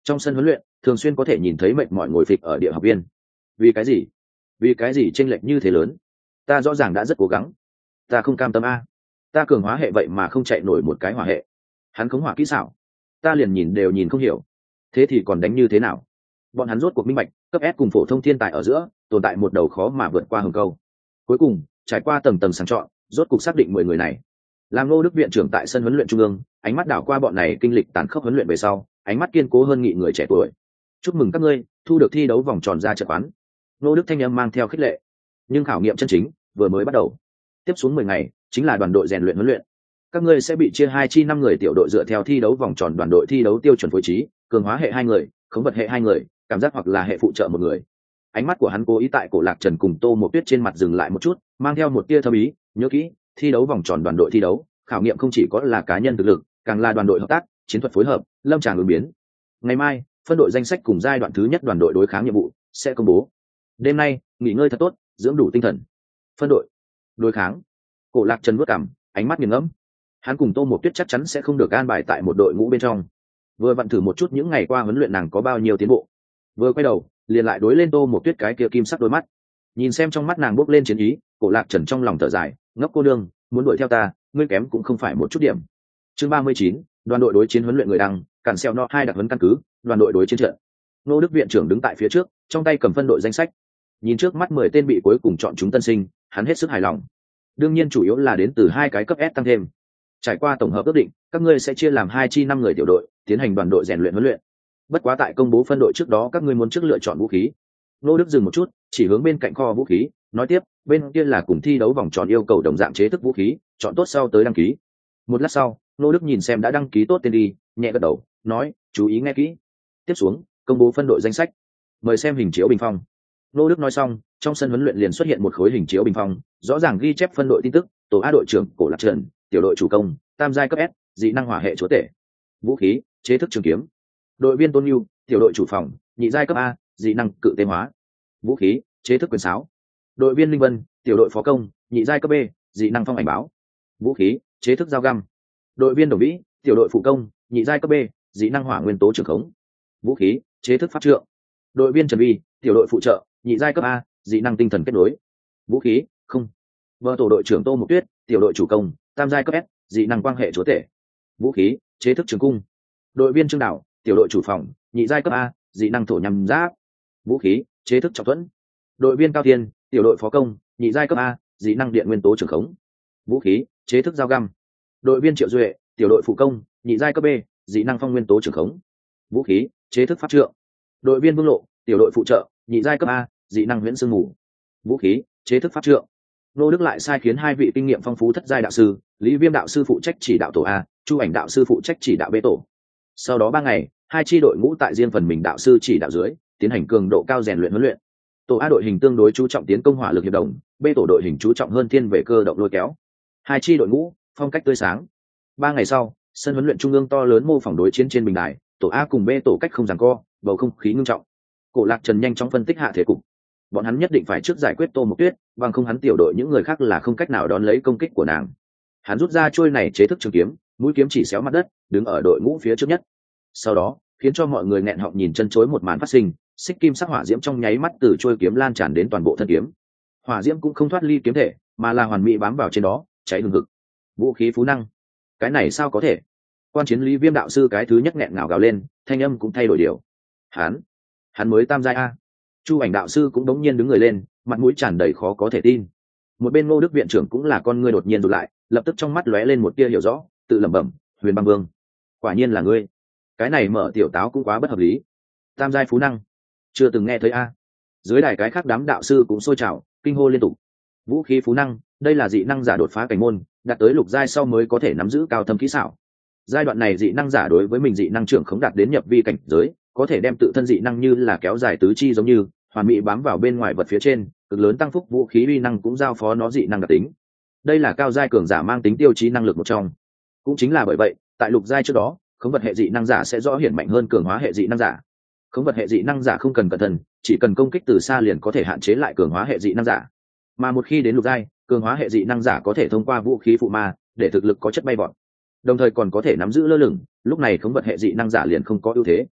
Trong sân huấn luyện thường xuyên có thể nhìn thấy mệt mỏi ngồi phịch ở địa học viên. Vì cái gì chênh lệch như thế lớn? Ta rõ ràng đã rất cố gắng. Ta không cam tâm a. Ta cường hóa hệ vậy mà không chạy nổi một cái hỏa hệ. Hắn khống hỏa kỹ xảo, ta liền nhìn đều nhìn không hiểu. Thế thì còn đánh như thế nào? Bọn hắn rốt cuộc minh bạch, cấp S cùng phổ thông thiên tài ở giữa tồn tại một đầu khó mà vượt qua hừng câu. Cuối cùng trải qua tầng tầng sàng chọn, rốt cuộc xác định 10 người này. Làm Ngô Đức viện trưởng tại sân huấn luyện trung ương, ánh mắt đảo qua bọn này kinh lịch tàn khốc huấn luyện về sau, ánh mắt kiên cố hơn nghị người trẻ tuổi. Chúc mừng các ngươi thu được thi đấu vòng tròn ra trận quán. Ngô Đức thanh âm mang theo khích lệ. Nhưng khảo nghiệm chân chính vừa mới bắt đầu. Tiếp xuống 10 ngày chính là đoàn đội rèn luyện huấn luyện. Các ngươi sẽ bị chia 2 chi 5 người tiểu đội dựa theo thi đấu vòng tròn đoàn đội thi đấu tiêu chuẩn phối trí, cường hóa hệ 2 người, khống vật hệ 2 người, cảm giác hoặc là hệ phụ trợ 1 người. Ánh mắt của hắn cố ý tại Cổ Lạc Trần cùng Tô Mộ Tuyết trên mặt dừng lại một chút, mang theo một tia thâm ý, nhớ kỹ, thi đấu vòng tròn đoàn đội thi đấu, khảo nghiệm không chỉ có là cá nhân thực lực, càng là đoàn đội hợp tác, chiến thuật phối hợp, lâm tràng ứng biến. Ngày mai, phân đội danh sách cùng giai đoạn thứ nhất đoàn đội đối kháng nhiệm vụ sẽ công bố. Đêm nay, nghỉ ngơi thật tốt, dưỡng đủ tinh thần. Phân đội đối kháng. Cổ Lạc Trần vuốt cằm, ánh mắt nghiền ngẫm. Hắn cùng Tô Mộ Tuyết chắc chắn sẽ không được an bài tại một đội ngũ bên trong. Vừa vặn thử một chút những ngày qua huấn luyện nàng có bao nhiêu tiến bộ. Vừa quay đầu, liền lại đối lên Tô Mộ Tuyết cái kia kim sắc đôi mắt. Nhìn xem trong mắt nàng bốc lên chiến ý, Cổ Lạc Trần trong lòng thở dài, ngốc cô đương, muốn đuổi theo ta, ngươi kém cũng không phải một chút điểm. Chương 39, đoàn đội đối chiến huấn luyện người đăng, cản xeo no 2 đặc huấn căn cứ, đoàn đội đối chiến trận. Ngô Đức viện trưởng đứng tại phía trước, trong tay cầm phân đội danh sách. Nhìn trước mắt 10 tên bị cuối cùng chọn chúng tân sinh, hắn hết sức hài lòng. Đương nhiên chủ yếu là đến từ 2 cái cấp S tăng thêm. Trải qua tổng hợp ước định, các ngươi sẽ chia làm 2 chi 5 người tiểu đội, tiến hành đoàn đội rèn luyện huấn luyện. Bất quá tại công bố phân đội trước đó các ngươi muốn trước lựa chọn vũ khí. Ngô Đức dừng một chút, chỉ hướng bên cạnh kho vũ khí, nói tiếp, bên kia là cùng thi đấu vòng tròn yêu cầu đồng dạng chế thức vũ khí, chọn tốt sau tới đăng ký. Một lát sau, Ngô Đức nhìn xem đã đăng ký tốt tên đi, nhẹ gật đầu, nói, chú ý nghe kỹ. Tiếp xuống, công bố phân đội danh sách. Mời xem hình chiếu bình phong. Ngô Đức nói xong, trong sân huấn luyện liền xuất hiện một khối hình chiếu bình phong, rõ ràng ghi chép phân đội tin tức, tổ A đội trưởng Cổ Lạc Trần, tiểu đội chủ công, tam giai cấp S, dị năng hỏa hệ chúa tể. Vũ khí, chế thức trường kiếm. Đội viên Tôn Nưu, tiểu đội chủ phòng, nhị giai cấp A, dị năng cự tê hóa. Vũ khí, chế thức quyền sáo. Đội viên Linh Vân, tiểu đội phó công, nhị giai cấp B, dị năng phong ảnh báo. Vũ khí, chế thức dao găm. Đội viên Đồng Vĩ, tiểu đội phụ công, nhị giai cấp B, dị năng hỏa nguyên tố trường khống. Vũ khí, chế thức pháp trượng. Đội viên Trần Vi, tiểu đội phụ trợ, nhị giai cấp A, dị năng tinh thần kết nối. Vũ khí, không. Vợ tổ đội trưởng Tô Mộc Tuyết, tiểu đội chủ công, tam giai cấp S, dị năng quang hệ chúa tể. Vũ khí, chế thức trường cung. Đội viên Trương Đảo, tiểu đội chủ phòng, nhị giai cấp A, dị năng thổ nhằm giáp. Vũ khí, chế thức trọng thuẫn. Đội viên Cao Thiên, tiểu đội phó công, nhị giai cấp A, dị năng điện nguyên tố trường khống. Vũ khí, chế thức dao găm. Đội viên Triệu Duệ, tiểu đội phụ công, nhị giai cấp B, dị năng phong nguyên tố trường khống. Vũ khí, chế thức pháp trượng. Đội viên Vương Lộ, tiểu đội phụ trợ, nhị giai cấp A, dị năng huyễn sương mù. Vũ khí, chế thức pháp trượng. Nô Đức lại sai khiến 2 vị kinh nghiệm phong phú thất giai đạo sư, Lý Viêm đạo sư phụ trách chỉ đạo tổ A, Chu Ảnh đạo sư phụ trách chỉ đạo B tổ. Sau đó 3 ngày, 2 chi đội ngũ tại riêng phần mình đạo sư chỉ đạo dưới, tiến hành cường độ cao rèn luyện huấn luyện. Tổ A đội hình tương đối chú trọng tiến công hỏa lực hiệp đồng, B tổ đội hình chú trọng hơn thiên về cơ động lôi kéo. 2 chi đội ngũ, phong cách tươi sáng. 3 ngày sau, sân huấn luyện trung ương to lớn mô phỏng đối chiến trên bình đài, tổ A cùng B tổ cách không giằng co, bầu không khí ngưng trọng. Cổ Lạc Trần nhanh chóng phân tích hạ thể cục. Bọn hắn nhất định phải trước giải quyết Tô Mộc Tuyết, bằng không hắn tiểu đội những người khác là không cách nào đón lấy công kích của nàng. Hắn rút ra chuôi này chế thức trường kiếm, mũi kiếm chỉ xéo mặt đất, đứng ở đội ngũ phía trước nhất. Sau đó, khiến cho mọi người nghẹn họng nhìn chân chối một màn phát sinh, xích kim sắc hỏa diễm trong nháy mắt từ chuôi kiếm lan tràn đến toàn bộ thân kiếm. Hỏa diễm cũng không thoát ly kiếm thể, mà là hoàn mỹ bám vào trên đó, cháy hừng hực. Vũ khí phú năng, cái này sao có thể? Quan chiến Lý Viêm đạo sư cái thứ nhất nghẹn ngào gào lên, thanh âm cũng thay đổi điều. Hắn mới tam giai a. Chu Ảnh đạo sư cũng đống nhiên đứng người lên, mặt mũi tràn đầy khó có thể tin. Một bên Ngô Đức viện trưởng cũng là con ngươi đột nhiên rụt lại, lập tức trong mắt lóe lên một tia hiểu rõ, tự lẩm bẩm, Huyền Băng Vương, quả nhiên là ngươi. Cái này mở tiểu táo cũng quá bất hợp lý. Tam giai phú năng, chưa từng nghe thấy a. Dưới đài cái khác đám đạo sư cũng sôi trào, kinh hô liên tục. Vũ khí phú năng, đây là dị năng giả đột phá cảnh môn, đạt tới lục giai sau mới có thể nắm giữ cao thâm kỹ xảo. Giai đoạn này dị năng giả đối với mình dị năng trưởng không đạt đến nhập vi cảnh giới, có thể đem tự thân dị năng như là kéo dài tứ chi giống như hoàn mỹ bám vào bên ngoài vật phía trên, cực lớn tăng phúc vũ khí uy năng cũng giao phó nó dị năng đặc tính. Đây là cao giai cường giả mang tính tiêu chí năng lực một trong. Cũng chính là bởi vậy, tại lục giai trước đó, khống vật hệ dị năng giả sẽ rõ hiển mạnh hơn cường hóa hệ dị năng giả. Khống vật hệ dị năng giả không cần cẩn thận, chỉ cần công kích từ xa liền có thể hạn chế lại cường hóa hệ dị năng giả. Mà một khi đến lục giai, cường hóa hệ dị năng giả có thể thông qua vũ khí phụ ma để thực lực có chất bay vọt, đồng thời còn có thể nắm giữ lơ lửng, lúc này khống vật hệ dị năng giả liền không có ưu thế.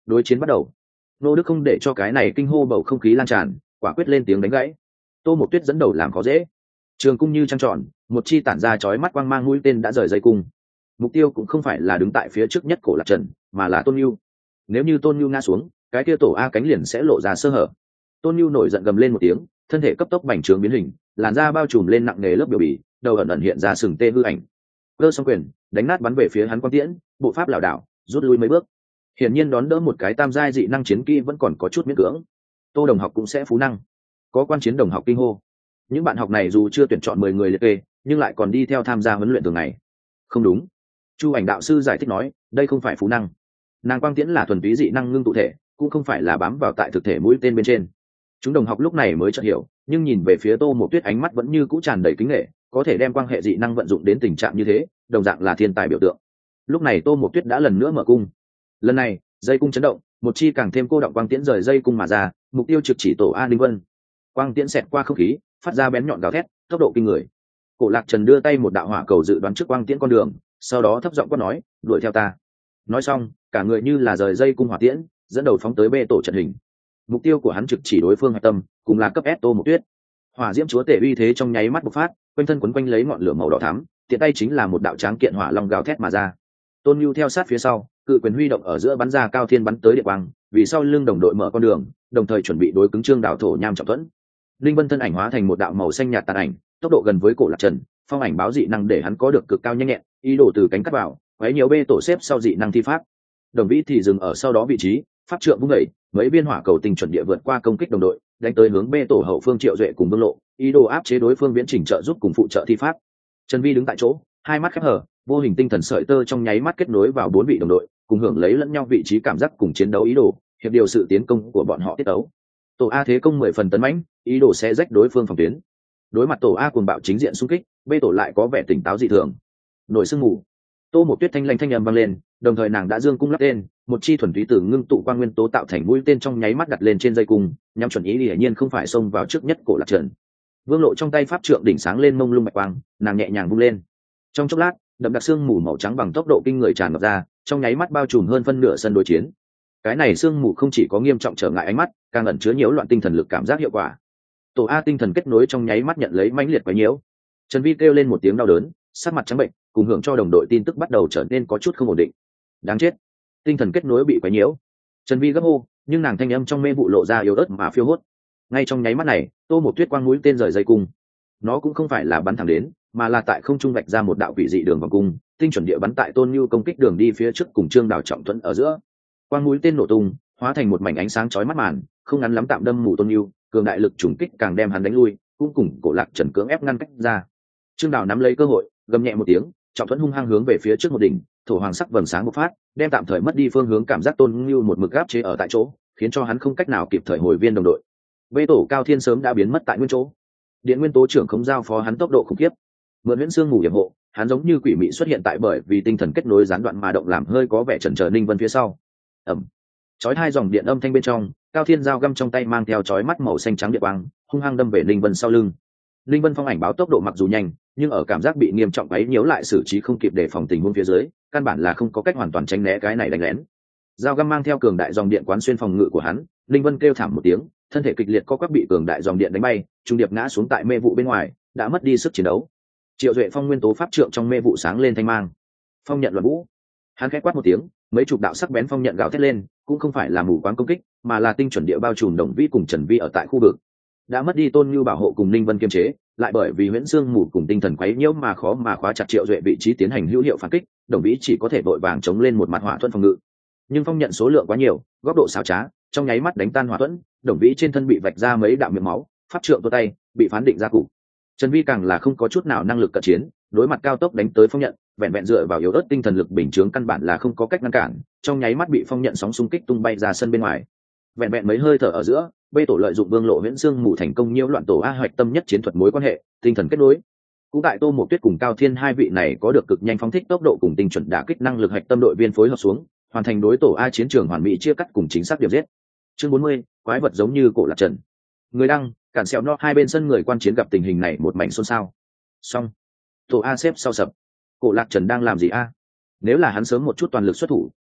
đối chiến bắt đầu. Nô Đức không để cho cái này kinh hô bầu không khí lan tràn, quả quyết lên tiếng đánh gãy. Tô Mộc Tuyết dẫn đầu làm khó dễ. Trường cung như trăng tròn, một chi tản ra chói mắt quang mang mũi tên đã rời dây cung. Mục tiêu cũng không phải là đứng tại phía trước nhất Cổ Lạc Trần, mà là Tôn Nưu. Nếu như Tôn Nưu ngã xuống, cái kia tổ A cánh liền sẽ lộ ra sơ hở. Tôn Nưu nổi giận gầm lên một tiếng, thân thể cấp tốc bành trướng biến hình, làn da bao trùm lên nặng nề lớp biểu bì, đầu ẩn ẩn hiện ra sừng tê hư ảnh. Cơ song quyền đánh nát bắn về phía hắn quang tiễn, bộ pháp lảo đảo rút lui mấy bước. Hiển nhiên đón đỡ một cái tam giai dị năng chiến kỹ vẫn còn có chút miễn cưỡng. Tô đồng học cũng sẽ phú năng. Có quan chiến đồng học kinh hô. Những bạn học này dù chưa tuyển chọn 10 người liệt kê, nhưng lại còn đi theo tham gia huấn luyện thường ngày. Không đúng. Chu Ảnh đạo sư giải thích nói, đây không phải phú năng. Nàng quang tiễn là thuần túy dị năng ngưng tụ thể, cũng không phải là bám vào tại thực thể mũi tên bên trên. Chúng đồng học lúc này mới chợt hiểu, nhưng nhìn về phía Tô Mộc Tuyết ánh mắt vẫn như cũ tràn đầy kính nể, có thể đem quan hệ dị năng vận dụng đến tình trạng như thế, đồng dạng là thiên tài biểu tượng. Lúc này Tô Mộc Tuyết đã lần nữa mở cung. Lần này, dây cung chấn động, một chi càng thêm cô động quang tiễn rời dây cung mà ra, mục tiêu trực chỉ tổ A Ninh Vân. Quang tiễn xẹt qua không khí, phát ra bén nhọn gào thét, tốc độ kinh người. Cổ Lạc Trần đưa tay một đạo hỏa cầu dự đoán trước quang tiễn con đường, sau đó thấp giọng quát nói, đuổi theo ta. Nói xong, cả người như là rời dây cung hỏa tiễn, dẫn đầu phóng tới bê tổ trận hình. Mục tiêu của hắn trực chỉ đối phương hạch tâm, cùng là cấp S Tô Mộc Tuyết. Hỏa diễm chúa tể uy thế trong nháy mắt bộc phát, quanh thân quấn quanh lấy ngọn lửa màu đỏ thắm, tiện tay chính là một đạo tráng kiện hỏa long gào thét mà ra. Tôn Nưu theo sát phía sau, cự quyền huy động ở giữa bắn ra cao thiên bắn tới địa quang, vì sau lưng đồng đội mở con đường, đồng thời chuẩn bị đối cứng Trương Đảo Thổ Nham Trọng Thuẫn. Linh Vân thân ảnh hóa thành một đạo màu xanh nhạt tàn ảnh, tốc độ gần với Cổ Lạc Trần, phong ảnh báo dị năng để hắn có được cực cao nhanh nhẹn, ý đồ từ cánh cắt vào, quấy nhiều bê tổ xếp sau dị năng thi pháp. Đồng Vĩ thì dừng ở sau đó vị trí, pháp trượng vung đẩy, mấy viên hỏa cầu tình chuẩn địa vượt qua công kích đồng đội, đánh tới hướng bê tổ hậu phương Triệu Duệ cùng Vương Lộ, ý đồ áp chế đối phương viễn chỉnh trợ giúp cùng phụ trợ thi pháp. Trần Vi đứng tại chỗ, hai mắt khép hờ, vô hình tinh thần sợi tơ trong nháy mắt kết nối vào 4 vị đồng đội, cùng hưởng lấy lẫn nhau vị trí cảm giác cùng chiến đấu ý đồ, hiệp điều sự tiến công của bọn họ tiết đấu. Tổ A thế công 10 phần tấn mãnh, ý đồ sẽ rách đối phương phòng tuyến. Đối mặt tổ A cuồng bạo chính diện xung kích, bê tổ lại có vẻ tỉnh táo dị thường. Nổi sương mù. Tô Mộc Tuyết thanh lanh thanh âm vang lên, đồng thời nàng đã dương cung lắp tên, một chi thuần túy từ ngưng tụ quang nguyên tố tạo thành mũi tên trong nháy mắt đặt lên trên dây cung, nhắm chuẩn ý hiển nhiên không phải xông vào trước nhất Cổ Lạc Trần. Vương Lộ trong tay pháp trượng đỉnh sáng lên mông lung bạch quang, nàng nhẹ nhàng vung lên. Trong chốc lát, đậm đặc sương mù màu trắng bằng tốc độ kinh người tràn ngập ra, trong nháy mắt bao trùm hơn phân nửa sân đối chiến. Cái này sương mù không chỉ có nghiêm trọng trở ngại ánh mắt, càng ẩn chứa nhiễu loạn tinh thần lực cảm giác hiệu quả. Tổ A tinh thần kết nối trong nháy mắt nhận lấy mãnh liệt quấy nhiễu. Trần Vi kêu lên một tiếng đau đớn, sắc mặt trắng bệnh, cùng hưởng cho đồng đội tin tức bắt đầu trở nên có chút không ổn định. Đáng chết, tinh thần kết nối bị quấy nhiễu. Trần Vi gấp hô, nhưng nàng thanh âm trong mê vụ lộ ra yếu ớt mà phiêu hốt. Ngay trong nháy mắt này, Tô Mộc Tuyết quang mũi tên rời dây cung. Nó cũng không phải là bắn thẳng đến, mà là tại không trung vạch ra một đạo quỷ dị đường vòng cung, tinh chuẩn địa bắn tại Tôn Nưu công kích đường đi phía trước cùng Trương Đảo Trọng Thuẫn ở giữa. Quang mũi tên nổ tung, hóa thành một mảnh ánh sáng chói mắt màn, không ngắn lắm tạm đâm mù Tôn Nưu, cường đại lực trùng kích càng đem hắn đánh lui, cũng cùng Cổ Lạc Trần cưỡng ép ngăn cách ra. Trương Đảo nắm lấy cơ hội, gầm nhẹ một tiếng, Trọng Thuẫn hung hăng hướng về phía trước một đỉnh, thổ hoàng sắc vầng sáng bộc phát, đem tạm thời mất đi phương hướng cảm giác Tôn Nưu một mực gáp chế ở tại chỗ, khiến cho hắn không cách nào kịp thời hồi viên đồng đội. Bê tổ Cao Thiên sớm đã biến mất tại nguyên chỗ. Điện nguyên tố trưởng không giao phó hắn tốc độ khủng khiếp. Mượn huyễn xương ngủ hiểm hộ, hắn giống như quỷ mị xuất hiện tại bởi vì tinh thần kết nối gián đoạn mà động làm hơi có vẻ chần chờ Ninh Vân phía sau. Ầm. Chói hai dòng điện âm thanh bên trong, Cao Thiên dao găm trong tay mang theo chói mắt màu xanh trắng điện quang, hung hăng đâm về Ninh Vân sau lưng. Ninh Vân phong ảnh báo tốc độ mặc dù nhanh, nhưng ở cảm giác bị nghiêm trọng ấy nhiễu lại xử trí không kịp để phòng tình huống phía dưới, căn bản là không có cách hoàn toàn tránh né cái này đánh lén. Dao găm mang theo cường đại dòng điện quán xuyên phòng ngự của hắn, Ninh Vân kêu thảm một tiếng, thân thể kịch liệt co quắp bị cường đại dòng điện đánh bay, trung điệp ngã xuống tại mê vụ bên ngoài, đã mất đi sức chiến đấu. Triệu Duệ phong nguyên tố pháp trượng trong mê vụ sáng lên thanh mang. Phong nhận luận vũ. Hắn khẽ quát một tiếng, mấy chục đạo sắc bén phong nhận gào thét lên, cũng không phải là mù quáng công kích, mà là tinh chuẩn địa bao trùm Đồng Vĩ cùng Trần Vi ở tại khu vực. Đã mất đi Tôn Nưu bảo hộ cùng Ninh Vân kiềm chế, lại bởi vì huyễn xương mù cùng tinh thần quấy nhiễu mà khó mà khóa chặt Triệu Duệ vị trí tiến hành hữu hiệu phản kích, Đồng Vĩ chỉ có thể vội vàng chống lên một mặt hỏa thuẫn phòng ngự. Nhưng phong nhận số lượng quá nhiều, góc độ xảo trá, trong nháy mắt đánh tan hỏa thuẫn, Đồng Vĩ trên thân bị vạch ra mấy đạo miệng máu, pháp trượng tua tay bị phán định ra cục. Trần Vi càng là không có chút nào năng lực cận chiến, đối mặt cao tốc đánh tới phong nhận, vẹn vẹn dựa vào yếu ớt tinh thần lực bình chướng căn bản là không có cách ngăn cản, trong nháy mắt bị phong nhận sóng xung kích tung bay ra sân bên ngoài. Vẹn vẹn mấy hơi thở ở giữa, bê tổ lợi dụng Vương Lộ huyễn xương mù thành công nhiễu loạn tổ A hoạch tâm nhất chiến thuật mối quan hệ, tinh thần kết nối. Cũng tại Tô Mộc Tuyết cùng Cao Thiên hai vị này có được cực nhanh phóng thích tốc độ cùng tinh chuẩn đả kích năng lực hoạch tâm đội viên phối hợp xuống, hoàn thành đối tổ A chiến trường hoàn mỹ chia cắt cùng chính xác điểm giết. Chương 40, quái vật giống như Cổ Lạc Trần. Người đăng, cản sẹo no hai bên sân người quan chiến gặp tình hình này một mảnh xôn xao. Xong, tổ A xếp sau sập. Cổ Lạc Trần đang làm gì a? Nếu là hắn sớm một chút toàn lực xuất thủ,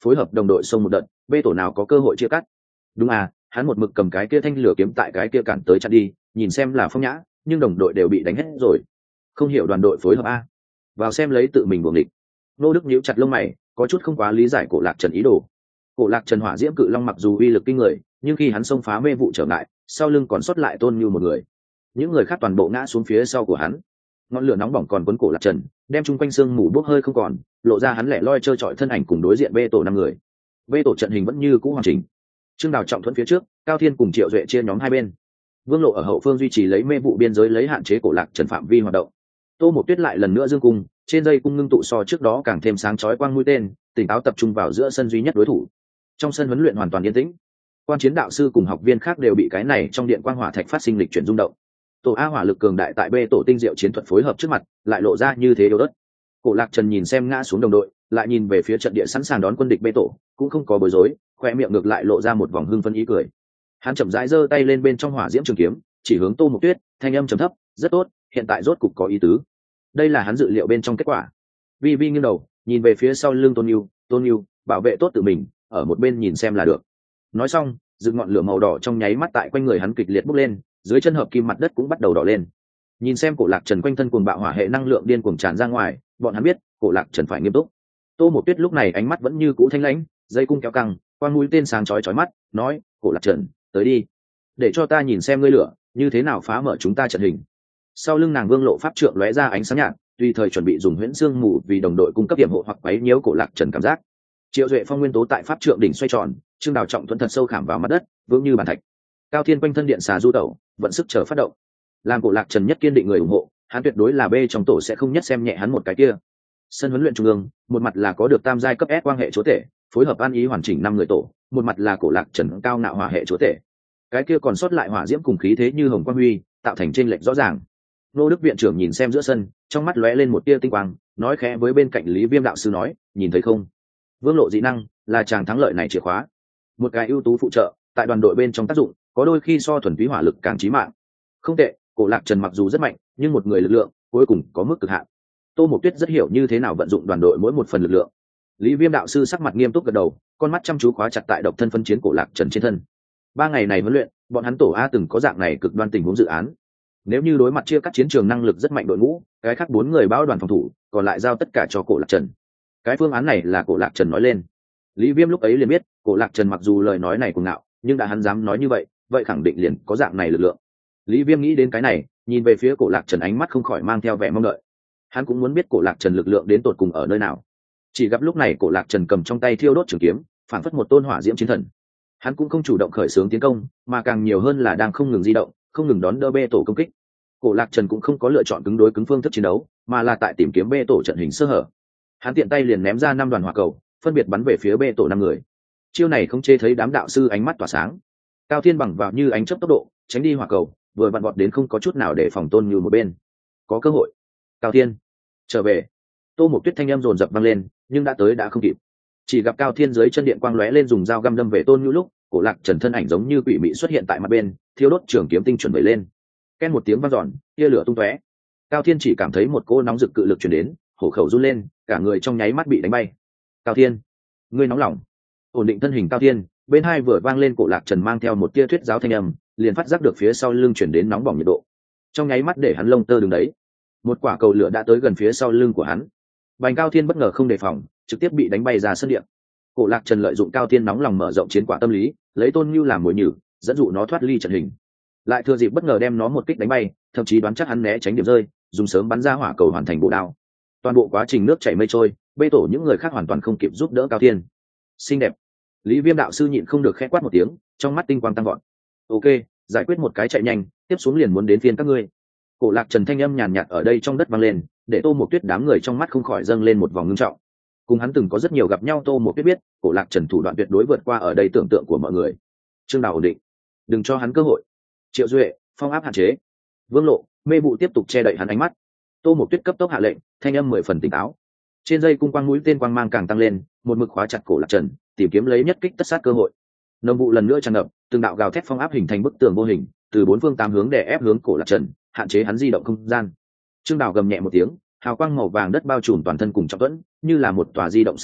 phối hợp đồng đội xông một đợt, bê tổ nào có cơ hội chia cắt. Đúng à, hắn một mực cầm cái kia thanh lửa kiếm tại cái kia cản tới chặn đi, nhìn xem là Phong Nhã, nhưng đồng đội đều bị đánh hết rồi. Không hiểu đoàn đội phối hợp a. Vào xem lấy tự mình buồng địch. Nô Đức nhíu chặt lông mày, có chút không quá lý giải Cổ Lạc Trần ý đồ. Cổ Lạc Trần hỏa diễm cự long mặc dù uy lực kinh người, nhưng khi hắn xông phá mê vụ trở ngại, sau lưng còn sót lại Tôn Nhu một người. Những người khác toàn bộ ngã xuống phía sau của hắn. Ngọn lửa nóng bỏng còn quấn Cổ Lạc Trần, đem chung quanh xương mù bốc hơi không còn, lộ ra hắn lẻ loi trơ trọi thân ảnh cùng đối diện bê tổ 5 người. Bê tổ trận hình vẫn như cũ hoàn chỉnh. Trương Đào trọng thuẫn phía trước, Cao Thiên cùng Triệu Duệ chia nhóm hai bên. Vương Lộ ở hậu phương duy trì lấy mê vụ biên giới lấy hạn chế Cổ Lạc Trần phạm vi hoạt động. Tô Mộc Tuyết lại lần nữa dương cung, trên dây cung ngưng tụ so trước đó càng thêm sáng chói quang mũi tên, tỉnh táo tập trung vào giữa sân duy nhất đối thủ. Trong sân huấn luyện hoàn toàn yên tĩnh. Quan chiến đạo sư cùng học viên khác đều bị cái này trong điện quang hỏa thạch phát sinh lịch chuyển rung động. Tổ A hỏa lực cường đại tại B tổ tinh diệu chiến thuật phối hợp trước mặt, lại lộ ra như thế yếu ớt. Cổ Lạc Trần nhìn xem ngã xuống đồng đội, lại nhìn về phía trận địa sẵn sàng đón quân địch B tổ, cũng không có bối rối, khoe miệng ngược lại lộ ra một vòng hưng phấn ý cười. Hắn chậm rãi giơ tay lên bên trong hỏa diễm trường kiếm, chỉ hướng Tô Mộc Tuyết, thanh âm trầm thấp, "Rất tốt, hiện tại rốt cục có ý tứ." Đây là hắn dự liệu bên trong kết quả. Vi Vi nghiêng đầu, nhìn về phía sau lưng Tôn Nhu, bảo vệ tốt tự mình, ở một bên nhìn xem là được. Nói xong, dựng ngọn lửa màu đỏ trong nháy mắt tại quanh người hắn kịch liệt bốc lên, dưới chân hợp kim mặt đất cũng bắt đầu đỏ lên. Nhìn xem Cổ Lạc Trần quanh thân cuồng bạo hỏa hệ năng lượng điên cuồng tràn ra ngoài, bọn hắn biết, Cổ Lạc Trần phải nghiêm túc. Tô Mộc Tuyết lúc này ánh mắt vẫn như cũ thanh lãnh, dây cung kéo căng, quang mũi tên sáng chói chói mắt, nói: "Cổ Lạc Trần, tới đi, để cho ta nhìn xem ngươi lửa như thế nào phá mở chúng ta trận hình." Sau lưng nàng Vương Lộ pháp trượng lóe ra ánh sáng nhạt, tùy thời chuẩn bị dùng huyễn xương mù vì đồng đội cung cấp điểm hộ hoặc quấy nhiễu Cổ Lạc Trần cảm giác. Triệu Duệ phong nguyên tố tại pháp trượng đỉnh xoay tròn, Trương Đào trọng thuẫn thật sâu khảm vào mặt đất, vững như bàn thạch. Cao Thiên quanh thân điện xà du tẩu, vận sức chờ phát động. Làm Cổ Lạc Trần nhất kiên định người ủng hộ, hắn tuyệt đối là B trong tổ sẽ không nhất xem nhẹ hắn một cái kia. Sân huấn luyện trung ương, một mặt là có được tam giai cấp S quan hệ chúa tể, phối hợp an ý hoàn chỉnh 5 người tổ, một mặt là Cổ Lạc Trần cao ngạo hỏa hệ chúa tể. Cái kia còn sót lại hỏa diễm cùng khí thế như hồng quang huy, tạo thành chênh lệch rõ ràng. Nô Đức viện trưởng nhìn xem giữa sân, trong mắt lóe lên một tia tinh quang, nói khẽ với bên cạnh Lý Viêm đạo sư nói: "Nhìn thấy không? Vương Lộ dị năng là chàng thắng lợi này chìa khóa. Một cái ưu tú phụ trợ, tại đoàn đội bên trong tác dụng, có đôi khi so thuần túy hỏa lực càng chí mạng." Không tệ, Cổ Lạc Trần mặc dù rất mạnh, nhưng một người lực lượng cuối cùng có mức cực hạn. Tô Mộc Tuyết rất hiểu như thế nào vận dụng đoàn đội mỗi một phần lực lượng. Lý Viêm đạo sư sắc mặt nghiêm túc gật đầu, con mắt chăm chú khóa chặt tại độc thân phân chiến Cổ Lạc Trần trên thân. 3 ngày này huấn luyện, bọn hắn tổ A từng có dạng này cực đoan tình huống dự án. Nếu như đối mặt chia cắt chiến trường năng lực rất mạnh đội ngũ, cái khác 4 người bao đoàn phòng thủ, còn lại giao tất cả cho Cổ Lạc Trần. Cái phương án này là Cổ Lạc Trần nói lên. Lý Viêm lúc ấy liền biết, Cổ Lạc Trần mặc dù lời nói này cuồng ngạo, nhưng đã hắn dám nói như vậy, vậy khẳng định liền có dạng này lực lượng. Lý Viêm nghĩ đến cái này, nhìn về phía Cổ Lạc Trần ánh mắt không khỏi mang theo vẻ mong đợi. Hắn cũng muốn biết Cổ Lạc Trần lực lượng đến tột cùng ở nơi nào. Chỉ gặp lúc này Cổ Lạc Trần cầm trong tay thiêu đốt trường kiếm, phản phất một tôn hỏa diễm chiến thần. Hắn cũng không chủ động khởi xướng tiến công, mà càng nhiều hơn là đang không ngừng di động, không ngừng đón đỡ bê tổ công kích. Cổ Lạc Trần cũng không có lựa chọn cứng đối cứng phương thức chiến đấu, mà là tại tìm kiếm bê tổ trận hình sơ hở. Hắn tiện tay liền ném ra 5 đoàn hỏa cầu, phân biệt bắn về phía bê tổ 5 người. Chiêu này không chê thấy đám đạo sư ánh mắt tỏa sáng. Cao Thiên bằng vào như ánh chớp tốc độ, tránh đi hỏa cầu, vừa vặn vọt đến không có chút nào để phòng Tôn Như một bên. Có cơ hội. Cao Thiên, trở về. Tô Mộc Tuyết thanh âm dồn dập vang lên, nhưng đã tới đã không kịp. Chỉ gặp Cao Thiên dưới chân điện quang lóe lên dùng dao găm đâm về Tôn Như lúc, Cổ Lạc Trần thân ảnh giống như quỷ mị xuất hiện tại mặt bên, thiêu đốt trường kiếm tinh chuẩn vẩy lên. Ken một tiếng vang dọn, tia lửa tung tóe. Cao Thiên chỉ cảm thấy một cỗ nóng rực cự lực truyền đến, hổ khẩu run lên, cả người trong nháy mắt bị đánh bay. Cao Thiên, ngươi nóng lòng. Ổn định thân hình Cao Thiên, bên hai vừa vang lên Cổ Lạc Trần mang theo một tia thuyết giáo thanh âm, liền phát giác được phía sau lưng chuyển đến nóng bỏng nhiệt độ. Trong nháy mắt để hắn lông tơ đứng đấy. Một quả cầu lửa đã tới gần phía sau lưng của hắn. Bành Cao Thiên bất ngờ không đề phòng, trực tiếp bị đánh bay ra sân điện. Cổ Lạc Trần lợi dụng Cao Thiên nóng lòng mở rộng chiến quả tâm lý, lấy Tôn Nhu làm mồi nhử, dẫn dụ nó thoát ly trận hình. Lại thừa dịp bất ngờ đem nó một kích đánh bay, thậm chí đoán chắc hắn né tránh điểm rơi, dùng sớm bắn ra hỏa cầu hoàn thành bộ đao. Toàn bộ quá trình nước chảy mây trôi, bê tổ những người khác hoàn toàn không kịp giúp đỡ Cao Thiên. Xinh đẹp. Lý Viêm đạo sư nhịn không được khẽ quát một tiếng, trong mắt tinh quang tăng vọt. Ok, giải quyết một cái chạy nhanh, tiếp xuống liền muốn đến phiên các ngươi. Cổ Lạc Trần thanh âm nhàn nhạt ở đây trong đất vang lên, để Tô Mộc Tuyết đám người trong mắt không khỏi dâng lên một vòng ngưng trọng. Cùng hắn từng có rất nhiều gặp nhau, Tô Mộc Tuyết biết, Cổ Lạc Trần thủ đoạn tuyệt đối vượt qua ở đây tưởng tượng của mọi người. Trương Đào ổn định, đừng cho hắn cơ hội. Triệu Duệ, phong áp hạn chế. Vương Lộ, mê vụ tiếp tục che đậy hắn ánh mắt. Tô Mộc Tuyết cấp tốc hạ lệnh, thanh âm 10 phần tỉnh táo. Trên dây cung quang mũi tên quang mang càng tăng lên, một mực khóa chặt Cổ Lạc Trần, tìm kiếm lấy nhất kích tất sát cơ hội. Nồng vụ lần nữa tràn ngập, từng đạo gào thét phong áp hình thành bức tường vô hình, từ 4 phương 8 hướng đè ép hướng Cổ Lạc Trần, hạn chế hắn di động không gian. Trương Đào gầm nhẹ một tiếng, hào quang màu vàng đất bao trùm toàn thân cùng trọng thuẫn, như là một tòa di động sơn nhạc,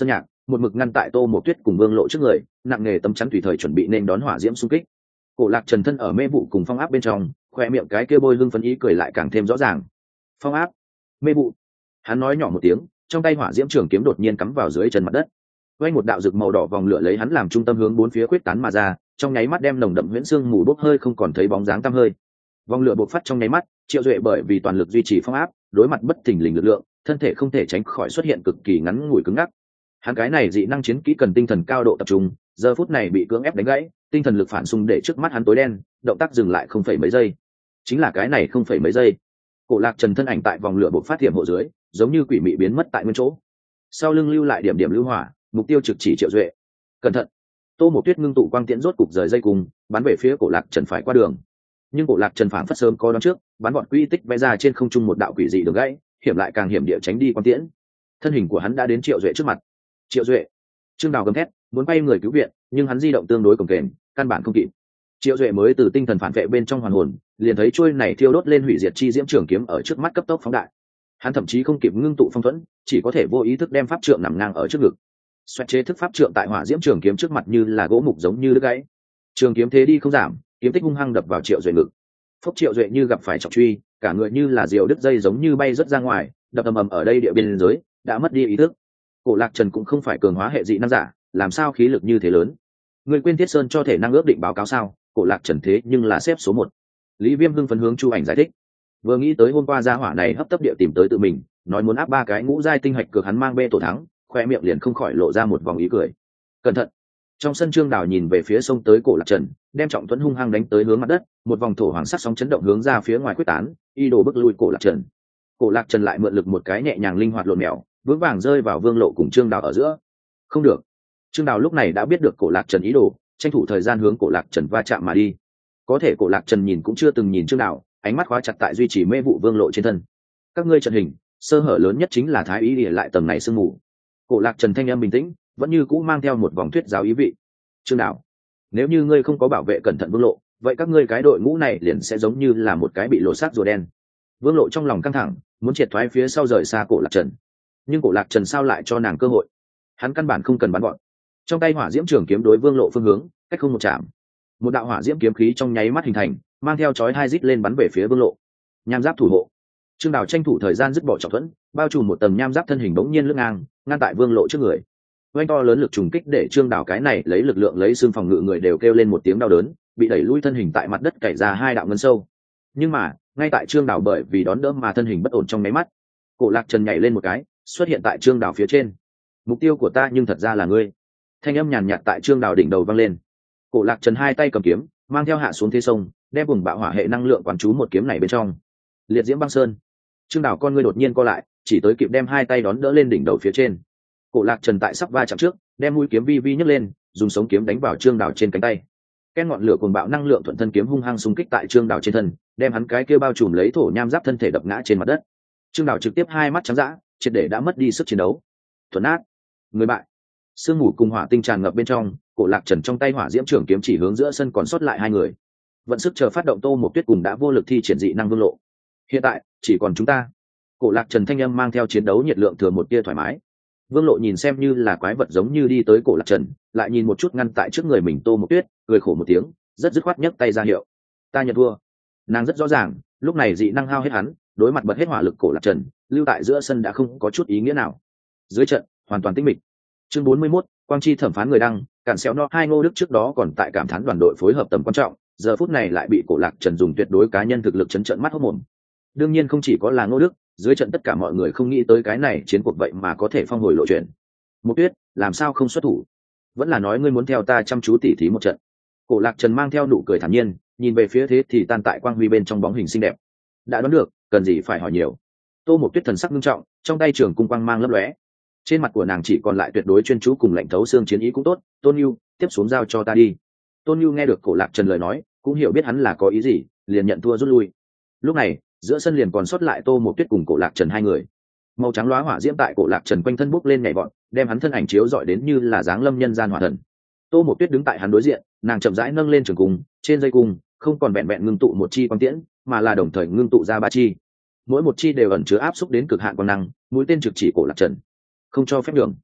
một mực ngăn tại Tô Mộc Tuyết cùng Vương Lộ trước người, nặng nghề tấm chắn tùy thời chuẩn bị nên đón hỏa diễm xung kích. Cổ Lạc Trần thân ở mê vụ cùng phong áp bên trong, khoe miệng cái kia bôi hưng phấn ý cười lại càng thêm rõ ràng. Phong áp, mê vụ. Hắn nói nhỏ một tiếng, trong tay hỏa diễm trường kiếm đột nhiên cắm vào dưới chân mặt đất. Quanh một đạo rực màu đỏ vòng lửa lấy hắn làm trung tâm hướng bốn phía quyết tán mà ra, trong nháy mắt đem nồng đậm huyễn xương mù bốc hơi không còn thấy bóng dáng tăm hơi. Vòng lửa bộc phát trong nháy mắt, Triệu Duệ bởi vì toàn lực duy trì phong áp, đối mặt bất thình lình lực lượng, thân thể không thể tránh khỏi xuất hiện cực kỳ ngắn ngủi cứng ngắc. Hắn cái này dị năng chiến kỹ cần tinh thần cao độ tập trung, giờ phút này bị cưỡng ép đánh gãy, tinh thần lực phản xung để trước mắt hắn tối đen, động tác dừng lại không phải mấy giây. Chính là cái này không phải mấy giây. Cổ Lạc Trần thân ảnh tại vòng lửa bộc phát hiểm hộ dưới, giống như quỷ mị biến mất tại nguyên chỗ. Sau lưng lưu lại điểm điểm lưu hỏa, mục tiêu trực chỉ Triệu Duệ. Cẩn thận. Tô Mộc Tuyết ngưng tụ quang tiễn rốt cục rời dây cùng, bắn về phía Cổ Lạc Trần phải qua đường. Nhưng Cổ Lạc Trần phảng phất sớm có đoán trước, bắn bọn quy tích vẽ ra trên không trung một đạo quỷ dị đường gãy, hiểm lại càng hiểm địa tránh đi quang tiễn. Thân hình của hắn đã đến Triệu Duệ trước mặt. Triệu Duệ. Trương Đào gầm thét, muốn bay người cứu viện, nhưng hắn di động tương đối cồng kềnh, căn bản không kịp. Triệu Duệ mới từ tinh thần phản vệ bên trong hoàn hồn, liền thấy chuôi này thiêu đốt lên hủy diệt chi diễm trường kiếm ở trước mắt cấp tốc phóng đại. Hắn thậm chí không kịp ngưng tụ phong thuẫn, chỉ có thể vô ý thức đem pháp trượng nằm ngang ở trước ngực. Xoẹt chế thức pháp trượng tại hỏa diễm trường kiếm trước mặt như là gỗ mục giống như đứt gãy. Trường kiếm thế đi không giảm, kiếm tích hung hăng đập vào Triệu Duệ ngực. Phốc Triệu Duệ như gặp phải trọng truy, cả người như là diều đứt dây giống như bay rất ra ngoài, đập ầm ầm ở đây địa biên giới, đã mất đi ý thức. Cổ Lạc Trần cũng không phải cường hóa hệ dị năng giả, làm sao khí lực như thế lớn? Người quên Thiết Sơn cho thể năng ước định báo cáo sao? Cổ Lạc Trần thế nhưng là xếp số 1. Lý Viêm hưng phấn hướng Chu Ảnh giải thích. Vừa nghĩ tới hôm qua gia hỏa này hấp tấp địa tìm tới tự mình, nói muốn áp 3 cái ngũ giai tinh hạch cược hắn mang bê tổ thắng, khoe miệng liền không khỏi lộ ra một vòng ý cười. Cẩn thận. Trong sân Trương Đào nhìn về phía sông tới Cổ Lạc Trần, đem trọng thuẫn hung hăng đánh tới hướng mặt đất, một vòng thổ hoàng sắc sóng chấn động hướng ra phía ngoài quyết tán, y đồ bức lui Cổ Lạc Trần. Cổ Lạc Trần lại mượn lực một cái nhẹ nhàng linh hoạt lộn mèo, vững vàng rơi vào Vương Lộ cùng Trương Đào ở giữa. Không được. Trương Đào lúc này đã biết được Cổ Lạc Trần ý đồ, tranh thủ thời gian hướng Cổ Lạc Trần va chạm mà đi. Có thể Cổ Lạc Trần nhìn cũng chưa từng nhìn Trương Đào, ánh mắt khóa chặt tại duy trì mê vụ Vương Lộ trên thân. Các ngươi trận hình, sơ hở lớn nhất chính là thái ý để lại tầng này sương mù. Cổ Lạc Trần thanh âm bình tĩnh, vẫn như cũ mang theo một vòng thuyết giáo ý vị. Trương Đào, nếu như ngươi không có bảo vệ cẩn thận Vương Lộ, vậy các ngươi cái đội ngũ này liền sẽ giống như là một cái bị lộ xác rùa đen. Vương Lộ trong lòng căng thẳng, muốn triệt thoái phía sau rời xa Cổ Lạc Trần, nhưng Cổ Lạc Trần sao lại cho nàng cơ hội? Hắn căn bản không cần bắn gọn. Trong tay hỏa diễm trường kiếm đối Vương Lộ phương hướng, cách không một chạm, một đạo hỏa diễm kiếm khí trong nháy mắt hình thành, mang theo chói hai rít lên bắn về phía Vương Lộ. Nham giáp thủ hộ. Trương Đào tranh thủ thời gian dứt bỏ trọng thuẫn, bao trùm một tầng nham giáp thân hình bỗng nhiên lướt ngang, ngăn tại Vương Lộ trước người. Oanh to lớn lực trùng kích để Trương Đào cái này lấy lực lượng lấy xương phòng ngự người đều kêu lên một tiếng đau đớn, bị đẩy lui thân hình tại mặt đất cày ra 2 đạo ngân sâu. Nhưng mà, ngay tại Trương Đào bởi vì đón đỡ mà thân hình bất ổn trong nháy mắt, Cổ Lạc Trần nhảy lên một cái, xuất hiện tại Trương Đào phía trên. Mục tiêu của ta nhưng thật ra là ngươi. Thanh âm nhàn nhạt tại Trương Đào đỉnh đầu vang lên. Cổ Lạc Trần hai tay cầm kiếm, mang theo hạ xuống thế sông, đem vùng bạo hỏa hệ năng lượng quán trú một kiếm này bên trong. Liệt diễm băng sơn. Trương Đào con ngươi đột nhiên co lại, chỉ tới kịp đem hai tay đón đỡ lên đỉnh đầu phía trên. Cổ Lạc Trần tại sắp va chạm trước, đem mũi kiếm vi vi nhấc lên, dùng sống kiếm đánh vào Trương Đào trên cánh tay. Cái ngọn lửa cuồng bạo năng lượng thuận thân kiếm hung hăng xung kích tại Trương Đào trên thân, đem hắn cái kia bao trùm lấy thổ nham giáp thân thể đập ngã trên mặt đất. Trương Đào trực tiếp hai mắt trắng dã, triệt để đã mất đi sức chiến đấu. Thuần ác, người bại. Sương mù cùng hỏa tinh tràn ngập bên trong, Cổ Lạc Trần trong tay hỏa diễm trường kiếm chỉ hướng giữa sân còn sót lại 2 người. Vận sức chờ phát động Tô Mộc Tuyết cùng đã vô lực thi triển dị năng Vương Lộ. Hiện tại chỉ còn chúng ta. Cổ Lạc Trần thanh âm mang theo chiến đấu nhiệt lượng thừa một tia thoải mái. Vương Lộ nhìn xem như là quái vật giống như đi tới Cổ Lạc Trần, lại nhìn một chút ngăn tại trước người mình Tô Mộc Tuyết, cười khổ một tiếng, rất dứt khoát nhấc tay ra hiệu. Ta nhận thua. Nàng rất rõ ràng, lúc này dị năng hao hết hắn, đối mặt bật hết hỏa lực Cổ Lạc Trần, lưu tại giữa sân đã không có chút ý nghĩa nào. Dưới trận, hoàn toàn tĩnh mịch. Chương 41, Quang Chi thẩm phán người đăng, cản xéo no 2 Ngô Đức trước đó còn tại cảm thán đoàn đội phối hợp tầm quan trọng, giờ phút này lại bị Cổ Lạc Trần dùng tuyệt đối cá nhân thực lực chấn trợn mắt hốt mồm. Đương nhiên không chỉ có là Ngô Đức, dưới trận tất cả mọi người không nghĩ tới cái này chiến cuộc vậy mà có thể phong hồi lộ chuyện. Mộc Tuyết, làm sao không xuất thủ? Vẫn là nói ngươi muốn theo ta chăm chú tỉ thí một trận. Cổ Lạc Trần mang theo nụ cười thản nhiên, nhìn về phía thế thì tan tại quang huy bên trong bóng hình xinh đẹp. Đã đoán được, cần gì phải hỏi nhiều. Tô Mộc Tuyết thần sắc nghiêm trọng, trong tay trường cung quang mang lấp lóe. Trên mặt của nàng chỉ còn lại tuyệt đối chuyên chú cùng lạnh thấu xương chiến ý cũng tốt. Tôn Nhu, tiếp xuống giao cho ta đi. Tôn Nhu nghe được Cổ Lạc Trần lời nói, cũng hiểu biết hắn là có ý gì, liền nhận thua rút lui. Lúc này, giữa sân liền còn sót lại Tô Mộc Tuyết cùng Cổ Lạc Trần 2 người. Màu trắng lóa hỏa diễm tại Cổ Lạc Trần quanh thân bốc lên nhảy vọt, đem hắn thân ảnh chiếu rọi đến như là dáng lâm nhân gian hỏa thần. Tô Mộc Tuyết đứng tại hắn đối diện, nàng chậm rãi nâng lên trường cung, trên dây cung không còn vẹn vẹn ngưng tụ một chi quang tiễn, mà là đồng thời ngưng tụ ra 3 chi. Mỗi một chi đều ẩn chứa áp xúc đến cực hạn quang năng, mũi tên trực chỉ Cổ Lạc Trần. Không cho phép đường.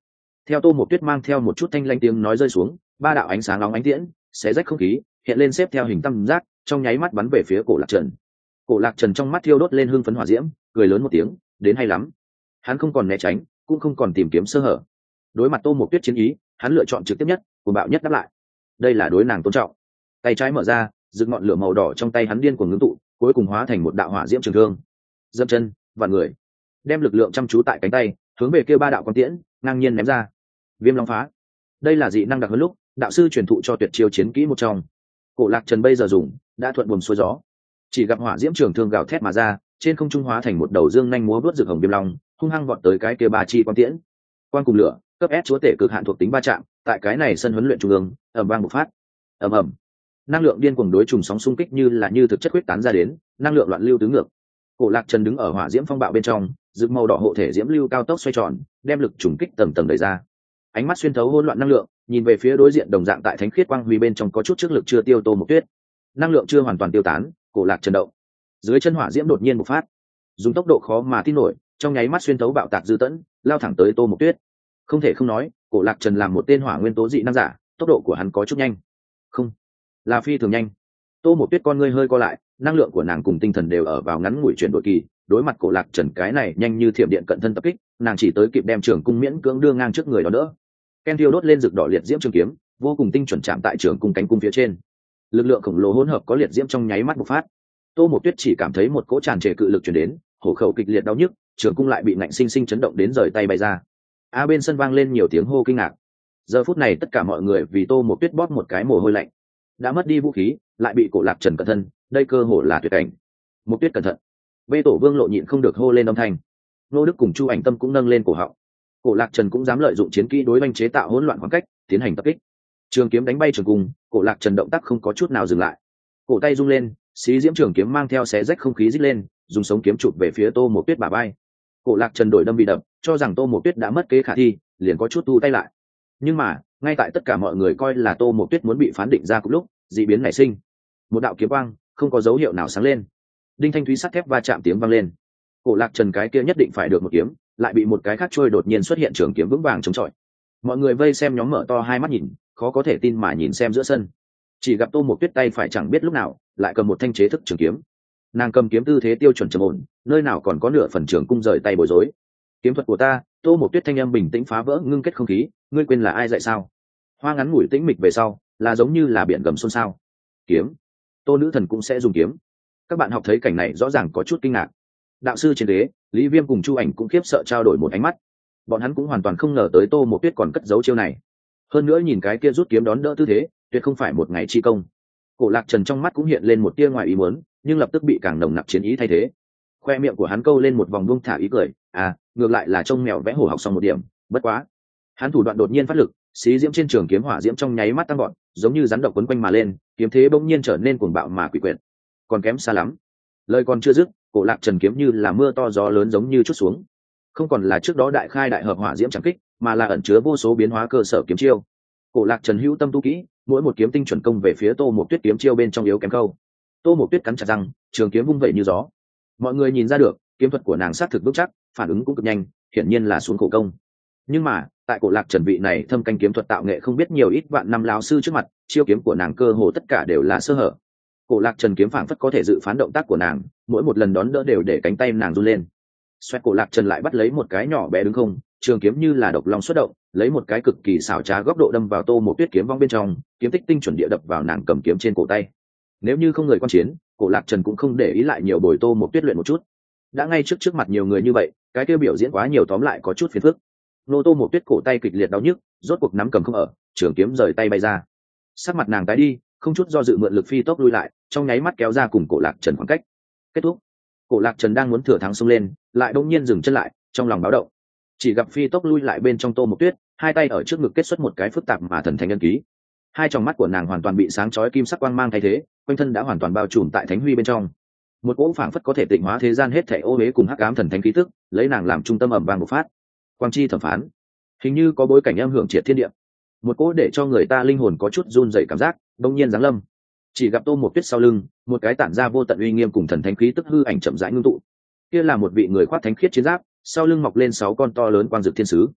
Theo Tô Mộc Tuyết mang theo một chút thanh lanh tiếng nói rơi xuống, ba đạo ánh sáng nóng ánh tiễn xé rách không khí, hiện lên xếp theo hình tam giác, trong nháy mắt bắn về phía Cổ Lạc Trần. Cổ Lạc Trần trong mắt thiêu đốt lên hưng phấn hỏa diễm, cười lớn một tiếng, đến hay lắm. Hắn không còn né tránh, cũng không còn tìm kiếm sơ hở. Đối mặt Tô Mộc Tuyết chiến ý, hắn lựa chọn trực tiếp nhất, cuồng bạo nhất đáp lại. Đây là đối nàng tôn trọng. Tay trái mở ra, dựng ngọn lửa màu đỏ trong tay hắn điên cuồng ngưng tụ, cuối cùng hóa thành một đạo hỏa diễm trường thương. Dậm chân, vạn người, đem lực lượng chăm chú tại cánh tay, hướng về kia ba đạo quang tiễn ngang nhiên ném ra. Viêm long phá. Đây là dị năng đặc hơn lúc đạo sư truyền thụ cho tuyệt chiêu chiến kỹ một trong. Cổ Lạc Trần bây giờ dùng đã thuận buồm xuôi gió, chỉ gặp hỏa diễm trường thương gào thét mà ra, trên không trung hóa thành một đầu dương nhanh múa vớt rực hồng viêm long, hung hăng vọt tới cái kia ba chi quang tiễn. Quang cùng lửa, cấp S chúa tể cực hạn thuộc tính va chạm, tại cái này sân huấn luyện trung ương, ầm vang bộc phát. Ầm ầm. Năng lượng điên cuồng đối trùng sóng xung kích như là như thực chất huyết tán ra đến, năng lượng loạn lưu tứ ngược. Cổ Lạc Trần đứng ở hỏa diễm phong bạo bên trong, rực màu đỏ hộ thể diễm lưu cao tốc xoay tròn, đem lực trùng kích tầng tầng đẩy ra. Ánh mắt xuyên thấu hỗn loạn năng lượng, nhìn về phía đối diện đồng dạng tại thánh khiết quang huy bên trong có chút trước lực chưa tiêu Tô Mộc Tuyết. Năng lượng chưa hoàn toàn tiêu tán, Cổ Lạc Trần động. Dưới chân hỏa diễm đột nhiên bộc phát, dùng tốc độ khó mà tin nổi, trong nháy mắt xuyên thấu bạo tạc dư tẫn, lao thẳng tới Tô Mộc Tuyết. Không thể không nói, Cổ Lạc Trần làm một tên hỏa nguyên tố dị năng giả, tốc độ của hắn có chút nhanh. Không, là phi thường nhanh. Tô Mộc Tuyết con ngươi hơi co lại, năng lượng của nàng cùng tinh thần đều ở vào ngắn ngủi chuyển đổi kỳ, đối mặt Cổ Lạc Trần cái này nhanh như thiểm điện cận thân tập kích, nàng chỉ tới kịp đem trường cung miễn cưỡng đưa ngang trước người đó đỡ. Ken thiêu đốt lên rực đỏ liệt diễm trường kiếm, vô cùng tinh chuẩn chạm tại trường cung cánh cung phía trên. Lực lượng khổng lồ hỗn hợp có liệt diễm trong nháy mắt bộc phát. Tô Mộc Tuyết chỉ cảm thấy một cỗ tràn trề cự lực truyền đến, hổ khẩu kịch liệt đau nhức, trường cung lại bị ngạnh sinh sinh chấn động đến rời tay bay ra. Bên sân vang lên nhiều tiếng hô kinh ngạc. Giờ phút này tất cả mọi người vì Tô Mộc Tuyết bóp một cái mồ hôi lạnh. Đã mất đi vũ khí, lại bị Cổ Lạc Trần cẩn thân, đây cơ hội là tuyệt cảnh. Mộc Tuyết cẩn thận. Bê Tổ Vương Lộ nhịn không được hô lên âm thanh. Nô Đức cùng Chu Ảnh Tâm cũng nâng lên cổ họng. Cổ Lạc Trần cũng dám lợi dụng chiến kỹ đối oanh chế tạo hỗn loạn khoảng cách, tiến hành tập kích. Trường kiếm đánh bay trường cung, Cổ Lạc Trần động tác không có chút nào dừng lại. Cổ tay rung lên, xí diễm trường kiếm mang theo xé rách không khí rít lên, dùng sống kiếm chụp về phía Tô Mộc Tuyết bả vai. Cổ Lạc Trần đổi đâm bị đập, cho rằng Tô Mộc Tuyết đã mất kế khả thi, liền có chút thu tay lại. Nhưng mà, ngay tại tất cả mọi người coi là Tô Mộc Tuyết muốn bị phán định ra cùng lúc, dị biến nảy sinh. Một đạo kiếm quang, không có dấu hiệu nào sáng lên. Đinh thanh thúy sắt thép va chạm tiếng vang lên. Cổ Lạc Trần cái kia nhất định phải được một kiếm, lại bị một cái khác trôi đột nhiên xuất hiện trường kiếm vững vàng chống chọi. Mọi người vây xem nhóm mở to hai mắt nhìn, khó có thể tin mà nhìn xem giữa sân. Chỉ gặp Tô Mộc Tuyết tay phải chẳng biết lúc nào lại cầm một thanh chế thức trường kiếm. Nàng cầm kiếm tư thế tiêu chuẩn trầm ổn, nơi nào còn có nửa phần trường cung rời tay bối rối. Kiếm thuật của ta. Tô Mộc Tuyết thanh âm bình tĩnh phá vỡ ngưng kết không khí, ngươi quên là ai dạy sao? Hoa ngắn ngủi tĩnh mịch về sau, là giống như là biển gầm xôn xao. Kiếm. Tô nữ thần cũng sẽ dùng kiếm. Các bạn học thấy cảnh này rõ ràng có chút kinh ngạc. Đạo sư trên ghế, Lý Viêm cùng Chu Ảnh cũng khiếp sợ trao đổi một ánh mắt. Bọn hắn cũng hoàn toàn không ngờ tới Tô Mộc Tuyết còn cất giấu chiêu này. Hơn nữa nhìn cái kia rút kiếm đón đỡ tư thế, tuyệt không phải một ngày chi công. Cổ Lạc Trần trong mắt cũng hiện lên một tia ngoài ý muốn, nhưng lập tức bị càng nồng nặc chiến ý thay thế. Khoe miệng của hắn câu lên một vòng buông thả ý cười, ngược lại là trông mèo vẽ hổ học xong một điểm, bất quá. Hắn thủ đoạn đột nhiên phát lực, xí diễm trên trường kiếm hỏa diễm trong nháy mắt tăng gọn, giống như rắn độc quấn quanh mà lên, kiếm thế bỗng nhiên trở nên cuồng bạo mà quỷ quyệt. Còn kém xa lắm. Lời còn chưa dứt, Cổ Lạc Trần kiếm như là mưa to gió lớn giống như chút xuống. Không còn là trước đó đại khai đại hợp hỏa diễm chẳng kích, mà là ẩn chứa vô số biến hóa cơ sở kiếm chiêu. Cổ Lạc Trần hữu tâm tu kỹ, mỗi một kiếm tinh chuẩn công về phía Tô Mộc Tuyết kiếm chiêu bên trong yếu kém câu. Tô Mộc Tuyết cắn chặt răng, trường kiếm vung vẩy như gió. Mọi người nhìn ra được, kiếm thuật của nàng sát thực vững chắc, phản ứng cũng cực nhanh, hiển nhiên là xuống khổ công. Nhưng mà, tại Cổ Lạc Trần vị này thâm canh kiếm thuật tạo nghệ không biết nhiều ít vạn năm lão sư trước mặt, chiêu kiếm của nàng cơ hồ tất cả đều là sơ hở. Cổ Lạc Trần kiếm phảng phất có thể dự phán động tác của nàng, mỗi một lần đón đỡ đều để cánh tay nàng run lên. Xoẹt, Cổ Lạc Trần lại bắt lấy một cái nhỏ bé đứng không, trường kiếm như là độc long xuất động, lấy một cái cực kỳ xảo trá góc độ đâm vào Tô Mộc Tuyết kiếm vong bên trong, kiếm tích tinh chuẩn địa đập vào nàng cầm kiếm trên cổ tay. Nếu như không người quan chiến, Cổ Lạc Trần cũng không để ý lại nhiều bồi Tô Mộc Tuyết luyện một chút. Đã ngay trước mặt nhiều người như vậy, cái tiêu biểu diễn quá nhiều tóm lại có chút phiền phức. Nô Tô Mộc Tuyết cổ tay kịch liệt đau nhức, rốt cuộc nắm cầm không ở, trường kiếm rời tay bay ra. Sắc mặt nàng tái đi, không chút do dự mượn lực phi tốc lui lại, trong nháy mắt kéo ra cùng Cổ Lạc Trần khoảng cách. Kết thúc. Cổ Lạc Trần đang muốn thừa thắng xông lên, lại đột nhiên dừng chân lại, trong lòng báo động. Chỉ gặp phi tốc lui lại bên trong Tô Mộc Tuyết, hai tay ở trước ngực kết xuất một cái phức tạp mà thần thánh ấn ký. Hai tròng mắt của nàng hoàn toàn bị sáng chói kim sắc quang mang thay thế, quanh thân đã hoàn toàn bao trùm tại thánh huy bên trong. Một cỗ phảng phất có thể tịnh hóa thế gian hết thảy ô uế cùng hắc ám thần thánh khí tức, lấy nàng làm trung tâm ầm vang một phát. Quang chi thẩm phán, hình như có bối cảnh âm hưởng triệt thiên địa. Một cỗ để cho người ta linh hồn có chút run rẩy cảm giác, đột nhiên giáng lâm. Chỉ gặp Tô Mộc Tuyết sau lưng, một cái tản ra vô tận uy nghiêm cùng thần thánh khí tức hư ảnh chậm rãi ngưng tụ. Kia là một vị người khoác thánh khiết chiến giáp, sau lưng mọc lên 6 con to lớn quang dược thiên sứ.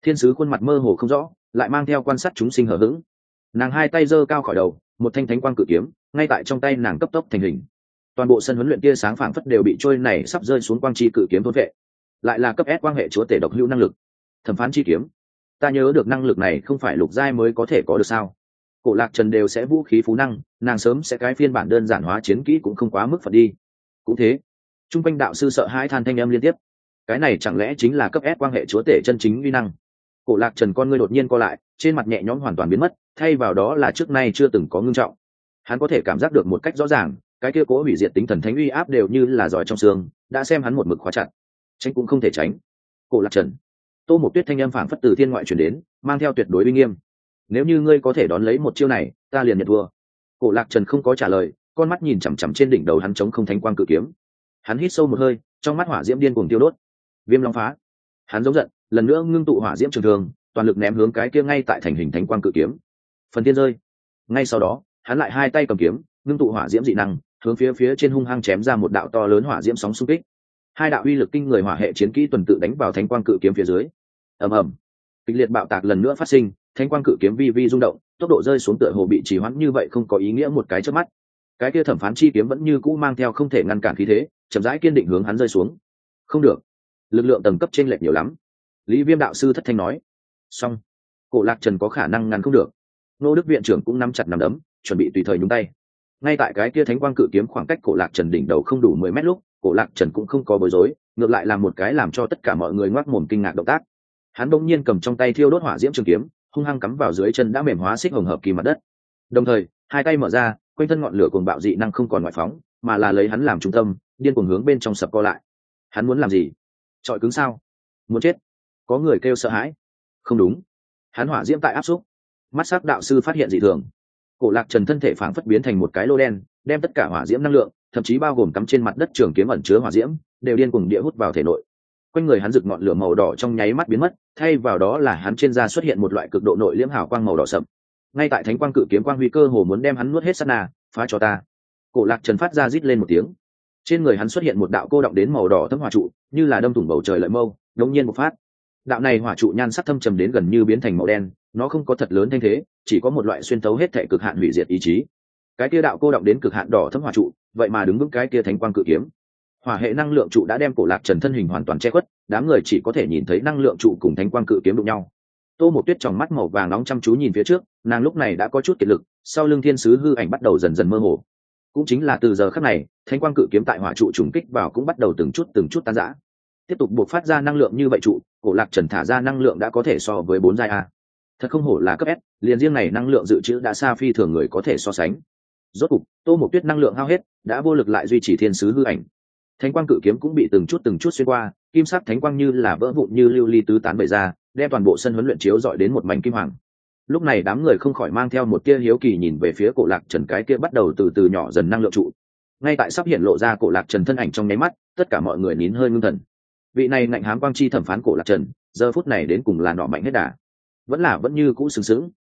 Thiên sứ khuôn mặt mơ hồ không rõ, lại mang theo quan sát chúng sinh hở hững. Nàng hai tay giơ cao khỏi đầu, một thanh thánh quang cự kiếm ngay tại trong tay nàng cấp tốc thành hình. Toàn bộ sân huấn luyện tia sáng phảng phất đều bị trôi này sắp rơi xuống quang chi cự kiếm thôn vệ. Lại là cấp S quang hệ chúa tể độc hữu năng lực, thẩm phán chi kiếm. Ta nhớ được năng lực này không phải lục giai mới có thể có được sao? Cổ Lạc Trần đều sẽ vũ khí phú năng, nàng sớm sẽ cái phiên bản đơn giản hóa chiến kỹ cũng không quá mức phật đi. Cũng thế, trung quanh đạo sư sợ hãi than thanh âm liên tiếp. Cái này chẳng lẽ chính là cấp S quang hệ chúa tể chân chính uy năng? Cổ Lạc Trần con ngươi đột nhiên co lại, trên mặt nhẹ nhõm hoàn toàn biến mất, thay vào đó là trước nay chưa từng có ngưng trọng. Hắn có thể cảm giác được một cách rõ ràng, cái kia cố hủy diệt tính thần thánh uy áp đều như là giỏi trong xương, đã xem hắn một mực khóa chặt. Tránh cũng không thể tránh. Cổ Lạc Trần, Tô Mộc Tuyết thanh âm phảng phất từ thiên ngoại truyền đến, mang theo tuyệt đối uy nghiêm. Nếu như ngươi có thể đón lấy một chiêu này, ta liền nhận thua. Cổ Lạc Trần không có trả lời, con mắt nhìn chằm chằm trên đỉnh đầu hắn chống không thánh quang cự kiếm. Hắn hít sâu một hơi, trong mắt hỏa diễm điên cuồng tiêu đốt. Viêm long phá. Hắn giống giận, lần nữa ngưng tụ hỏa diễm trường thường, toàn lực ném hướng cái kia ngay tại thành hình thánh quang cự kiếm. Phần tiên rơi. Ngay sau đó, hắn lại hai tay cầm kiếm, ngưng tụ hỏa diễm dị năng, hướng phía trên hung hăng chém ra một đạo to lớn hỏa diễm sóng xung kích. Hai đạo uy lực kinh người hỏa hệ chiến kỹ tuần tự đánh vào thánh quang cự kiếm phía dưới. Ầm ầm. Kịch liệt bạo tạc lần nữa phát sinh, thánh quang cự kiếm vi vi rung động, tốc độ rơi xuống tựa hồ bị trì hoãn như vậy không có ý nghĩa một cái chớp mắt. Cái kia thẩm phán chi kiếm vẫn như cũ mang theo không thể ngăn cản khí thế, chậm rãi kiên định hướng hắn rơi xuống. Không được, lực lượng tầng cấp chênh lệch nhiều lắm. Lý Viêm đạo sư thất thanh nói. Xong, Cổ Lạc Trần có khả năng ngăn không được. Nô Đức viện trưởng cũng nắm chặt nắm đấm, chuẩn bị tùy thời nhúng tay. Ngay tại cái kia thánh quang cự kiếm khoảng cách Cổ Lạc Trần đỉnh đầu không đủ 10 mét lúc, Cổ Lạc Trần cũng không có bối rối, ngược lại làm một cái làm cho tất cả mọi người ngoác mồm kinh ngạc động tác. Hắn bỗng nhiên cầm trong tay thiêu đốt hỏa diễm trường kiếm, hung hăng cắm vào dưới chân đã mềm hóa xích hồng hợp kỳ mặt đất. Đồng thời, hai tay mở ra, quanh thân ngọn lửa cuồng bạo dị năng không còn ngoại phóng, mà là lấy hắn làm trung tâm, điên cuồng hướng bên trong sập co lại. Hắn muốn làm gì? Trọi cứng sao? Muốn chết? Có người kêu sợ hãi. Không đúng, hắn hỏa diễm tại áp xúc. Mắt sắc đạo sư phát hiện dị thường. Cổ Lạc Trần thân thể phảng phất biến thành một cái lô đen, đem tất cả hỏa diễm năng lượng, thậm chí bao gồm cắm trên mặt đất trường kiếm ẩn chứa hỏa diễm, đều điên cuồng địa hút vào thể nội. Quanh người hắn rực ngọn lửa màu đỏ trong nháy mắt biến mất, thay vào đó là hắn trên da xuất hiện một loại cực độ nội liễm hào quang màu đỏ sậm. Ngay tại thánh quang cự kiếm quang huy cơ hồ muốn đem hắn nuốt hết sát na, phá cho ta. Cổ Lạc Trần phát ra rít lên một tiếng. Trên người hắn xuất hiện một đạo cô động đến màu đỏ thấm hỏa trụ, như là đâm thủng bầu trời lợi mâu, đột nhiên một phát. Đạo này hỏa trụ nhan sắc thâm trầm đến gần như biến thành màu đen, nó không có thật lớn thanh thế, chỉ có một loại xuyên thấu hết thể cực hạn hủy diệt ý chí. Cái kia đạo cô động đến cực hạn đỏ thấm hỏa trụ, vậy mà đứng vững cái kia thánh quang cự kiếm. Hỏa hệ năng lượng trụ đã đem Cổ Lạc Trần thân hình hoàn toàn che khuất, đám người chỉ có thể nhìn thấy năng lượng trụ cùng thánh quang cự kiếm đụng nhau. Tô Mộc Tuyết trong mắt màu vàng nóng chăm chú nhìn phía trước, nàng lúc này đã có chút kiệt lực, sau lưng thiên sứ hư ảnh bắt đầu dần dần mơ hồ. Cũng chính là từ giờ khắc này, thánh quang cự kiếm tại hỏa trụ trùng kích vào cũng bắt đầu từng chút tan rã. Tiếp tục buộc phát ra năng lượng như vậy trụ, Cổ Lạc Trần thả ra năng lượng đã có thể so với 4 giai a. Thật không hổ là cấp S, liền riêng này năng lượng dự trữ đã xa phi thường người có thể so sánh. Rốt cục, Tô Mộc Tuyết năng lượng hao hết, đã vô lực lại duy trì thiên sứ hư ảnh. Thánh quang cự kiếm cũng bị từng chút xuyên qua, kim sắc thánh quang như là vỡ vụn như lưu ly tứ tán bày ra, đem toàn bộ sân huấn luyện chiếu rọi đến một mảnh kim hoàng. Lúc này đám người không khỏi mang theo một tia hiếu kỳ nhìn về phía Cổ Lạc Trần cái kia bắt đầu từ từ nhỏ dần năng lượng trụ. Ngay tại sắp hiện lộ ra Cổ Lạc Trần thân ảnh trong nháy mắt, tất cả mọi người nín hơi ngưng thần. Vị này ngạnh hám quang chi thẩm phán Cổ Lạc Trần, giờ phút này đến cùng là nọ mạnh hết đà, vẫn như cũ sừng sững.